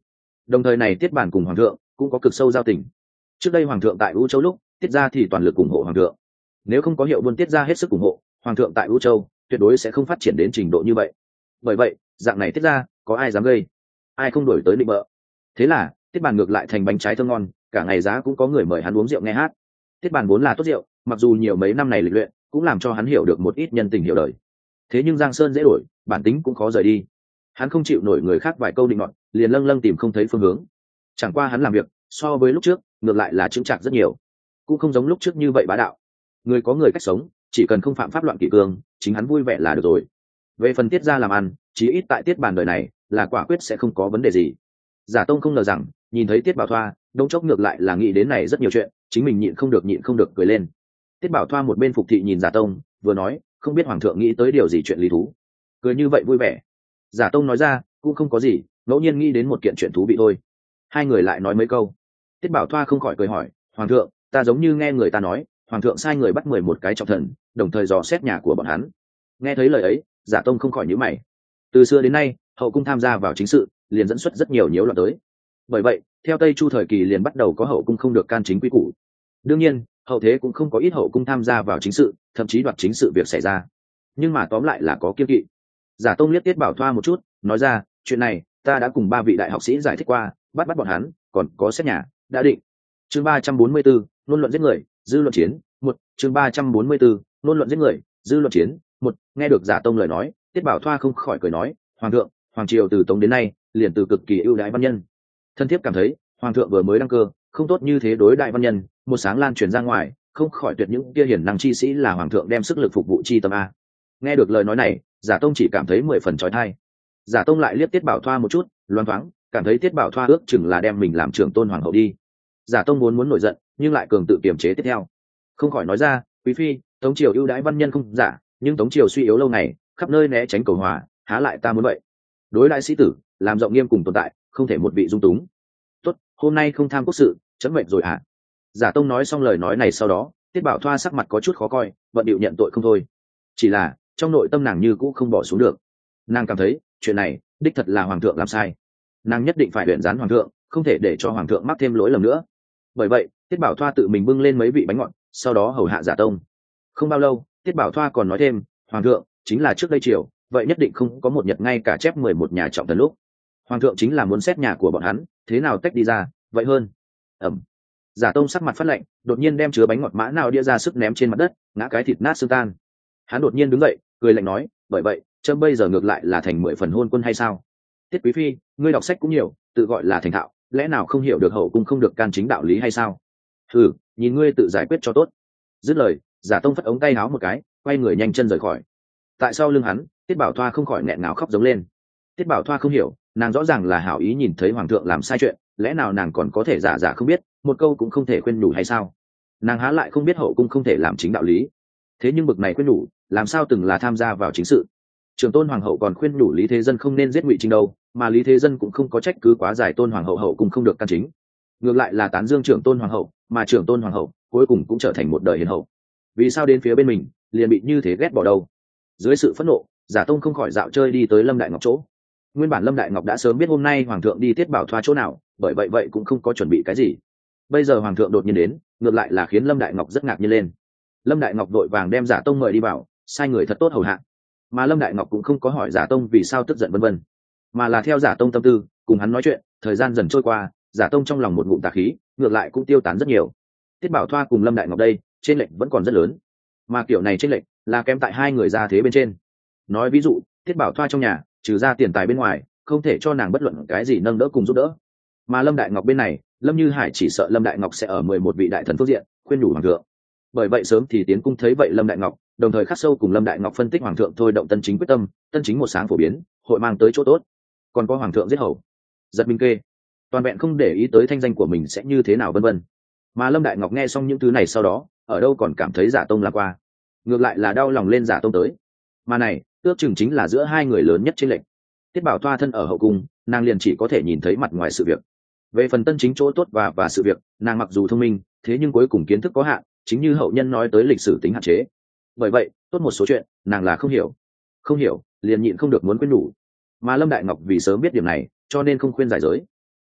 Đồng thời này tiết bản cùng hoàng thượng cũng có cực sâu giao tình. Trước đây hoàng thượng tại U Châu lúc, tiết gia thì toàn lực ủng hộ hoàng thượng. Nếu không có hiệu buôn tiết gia hết sức ủng hộ, hoàng thượng tại U Châu tuyệt đối sẽ không phát triển đến trình độ như vậy. Bởi vậy dạng này tiết gia có ai dám gây, ai không đổi tới định bợ. Thế là tiết bàn ngược lại thành bánh trái thơm ngon, cả ngày giá cũng có người mời hắn uống rượu nghe hát. Tiết bàn vốn là tốt rượu, mặc dù nhiều mấy năm này lịch luyện cũng làm cho hắn hiểu được một ít nhân tình hiểu đời. Thế nhưng giang sơn dễ đổi, bản tính cũng khó rời đi. Hắn không chịu nổi người khác vài câu định nọt, liền lâng lâng tìm không thấy phương hướng. Chẳng qua hắn làm việc so với lúc trước ngược lại là chững chạc rất nhiều, cũng không giống lúc trước như vậy bá đạo. Người có người cách sống, chỉ cần không phạm pháp loạn kỷ cương, chính hắn vui vẻ là được rồi. Về phần tiết gia làm ăn, chí ít tại tiết bàn đời này là quả quyết sẽ không có vấn đề gì. Giả Tông không ngờ rằng nhìn thấy tiết bảo thoa, đông chốc ngược lại là nghĩ đến này rất nhiều chuyện, chính mình nhịn không được nhịn không được cười lên. Tiết bảo thoa một bên phục thị nhìn Giả Tông, vừa nói không biết hoàng thượng nghĩ tới điều gì chuyện lý thú, cười như vậy vui vẻ. Giả Tông nói ra cũng không có gì, ngẫu nhiên nghĩ đến một kiện chuyện thú vị thôi. Hai người lại nói mấy câu, tiết bảo thoa không khỏi cười hỏi, hoàng thượng, ta giống như nghe người ta nói hoàng thượng sai người bắt mười một cái trọng thần, đồng thời dò xét nhà của bọn hắn. Nghe thấy lời ấy, Giả Tông không khỏi nhíu mày. Từ xưa đến nay hậu cung tham gia vào chính sự liền dẫn xuất rất nhiều nhiễu loạn tới. Bởi vậy theo Tây Chu thời kỳ liền bắt đầu có hậu cung không được can chính quy củ. Đương nhiên hậu thế cũng không có ít hậu cung tham gia vào chính sự, thậm chí đoạt chính sự việc xảy ra, nhưng mà tóm lại là có kiêng kỵ. Giả Tông liếc tiết bảo thoa một chút, nói ra chuyện này ta đã cùng ba vị đại học sĩ giải thích qua, bắt bắt bọn hắn còn có xét nhà đã định. Chương ba trăm bốn mươi bốn, ngôn luận giết người dư luận chiến một. Chương ba trăm bốn mươi bốn, ngôn luận giết người dư luận chiến một. Nghe được Giả Tông lời nói, tiết bảo thoa không khỏi cười nói, hoàng thượng, hoàng triều từ Tống đến nay liền từ cực kỳ ưu đãi văn nhân. Thân thiếp cảm thấy hoàng thượng vừa mới đăng cơ không tốt như thế đối đại văn nhân, một sáng lan truyền ra ngoài, không khỏi tuyệt những kia hiển năng chi sĩ là hoàng thượng đem sức lực phục vụ chi tâm a. Nghe được lời nói này, Giả Tông chỉ cảm thấy mười phần trói thai. Giả Tông lại liếc tiết bảo thoa một chút, loáng thoáng cảm thấy tiết bảo thoa ước chừng là đem mình làm trưởng tôn hoàng hậu đi. Giả Tông muốn muốn nổi giận, nhưng lại cường tự kiềm chế tiếp theo, không khỏi nói ra, quý phi, Tống triều ưu đãi văn nhân không giả, nhưng Tống triều suy yếu lâu ngày, khắp nơi né tránh cầu hòa, há lại ta muốn vậy. Đối đại sĩ tử làm rộng nghiêm cùng tồn tại, không thể một vị dung túng. Tốt, hôm nay không tham quốc sự, chấm mệnh rồi hả? Giả Tông nói xong lời nói này sau đó, tiết bảo thoa sắc mặt có chút khó coi, vận điệu nhận tội không thôi. Chỉ là trong nội tâm nàng như cũ không bỏ xuống được. Nàng cảm thấy chuyện này đích thật là hoàng thượng làm sai, nàng nhất định phải luyện gián hoàng thượng, không thể để cho hoàng thượng mắc thêm lỗi lầm nữa. Bởi vậy tiết bảo thoa tự mình bưng lên mấy vị bánh ngọt, sau đó hầu hạ Giả Tông. Không bao lâu tiết bảo thoa còn nói thêm, hoàng thượng chính là trước đây triều, vậy nhất định không có một nhật ngay cả chép mười một nhà trọng thần lúc. Hoàng thượng chính là muốn xét nhà của bọn hắn, thế nào tách đi ra, vậy hơn. Ẩm. Giả Tông sắc mặt phát lạnh, đột nhiên đem chứa bánh ngọt mã nào đĩa ra sức ném trên mặt đất, ngã cái thịt nát xương tan. Hắn đột nhiên đứng dậy, cười lạnh nói, bởi vậy trâm bây giờ ngược lại là thành mười phần hôn quân hay sao? Tiết quý phi, ngươi đọc sách cũng nhiều, tự gọi là thành thạo, lẽ nào không hiểu được hậu cung không được can chính đạo lý hay sao? Thử nhìn ngươi tự giải quyết cho tốt. Dứt lời, Giả Tông phất ống tay áo một cái, quay người nhanh chân rời khỏi. Tại sau lưng hắn, tiết bảo thoa không khỏi nghẹn ngào khóc giống lên. Tiết bảo thoa không hiểu, nàng rõ ràng là hảo ý nhìn thấy hoàng thượng làm sai chuyện, lẽ nào nàng còn có thể giả giả không biết, một câu cũng không thể khuyên nhủ hay sao? Nàng há lại không biết hậu cung không thể làm chính đạo lý. Thế nhưng bực này khuyên nhủ, làm sao từng là tham gia vào chính sự. Trường tôn hoàng hậu còn khuyên nhủ Lý Thế Dân không nên giết Ngụy Trinh đâu, mà Lý Thế Dân cũng không có trách cứ quá giải tôn hoàng hậu hậu cung không được can chính. Ngược lại là tán dương trưởng tôn hoàng hậu, mà trưởng tôn hoàng hậu cuối cùng cũng trở thành một đời hiền hậu. Vì sao đến phía bên mình liền bị như thế ghét bỏ đâu? Dưới sự phẫn nộ, Giả Tông không khỏi dạo chơi đi tới Lâm Đại Ngọc chỗ. Nguyên bản Lâm Đại Ngọc đã sớm biết hôm nay hoàng thượng đi tiết bảo thoa chỗ nào, bởi vậy vậy cũng không có chuẩn bị cái gì. Bây giờ hoàng thượng đột nhiên đến, ngược lại là khiến Lâm Đại Ngọc rất ngạc nhiên lên. Lâm Đại Ngọc vội vàng đem Giả Tông mời đi vào, sai người thật tốt hầu hạ. Mà Lâm Đại Ngọc cũng không có hỏi Giả Tông vì sao tức giận vân vân, mà là theo Giả Tông tâm tư cùng hắn nói chuyện. Thời gian dần trôi qua, Giả Tông trong lòng một ngụm tà khí ngược lại cũng tiêu tán rất nhiều. Tiết bảo thoa cùng Lâm Đại Ngọc đây trên lệnh vẫn còn rất lớn, mà kiểu này trên lệnh là kém tại hai người ra thế bên trên. Nói ví dụ, Tiết bảo thoa trong nhà trừ ra tiền tài bên ngoài, không thể cho nàng bất luận cái gì nâng đỡ cùng giúp đỡ. Mà Lâm Đại Ngọc bên này, Lâm Như Hải chỉ sợ Lâm Đại Ngọc sẽ ở mười một vị đại thần phương diện khuyên nhủ hoàng thượng. Bởi vậy sớm thì tiến cung thấy vậy Lâm Đại Ngọc, đồng thời khắc sâu cùng Lâm Đại Ngọc phân tích hoàng thượng thôi động tân chính quyết tâm, tân chính một sáng phổ biến, hội mang tới chỗ tốt. Còn có hoàng thượng giết hầu, giật minh kê, toàn vẹn không để ý tới thanh danh của mình sẽ như thế nào vân vân. Mà Lâm Đại Ngọc nghe xong những thứ này sau đó, ở đâu còn cảm thấy Giả Tông là qua, ngược lại là đau lòng lên Giả Tông tới. Mà này ước chừng chính là giữa hai người lớn nhất trên lệnh. Tiết bảo thoa thân ở hậu cung, nàng liền chỉ có thể nhìn thấy mặt ngoài sự việc. Về phần tân chính chỗ tốt và và sự việc, nàng mặc dù thông minh, thế nhưng cuối cùng kiến thức có hạn, chính như hậu nhân nói tới lịch sử tính hạn chế. Bởi vậy tốt một số chuyện nàng là không hiểu, không hiểu liền nhịn không được muốn khuyên nhủ. Mà Lâm Đại Ngọc vì sớm biết điểm này, cho nên không khuyên giải giới.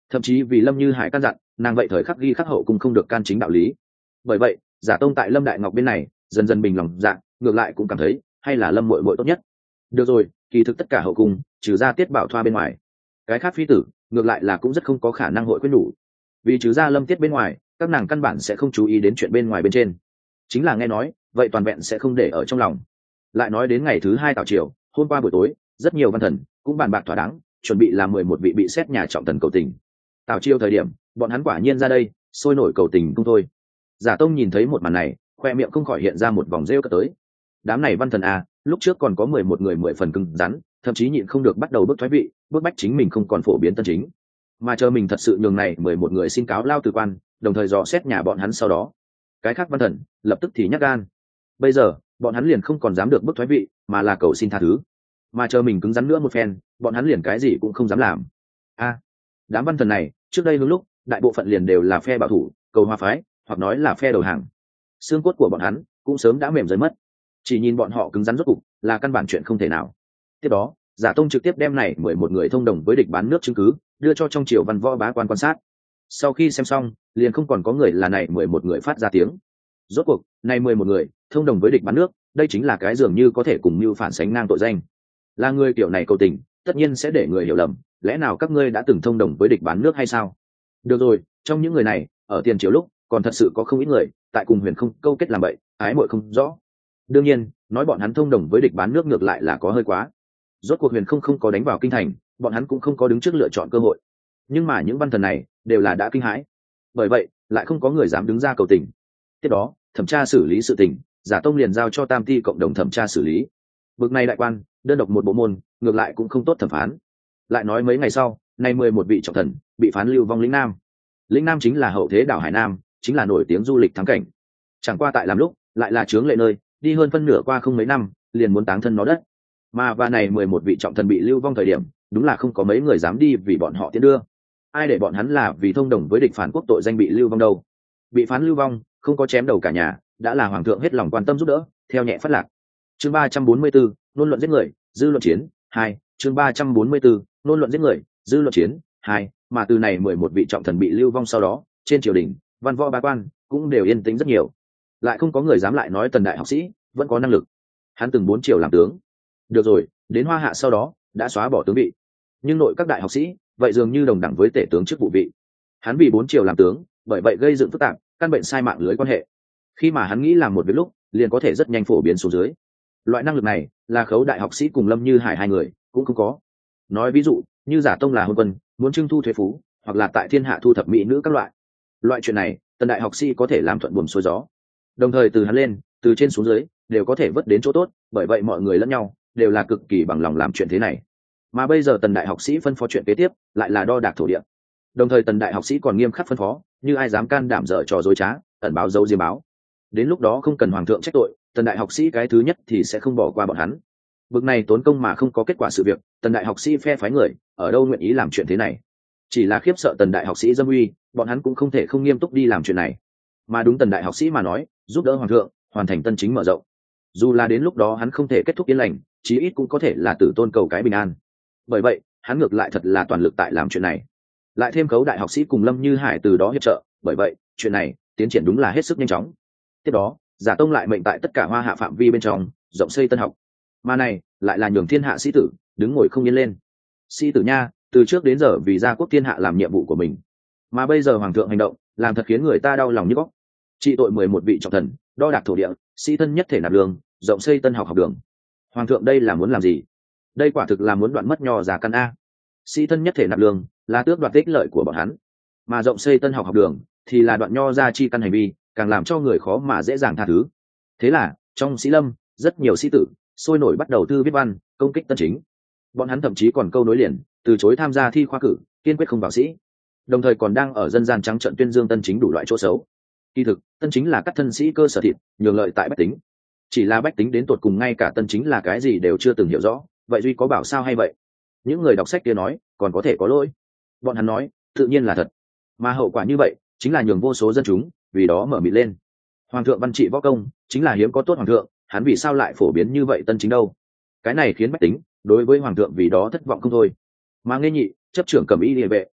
thậm chí vì Lâm Như Hải căn dặn nàng vậy thời khắc ghi khắc hậu cung không được can chính đạo lý. Bởi vậy Giả Tông tại Lâm Đại Ngọc bên này dần dần bình lòng dạ, ngược lại cũng cảm thấy hay là Lâm muội muội tốt nhất. Được rồi, kỳ thực tất cả hậu cung trừ ra Tiết Bảo Thoa bên ngoài, cái khác phi tử ngược lại là cũng rất không có khả năng hội quyết đủ, vì trừ ra Lâm Tiết bên ngoài, các nàng căn bản sẽ không chú ý đến chuyện bên ngoài bên trên, chính là nghe nói vậy toàn vẹn sẽ không để ở trong lòng. Lại nói đến ngày thứ hai tảo triều, hôm qua buổi tối rất nhiều văn thần cũng bàn bạc thỏa đáng, chuẩn bị làm mười một vị bị xét nhà trọng thần cầu tình. Tảo triều thời điểm bọn hắn quả nhiên ra đây sôi nổi cầu tình không thôi. Giả Tông nhìn thấy một màn này, khoe miệng không khỏi hiện ra một vòng rêu cất tới. Đám này văn thần à, lúc trước còn có mười một người mười phần cứng rắn, thậm chí nhịn không được bắt đầu bước thoái vị, bước bách chính mình không còn phổ biến tân chính, mà chờ mình thật sự nhường này mười một người xin cáo lao từ quan, đồng thời dò xét nhà bọn hắn. Sau đó cái khác văn thần lập tức thì nhắc gan, bây giờ bọn hắn liền không còn dám được bước thoái vị, mà là cầu xin tha thứ, mà chờ mình cứng rắn nữa một phen, bọn hắn liền cái gì cũng không dám làm. A à, đám văn thần này trước đây hướng lúc đại bộ phận liền đều là phe bảo thủ, cầu hòa phái, hoặc nói là phe đầu hàng, xương cốt của bọn hắn cũng sớm đã mềm rơi mất, chỉ nhìn bọn họ cứng rắn rốt cục là căn bản chuyện không thể nào. Tiếp đó Giả Tông trực tiếp đem này mười một người thông đồng với địch bán nước chứng cứ đưa cho trong triều văn võ bá quan quan sát. Sau khi xem xong, liền không còn có người là này mười một người phát ra tiếng. Rốt cuộc này mười một người thông đồng với địch bán nước, đây chính là cái dường như có thể cùng mưu phản sánh ngang tội danh. Là người kiểu này cầu tình, tất nhiên sẽ để người hiểu lầm, lẽ nào các ngươi đã từng thông đồng với địch bán nước hay sao? Được rồi, trong những người này, ở tiền triều lúc còn thật sự có không ít người tại cùng Huyền không câu kết làm bậy, ái muội không rõ. Đương nhiên, nói bọn hắn thông đồng với địch bán nước ngược lại là có hơi quá. Rốt cuộc Huyền không không có đánh vào kinh thành, bọn hắn cũng không có đứng trước lựa chọn cơ hội. Nhưng mà những văn thần này đều là đã kinh hãi, bởi vậy lại không có người dám đứng ra cầu tình. Tiếp đó thẩm tra xử lý sự tình, Giả Tông liền giao cho Tam Ti cộng đồng thẩm tra xử lý. Bực này đại quan đơn độc một bộ môn, ngược lại cũng không tốt thẩm phán. Lại nói mấy ngày sau, nay mười một vị trọng thần bị phán lưu vong lĩnh Nam. Lĩnh Nam chính là hậu thế đảo Hải Nam, chính là nổi tiếng du lịch thắng cảnh. Chẳng qua tại làm lúc lại là chướng lệ nơi, đi hơn phân nửa qua không mấy năm liền muốn táng thân nó đất. Mà và này mười một vị trọng thần bị lưu vong thời điểm, đúng là không có mấy người dám đi vì bọn họ tiến đưa. Ai để bọn hắn là vì thông đồng với địch phản quốc tội danh bị lưu vong đâu. Bị phán lưu vong, không có chém đầu cả nhà, đã là hoàng thượng hết lòng quan tâm giúp đỡ, theo nhẹ phát lạc. Chương ba trăm bốn mươi bốn, ngôn luận giết người, dư luận chiến hai. Chương ba trăm bốn mươi bốn, ngôn luận giết người, dư luận chiến hai. Mà từ này mười một vị trọng thần bị lưu vong sau đó, trên triều đình, văn võ bá quan cũng đều yên tĩnh rất nhiều. Lại không có người dám lại nói Tần đại học sĩ vẫn có năng lực. Hắn từng bốn triều làm tướng. Được rồi, đến Hoa Hạ sau đó đã xóa bỏ tướng vị, nhưng nội các đại học sĩ vậy dường như đồng đẳng với tể tướng chức vụ vị. Hắn vì bốn triều làm tướng, bởi vậy gây dựng phức tạp căn bệnh sai mạng lưới quan hệ. Khi mà hắn nghĩ làm một việc lúc, liền có thể rất nhanh phổ biến xuống dưới. Loại năng lực này là Khấu đại học sĩ cùng Lâm Như Hải hai người cũng không có. Nói ví dụ như Giả Tông là hôn quân, muốn trưng thu thuế phú, hoặc là tại thiên hạ thu thập mỹ nữ các loại. Loại chuyện này Tần đại học sĩ có thể làm thuận buồm xuôi gió, đồng thời từ hắn lên, từ trên xuống dưới đều có thể vớt đến chỗ tốt, bởi vậy mọi người lẫn nhau đều là cực kỳ bằng lòng làm chuyện thế này. Mà bây giờ Tần đại học sĩ phân phó chuyện kế tiếp lại là đo đạc thổ địa, đồng thời Tần đại học sĩ còn nghiêm khắc phân phó, như ai dám can đảm dở trò dối trá, ẩn báo dấu diêm báo, đến lúc đó không cần hoàng thượng trách tội, Tần đại học sĩ cái thứ nhất thì sẽ không bỏ qua bọn hắn. Bực này tốn công mà không có kết quả sự việc, Tần đại học sĩ phe phái người ở đâu nguyện ý làm chuyện thế này. Chỉ là khiếp sợ Tần đại học sĩ dâm uy, bọn hắn cũng không thể không nghiêm túc đi làm chuyện này. Mà đúng Tần đại học sĩ mà nói, giúp đỡ hoàng thượng hoàn thành tân chính mở rộng, dù là đến lúc đó hắn không thể kết thúc yên lành, chí ít cũng có thể là tử tôn cầu cái bình an. Bởi vậy hắn ngược lại thật là toàn lực tại làm chuyện này. Lại thêm Khấu đại học sĩ cùng Lâm Như Hải từ đó hiệp trợ, bởi vậy chuyện này tiến triển đúng là hết sức nhanh chóng. Tiếp đó Giả Tông lại mệnh tại tất cả Hoa Hạ phạm vi bên trong rộng xây tân học, mà này lại là nhường thiên hạ sĩ tử đứng ngồi không yên lên. Sĩ tử nha, từ trước đến giờ vì gia quốc thiên hạ làm nhiệm vụ của mình, mà bây giờ hoàng thượng hành động làm thật khiến người ta đau lòng như góc. Trị tội mười một vị trọng thần, đo đạc thổ địa, sĩ thân nhất thể nạp lương, rộng xây tân học học đường. Hoàng thượng đây là muốn làm gì? Đây quả thực là muốn đoạn mất nho giả căn a. Sĩ thân nhất thể nạp lương là tước đoạt ích lợi của bọn hắn, mà rộng xây tân học học đường thì là đoạn nho ra chi căn hành vi, càng làm cho người khó mà dễ dàng tha thứ. Thế là trong sĩ lâm, rất nhiều sĩ tử sôi nổi bắt đầu thư viết văn công kích tân chính. Bọn hắn thậm chí còn câu nối liền từ chối tham gia thi khoa cử, kiên quyết không vào sĩ, đồng thời còn đang ở dân gian trắng trợn tuyên dương tân chính đủ loại chỗ xấu. Kỳ thực tân chính là các thân sĩ cơ sở thịt, nhường lợi tại bách tính. Chỉ là bách tính đến tột cùng ngay cả tân chính là cái gì đều chưa từng hiểu rõ, vậy duy có bảo sao hay vậy? Những người đọc sách kia nói còn có thể có lỗi, bọn hắn nói tự nhiên là thật, mà hậu quả như vậy chính là nhường vô số dân chúng vì đó mở mịt lên. Hoàng thượng văn trị võ công chính là hiếm có tốt hoàng thượng, hắn vì sao lại phổ biến như vậy tân chính đâu? Cái này khiến bách tính đối với hoàng thượng vì đó thất vọng không thôi. Mà nghe nhị chấp trưởng cầm y địa vệ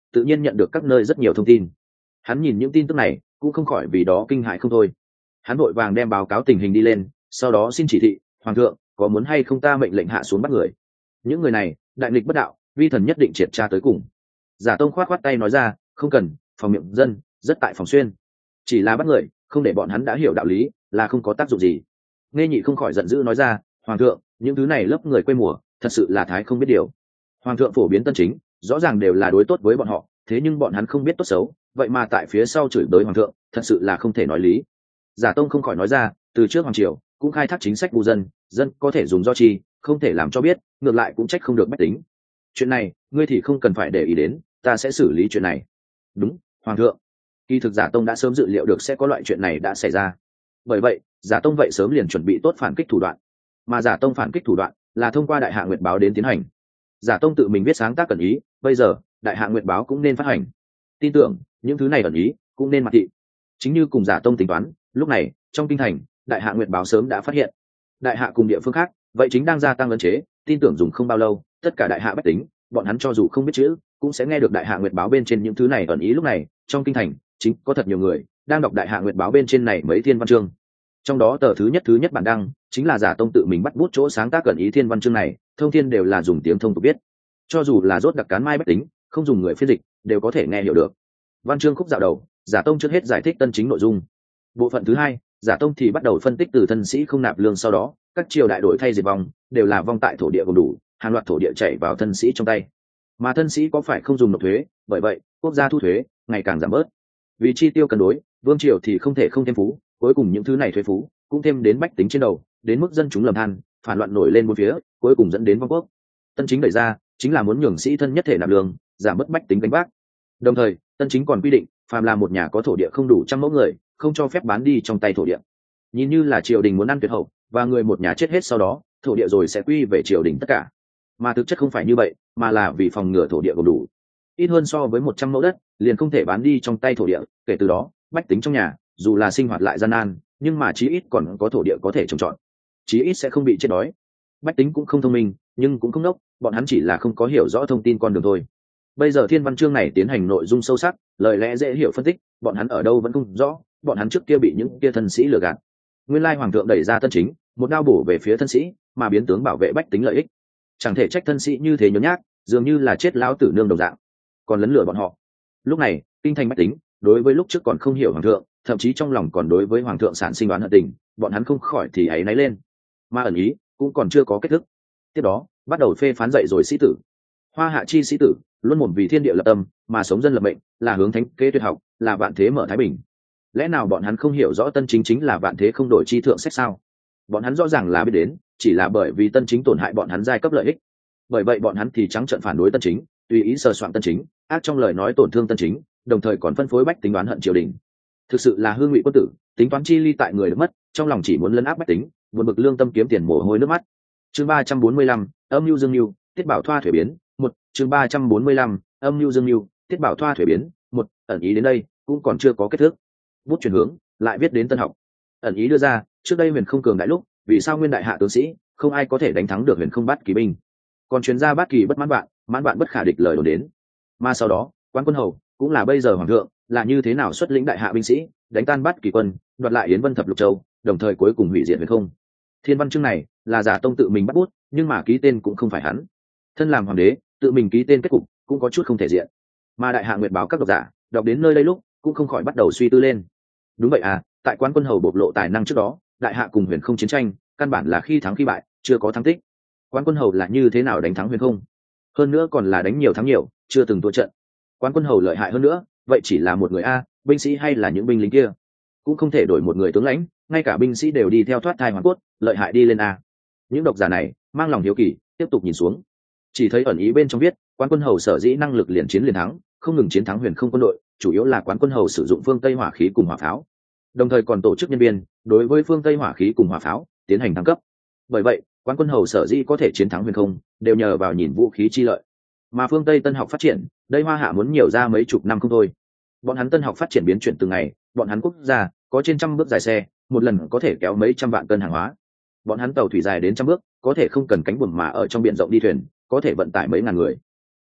tự nhiên nhận được các nơi rất nhiều thông tin. Hắn nhìn những tin tức này cũng không khỏi vì đó kinh hãi không thôi. Hắn vội vàng đem báo cáo tình hình đi lên, sau đó xin chỉ thị, hoàng thượng có muốn hay không ta mệnh lệnh hạ xuống bắt người. Những người này đại nghịch bất đạo, vi thần nhất định triệt tra tới cùng. Giả Tông khoát khoát tay nói ra, không cần, phòng miệng dân rất tại phòng xuyên, chỉ là bắt người, không để bọn hắn đã hiểu đạo lý là không có tác dụng gì. Nghe Nhị không khỏi giận dữ nói ra, hoàng thượng, những thứ này lớp người quê mùa thật sự là thái không biết điều. Hoàng thượng phổ biến tân chính, rõ ràng đều là đối tốt với bọn họ, thế nhưng bọn hắn không biết tốt xấu, vậy mà tại phía sau chửi bới hoàng thượng, thật sự là không thể nói lý. Giả Tông không khỏi nói ra, từ trước hoàng triều cũng khai thác chính sách bù dân, dân có thể dùng do chi, không thể làm cho biết, ngược lại cũng trách không được bách tính. Chuyện này ngươi thì không cần phải để ý đến, ta sẽ xử lý chuyện này. Đúng, hoàng thượng. Kỳ thực Giả Tông đã sớm dự liệu được sẽ có loại chuyện này đã xảy ra, bởi vậy Giả Tông vậy sớm liền chuẩn bị tốt phản kích thủ đoạn. Mà Giả Tông phản kích thủ đoạn là thông qua Đại Hạ Nguyệt báo đến tiến hành. Giả Tông tự mình viết sáng tác ẩn ý, bây giờ Đại Hạ Nguyệt báo cũng nên phát hành. Tin tưởng những thứ này ẩn ý cũng nên mặt thị. Chính như cùng Giả Tông tính toán, lúc này trong kinh thành Đại Hạ Nguyệt báo sớm đã phát hiện. Đại Hạ cùng địa phương khác vậy chính đang gia tăng ấn chế, tin tưởng dùng không bao lâu, tất cả Đại Hạ bách tính, bọn hắn cho dù không biết chữ, cũng sẽ nghe được Đại Hạ Nguyệt báo bên trên những thứ này ẩn ý. Lúc này trong kinh thành chính có thật nhiều người đang đọc Đại Hạ Nguyệt báo bên trên này mấy thiên văn chương. Trong đó tờ thứ nhất thứ nhất bản đăng chính là Giả Tông tự mình bắt bút chỗ sáng tác ẩn ý thiên văn chương này, thông thiên đều là dùng tiếng thông tục biết, cho dù là rốt đặc cán mai bách tính, không dùng người phiên dịch đều có thể nghe hiểu được. Văn chương khúc dạo đầu, Giả Tông trước hết giải thích tân chính nội dung. Bộ phận thứ hai, Giả Tông thì bắt đầu phân tích từ thân sĩ không nạp lương, sau đó các triều đại đổi thay diệt vong đều là vong tại thổ địa gồm đủ, hàng loạt thổ địa chảy vào thân sĩ trong tay, mà thân sĩ có phải không dùng nộp thuế, bởi vậy quốc gia thu thuế ngày càng giảm bớt. Vì chi tiêu cân đối, vương triều thì không thể không thêm phú, cuối cùng những thứ này thuế phú cũng thêm đến bách tính trên đầu, đến mức dân chúng lầm than, phản loạn nổi lên bốn phía, cuối cùng dẫn đến vong quốc. Tân chính đẩy ra chính là muốn nhường sĩ thân nhất thể nạp lương, giảm bớt bách tính gánh vác. Đồng thời tân chính còn quy định, phàm là một nhà có thổ địa không đủ trăm mẫu người, không cho phép bán đi trong tay thổ địa. Nhìn như là triều đình muốn ăn tuyệt hậu, và người một nhà chết hết sau đó thổ địa rồi sẽ quy về triều đình tất cả, mà thực chất không phải như vậy, mà là vì phòng ngừa thổ địa gồm đủ ít hơn so với một trăm mẫu đất liền không thể bán đi trong tay thổ địa. Kể từ đó bách tính trong nhà dù là sinh hoạt lại gian nan, nhưng mà chí ít còn có thổ địa có thể trồng trọt, chí ít sẽ không bị chết đói. Bách tính cũng không thông minh nhưng cũng không ngốc, bọn hắn chỉ là không có hiểu rõ thông tin con đường thôi. Bây giờ thiên văn chương này tiến hành nội dung sâu sắc, lời lẽ dễ hiểu phân tích, bọn hắn ở đâu vẫn không rõ, bọn hắn trước kia bị những kia thân sĩ lừa gạt. Nguyên lai hoàng thượng đẩy ra tân chính, một đao bổ về phía thân sĩ, mà biến tướng bảo vệ bách tính lợi ích. Chẳng thể trách thân sĩ như thế nhốn nhác, dường như là chết lão tử nương đồng dạng, còn lấn lừa bọn họ. Lúc này kinh thành bách tính đối với lúc trước còn không hiểu hoàng thượng, thậm chí trong lòng còn đối với hoàng thượng sản sinh đoán hận tình, bọn hắn không khỏi thì áy náy lên. Mà ẩn ý cũng còn chưa có kết thúc, tiếp đó bắt đầu phê phán dậy rồi sĩ tử. Hoa hạ chi sĩ tử luôn mồm vì thiên địa lập tâm, mà sống dân lập mệnh, là hướng thánh kế tuyệt học, là vạn thế mở thái bình. Lẽ nào bọn hắn không hiểu rõ tân chính chính là vạn thế không đổi chi thượng sách sao? Bọn hắn rõ ràng là biết đến, chỉ là bởi vì tân chính tổn hại bọn hắn giai cấp lợi ích, bởi vậy bọn hắn thì trắng trợn phản đối tân chính, tùy ý sờ soạn tân chính, ác trong lời nói tổn thương tân chính, đồng thời còn phân phối bách tính đoán hận triều đình. Thực sự là hương ngụy quân tử, tính toán chi ly tại người được mất, trong lòng chỉ muốn lấn áp bách tính, buồn bực lương tâm kiếm tiền mồ hôi nước mắt. Chương ba trăm bốn mươi lăm, âm mưu dương mưu, tiết bảo thoa thuế biến. Một, chương ba trăm bốn mươi lăm, âm mưu dương mưu, tiết bảo thoa thuế biến. Một, ẩn ý đến đây cũng còn chưa có kết thúc. Bút chuyển hướng lại viết đến tân học. Ẩn ý đưa ra, trước đây huyền không cường đại lúc, vì sao nguyên đại hạ tướng sĩ không ai có thể đánh thắng được huyền không bát kỳ binh, còn chuyên gia bát kỳ bất mãn bạn, mãn bạn bất khả địch lời đồn đến. Mà sau đó quan quân hầu cũng là bây giờ hoàng thượng, là như thế nào xuất lĩnh đại hạ binh sĩ đánh tan bát kỳ quân, đoạt lại yến vân thập lục châu, đồng thời cuối cùng hủy diệt huyền không. Thiên văn chương này là Giả Tông tự mình bắt bút, nhưng mà ký tên cũng không phải hắn. Thân làm hoàng đế tự mình ký tên kết cục cũng có chút không thể diện. Mà đại hạ nguyệt báo các độc giả đọc đến nơi đây lúc cũng không khỏi bắt đầu suy tư lên. Đúng vậy à, tại quan quân hầu bộc lộ tài năng trước đó, đại hạ cùng huyền không chiến tranh căn bản là khi thắng khi bại, chưa có thắng tích. Quan quân hầu là như thế nào đánh thắng huyền không, hơn nữa còn là đánh nhiều thắng nhiều, chưa từng thua trận. Quan quân hầu lợi hại hơn nữa, vậy chỉ là một người a, binh sĩ hay là những binh lính kia, cũng không thể đổi một người tướng lãnh, ngay cả binh sĩ đều đi theo thoát thai hoàn cốt, lợi hại đi lên a. Những độc giả này mang lòng hiếu kỳ tiếp tục nhìn xuống, chỉ thấy ẩn ý bên trong viết, quan quân hầu sở dĩ năng lực liền chiến liền thắng, không ngừng chiến thắng huyền không quân đội, chủ yếu là quán quân hầu sử dụng phương Tây hỏa khí cùng hỏa pháo, đồng thời còn tổ chức nhân viên đối với phương Tây hỏa khí cùng hỏa pháo tiến hành thăng cấp. Bởi vậy quán quân hầu sở dĩ có thể chiến thắng huyền không, đều nhờ vào nhìn vũ khí chi lợi. Mà phương Tây tân học phát triển, đây hoa hạ muốn nhiều ra mấy chục năm không thôi. Bọn hắn tân học phát triển biến chuyển từng ngày, bọn hắn quốc gia có trên trăm bước dài xe, một lần có thể kéo mấy trăm vạn cân hàng hóa. Bọn hắn tàu thủy dài đến trăm bước, có thể không cần cánh buồm mà ở trong biển rộng đi thuyền, có thể vận tải mấy ngàn người.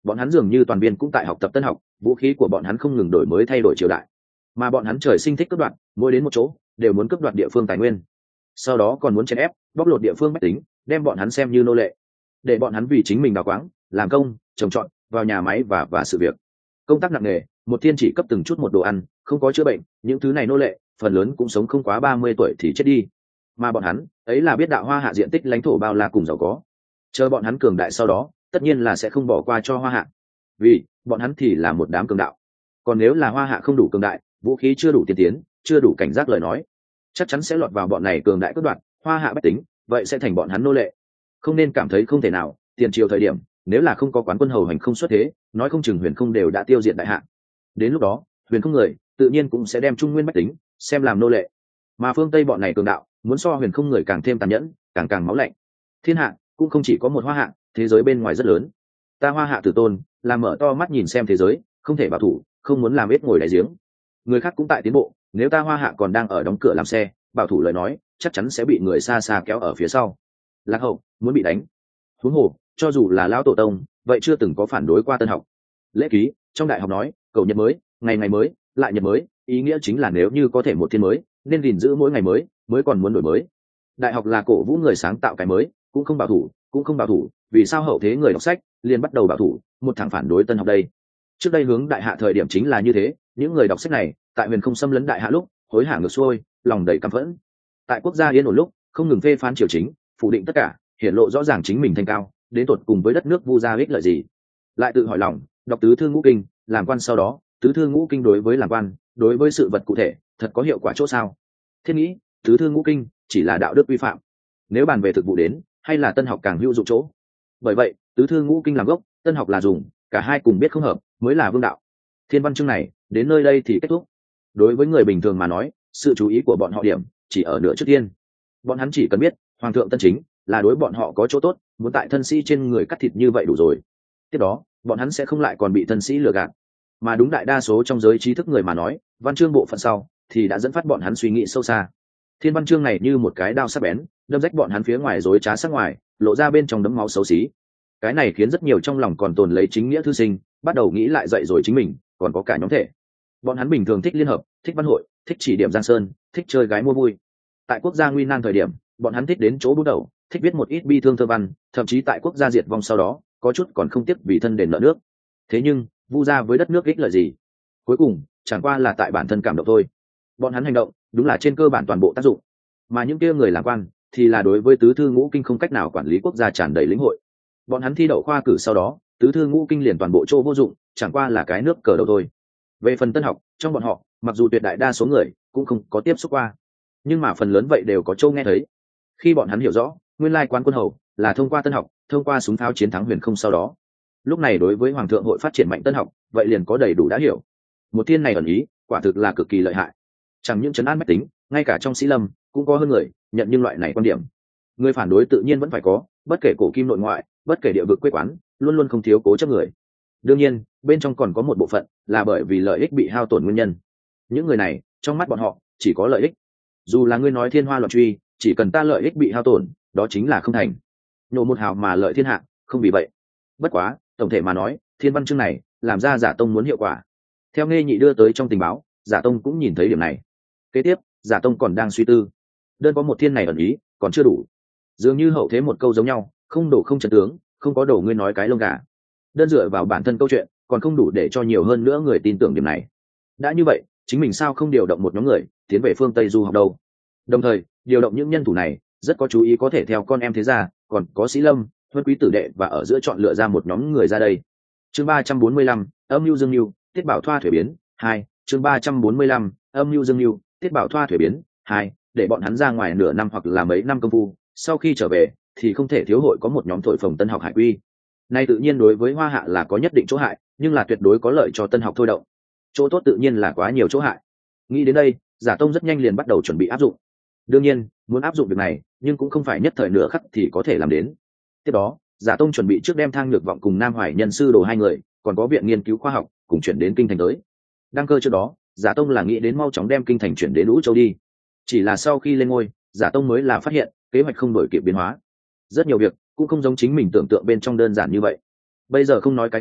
bọn hắn dường như toàn viên cũng tại học tập tân học, vũ khí của bọn hắn không ngừng đổi mới thay đổi triều đại, mà bọn hắn trời sinh thích cướp đoạt, mỗi đến một chỗ đều muốn cướp đoạt địa phương tài nguyên, sau đó còn muốn chèn ép bóc lột địa phương bách tính, đem bọn hắn xem như nô lệ, để bọn hắn vì chính mình đào quáng, làm công, trồng trọt, vào nhà máy và và sự việc, công tác nặng nề, một thiên chỉ cấp từng chút một đồ ăn, không có chữa bệnh, những thứ này nô lệ phần lớn cũng sống không quá ba mươi tuổi thì chết đi. Mà bọn hắn ấy là biết đạo Hoa Hạ diện tích lãnh thổ bao la cùng giàu có, chờ bọn hắn cường đại sau đó tất nhiên là sẽ không bỏ qua cho Hoa Hạ, vì bọn hắn thì là một đám cường đạo. Còn nếu là Hoa Hạ không đủ cường đại, vũ khí chưa đủ tiên tiến, chưa đủ cảnh giác lời nói, chắc chắn sẽ lọt vào bọn này cường đại cướp đoạt, Hoa Hạ bách tính vậy sẽ thành bọn hắn nô lệ. Không nên cảm thấy không thể nào, tiền triều thời điểm nếu là không có quán quân hầu hành không xuất thế, nói không chừng Huyền Không đều đã tiêu diệt đại hạ. Đến lúc đó Huyền Không người tự nhiên cũng sẽ đem Trung Nguyên bách tính xem làm nô lệ, mà phương Tây bọn này cường đạo muốn so Huyền Không người càng thêm tàn nhẫn, càng càng máu lạnh. Thiên hạ cũng không chỉ có một Hoa Hạ, thế giới bên ngoài rất lớn. Ta Hoa Hạ tử tôn làm mở to mắt nhìn xem thế giới, không thể bảo thủ, không muốn làm ít ngồi đáy giếng. Người khác cũng tại tiến bộ, nếu ta Hoa Hạ còn đang ở đóng cửa làm xe, bảo thủ lời nói chắc chắn sẽ bị người xa xa kéo ở phía sau, lạc hậu, muốn bị đánh. Huống hồ cho dù là lão tổ tông vậy chưa từng có phản đối qua tân học. Lễ ký trong đại học nói cầu nhật mới, ngày ngày mới lại nhật mới, ý nghĩa chính là nếu như có thể một thiên mới nên gìn giữ mỗi ngày mới, mới còn muốn đổi mới. Đại học là cổ vũ người sáng tạo cái mới, cũng không bảo thủ, cũng không bảo thủ, vì sao hậu thế người đọc sách liền bắt đầu bảo thủ, một thằng phản đối tân học đây? Trước đây hướng đại hạ thời điểm chính là như thế, những người đọc sách này tại Huyền Không xâm lấn đại hạ lúc hối hả ngược xuôi, lòng đầy căm phẫn. Tại quốc gia yên ổn lúc không ngừng phê phán triều chính, phủ định tất cả, hiển lộ rõ ràng chính mình thanh cao, đến tột cùng với đất nước vu gia ích lợi gì. Lại tự hỏi lòng, đọc tứ thư ngũ kinh, làm quan sau đó, tứ thư ngũ kinh đối với làm quan, đối với sự vật cụ thể thật có hiệu quả chỗ sao? Thiết nghĩ tứ thư ngũ kinh chỉ là đạo đức vi phạm, nếu bàn về thực vụ đến hay là tân học càng hữu dụng chỗ. Bởi vậy tứ thư ngũ kinh làm gốc, tân học là dùng, cả hai cùng biết không hợp mới là vương đạo. Thiên văn chương này đến nơi đây thì kết thúc. Đối với người bình thường mà nói, sự chú ý của bọn họ điểm chỉ ở nửa trước tiên. Bọn hắn chỉ cần biết hoàng thượng tân chính là đối bọn họ có chỗ tốt, muốn tại thân sĩ trên người cắt thịt như vậy đủ rồi. Tiếp đó bọn hắn sẽ không lại còn bị thân sĩ lừa gạt. Mà đúng đại đa số trong giới trí thức người mà nói, văn chương bộ phận sau thì đã dẫn phát bọn hắn suy nghĩ sâu xa. Thiên văn chương này như một cái đao sắc bén, đâm rách bọn hắn phía ngoài dối trá sắc ngoài, lộ ra bên trong đấm máu xấu xí. Cái này khiến rất nhiều trong lòng còn tồn lấy chính nghĩa thư sinh bắt đầu nghĩ lại dậy rồi chính mình còn có cả nhóm thể. Bọn hắn bình thường thích liên hợp, thích văn hội, thích chỉ điểm giang sơn, thích chơi gái mua vui. Tại quốc gia nguy nan thời điểm, bọn hắn thích đến chỗ bút đầu, thích viết một ít bi thương thơ văn, thậm chí tại quốc gia diệt vong sau đó có chút còn không tiếc vì thân đền nợ nước. Thế nhưng vu gia với đất nước ích lợi gì? Cuối cùng chẳng qua là tại bản thân cảm động thôi. Bọn hắn hành động đúng là trên cơ bản toàn bộ tác dụng, mà những kia người làm quan thì là đối với tứ thư ngũ kinh không cách nào quản lý quốc gia tràn đầy lĩnh hội. Bọn hắn thi đậu khoa cử sau đó, tứ thư ngũ kinh liền toàn bộ chỗ vô dụng, chẳng qua là cái nước cờ đầu thôi. Về phần tân học, trong bọn họ mặc dù tuyệt đại đa số người cũng không có tiếp xúc qua, nhưng mà phần lớn vậy đều có châu nghe thấy. Khi bọn hắn hiểu rõ nguyên lai quán quân hầu là thông qua tân học, thông qua súng tháo chiến thắng Huyền Không sau đó, lúc này đối với hoàng thượng hội phát triển mạnh tân học vậy liền có đầy đủ đã hiểu. Một thiên này ẩn ý quả thực là cực kỳ lợi hại, chẳng những trấn an bách tính, ngay cả trong sĩ lâm cũng có hơn người nhận nhưng loại này quan điểm. Người phản đối tự nhiên vẫn phải có, bất kể cổ kim nội ngoại, bất kể địa vực quê quán, luôn luôn không thiếu cố chấp người. Đương nhiên bên trong còn có một bộ phận là bởi vì lợi ích bị hao tổn nguyên nhân. Những người này trong mắt bọn họ chỉ có lợi ích, dù là ngươi nói thiên hoa loạn truy, chỉ cần ta lợi ích bị hao tổn đó chính là không thành. Nhổ một hào mà lợi thiên hạ, không vì vậy. Bất quá tổng thể mà nói, thiên văn chương này làm ra giả tông muốn hiệu quả. Theo Nghe Nhị đưa tới trong tình báo, giả tông cũng nhìn thấy điểm này. Kế tiếp giả tông còn đang suy tư, đơn có một thiên này ẩn ý còn chưa đủ, dường như hậu thế một câu giống nhau, không đổ không trận tướng, không có đổ ngươi nói cái lông gà. Đơn dựa vào bản thân câu chuyện còn không đủ để cho nhiều hơn nữa người tin tưởng điểm này. Đã như vậy chính mình sao không điều động một nhóm người tiến về phương Tây du học đâu? Đồng thời điều động những nhân thủ này rất có chú ý, có thể theo con em thế gia, còn có sĩ lâm, huân quý tử đệ, và ở giữa chọn lựa ra một nhóm người ra đây. Chương ba trăm bốn mươi lăm, âm mưu dương mưu, tiết bảo thoa thuế biến hai. Chương ba trăm bốn mươi lăm, âm mưu dương mưu, tiết bảo thoa thuế biến hai. Để bọn hắn ra ngoài nửa năm hoặc là mấy năm công phu, sau khi trở về thì không thể thiếu hội có một nhóm thổi phồng tân học hải quy. Nay tự nhiên đối với Hoa Hạ là có nhất định chỗ hại, nhưng là tuyệt đối có lợi cho tân học thôi động. Chỗ tốt tự nhiên là quá nhiều chỗ hại. Nghĩ đến đây, giả tông rất nhanh liền bắt đầu chuẩn bị áp dụng. Đương nhiên muốn áp dụng việc này nhưng cũng không phải nhất thời nửa khắc thì có thể làm đến. Tiếp đó giả tông chuẩn bị trước đem Thang Nhược Vọng cùng Nam Hoài Nhân sư đồ hai người, còn có viện nghiên cứu khoa học cùng chuyển đến kinh thành tới. Đăng cơ trước đó giả tông là nghĩ đến mau chóng đem kinh thành chuyển đến Lũ Châu đi, chỉ là sau khi lên ngôi giả tông mới là phát hiện kế hoạch không đổi kịp biến hóa. Rất nhiều việc cũng không giống chính mình tưởng tượng bên trong đơn giản như vậy. Bây giờ không nói cái khác,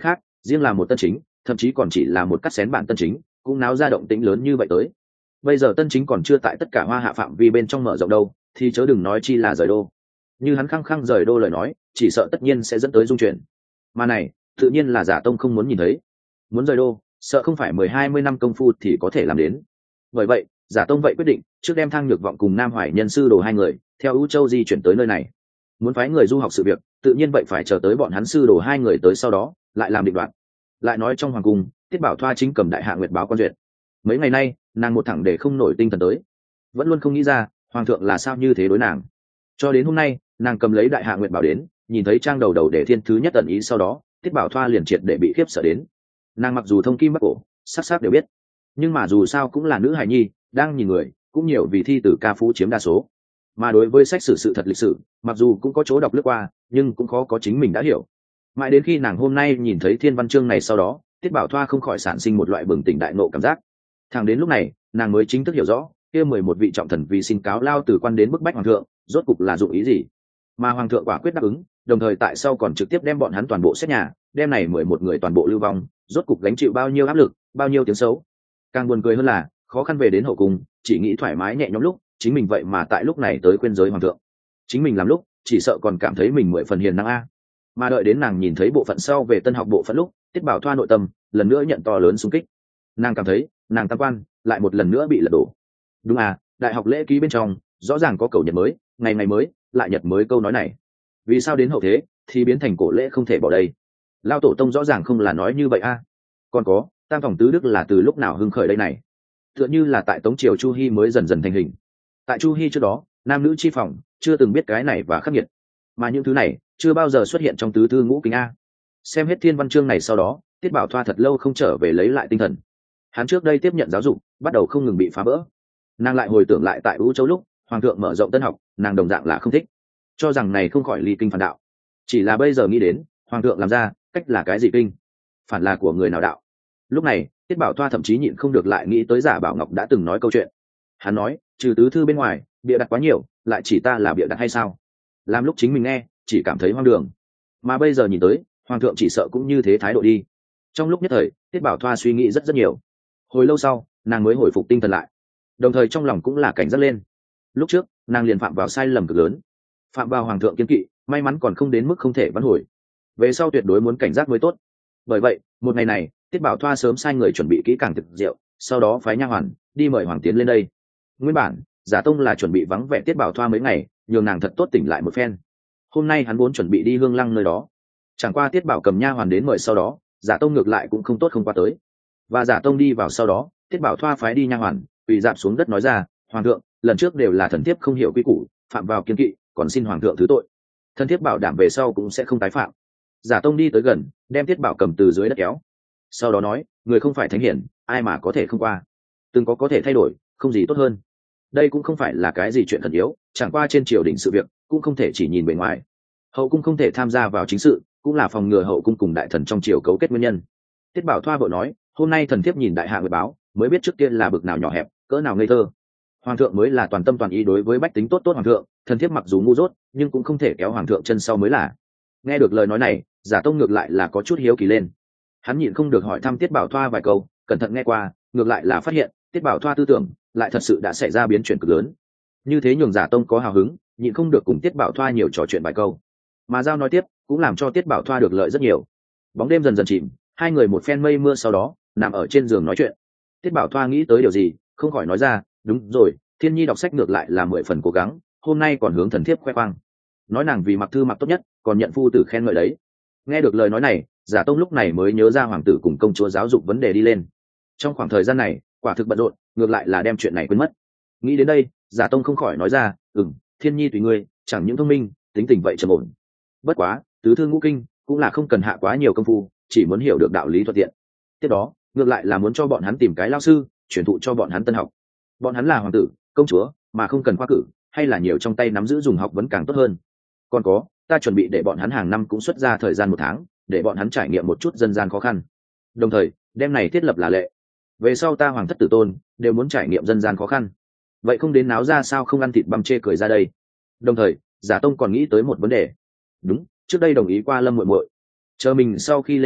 riêng là một tân chính thậm chí còn chỉ là một cắt xén bản tân chính cũng náo ra động tĩnh lớn như vậy tới. Bây giờ tân chính còn chưa tại tất cả hoa hạ phạm vi bên trong mở rộng đâu, thì chớ đừng nói chi là rời đô. Như hắn khăng khăng rời đô lời nói, chỉ sợ tất nhiên sẽ dẫn tới dung chuyển. Mà này tự nhiên là Giả Tông không muốn nhìn thấy. Muốn rời đô sợ không phải mười hai mươi năm công phu thì có thể làm đến. Bởi vậy Giả Tông vậy quyết định trước đem Thang Nhược Vọng cùng Nam Hoài Nhân sư đồ hai người theo ưu châu di chuyển tới nơi này. Muốn phái người du học sự việc tự nhiên vậy phải chờ tới bọn hắn sư đồ hai người tới sau đó lại làm định đoạt. Lại nói trong hoàng cung, Tiết Bảo Thoa chính cầm Đại Hạ Nguyệt báo quan duyệt. Mấy ngày nay nàng một thẳng để không nổi tinh thần tới, vẫn luôn không nghĩ ra hoàng thượng là sao như thế đối nàng. Cho đến hôm nay nàng cầm lấy Đại Hạ Nguyệt báo đến, nhìn thấy trang đầu đầu để thiên thứ nhất ẩn ý sau đó, Tiết Bảo Thoa liền triệt để bị khiếp sợ đến. Nàng mặc dù thông kim bắc cổ sắc sắc đều biết, nhưng mà dù sao cũng là nữ hài nhi, đang nhìn người cũng nhiều vì thi tử ca phú chiếm đa số. Mà đối với sách sử sự thật lịch sử, mặc dù cũng có chỗ đọc lướt qua, nhưng cũng khó có chính mình đã hiểu. Mãi đến khi nàng hôm nay nhìn thấy thiên văn chương này sau đó, Tiết Bảo Thoa không khỏi sản sinh một loại bừng tỉnh đại ngộ cảm giác. Thẳng đến lúc này nàng mới chính thức hiểu rõ kia mười một vị trọng thần vì xin cáo lao từ quan đến bức bách hoàng thượng rốt cục là dụng ý gì, mà hoàng thượng quả quyết đáp ứng, đồng thời tại sau còn trực tiếp đem bọn hắn toàn bộ xét nhà, đem này mười một người toàn bộ lưu vong, rốt cục gánh chịu bao nhiêu áp lực, bao nhiêu tiếng xấu. Càng buồn cười hơn là khó khăn về đến hậu cung, chỉ nghĩ thoải mái nhẹ nhõm lúc, chính mình vậy mà tại lúc này tới khuyên giới hoàng thượng. Chính mình làm lúc chỉ sợ còn cảm thấy mình mười phần hiền năng a. Mà đợi đến nàng nhìn thấy bộ phận sau về tân học bộ phận lúc, Tiết Bảo Thoa nội tâm lần nữa nhận to lớn xung kích. Nàng cảm thấy nàng tam quan lại một lần nữa bị lật đổ. Đúng à, đại học lễ ký bên trong rõ ràng có cầu nhật mới, ngày ngày mới, lại nhật mới câu nói này, vì sao đến hậu thế thì biến thành cổ lễ không thể bỏ đây? Lao tổ tông rõ ràng không là nói như vậy a. Còn có tam phòng tứ đức là từ lúc nào hưng khởi đây này? Tựa như là tại tống triều Chu Hi mới dần dần thành hình. Tại Chu Hi trước đó nam nữ chi phòng chưa từng biết cái này và khắc nghiệt, mà những thứ này chưa bao giờ xuất hiện trong tứ thư ngũ kinh a. Xem hết thiên văn chương này sau đó, Tiết Bảo Thoa thật lâu không trở về lấy lại tinh thần. Hắn trước đây tiếp nhận giáo dục bắt đầu không ngừng bị phá vỡ. Nàng lại hồi tưởng lại tại Vũ Châu lúc hoàng thượng mở rộng tân học, nàng đồng dạng là không thích, cho rằng này không khỏi ly kinh phản đạo. Chỉ là bây giờ nghĩ đến hoàng thượng làm ra cách là cái gì kinh phản là của người nào đạo. Lúc này Tiết Bảo Thoa thậm chí nhịn không được lại nghĩ tới Giả Bảo Ngọc đã từng nói câu chuyện. Hắn nói trừ tứ thư bên ngoài bịa đặt quá nhiều, lại chỉ ta là bịa đặt hay sao? Làm lúc chính mình nghe chỉ cảm thấy hoang đường, mà bây giờ nhìn tới hoàng thượng chỉ sợ cũng như thế thái độ đi. Trong lúc nhất thời Tiết Bảo Thoa suy nghĩ rất rất nhiều. Hồi lâu sau nàng mới hồi phục tinh thần lại, đồng thời trong lòng cũng là cảnh giác lên. Lúc trước nàng liền phạm vào sai lầm cực lớn, phạm vào hoàng thượng kiên kỵ, may mắn còn không đến mức không thể vãn hồi, về sau tuyệt đối muốn cảnh giác mới tốt. Bởi vậy một ngày này Tiết Bảo Thoa sớm sai người chuẩn bị kỹ càng thực rượu, sau đó phái nha hoàn đi mời hoàng tiến lên đây. Nguyên bản Giả Tông là chuẩn bị vắng vẻ Tiết Bảo Thoa mấy ngày, nhường nàng thật tốt tỉnh lại một phen. Hôm nay hắn vốn chuẩn bị đi Hương Lăng nơi đó, chẳng qua Tiết Bảo cầm nha hoàn đến mời sau đó, Giả Tông ngược lại cũng không tốt không qua tới. Và Giả Tông đi vào sau đó, Tiết Bảo Thoa phái đi nha hoàn quỳ dạp xuống đất nói ra, hoàng thượng, lần trước đều là thần thiếp không hiểu quy củ, phạm vào kiên kỵ, còn xin hoàng thượng thứ tội. Thần thiếp bảo đảm về sau cũng sẽ không tái phạm. Giả Tông đi tới gần, đem Tiết Bảo cầm từ dưới đất kéo, sau đó nói, người không phải thánh hiển, ai mà có thể không qua, từng có có thể thay đổi, không gì tốt hơn. Đây cũng không phải là cái gì chuyện thần yếu, chẳng qua trên triều đình sự việc cũng không thể chỉ nhìn bề ngoài. Hậu cung không thể tham gia vào chính sự, cũng là phòng ngừa hậu cung cùng đại thần trong triều cấu kết nguyên nhân. Tiết Bảo Thoa vội nói, hôm nay thần thiếp nhìn Đại Hạ Nguyệt báo, mới biết trước kia là bực nào nhỏ hẹp, cỡ nào ngây thơ. Hoàng thượng mới là toàn tâm toàn ý đối với bách tính tốt tốt hoàng thượng, thần thiếp mặc dù ngu dốt, nhưng cũng không thể kéo hoàng thượng chân sau mới là. Nghe được lời nói này, Giả Tông ngược lại là có chút hiếu kỳ lên. Hắn nhịn không được hỏi thăm Tiết Bảo Thoa vài câu, cẩn thận nghe qua, ngược lại là phát hiện Tiết Bảo Thoa tư tưởng lại thật sự đã xảy ra biến chuyển cực lớn. Như thế nhường Giả Tông có hào hứng, nhịn không được cùng Tiết Bảo Thoa nhiều trò chuyện vài câu. Mà giao nói tiếp cũng làm cho Tiết Bảo Thoa được lợi rất nhiều. Bóng đêm dần dần chìm, hai người một phen mây mưa sau đó nằm ở trên giường nói chuyện. Tiết Bảo Thoa nghĩ tới điều gì, không khỏi nói ra, đúng rồi, Thiên Nhi đọc sách ngược lại là mười phần cố gắng, hôm nay còn hướng thần thiếp khoe khoang, nói nàng vì mặc thư mặc tốt nhất, còn nhận phu tử khen ngợi đấy. Nghe được lời nói này, Giả Tông lúc này mới nhớ ra hoàng tử cùng công chúa giáo dục vấn đề đi lên. Trong khoảng thời gian này quả thực bận rộn, ngược lại là đem chuyện này quên mất. Nghĩ đến đây, Giả Tông không khỏi nói ra, ừm, Thiên Nhi tùy ngươi, chẳng những thông minh, tính tình vậy trầm ổn. Bất quá tứ thư ngũ kinh cũng là không cần hạ quá nhiều công phu, chỉ muốn hiểu được đạo lý thuận tiện. Tiếp đó ngược lại là muốn cho bọn hắn tìm cái lao sư truyền thụ cho bọn hắn tân học. Bọn hắn là hoàng tử công chúa mà không cần khoa cử, hay là nhiều trong tay nắm giữ dùng học vẫn càng tốt hơn. Còn có, ta chuẩn bị để bọn hắn hàng năm cũng xuất ra thời gian một tháng, để bọn hắn trải nghiệm một chút dân gian khó khăn, đồng thời đem này thiết lập là lệ, về sau ta hoàng thất tử tôn đều muốn trải nghiệm dân gian khó khăn, vậy không đến náo ra sao không ăn thịt băm chê cười ra đây. Đồng thời Giả Tông còn nghĩ tới một vấn đề. Đúng, trước đây đồng ý qua Lâm muội muội, chờ mình sau khi lên ngôi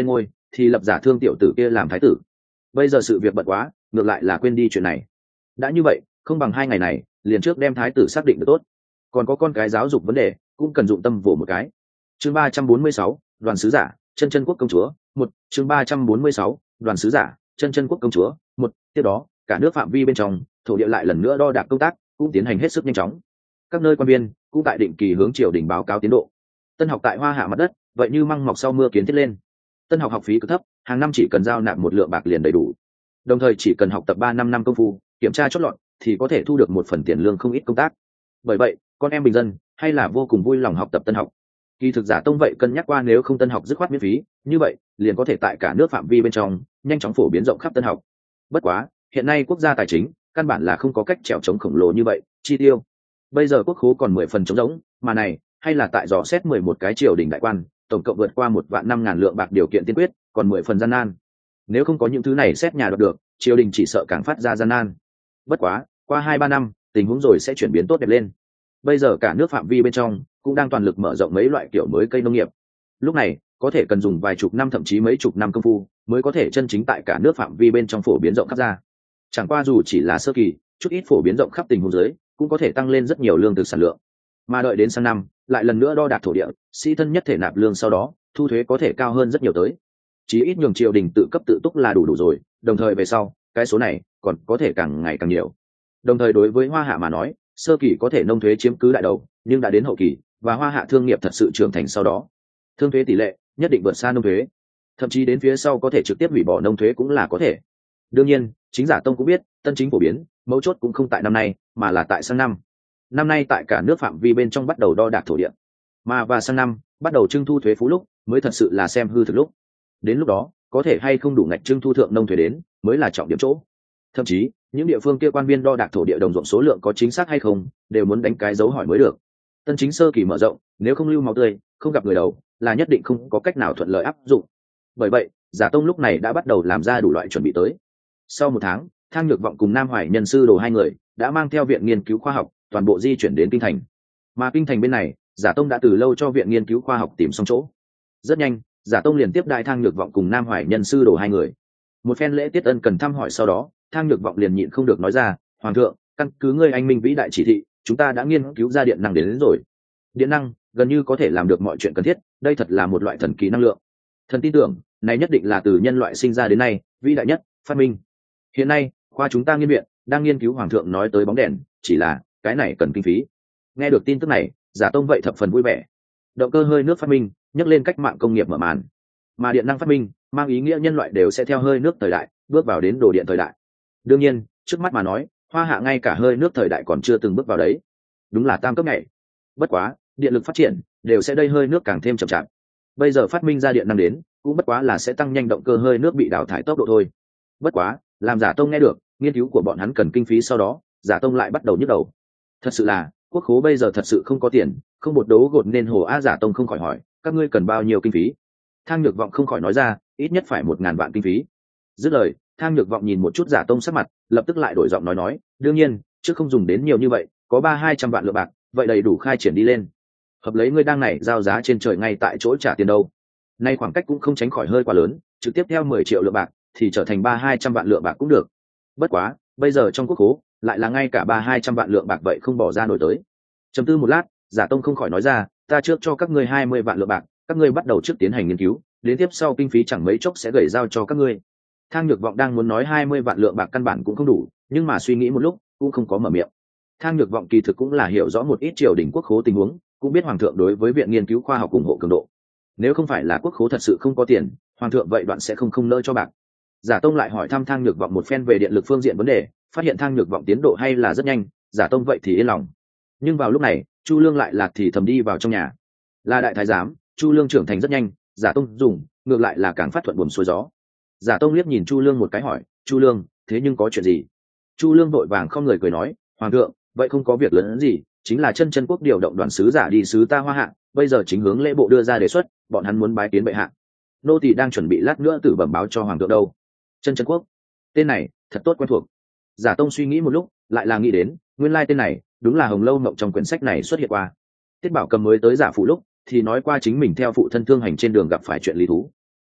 thì lập giả thương tiểu tử kia làm thái tử. Bây giờ sự việc bận quá, ngược lại là quên đi chuyện này. Đã như vậy, không bằng hai ngày này liền trước đem thái tử xác định được tốt, còn có con cái giáo dục vấn đề cũng cần dụng tâm vỗ một cái. Chương ba trăm bốn mươi sáu, đoàn sứ giả chân chân quốc công chúa một. Chương ba trăm bốn mươi sáu, đoàn sứ giả chân chân quốc công chúa một. Tiếp đó cả nước phạm vi bên trong thổ địa lại lần nữa đo đạc công tác cũng tiến hành hết sức nhanh chóng. Các nơi quan viên cũng tại định kỳ hướng triều đình báo cáo tiến độ. Tân học tại Hoa Hạ mặt đất vậy như măng mọc sau mưa kiến thiết lên. Tân học học phí cực thấp, hàng năm chỉ cần giao nạp một lượng bạc liền đầy đủ, đồng thời chỉ cần học tập ba năm năm công phu, kiểm tra chót lọt thì có thể thu được một phần tiền lương không ít công tác. Bởi vậy con em bình dân hay là vô cùng vui lòng học tập tân học. Kỳ thực Giả Tông vậy cân nhắc qua nếu không tân học dứt khoát miễn phí, như vậy liền có thể tại cả nước phạm vi bên trong nhanh chóng phổ biến rộng khắp tân học. Bất quá hiện nay quốc gia tài chính căn bản là không có cách trèo chống khổng lồ như vậy chi tiêu. Bây giờ quốc khố còn mười phần trống rỗng, mà này hay là tại dò xét mười một cái triều đình đại quan, tổng cộng vượt qua một vạn năm ngàn lượng bạc điều kiện tiên quyết, còn mười phần gian nan. Nếu không có những thứ này xét nhà đoạt được, triều đình chỉ sợ càng phát ra gian nan. Bất quá qua hai ba năm tình huống rồi sẽ chuyển biến tốt đẹp lên. Bây giờ cả nước phạm vi bên trong cũng đang toàn lực mở rộng mấy loại kiểu mới cây nông nghiệp. Lúc này có thể cần dùng vài chục năm thậm chí mấy chục năm công phu mới có thể chân chính tại cả nước phạm vi bên trong phổ biến rộng khắp ra. Chẳng qua dù chỉ là sơ kỳ, chút ít phổ biến rộng khắp tình huống dưới cũng có thể tăng lên rất nhiều lương thực sản lượng. Mà đợi đến sang năm lại lần nữa đo đạc thổ địa, sĩ thân nhất thể nạp lương, sau đó thu thuế có thể cao hơn rất nhiều tới. Chí ít nhường triều đình tự cấp tự túc là đủ đủ rồi, đồng thời về sau cái số này còn có thể càng ngày càng nhiều. Đồng thời đối với Hoa Hạ mà nói, sơ kỳ có thể nông thuế chiếm cứ đại đầu, nhưng đã đến hậu kỳ và Hoa Hạ thương nghiệp thật sự trưởng thành sau đó, thương thuế tỷ lệ nhất định vượt xa nông thuế, thậm chí đến phía sau có thể trực tiếp hủy bỏ nông thuế cũng là có thể. Đương nhiên chính Giả Tông cũng biết tân chính phổ biến mấu chốt cũng không tại năm nay mà là tại sang năm. Năm nay tại cả nước phạm vi bên trong bắt đầu đo đạc thổ địa, mà và sang năm bắt đầu trưng thu thuế phú lúc mới thật sự là xem hư thực lúc. Đến lúc đó có thể hay không đủ ngạch trưng thu thượng nông thuế đến mới là trọng điểm chỗ. Thậm chí những địa phương kia quan viên đo đạc thổ địa đồng ruộng số lượng có chính xác hay không đều muốn đánh cái dấu hỏi mới được. Tân chính sơ kỳ mở rộng, nếu không lưu máu tươi, không gặp người đầu, là nhất định không có cách nào thuận lợi áp dụng. Bởi vậy Giả Tông lúc này đã bắt đầu làm ra đủ loại chuẩn bị tới. Sau một tháng, Thang Nhược Vọng cùng Nam Hoài Nhân sư đồ hai người đã mang theo viện nghiên cứu khoa học toàn bộ di chuyển đến kinh thành. Mà kinh thành bên này, Giả Tông đã từ lâu cho viện nghiên cứu khoa học tìm xong chỗ. Rất nhanh Giả Tông liền tiếp đại Thang Nhược Vọng cùng Nam Hoài Nhân sư đồ hai người. Một phen lễ tiết ân cần thăm hỏi sau đó, Thang Nhược Vọng liền nhịn không được nói ra, hoàng thượng, căn cứ ngươi anh minh vĩ đại chỉ thị, chúng ta đã nghiên cứu ra điện năng đến, đến rồi. Điện năng gần như có thể làm được mọi chuyện cần thiết, đây thật là một loại thần kỳ năng lượng. Thần tin tưởng này nhất định là từ nhân loại sinh ra đến nay vĩ đại nhất phát minh. Hiện nay khoa chúng ta nghiên viện đang nghiên cứu hoàng thượng nói tới bóng đèn, chỉ là cái này cần kinh phí. Nghe được tin tức này, Giả Tông vậy thập phần vui vẻ. Động cơ hơi nước phát minh nhắc lên cách mạng công nghiệp mở màn, mà điện năng phát minh mang ý nghĩa nhân loại đều sẽ theo hơi nước thời đại bước vào đến đồ điện thời đại. Đương nhiên trước mắt mà nói, Hoa Hạ ngay cả hơi nước thời đại còn chưa từng bước vào đấy, đúng là tam cấp này. Bất quá điện lực phát triển đều sẽ đây hơi nước càng thêm chậm chạp. Bây giờ phát minh ra điện năng đến cũng bất quá là sẽ tăng nhanh động cơ hơi nước bị đào thải tốc độ thôi. Bất quá làm Giả Tông nghe được nghiên cứu của bọn hắn cần kinh phí sau đó, Giả Tông lại bắt đầu nhức đầu. Thật sự là quốc khố bây giờ thật sự không có tiền, không một đấu gột nên hồ a. Giả Tông không khỏi hỏi, các ngươi cần bao nhiêu kinh phí? Thang Nhược Vọng không khỏi nói ra, ít nhất phải một ngàn vạn kinh phí. Dứt lời, Thang Nhược Vọng nhìn một chút Giả Tông sắc mặt, lập tức lại đổi giọng nói nói, đương nhiên chứ không dùng đến nhiều như vậy, có ba hai trăm vạn lượng bạc vậy đầy đủ khai triển đi lên. Hợp lấy ngươi đang này giao giá trên trời ngay tại chỗ trả tiền đâu. Nay khoảng cách cũng không tránh khỏi hơi quá lớn, trực tiếp theo mười triệu lượng bạc thì trở thành ba hai trăm vạn lượng bạc cũng được. Bất quá bây giờ trong quốc khố lại là ngay cả ba hai trăm vạn lượng bạc vậy không bỏ ra nổi tới. Trầm tư một lát, Giả Tông không khỏi nói ra, ta trước cho các ngươi hai mươi vạn lượng bạc, các ngươi bắt đầu trước tiến hành nghiên cứu, đến tiếp sau kinh phí chẳng mấy chốc sẽ gửi giao cho các ngươi. Thang Nhược Vọng đang muốn nói hai mươi vạn lượng bạc căn bản cũng không đủ, nhưng mà suy nghĩ một lúc cũng không có mở miệng. Thang Nhược Vọng kỳ thực cũng là hiểu rõ một ít triều đình quốc khố tình huống, cũng biết hoàng thượng đối với viện nghiên cứu khoa học ủng hộ cường độ. Nếu không phải là quốc khố thật sự không có tiền, hoàng thượng vậy đoạn sẽ không không nỡ cho bạc. Giả Tông lại hỏi thăm Thang Nhược Vọng một phen về điện lực phương diện vấn đề, phát hiện Thang Nhược Vọng tiến độ hay là rất nhanh, Giả Tông vậy thì yên lòng. Nhưng vào lúc này, Chu Lương lại lạc thì thầm đi vào trong nhà. Là đại thái giám, Chu Lương trưởng thành rất nhanh, Giả Tông dùng ngược lại là càng phát thuận buồm xuôi gió. Giả Tông liếc nhìn Chu Lương một cái hỏi, Chu Lương, thế nhưng có chuyện gì? Chu Lương vội vàng không người cười nói, hoàng thượng, vậy không có việc lớn gì, chính là chân chân quốc điều động đoàn sứ giả đi sứ ta Hoa Hạ, bây giờ chính hướng lễ bộ đưa ra đề xuất, bọn hắn muốn bái kiến bệ hạ. Nô tỳ đang chuẩn bị lát nữa tử bẩm báo cho hoàng thượng đâu. Chân chân quốc, tên này thật tốt quen thuộc. Giả Tông suy nghĩ một lúc, lại là nghĩ đến, nguyên lai tên này đúng là Hồng Lâu Mộng trong quyển sách này xuất hiện qua. Tiết Bảo Cầm mới tới giả phụ lúc thì nói qua chính mình theo phụ thân thương hành trên đường gặp phải chuyện lý thú.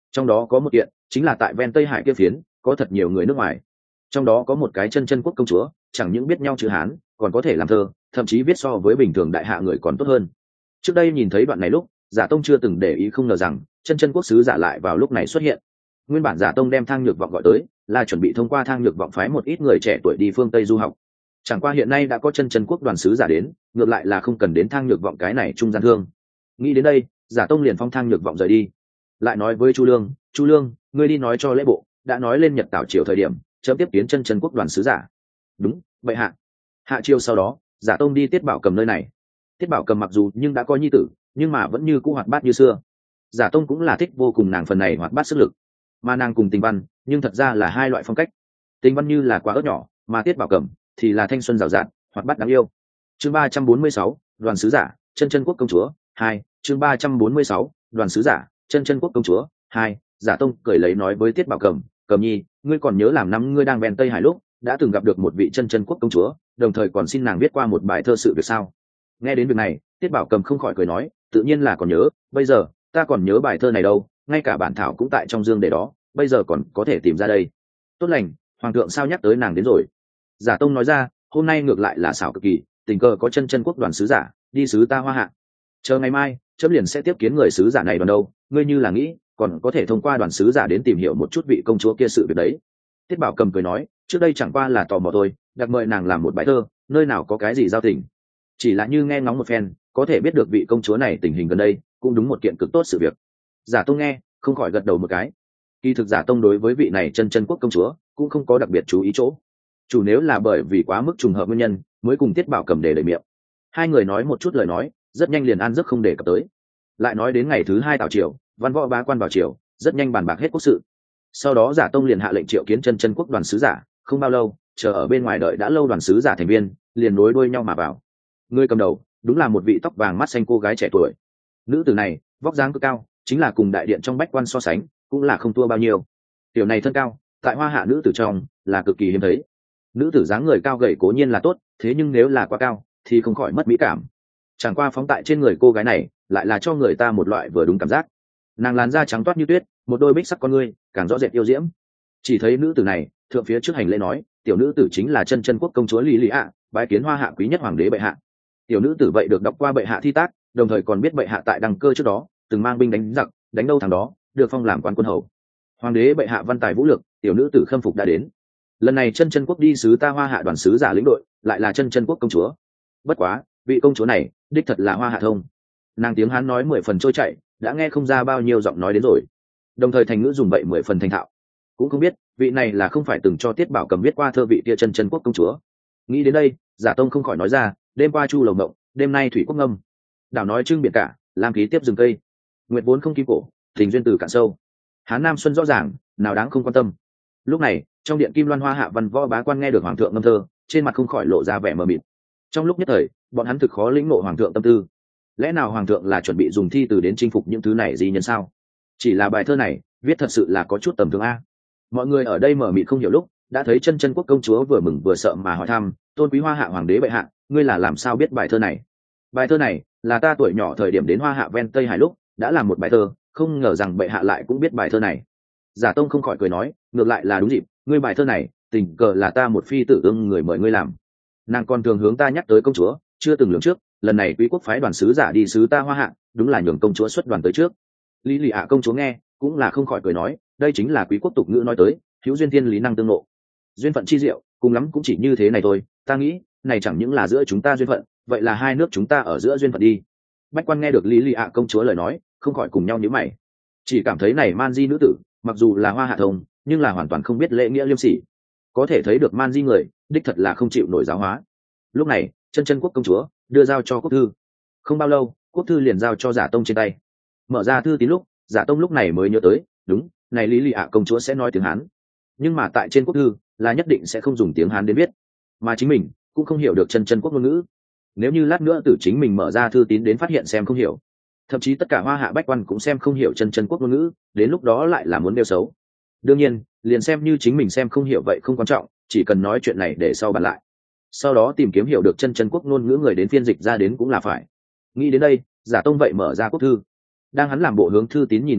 trong đó có một kiện chính là tại ven Tây Hải kia phiến có thật nhiều người nước ngoài, trong đó có một cái chân chân quốc công chúa, chẳng những biết nhau chữ Hán, còn có thể làm thơ, thậm chí viết so với bình thường đại hạ người còn tốt hơn. Trước đây nhìn thấy đoạn này lúc, Giả Tông chưa từng để ý, không ngờ rằng chân chân quốc sứ giả lại vào lúc này xuất hiện. Nguyên bản Giả Tông đem Thang Nhược Vọng gọi tới là chuẩn bị thông qua Thang Nhược Vọng phái một ít người trẻ tuổi đi phương Tây du học, chẳng qua hiện nay đã có chân chân quốc đoàn sứ giả đến, ngược lại là không cần đến Thang Nhược Vọng cái này trung gian thương. Nghĩ đến đây, Giả Tông liền phong Thang Nhược Vọng rời đi, lại nói với Chu Lương: Chu Lương, ngươi đi nói cho lễ bộ, đã nói lên Nhật Tảo triều thời điểm chấm tiếp kiến chân chân quốc đoàn sứ giả. Đúng vậy hạ. Hạ chiêu sau đó, Giả Tông đi Tiết Bảo Cầm nơi này. Tiết Bảo Cầm mặc dù nhưng đã có nhi tử, nhưng mà vẫn như cũ hoạt bát như xưa. Giả Tông cũng là thích vô cùng nàng phần này hoạt bát sức lực, mà nàng cùng Tình Văn nhưng thật ra là hai loại phong cách. Tình Văn như là quả ớt nhỏ, mà Tiết Bảo Cầm thì là thanh xuân rào rạt, hoạt bát đáng yêu. Chương ba trăm bốn mươi sáu, đoàn sứ giả chân chân quốc công chúa hai. Chương ba trăm bốn mươi sáu, đoàn sứ giả chân chân quốc công chúa hai. Giả Tông cười lấy nói với Tiết Bảo Cầm: Cầm nhi, ngươi còn nhớ làm năm ngươi đang ven Tây Hải lúc đã từng gặp được một vị chân chân quốc công chúa, đồng thời còn xin nàng viết qua một bài thơ sự việc sao? Nghe đến việc này, Tiết Bảo Cầm không khỏi cười nói: tự nhiên là còn nhớ, bây giờ ta còn nhớ bài thơ này đâu, ngay cả bản thảo cũng tại trong dương để đó, bây giờ còn có thể tìm ra đây. Tốt lành, hoàng thượng sao nhắc tới nàng đến rồi? Giả Tông nói ra: hôm nay ngược lại là xảo cực kỳ, tình cờ có chân chân quốc đoàn sứ giả đi sứ ta Hoa Hạ, chờ ngày mai chấm liền sẽ tiếp kiến người sứ giả này đoàn đâu, ngươi như là nghĩ còn có thể thông qua đoàn sứ giả đến tìm hiểu một chút vị công chúa kia sự việc đấy. Tiết Bảo Cầm cười nói: trước đây chẳng qua là tò mò thôi, đặc mời nàng làm một bài thơ, nơi nào có cái gì giao tình, chỉ là như nghe ngóng một phen, có thể biết được vị công chúa này tình hình gần đây cũng đúng một kiện cực tốt sự việc. Giả Tông nghe không khỏi gật đầu một cái. Kỳ thực Giả Tông đối với vị này chân chân quốc công chúa cũng không có đặc biệt chú ý chỗ, chủ nếu là bởi vì quá mức trùng hợp nguyên nhân mới cùng Tiết Bảo Cầm để lời miệng. Hai người nói một chút lời nói, rất nhanh liền an giấc không để cập tới. Lại nói đến ngày thứ hai tảo triều, văn võ bá quan vào triều, rất nhanh bàn bạc hết quốc sự. Sau đó Giả Tông liền hạ lệnh triệu kiến chân chân quốc đoàn sứ giả, không bao lâu, chờ ở bên ngoài đợi đã lâu đoàn sứ giả thành viên liền nối đuôi nhau mà vào. Người cầm đầu đúng là một vị tóc vàng mắt xanh cô gái trẻ tuổi. Nữ tử này vóc dáng cực cao, chính là cùng đại điện trong bách quan so sánh cũng là không thua bao nhiêu. Tiểu này thân cao, tại Hoa Hạ nữ tử trong là cực kỳ hiếm thấy. Nữ tử dáng người cao gầy cố nhiên là tốt, thế nhưng nếu là quá cao thì không khỏi mất mỹ cảm. Chẳng qua phóng tại trên người cô gái này lại là cho người ta một loại vừa đúng cảm giác. Nàng làn da trắng toát như tuyết, một đôi bích sắc con ngươi càng rõ rệt yêu diễm. Chỉ thấy nữ tử này thượng phía trước hành lễ nói: tiểu nữ tử chính là chân chân quốc công chúa Lý Lý ạ, bái kiến Hoa Hạ quý nhất hoàng đế bệ hạ. Tiểu nữ tử vậy được đọc qua bệ hạ thi tác, đồng thời còn biết bệ hạ tại đăng cơ trước đó từng mang binh đánh giặc, đánh đâu thằng đó, được phong làm quan quân hầu. Hoàng đế bệ hạ văn tài vũ lực, tiểu nữ tử khâm phục đã đến. Lần này chân chân quốc đi sứ ta Hoa Hạ đoàn sứ giả lĩnh đội lại là chân chân quốc công chúa. Bất quá vị công chúa này đích thật là Hoa Hạ thông, nàng tiếng Hán nói mười phần trôi chảy, đã nghe không ra bao nhiêu giọng nói đến rồi, đồng thời thành ngữ dùng vậy mười phần thành thạo. Cũng không biết vị này là không phải từng cho Tiết Bảo Cầm viết qua thơ vị kia chân chân quốc công chúa. Nghĩ đến đây, Giả Tông không khỏi nói ra: đêm qua chu lồng mộng, đêm nay thủy quốc ngâm, đảo nói trưng biển cả, lam khí tiếp rừng cây, nguyệt vốn không kim cổ, tình duyên từ cạn sâu. Hán Nam xuân rõ ràng, nào đáng không quan tâm. Lúc này trong điện Kim Loan Hoa Hạ văn võ bá quan nghe được hoàng thượng ngâm thơ, trên mặt không khỏi lộ ra vẻ mờ mịt. Trong lúc nhất thời bọn hắn thực khó lĩnh ngộ hoàng thượng tâm tư. Lẽ nào hoàng thượng là chuẩn bị dùng thi từ đến chinh phục những thứ này gì nhân sao? Chỉ là bài thơ này viết thật sự là có chút tầm thường a. Mọi người ở đây mờ mịt không hiểu lúc, đã thấy chân chân quốc công chúa vừa mừng vừa sợ mà hỏi thăm: tôn quý Hoa Hạ hoàng đế bệ hạ, ngươi là làm sao biết bài thơ này? Bài thơ này là ta tuổi nhỏ thời điểm đến Hoa Hạ ven Tây Hải lúc đã làm một bài thơ, không ngờ rằng bệ hạ lại cũng biết bài thơ này. Giả Tông không khỏi cười nói: ngược lại là đúng dịp, ngươi bài thơ này tình cờ là ta một phi tử ưng người mời ngươi làm. Nàng còn thường hướng ta nhắc tới công chúa, chưa từng lường trước lần này quý quốc phái đoàn sứ giả đi sứ ta Hoa Hạ, đúng là nhường công chúa xuất đoàn tới trước. Lý Lị ạ công chúa nghe cũng là không khỏi cười nói: đây chính là quý quốc tục ngữ nói tới, hữu duyên thiên lý năng tương nộ, duyên phận chi diệu, cùng lắm cũng chỉ như thế này thôi. Ta nghĩ này chẳng những là giữa chúng ta duyên phận, vậy là hai nước chúng ta ở giữa duyên phận đi. Bách quan nghe được Lý Lị ạ công chúa lời nói, không khỏi cùng nhau nhíu mày, chỉ cảm thấy này man di nữ tử mặc dù là Hoa Hạ thông, nhưng là hoàn toàn không biết lễ nghĩa liêm sỉ. Có thể thấy được man di người đích thật là không chịu nổi giáo hóa. Lúc này chân chân quốc công chúa đưa giao cho quốc thư, không bao lâu quốc thư liền giao cho Giả Tông trên tay. Mở ra thư tín lúc, Giả Tông lúc này mới nhớ tới, đúng, này Lý Lị ạ công chúa sẽ nói tiếng Hán, nhưng mà tại trên quốc thư là nhất định sẽ không dùng tiếng Hán đến viết, mà chính mình cũng không hiểu được chân chân quốc ngôn ngữ. Nếu như lát nữa tử chính mình mở ra thư tín đến phát hiện xem không hiểu, thậm chí tất cả Hoa Hạ bách quan cũng xem không hiểu chân chân quốc ngôn ngữ, đến lúc đó lại là muốn nêu xấu. Đương nhiên liền xem như chính mình xem không hiểu vậy không quan trọng, chỉ cần nói chuyện này để sau bàn lại, sau đó tìm kiếm hiểu được chân chân quốc ngôn ngữ người đến phiên dịch ra đến cũng là phải. Nghĩ đến đây, Giả Tông vậy mở ra quốc thư. Đang hắn làm bộ hướng thư tín nhìn lại lúc,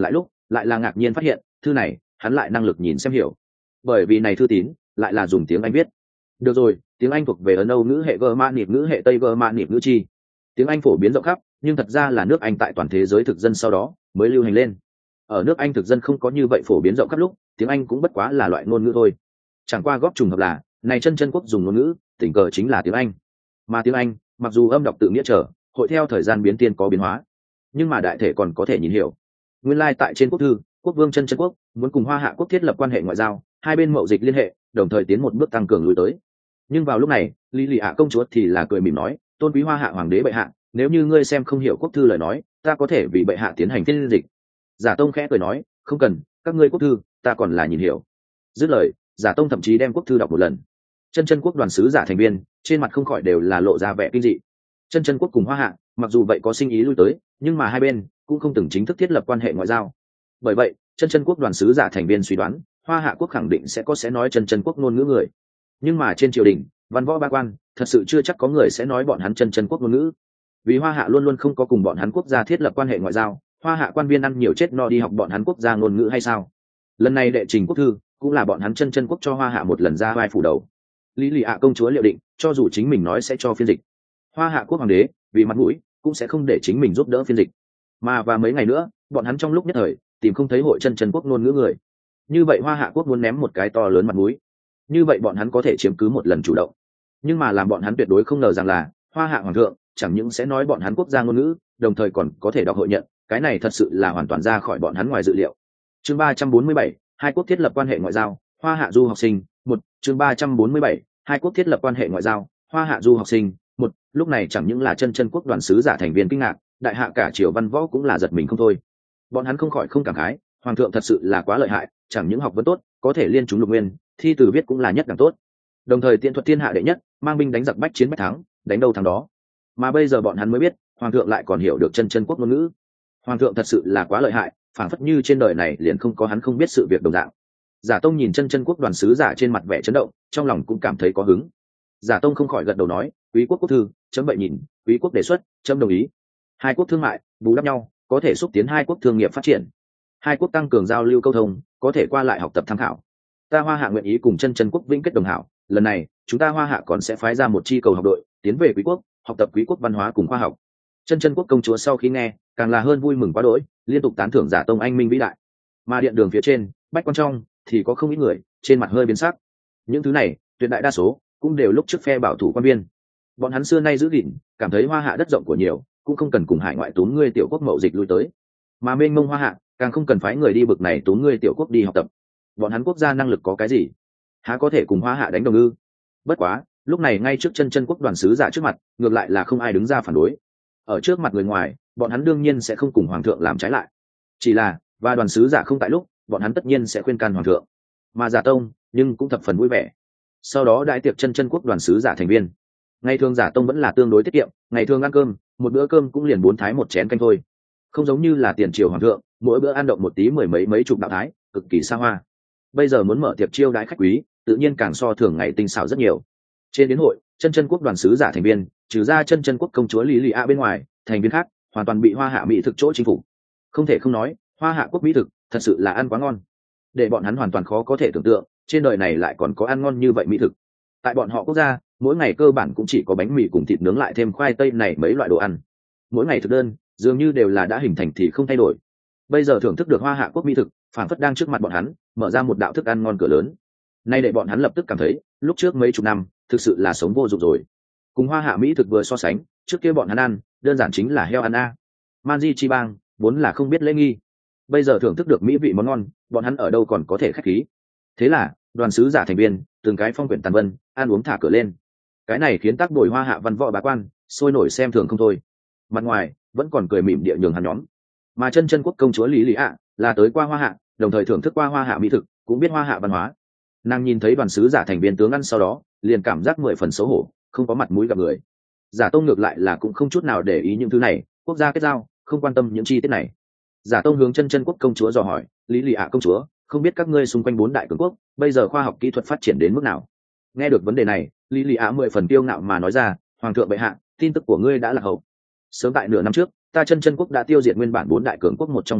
lại là ngạc nhiên phát hiện thư này hắn lại năng lực nhìn xem hiểu, bởi vì này thư tín lại là dùng tiếng Anh viết. Được rồi, tiếng Anh thuộc về Ấn Âu ngữ hệ Germanic ngữ hệ Tây Germanic ngữ chi. Tiếng Anh phổ biến rộng khắp, nhưng thật ra là nước Anh tại toàn thế giới thực dân sau đó mới lưu hành lên. Ở nước Anh thực dân không có như vậy phổ biến rộng khắp lúc, tiếng Anh cũng bất quá là loại ngôn ngữ thôi. Chẳng qua góp trùng hợp là, này chân chân quốc dùng ngôn ngữ, tình cờ chính là tiếng Anh. Mà tiếng Anh, mặc dù âm đọc tự nghĩa trở, hội theo thời gian biến tiên có biến hóa, nhưng mà đại thể còn có thể nhìn hiểu. Nguyên lai like tại trên quốc thư, quốc vương chân chân quốc muốn cùng Hoa Hạ quốc thiết lập quan hệ ngoại giao, hai bên mậu dịch liên hệ, đồng thời tiến một bước tăng cường lùi tới. Nhưng vào lúc này, Lý Lị Ạ công chúa thì là cười mỉm nói, tôn quý Hoa Hạ hoàng đế bệ hạ, nếu như ngươi xem không hiểu quốc thư lời nói, ta có thể vì bệ hạ tiến hành phiên dịch. Giả Tông khẽ cười nói, không cần, các ngươi quốc thư, ta còn là nhìn hiểu. Dứt lời, Giả Tông thậm chí đem quốc thư đọc một lần. Chân chân quốc đoàn sứ giả thành viên, trên mặt không khỏi đều là lộ ra vẻ kinh dị. Chân chân quốc cùng Hoa Hạ, mặc dù vậy có sinh ý lui tới, nhưng mà hai bên cũng không từng chính thức thiết lập quan hệ ngoại giao. Bởi vậy, chân chân quốc đoàn sứ giả thành viên suy đoán, Hoa Hạ quốc khẳng định sẽ có sẽ nói chân chân quốc ngôn ngữ người. Nhưng mà trên triều đình, văn võ ba quan, thật sự chưa chắc có người sẽ nói bọn hắn chân chân quốc ngôn ngữ. Vì Hoa Hạ luôn luôn không có cùng bọn hắn quốc gia thiết lập quan hệ ngoại giao, Hoa Hạ quan viên ăn nhiều chết no đi học bọn hắn quốc gia ngôn ngữ hay sao? Lần này đệ trình quốc thư cũng là bọn hắn chân chân quốc cho Hoa Hạ một lần ra vai phủ đầu. Lý Lị Ạ công chúa liệu định, cho dù chính mình nói sẽ cho phiên dịch, Hoa Hạ quốc hoàng đế vì mặt mũi cũng sẽ không để chính mình giúp đỡ phiên dịch. Mà và mấy ngày nữa, bọn hắn trong lúc nhất thời tìm không thấy hội chân chân quốc ngôn ngữ người. Như vậy Hoa Hạ quốc muốn ném một cái to lớn mặt mũi. Như vậy bọn hắn có thể chiếm cứ một lần chủ động. Nhưng mà làm bọn hắn tuyệt đối không ngờ rằng là Hoa Hạ hoàng thượng chẳng những sẽ nói bọn hắn quốc gia ngôn ngữ, đồng thời còn có thể đọc hội nhận, cái này thật sự là hoàn toàn ra khỏi bọn hắn ngoài dự liệu. Chương ba trăm bốn mươi bảy, hai quốc thiết lập quan hệ ngoại giao, Hoa Hạ du học sinh, một, chương ba trăm bốn mươi bảy, hai quốc thiết lập quan hệ ngoại giao, Hoa Hạ du học sinh, một, lúc này chẳng những là chân chân quốc đoàn sứ giả thành viên kinh ngạc, đại hạ cả triều văn võ cũng là giật mình không thôi. Bọn hắn không khỏi không cảm khái, hoàng thượng thật sự là quá lợi hại, chẳng những học vấn tốt, có thể liên chúng lục nguyên, thi từ viết cũng là nhất đẳng tốt. Đồng thời tiện thuật thiên hạ đệ nhất, mang binh đánh giặc bách chiến bách thắng, đánh đâu thắng đó. Mà bây giờ bọn hắn mới biết, hoàng thượng lại còn hiểu được chân chân quốc ngôn ngữ. Hoàng thượng thật sự là quá lợi hại, phảng phất như trên đời này liền không có hắn không biết sự việc đồng dạng. Giả Tông nhìn chân chân quốc đoàn sứ giả trên mặt vẻ chấn động, trong lòng cũng cảm thấy có hứng. Giả Tông không khỏi gật đầu nói, quý quốc quốc thư, chấm vậy nhìn, quý quốc đề xuất, chấm đồng ý. Hai quốc thương mại bù đắp nhau, có thể xúc tiến hai quốc thương nghiệp phát triển. Hai quốc tăng cường giao lưu câu thông, có thể qua lại học tập tham khảo. Ta Hoa Hạ nguyện ý cùng chân chân quốc vĩnh kết đồng hảo, lần này chúng ta Hoa Hạ còn sẽ phái ra một chi cầu học đội tiến về quý quốc, học tập quý quốc văn hóa cùng khoa học. Chân chân quốc công chúa sau khi nghe, càng là hơn vui mừng quá đỗi, liên tục tán thưởng Giả Tông anh minh vĩ đại. Mà điện đường phía trên, bách quan trong thì có không ít người trên mặt hơi biến sắc. Những thứ này tuyệt đại đa số cũng đều lúc trước phe bảo thủ quan viên. Bọn hắn xưa nay giữ gìn, cảm thấy Hoa Hạ đất rộng của nhiều, cũng không cần cùng hải ngoại tốn ngươi tiểu quốc mậu dịch lui tới. Mà mênh mông Hoa Hạ, càng không cần phái người đi bực này tốn ngươi tiểu quốc đi học tập. Bọn hắn quốc gia năng lực có cái gì? Há có thể cùng Hoa Hạ đánh đồng ư? Bất quá, lúc này ngay trước chân chân quốc đoàn sứ giả trước mặt, ngược lại là không ai đứng ra phản đối. Ở trước mặt người ngoài, bọn hắn đương nhiên sẽ không cùng hoàng thượng làm trái lại. Chỉ là, và đoàn sứ giả không tại lúc, bọn hắn tất nhiên sẽ khuyên can hoàng thượng. Mà Giả Tông, nhưng cũng thập phần vui vẻ. Sau đó đại tiệc chân chân quốc đoàn sứ giả thành viên. Ngày thường Giả Tông vẫn là tương đối tiết kiệm, ngày thường ăn cơm, một bữa cơm cũng liền bốn thái một chén canh thôi. Không giống như là tiền triều hoàng thượng, mỗi bữa ăn động một tí mười mấy mấy chục đạo thái, cực kỳ xa hoa. Bây giờ muốn mở tiệc chiêu đãi khách quý, tự nhiên càng so thường ngày tinh xảo rất nhiều. Trên đến hội, chân chân quốc đoàn sứ giả thành viên, trừ ra chân chân quốc công chúa Lý Lị A bên ngoài, thành viên khác hoàn toàn bị Hoa Hạ mỹ thực chỗ chinh phục. Không thể không nói, Hoa Hạ quốc mỹ thực thật sự là ăn quá ngon, để bọn hắn hoàn toàn khó có thể tưởng tượng trên đời này lại còn có ăn ngon như vậy mỹ thực. Tại bọn họ quốc gia, mỗi ngày cơ bản cũng chỉ có bánh mì cùng thịt nướng lại thêm khoai tây này mấy loại đồ ăn. Mỗi ngày thực đơn dường như đều là đã hình thành thì không thay đổi. Bây giờ thưởng thức được Hoa Hạ quốc mỹ thực, phản phất đang trước mặt bọn hắn mở ra một đạo thức ăn ngon cửa lớn. Nay để bọn hắn lập tức cảm thấy lúc trước mấy chục năm thực sự là sống vô dụng rồi. Cùng Hoa Hạ mỹ thực vừa so sánh, trước kia bọn hắn ăn đơn giản chính là heo ăn a. Man Di Chi Bang vốn là không biết lễ nghi, bây giờ thưởng thức được mỹ vị món ngon, bọn hắn ở đâu còn có thể khách khí. Thế là đoàn sứ giả thành viên từng cái phong quyển tàn vân ăn uống thả cửa lên. Cái này khiến tác bồi Hoa Hạ văn võ bá quan sôi nổi xem thường không thôi. Mặt ngoài vẫn còn cười mỉm địa nhường hắn nhóm. Mà chân chân quốc công chúa Lý Lý ạ là tới qua Hoa Hạ, đồng thời thưởng thức qua Hoa Hạ mỹ thực, cũng biết Hoa Hạ văn hóa. Nàng nhìn thấy đoàn sứ giả thành viên tướng ăn sau đó, liền cảm giác mười phần xấu hổ, không có mặt mũi gặp người. Giả Tông ngược lại là cũng không chút nào để ý những thứ này, quốc gia kết giao, không quan tâm những chi tiết này. Giả Tông hướng chân chân quốc công chúa dò hỏi, Lý Lị ạ công chúa, không biết các ngươi xung quanh bốn đại cường quốc, bây giờ khoa học kỹ thuật phát triển đến mức nào? Nghe được vấn đề này, Lý Lị ạ mười phần kiêu ngạo mà nói ra, hoàng thượng bệ hạ, tin tức của ngươi đã là hậu. Sớm tại nửa năm trước, ta chân chân quốc đã tiêu diệt nguyên bản bốn đại cường quốc một trong huyền vũ,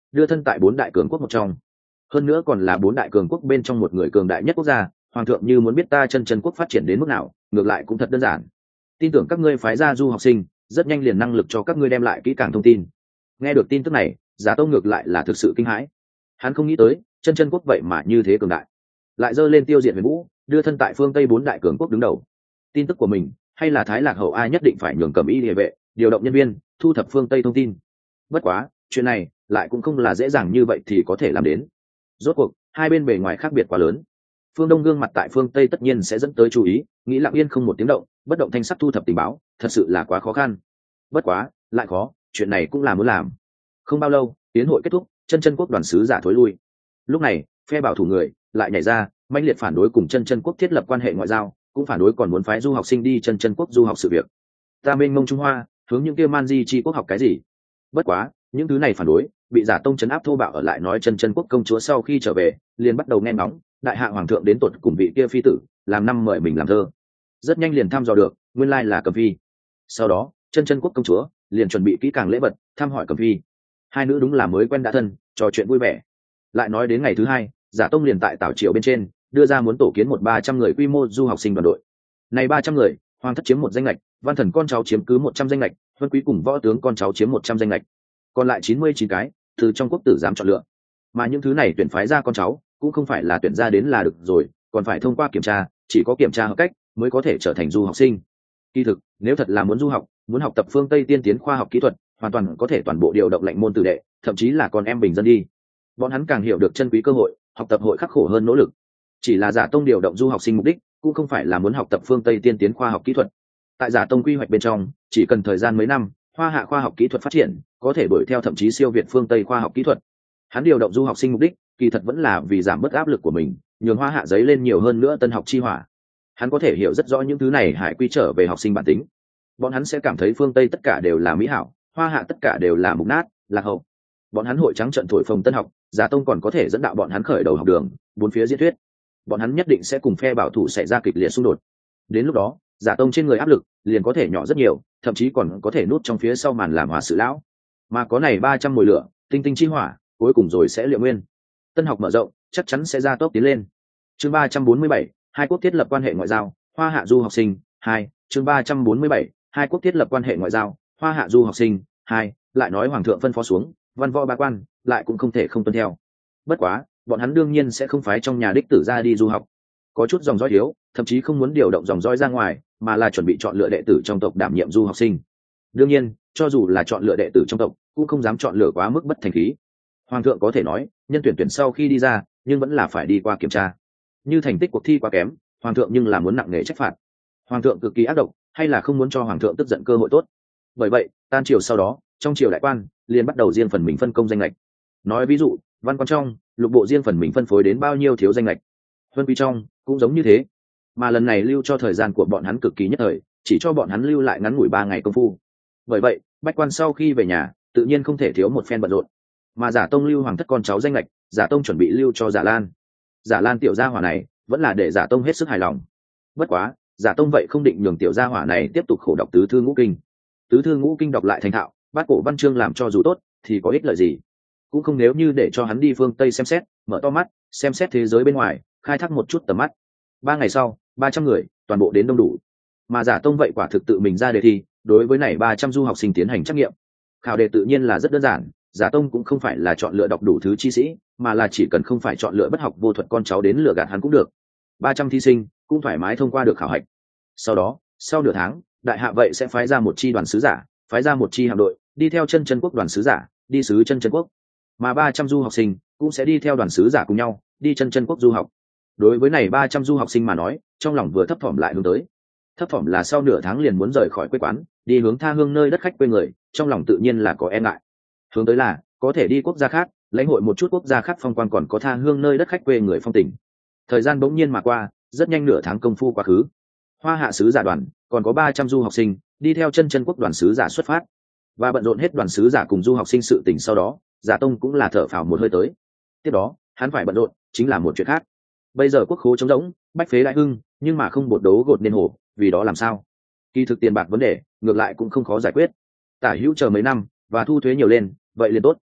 đưa thân tại bốn đại cường quốc một trong, hơn nữa còn là bốn đại cường quốc bên trong một người cường đại nhất quốc gia. Hoàng thượng như muốn biết ta chân chân quốc phát triển đến mức nào, ngược lại cũng thật đơn giản, tin tưởng các ngươi phái ra du học sinh rất nhanh liền năng lực cho các ngươi đem lại kỹ càng thông tin. Nghe được tin tức này, Giả Tông ngược lại là thực sự kinh hãi. Hắn không nghĩ tới chân chân quốc vậy mà như thế cường đại, lại dơ lên tiêu diệt Huyền Vũ, đưa thân tại phương Tây bốn đại cường quốc đứng đầu. Tin tức của mình hay là Thái Lạc Hậu ai nhất định phải nhường Cẩm Y Liề vệ điều động nhân viên thu thập phương Tây thông tin. Bất quá chuyện này lại cũng không là dễ dàng như vậy thì có thể làm đến. Rốt cuộc hai bên bề ngoài khác biệt quá lớn. Phương Đông gương mặt tại phương Tây tất nhiên sẽ dẫn tới chú ý, nghĩ lặng yên không một tiếng động, bất động thanh sắc thu thập tình báo, thật sự là quá khó khăn. Bất quá lại khó, chuyện này cũng là muốn làm. Không bao lâu tiến hội kết thúc, chân chân quốc đoàn sứ giả thối lui. Lúc này phe bảo thủ người lại nhảy ra mãnh liệt phản đối cùng chân chân quốc thiết lập quan hệ ngoại giao, cũng phản đối còn muốn phái du học sinh đi chân chân quốc du học sự việc. Ta mênh mông Trung Hoa hướng những kia man di chi quốc học cái gì? Bất quá những thứ này phản đối bị Giả Tông chấn áp thô bạo ở lại, nói chân chân quốc công chúa sau khi trở về liền bắt đầu nghe ngóng đại hạ hoàng thượng đến tột cùng vị kia phi tử làm năm mời mình làm thơ. Rất nhanh liền thăm dò được nguyên lai là Cẩm Phi. Sau đó chân chân quốc công chúa liền chuẩn bị kỹ càng lễ vật thăm hỏi Cẩm Phi. Hai nữ đúng là mới quen đã thân, trò chuyện vui vẻ. Lại nói đến ngày thứ hai, Giả Tông liền tại Tảo Triều bên trên đưa ra muốn tổ kiến một ba trăm người quy mô du học sinh đoàn đội. Này ba trăm người, hoàng thất chiếm một danh lệch, văn thần con cháu chiếm cứ một trăm danh lệch, vân quý cùng võ tướng con cháu chiếm một trăm danh lệch. Còn lại chín mươi chín cái từ trong quốc tử giám chọn lựa. Mà những thứ này tuyển phái ra con cháu cũng không phải là tuyển ra đến là được rồi, còn phải thông qua kiểm tra, chỉ có kiểm tra hợp cách mới có thể trở thành du học sinh. Kỳ thực, nếu thật là muốn du học, muốn học tập phương Tây tiên tiến khoa học kỹ thuật, hoàn toàn có thể toàn bộ điều động lệnh môn tử đệ, thậm chí là con em bình dân đi. Bọn hắn càng hiểu được chân quý cơ hội, học tập hội khắc khổ hơn nỗ lực. Chỉ là Giả Tông điều động du học sinh mục đích cũng không phải là muốn học tập phương Tây tiên tiến khoa học kỹ thuật. Tại Giả Tông quy hoạch bên trong, chỉ cần thời gian mấy năm, Hoa Hạ khoa học kỹ thuật phát triển có thể đuổi theo thậm chí siêu việt phương Tây khoa học kỹ thuật. Hắn điều động du học sinh mục đích kỳ thật vẫn là vì giảm bớt áp lực của mình, nhường Hoa Hạ giấy lên nhiều hơn nữa tân học chi hỏa. Hắn có thể hiểu rất rõ những thứ này hải quy trở về học sinh bản tính. Bọn hắn sẽ cảm thấy phương Tây tất cả đều là mỹ hảo, Hoa Hạ tất cả đều là mục nát, lạc hậu. Bọn hắn hội trắng trận thổi phồng tân học, Giả Tông còn có thể dẫn đạo bọn hắn khởi đầu học đường, bốn phía diễn thuyết. Bọn hắn nhất định sẽ cùng phe bảo thủ xảy ra kịch liệt xung đột. Đến lúc đó, Giả Tông trên người áp lực liền có thể nhỏ rất nhiều, thậm chí còn có thể núp trong phía sau màn làm hòa sự lão. Mà có này ba trăm mùi lửa, tinh tinh chi hỏa, cuối cùng rồi sẽ liệu nguyên. Tân học mở rộng, chắc chắn sẽ ra tốc tiến lên. Chương ba trăm bốn mươi bảy, hai quốc thiết lập quan hệ ngoại giao, Hoa Hạ du học sinh, hai, chương ba trăm bốn mươi bảy, hai quốc thiết lập quan hệ ngoại giao, Hoa Hạ du học sinh, hai, lại nói hoàng thượng phân phó xuống, văn võ ba quan lại cũng không thể không tuân theo. Bất quá, bọn hắn đương nhiên sẽ không phái trong nhà đích tử ra đi du học. Có chút dòng dõi yếu, thậm chí không muốn điều động dòng dõi ra ngoài, mà là chuẩn bị chọn lựa đệ tử trong tộc đảm nhiệm du học sinh. Đương nhiên, cho dù là chọn lựa đệ tử trong tộc, cũng không dám chọn lựa quá mức bất thành khí. Hoàng thượng có thể nói, nhân tuyển tuyển sau khi đi ra, nhưng vẫn là phải đi qua kiểm tra. Như thành tích cuộc thi quá kém, hoàng thượng nhưng là muốn nặng nề trách phạt. Hoàng thượng cực kỳ ác độc, hay là không muốn cho hoàng thượng tức giận cơ hội tốt. Bởi vậy, tan triều sau đó, trong triều đại quan liền bắt đầu riêng phần mình phân công danh lệch. Nói ví dụ, văn quan trong, lục bộ riêng phần mình phân phối đến bao nhiêu thiếu danh lệch. Vân quý trong cũng giống như thế, mà lần này lưu cho thời gian của bọn hắn cực kỳ nhất thời, chỉ cho bọn hắn lưu lại ngắn ngủi ba ngày công phu. Bởi vậy, bách quan sau khi về nhà, tự nhiên không thể thiếu một phen bận rộn. Mà Giả Tông lưu hoàng thất con cháu danh lệch, Giả Tông chuẩn bị lưu cho Giả Lan. Giả Lan tiểu gia hỏa này vẫn là để Giả Tông hết sức hài lòng. Bất quá, Giả Tông vậy không định nhường tiểu gia hỏa này tiếp tục khổ đọc tứ thư ngũ kinh. Tứ thư ngũ kinh đọc lại thành thạo, bát cổ văn chương làm cho dù tốt, thì có ích lợi gì? Cũng không nếu như để cho hắn đi phương Tây xem xét, mở to mắt, xem xét thế giới bên ngoài, khai thác một chút tầm mắt. Ba ngày sau, ba trăm người toàn bộ đến đông đủ. Mà Giả Tông vậy quả thực tự mình ra đề thi, đối với này ba trăm du học sinh tiến hành trắc nghiệm. Khảo đề tự nhiên là rất đơn giản, Giả Tông cũng không phải là chọn lựa đọc đủ thứ chi sĩ, mà là chỉ cần không phải chọn lựa bất học vô thuật con cháu đến lừa gạt hắn cũng được. Ba trăm thí sinh cũng thoải mái thông qua được khảo hạch. Sau đó, sau nửa tháng, đại hạ vậy sẽ phái ra một chi đoàn sứ giả, phái ra một chi hạm đội, đi theo chân chân quốc đoàn sứ giả, đi sứ chân chân quốc. Mà ba trăm du học sinh cũng sẽ đi theo đoàn sứ giả cùng nhau, đi chân chân quốc du học. Đối với này ba trăm du học sinh mà nói, trong lòng vừa thấp thỏm lại hướng tới. Thấp thỏm là sau nửa tháng liền muốn rời khỏi quê quán, đi hướng tha hương nơi đất khách quê người, trong lòng tự nhiên là có e ngại. Hướng tới là có thể đi quốc gia khác, lãnh hội một chút quốc gia khác phong quan, còn có tha hương nơi đất khách quê người phong tình. Thời gian bỗng nhiên mà qua, rất nhanh nửa tháng công phu quá khứ. Hoa Hạ sứ giả đoàn còn có ba trăm du học sinh đi theo chân chân quốc đoàn sứ giả xuất phát. Và bận rộn hết đoàn sứ giả cùng du học sinh sự tình sau đó, Giả Tông cũng là thở phào một hơi tới. Tiếp đó, hắn phải bận rộn chính là một chuyện khác. Bây giờ quốc khố trống rỗng, bách phế đại hưng, nhưng mà không bột đấu gột nên hổ, vì đó làm sao? Kỳ thực tiền bạc vấn đề, ngược lại cũng không khó giải quyết. Tả hữu chờ mấy năm và thu thuế nhiều lên, vậy liền tốt.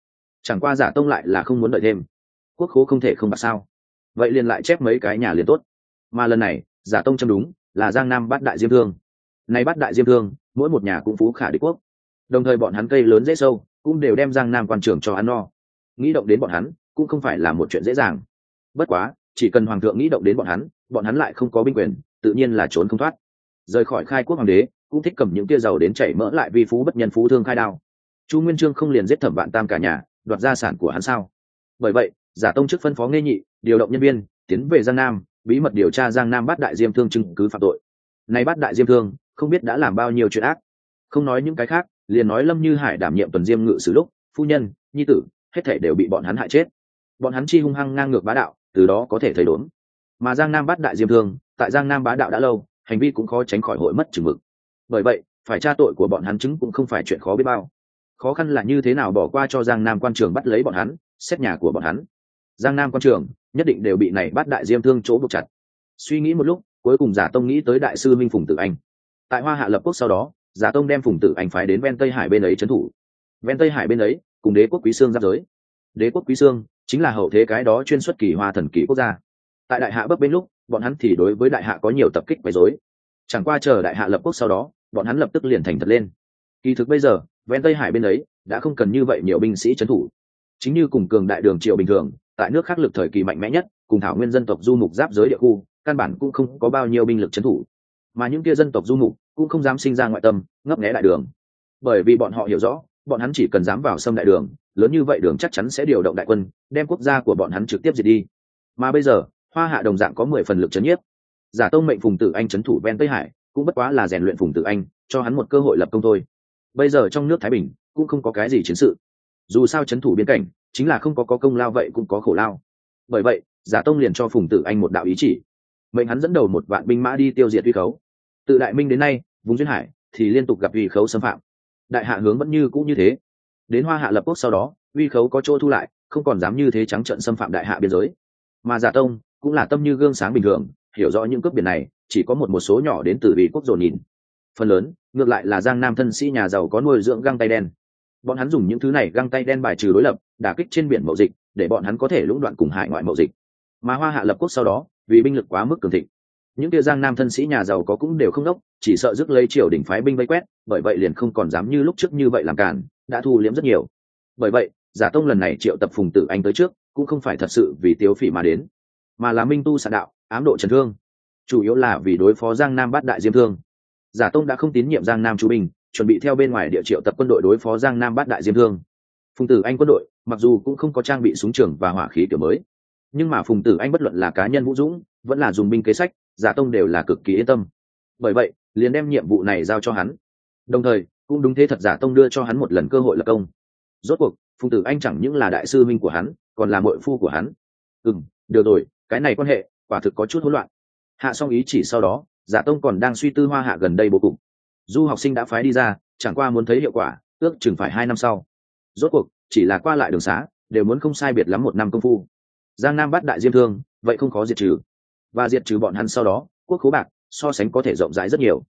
Chẳng qua Giả Tông lại là không muốn đợi thêm, quốc khố không thể không bạc sao, vậy liền lại chép mấy cái nhà liền tốt. Mà lần này Giả Tông châm đúng là Giang Nam bát đại diêm thương. Này bát đại diêm thương mỗi một nhà cũng phú khả địch quốc, đồng thời bọn hắn cây lớn dễ sâu cũng đều đem Giang Nam quan trường cho ăn no. Nghĩ động đến bọn hắn cũng không phải là một chuyện dễ dàng. Bất quá chỉ cần hoàng thượng nghĩ động đến bọn hắn, bọn hắn lại không có binh quyền, tự nhiên là trốn không thoát. Rời khỏi khai quốc hoàng đế cũng thích cầm những tia giàu đến chảy mỡ lại vi phú bất nhân phú thương khai đao. Chu Nguyên Chương không liền giết Thẩm Vạn Tam cả nhà, đoạt gia sản của hắn sao? Bởi vậy Giả Tông trước phân phó Nghê Nhị điều động nhân viên tiến về Giang Nam, bí mật điều tra Giang Nam bát đại diêm thương chứng cứ phạm tội. Này bát đại diêm thương không biết đã làm bao nhiêu chuyện ác. Không nói những cái khác, liền nói Lâm Như Hải đảm nhiệm tuần diêm ngự sử lúc, phu nhân, nhi tử, hết thảy đều bị bọn hắn hại chết. Bọn hắn chi hung hăng ngang ngược bá đạo, từ đó có thể thấy đốn. Mà Giang Nam bát đại diêm thương, tại Giang Nam bá đạo đã lâu, hành vi cũng khó tránh khỏi hội mất chừng mực. Bởi vậy, phải tra tội của bọn hắn chứng cũng không phải chuyện khó biết bao. Khó khăn là như thế nào bỏ qua cho Giang Nam quan trường bắt lấy bọn hắn, xét nhà của bọn hắn. Giang Nam quan trường nhất định đều bị này bát đại diêm thương chỗ buộc chặt. Suy nghĩ một lúc, cuối cùng Giả Tông nghĩ tới đại sư minh Phùng Tử Anh. Tại Hoa Hạ lập quốc sau đó, Giả Tông đem Phùng Tử Anh phái đến ven Tây Hải bên ấy trấn thủ. Ven Tây Hải bên ấy cùng đế quốc Quý Xương giáp giới. Đế quốc Quý Xương chính là hậu thế cái đó chuyên xuất kỳ hoa thần kỳ quốc gia. Tại đại hạ bấp bên lúc, bọn hắn thì đối với đại hạ có nhiều tập kích quấy rối. Chẳng qua chờ đại hạ lập quốc sau đó, bọn hắn lập tức liền thành thật lên. Kỳ thực bây giờ ven Tây Hải bên ấy đã không cần như vậy nhiều binh sĩ trấn thủ. Chính như cùng cường đại đường triều bình thường, tại nước khác lực thời kỳ mạnh mẽ nhất, cùng thảo nguyên dân tộc du mục giáp giới địa khu, căn bản cũng không có bao nhiêu binh lực trấn thủ. Mà những kia dân tộc du mục cũng không dám sinh ra ngoại tâm, ngấp nghé đại đường. Bởi vì bọn họ hiểu rõ, bọn hắn chỉ cần dám vào xâm đại đường, lớn như vậy đường chắc chắn sẽ điều động đại quân, đem quốc gia của bọn hắn trực tiếp diệt đi. Mà bây giờ, Hoa Hạ đồng dạng có mười phần lực trấn nhiếp. Giả Tông mệnh Phùng Tử Anh trấn thủ ven Tây Hải, cũng bất quá là rèn luyện Phùng Tử Anh, cho hắn một cơ hội lập công thôi. Bây giờ trong nước Thái Bình cũng không có cái gì chiến sự. Dù sao trấn thủ biên cảnh, chính là không có có công lao vậy cũng có khổ lao. Bởi vậy, Giả Tông liền cho Phùng Tử Anh một đạo ý chỉ, mệnh hắn dẫn đầu một vạn binh mã đi tiêu diệt Uy Khấu. Từ Đại Minh đến nay, vùng duyên hải thì liên tục gặp Uy Khấu xâm phạm. Đại hạ hướng vẫn như cũ như thế. Đến Hoa Hạ lập quốc sau đó, Uy Khấu có chỗ thu lại, không còn dám như thế trắng trợn xâm phạm đại hạ biên giới. Mà Giả Tông cũng là tâm như gương sáng bình thường, hiểu rõ những cướp biển này chỉ có một một số nhỏ đến từ vị quốc dồn nhìn. Phần lớn ngược lại là Giang Nam thân sĩ nhà giàu có nuôi dưỡng găng tay đen. Bọn hắn dùng những thứ này găng tay đen bài trừ đối lập, đả kích trên biển mậu dịch, để bọn hắn có thể lũng đoạn cùng hải ngoại mậu dịch. Mà Hoa Hạ lập quốc sau đó, vì binh lực quá mức cường thịnh, những kia Giang Nam thân sĩ nhà giàu có cũng đều không đốc, chỉ sợ rước lấy triều đình phái binh vây quét, bởi vậy liền không còn dám như lúc trước như vậy làm cản, đã thu liễm rất nhiều. Bởi vậy, Giả Tông lần này triệu tập Phùng Tử Anh tới trước, cũng không phải thật sự vì Tiếu Phỉ mà đến, mà là minh tu xạ đạo, ám độ trần thương, chủ yếu là vì đối phó Giang Nam bát đại diêm thương. Giả Tông đã không tín nhiệm Giang Nam chú binh, chuẩn bị theo bên ngoài địa triệu tập quân đội đối phó Giang Nam bát đại diêm thương. Phùng Tử Anh quân đội mặc dù cũng không có trang bị súng trường và hỏa khí kiểu mới, nhưng mà Phùng Tử Anh bất luận là cá nhân vũ dũng, vẫn là dùng binh kế sách, Giả Tông đều là cực kỳ yên tâm. Bởi vậy, liền đem nhiệm vụ này giao cho hắn. Đồng thời, cũng đúng thế thật, Giả Tông đưa cho hắn một lần cơ hội lập công. Rốt cuộc, Phùng Tử Anh chẳng những là đại sư minh của hắn, còn là muội phu của hắn. Ừm, được rồi, cái này quan hệ quả thực có chút hỗn loạn. Hạ xong ý chỉ sau đó, Giả Tông còn đang suy tư Hoa Hạ gần đây bố cục. Du học sinh đã phái đi ra, chẳng qua muốn thấy hiệu quả, ước chừng phải hai năm sau. Rốt cuộc, chỉ là qua lại đường xá, đều muốn không sai biệt lắm một năm công phu. Giang Nam bát đại diêm thương, vậy không khó diệt trừ. Và diệt trừ bọn hắn sau đó, quốc khố bạc so sánh có thể rộng rãi rất nhiều.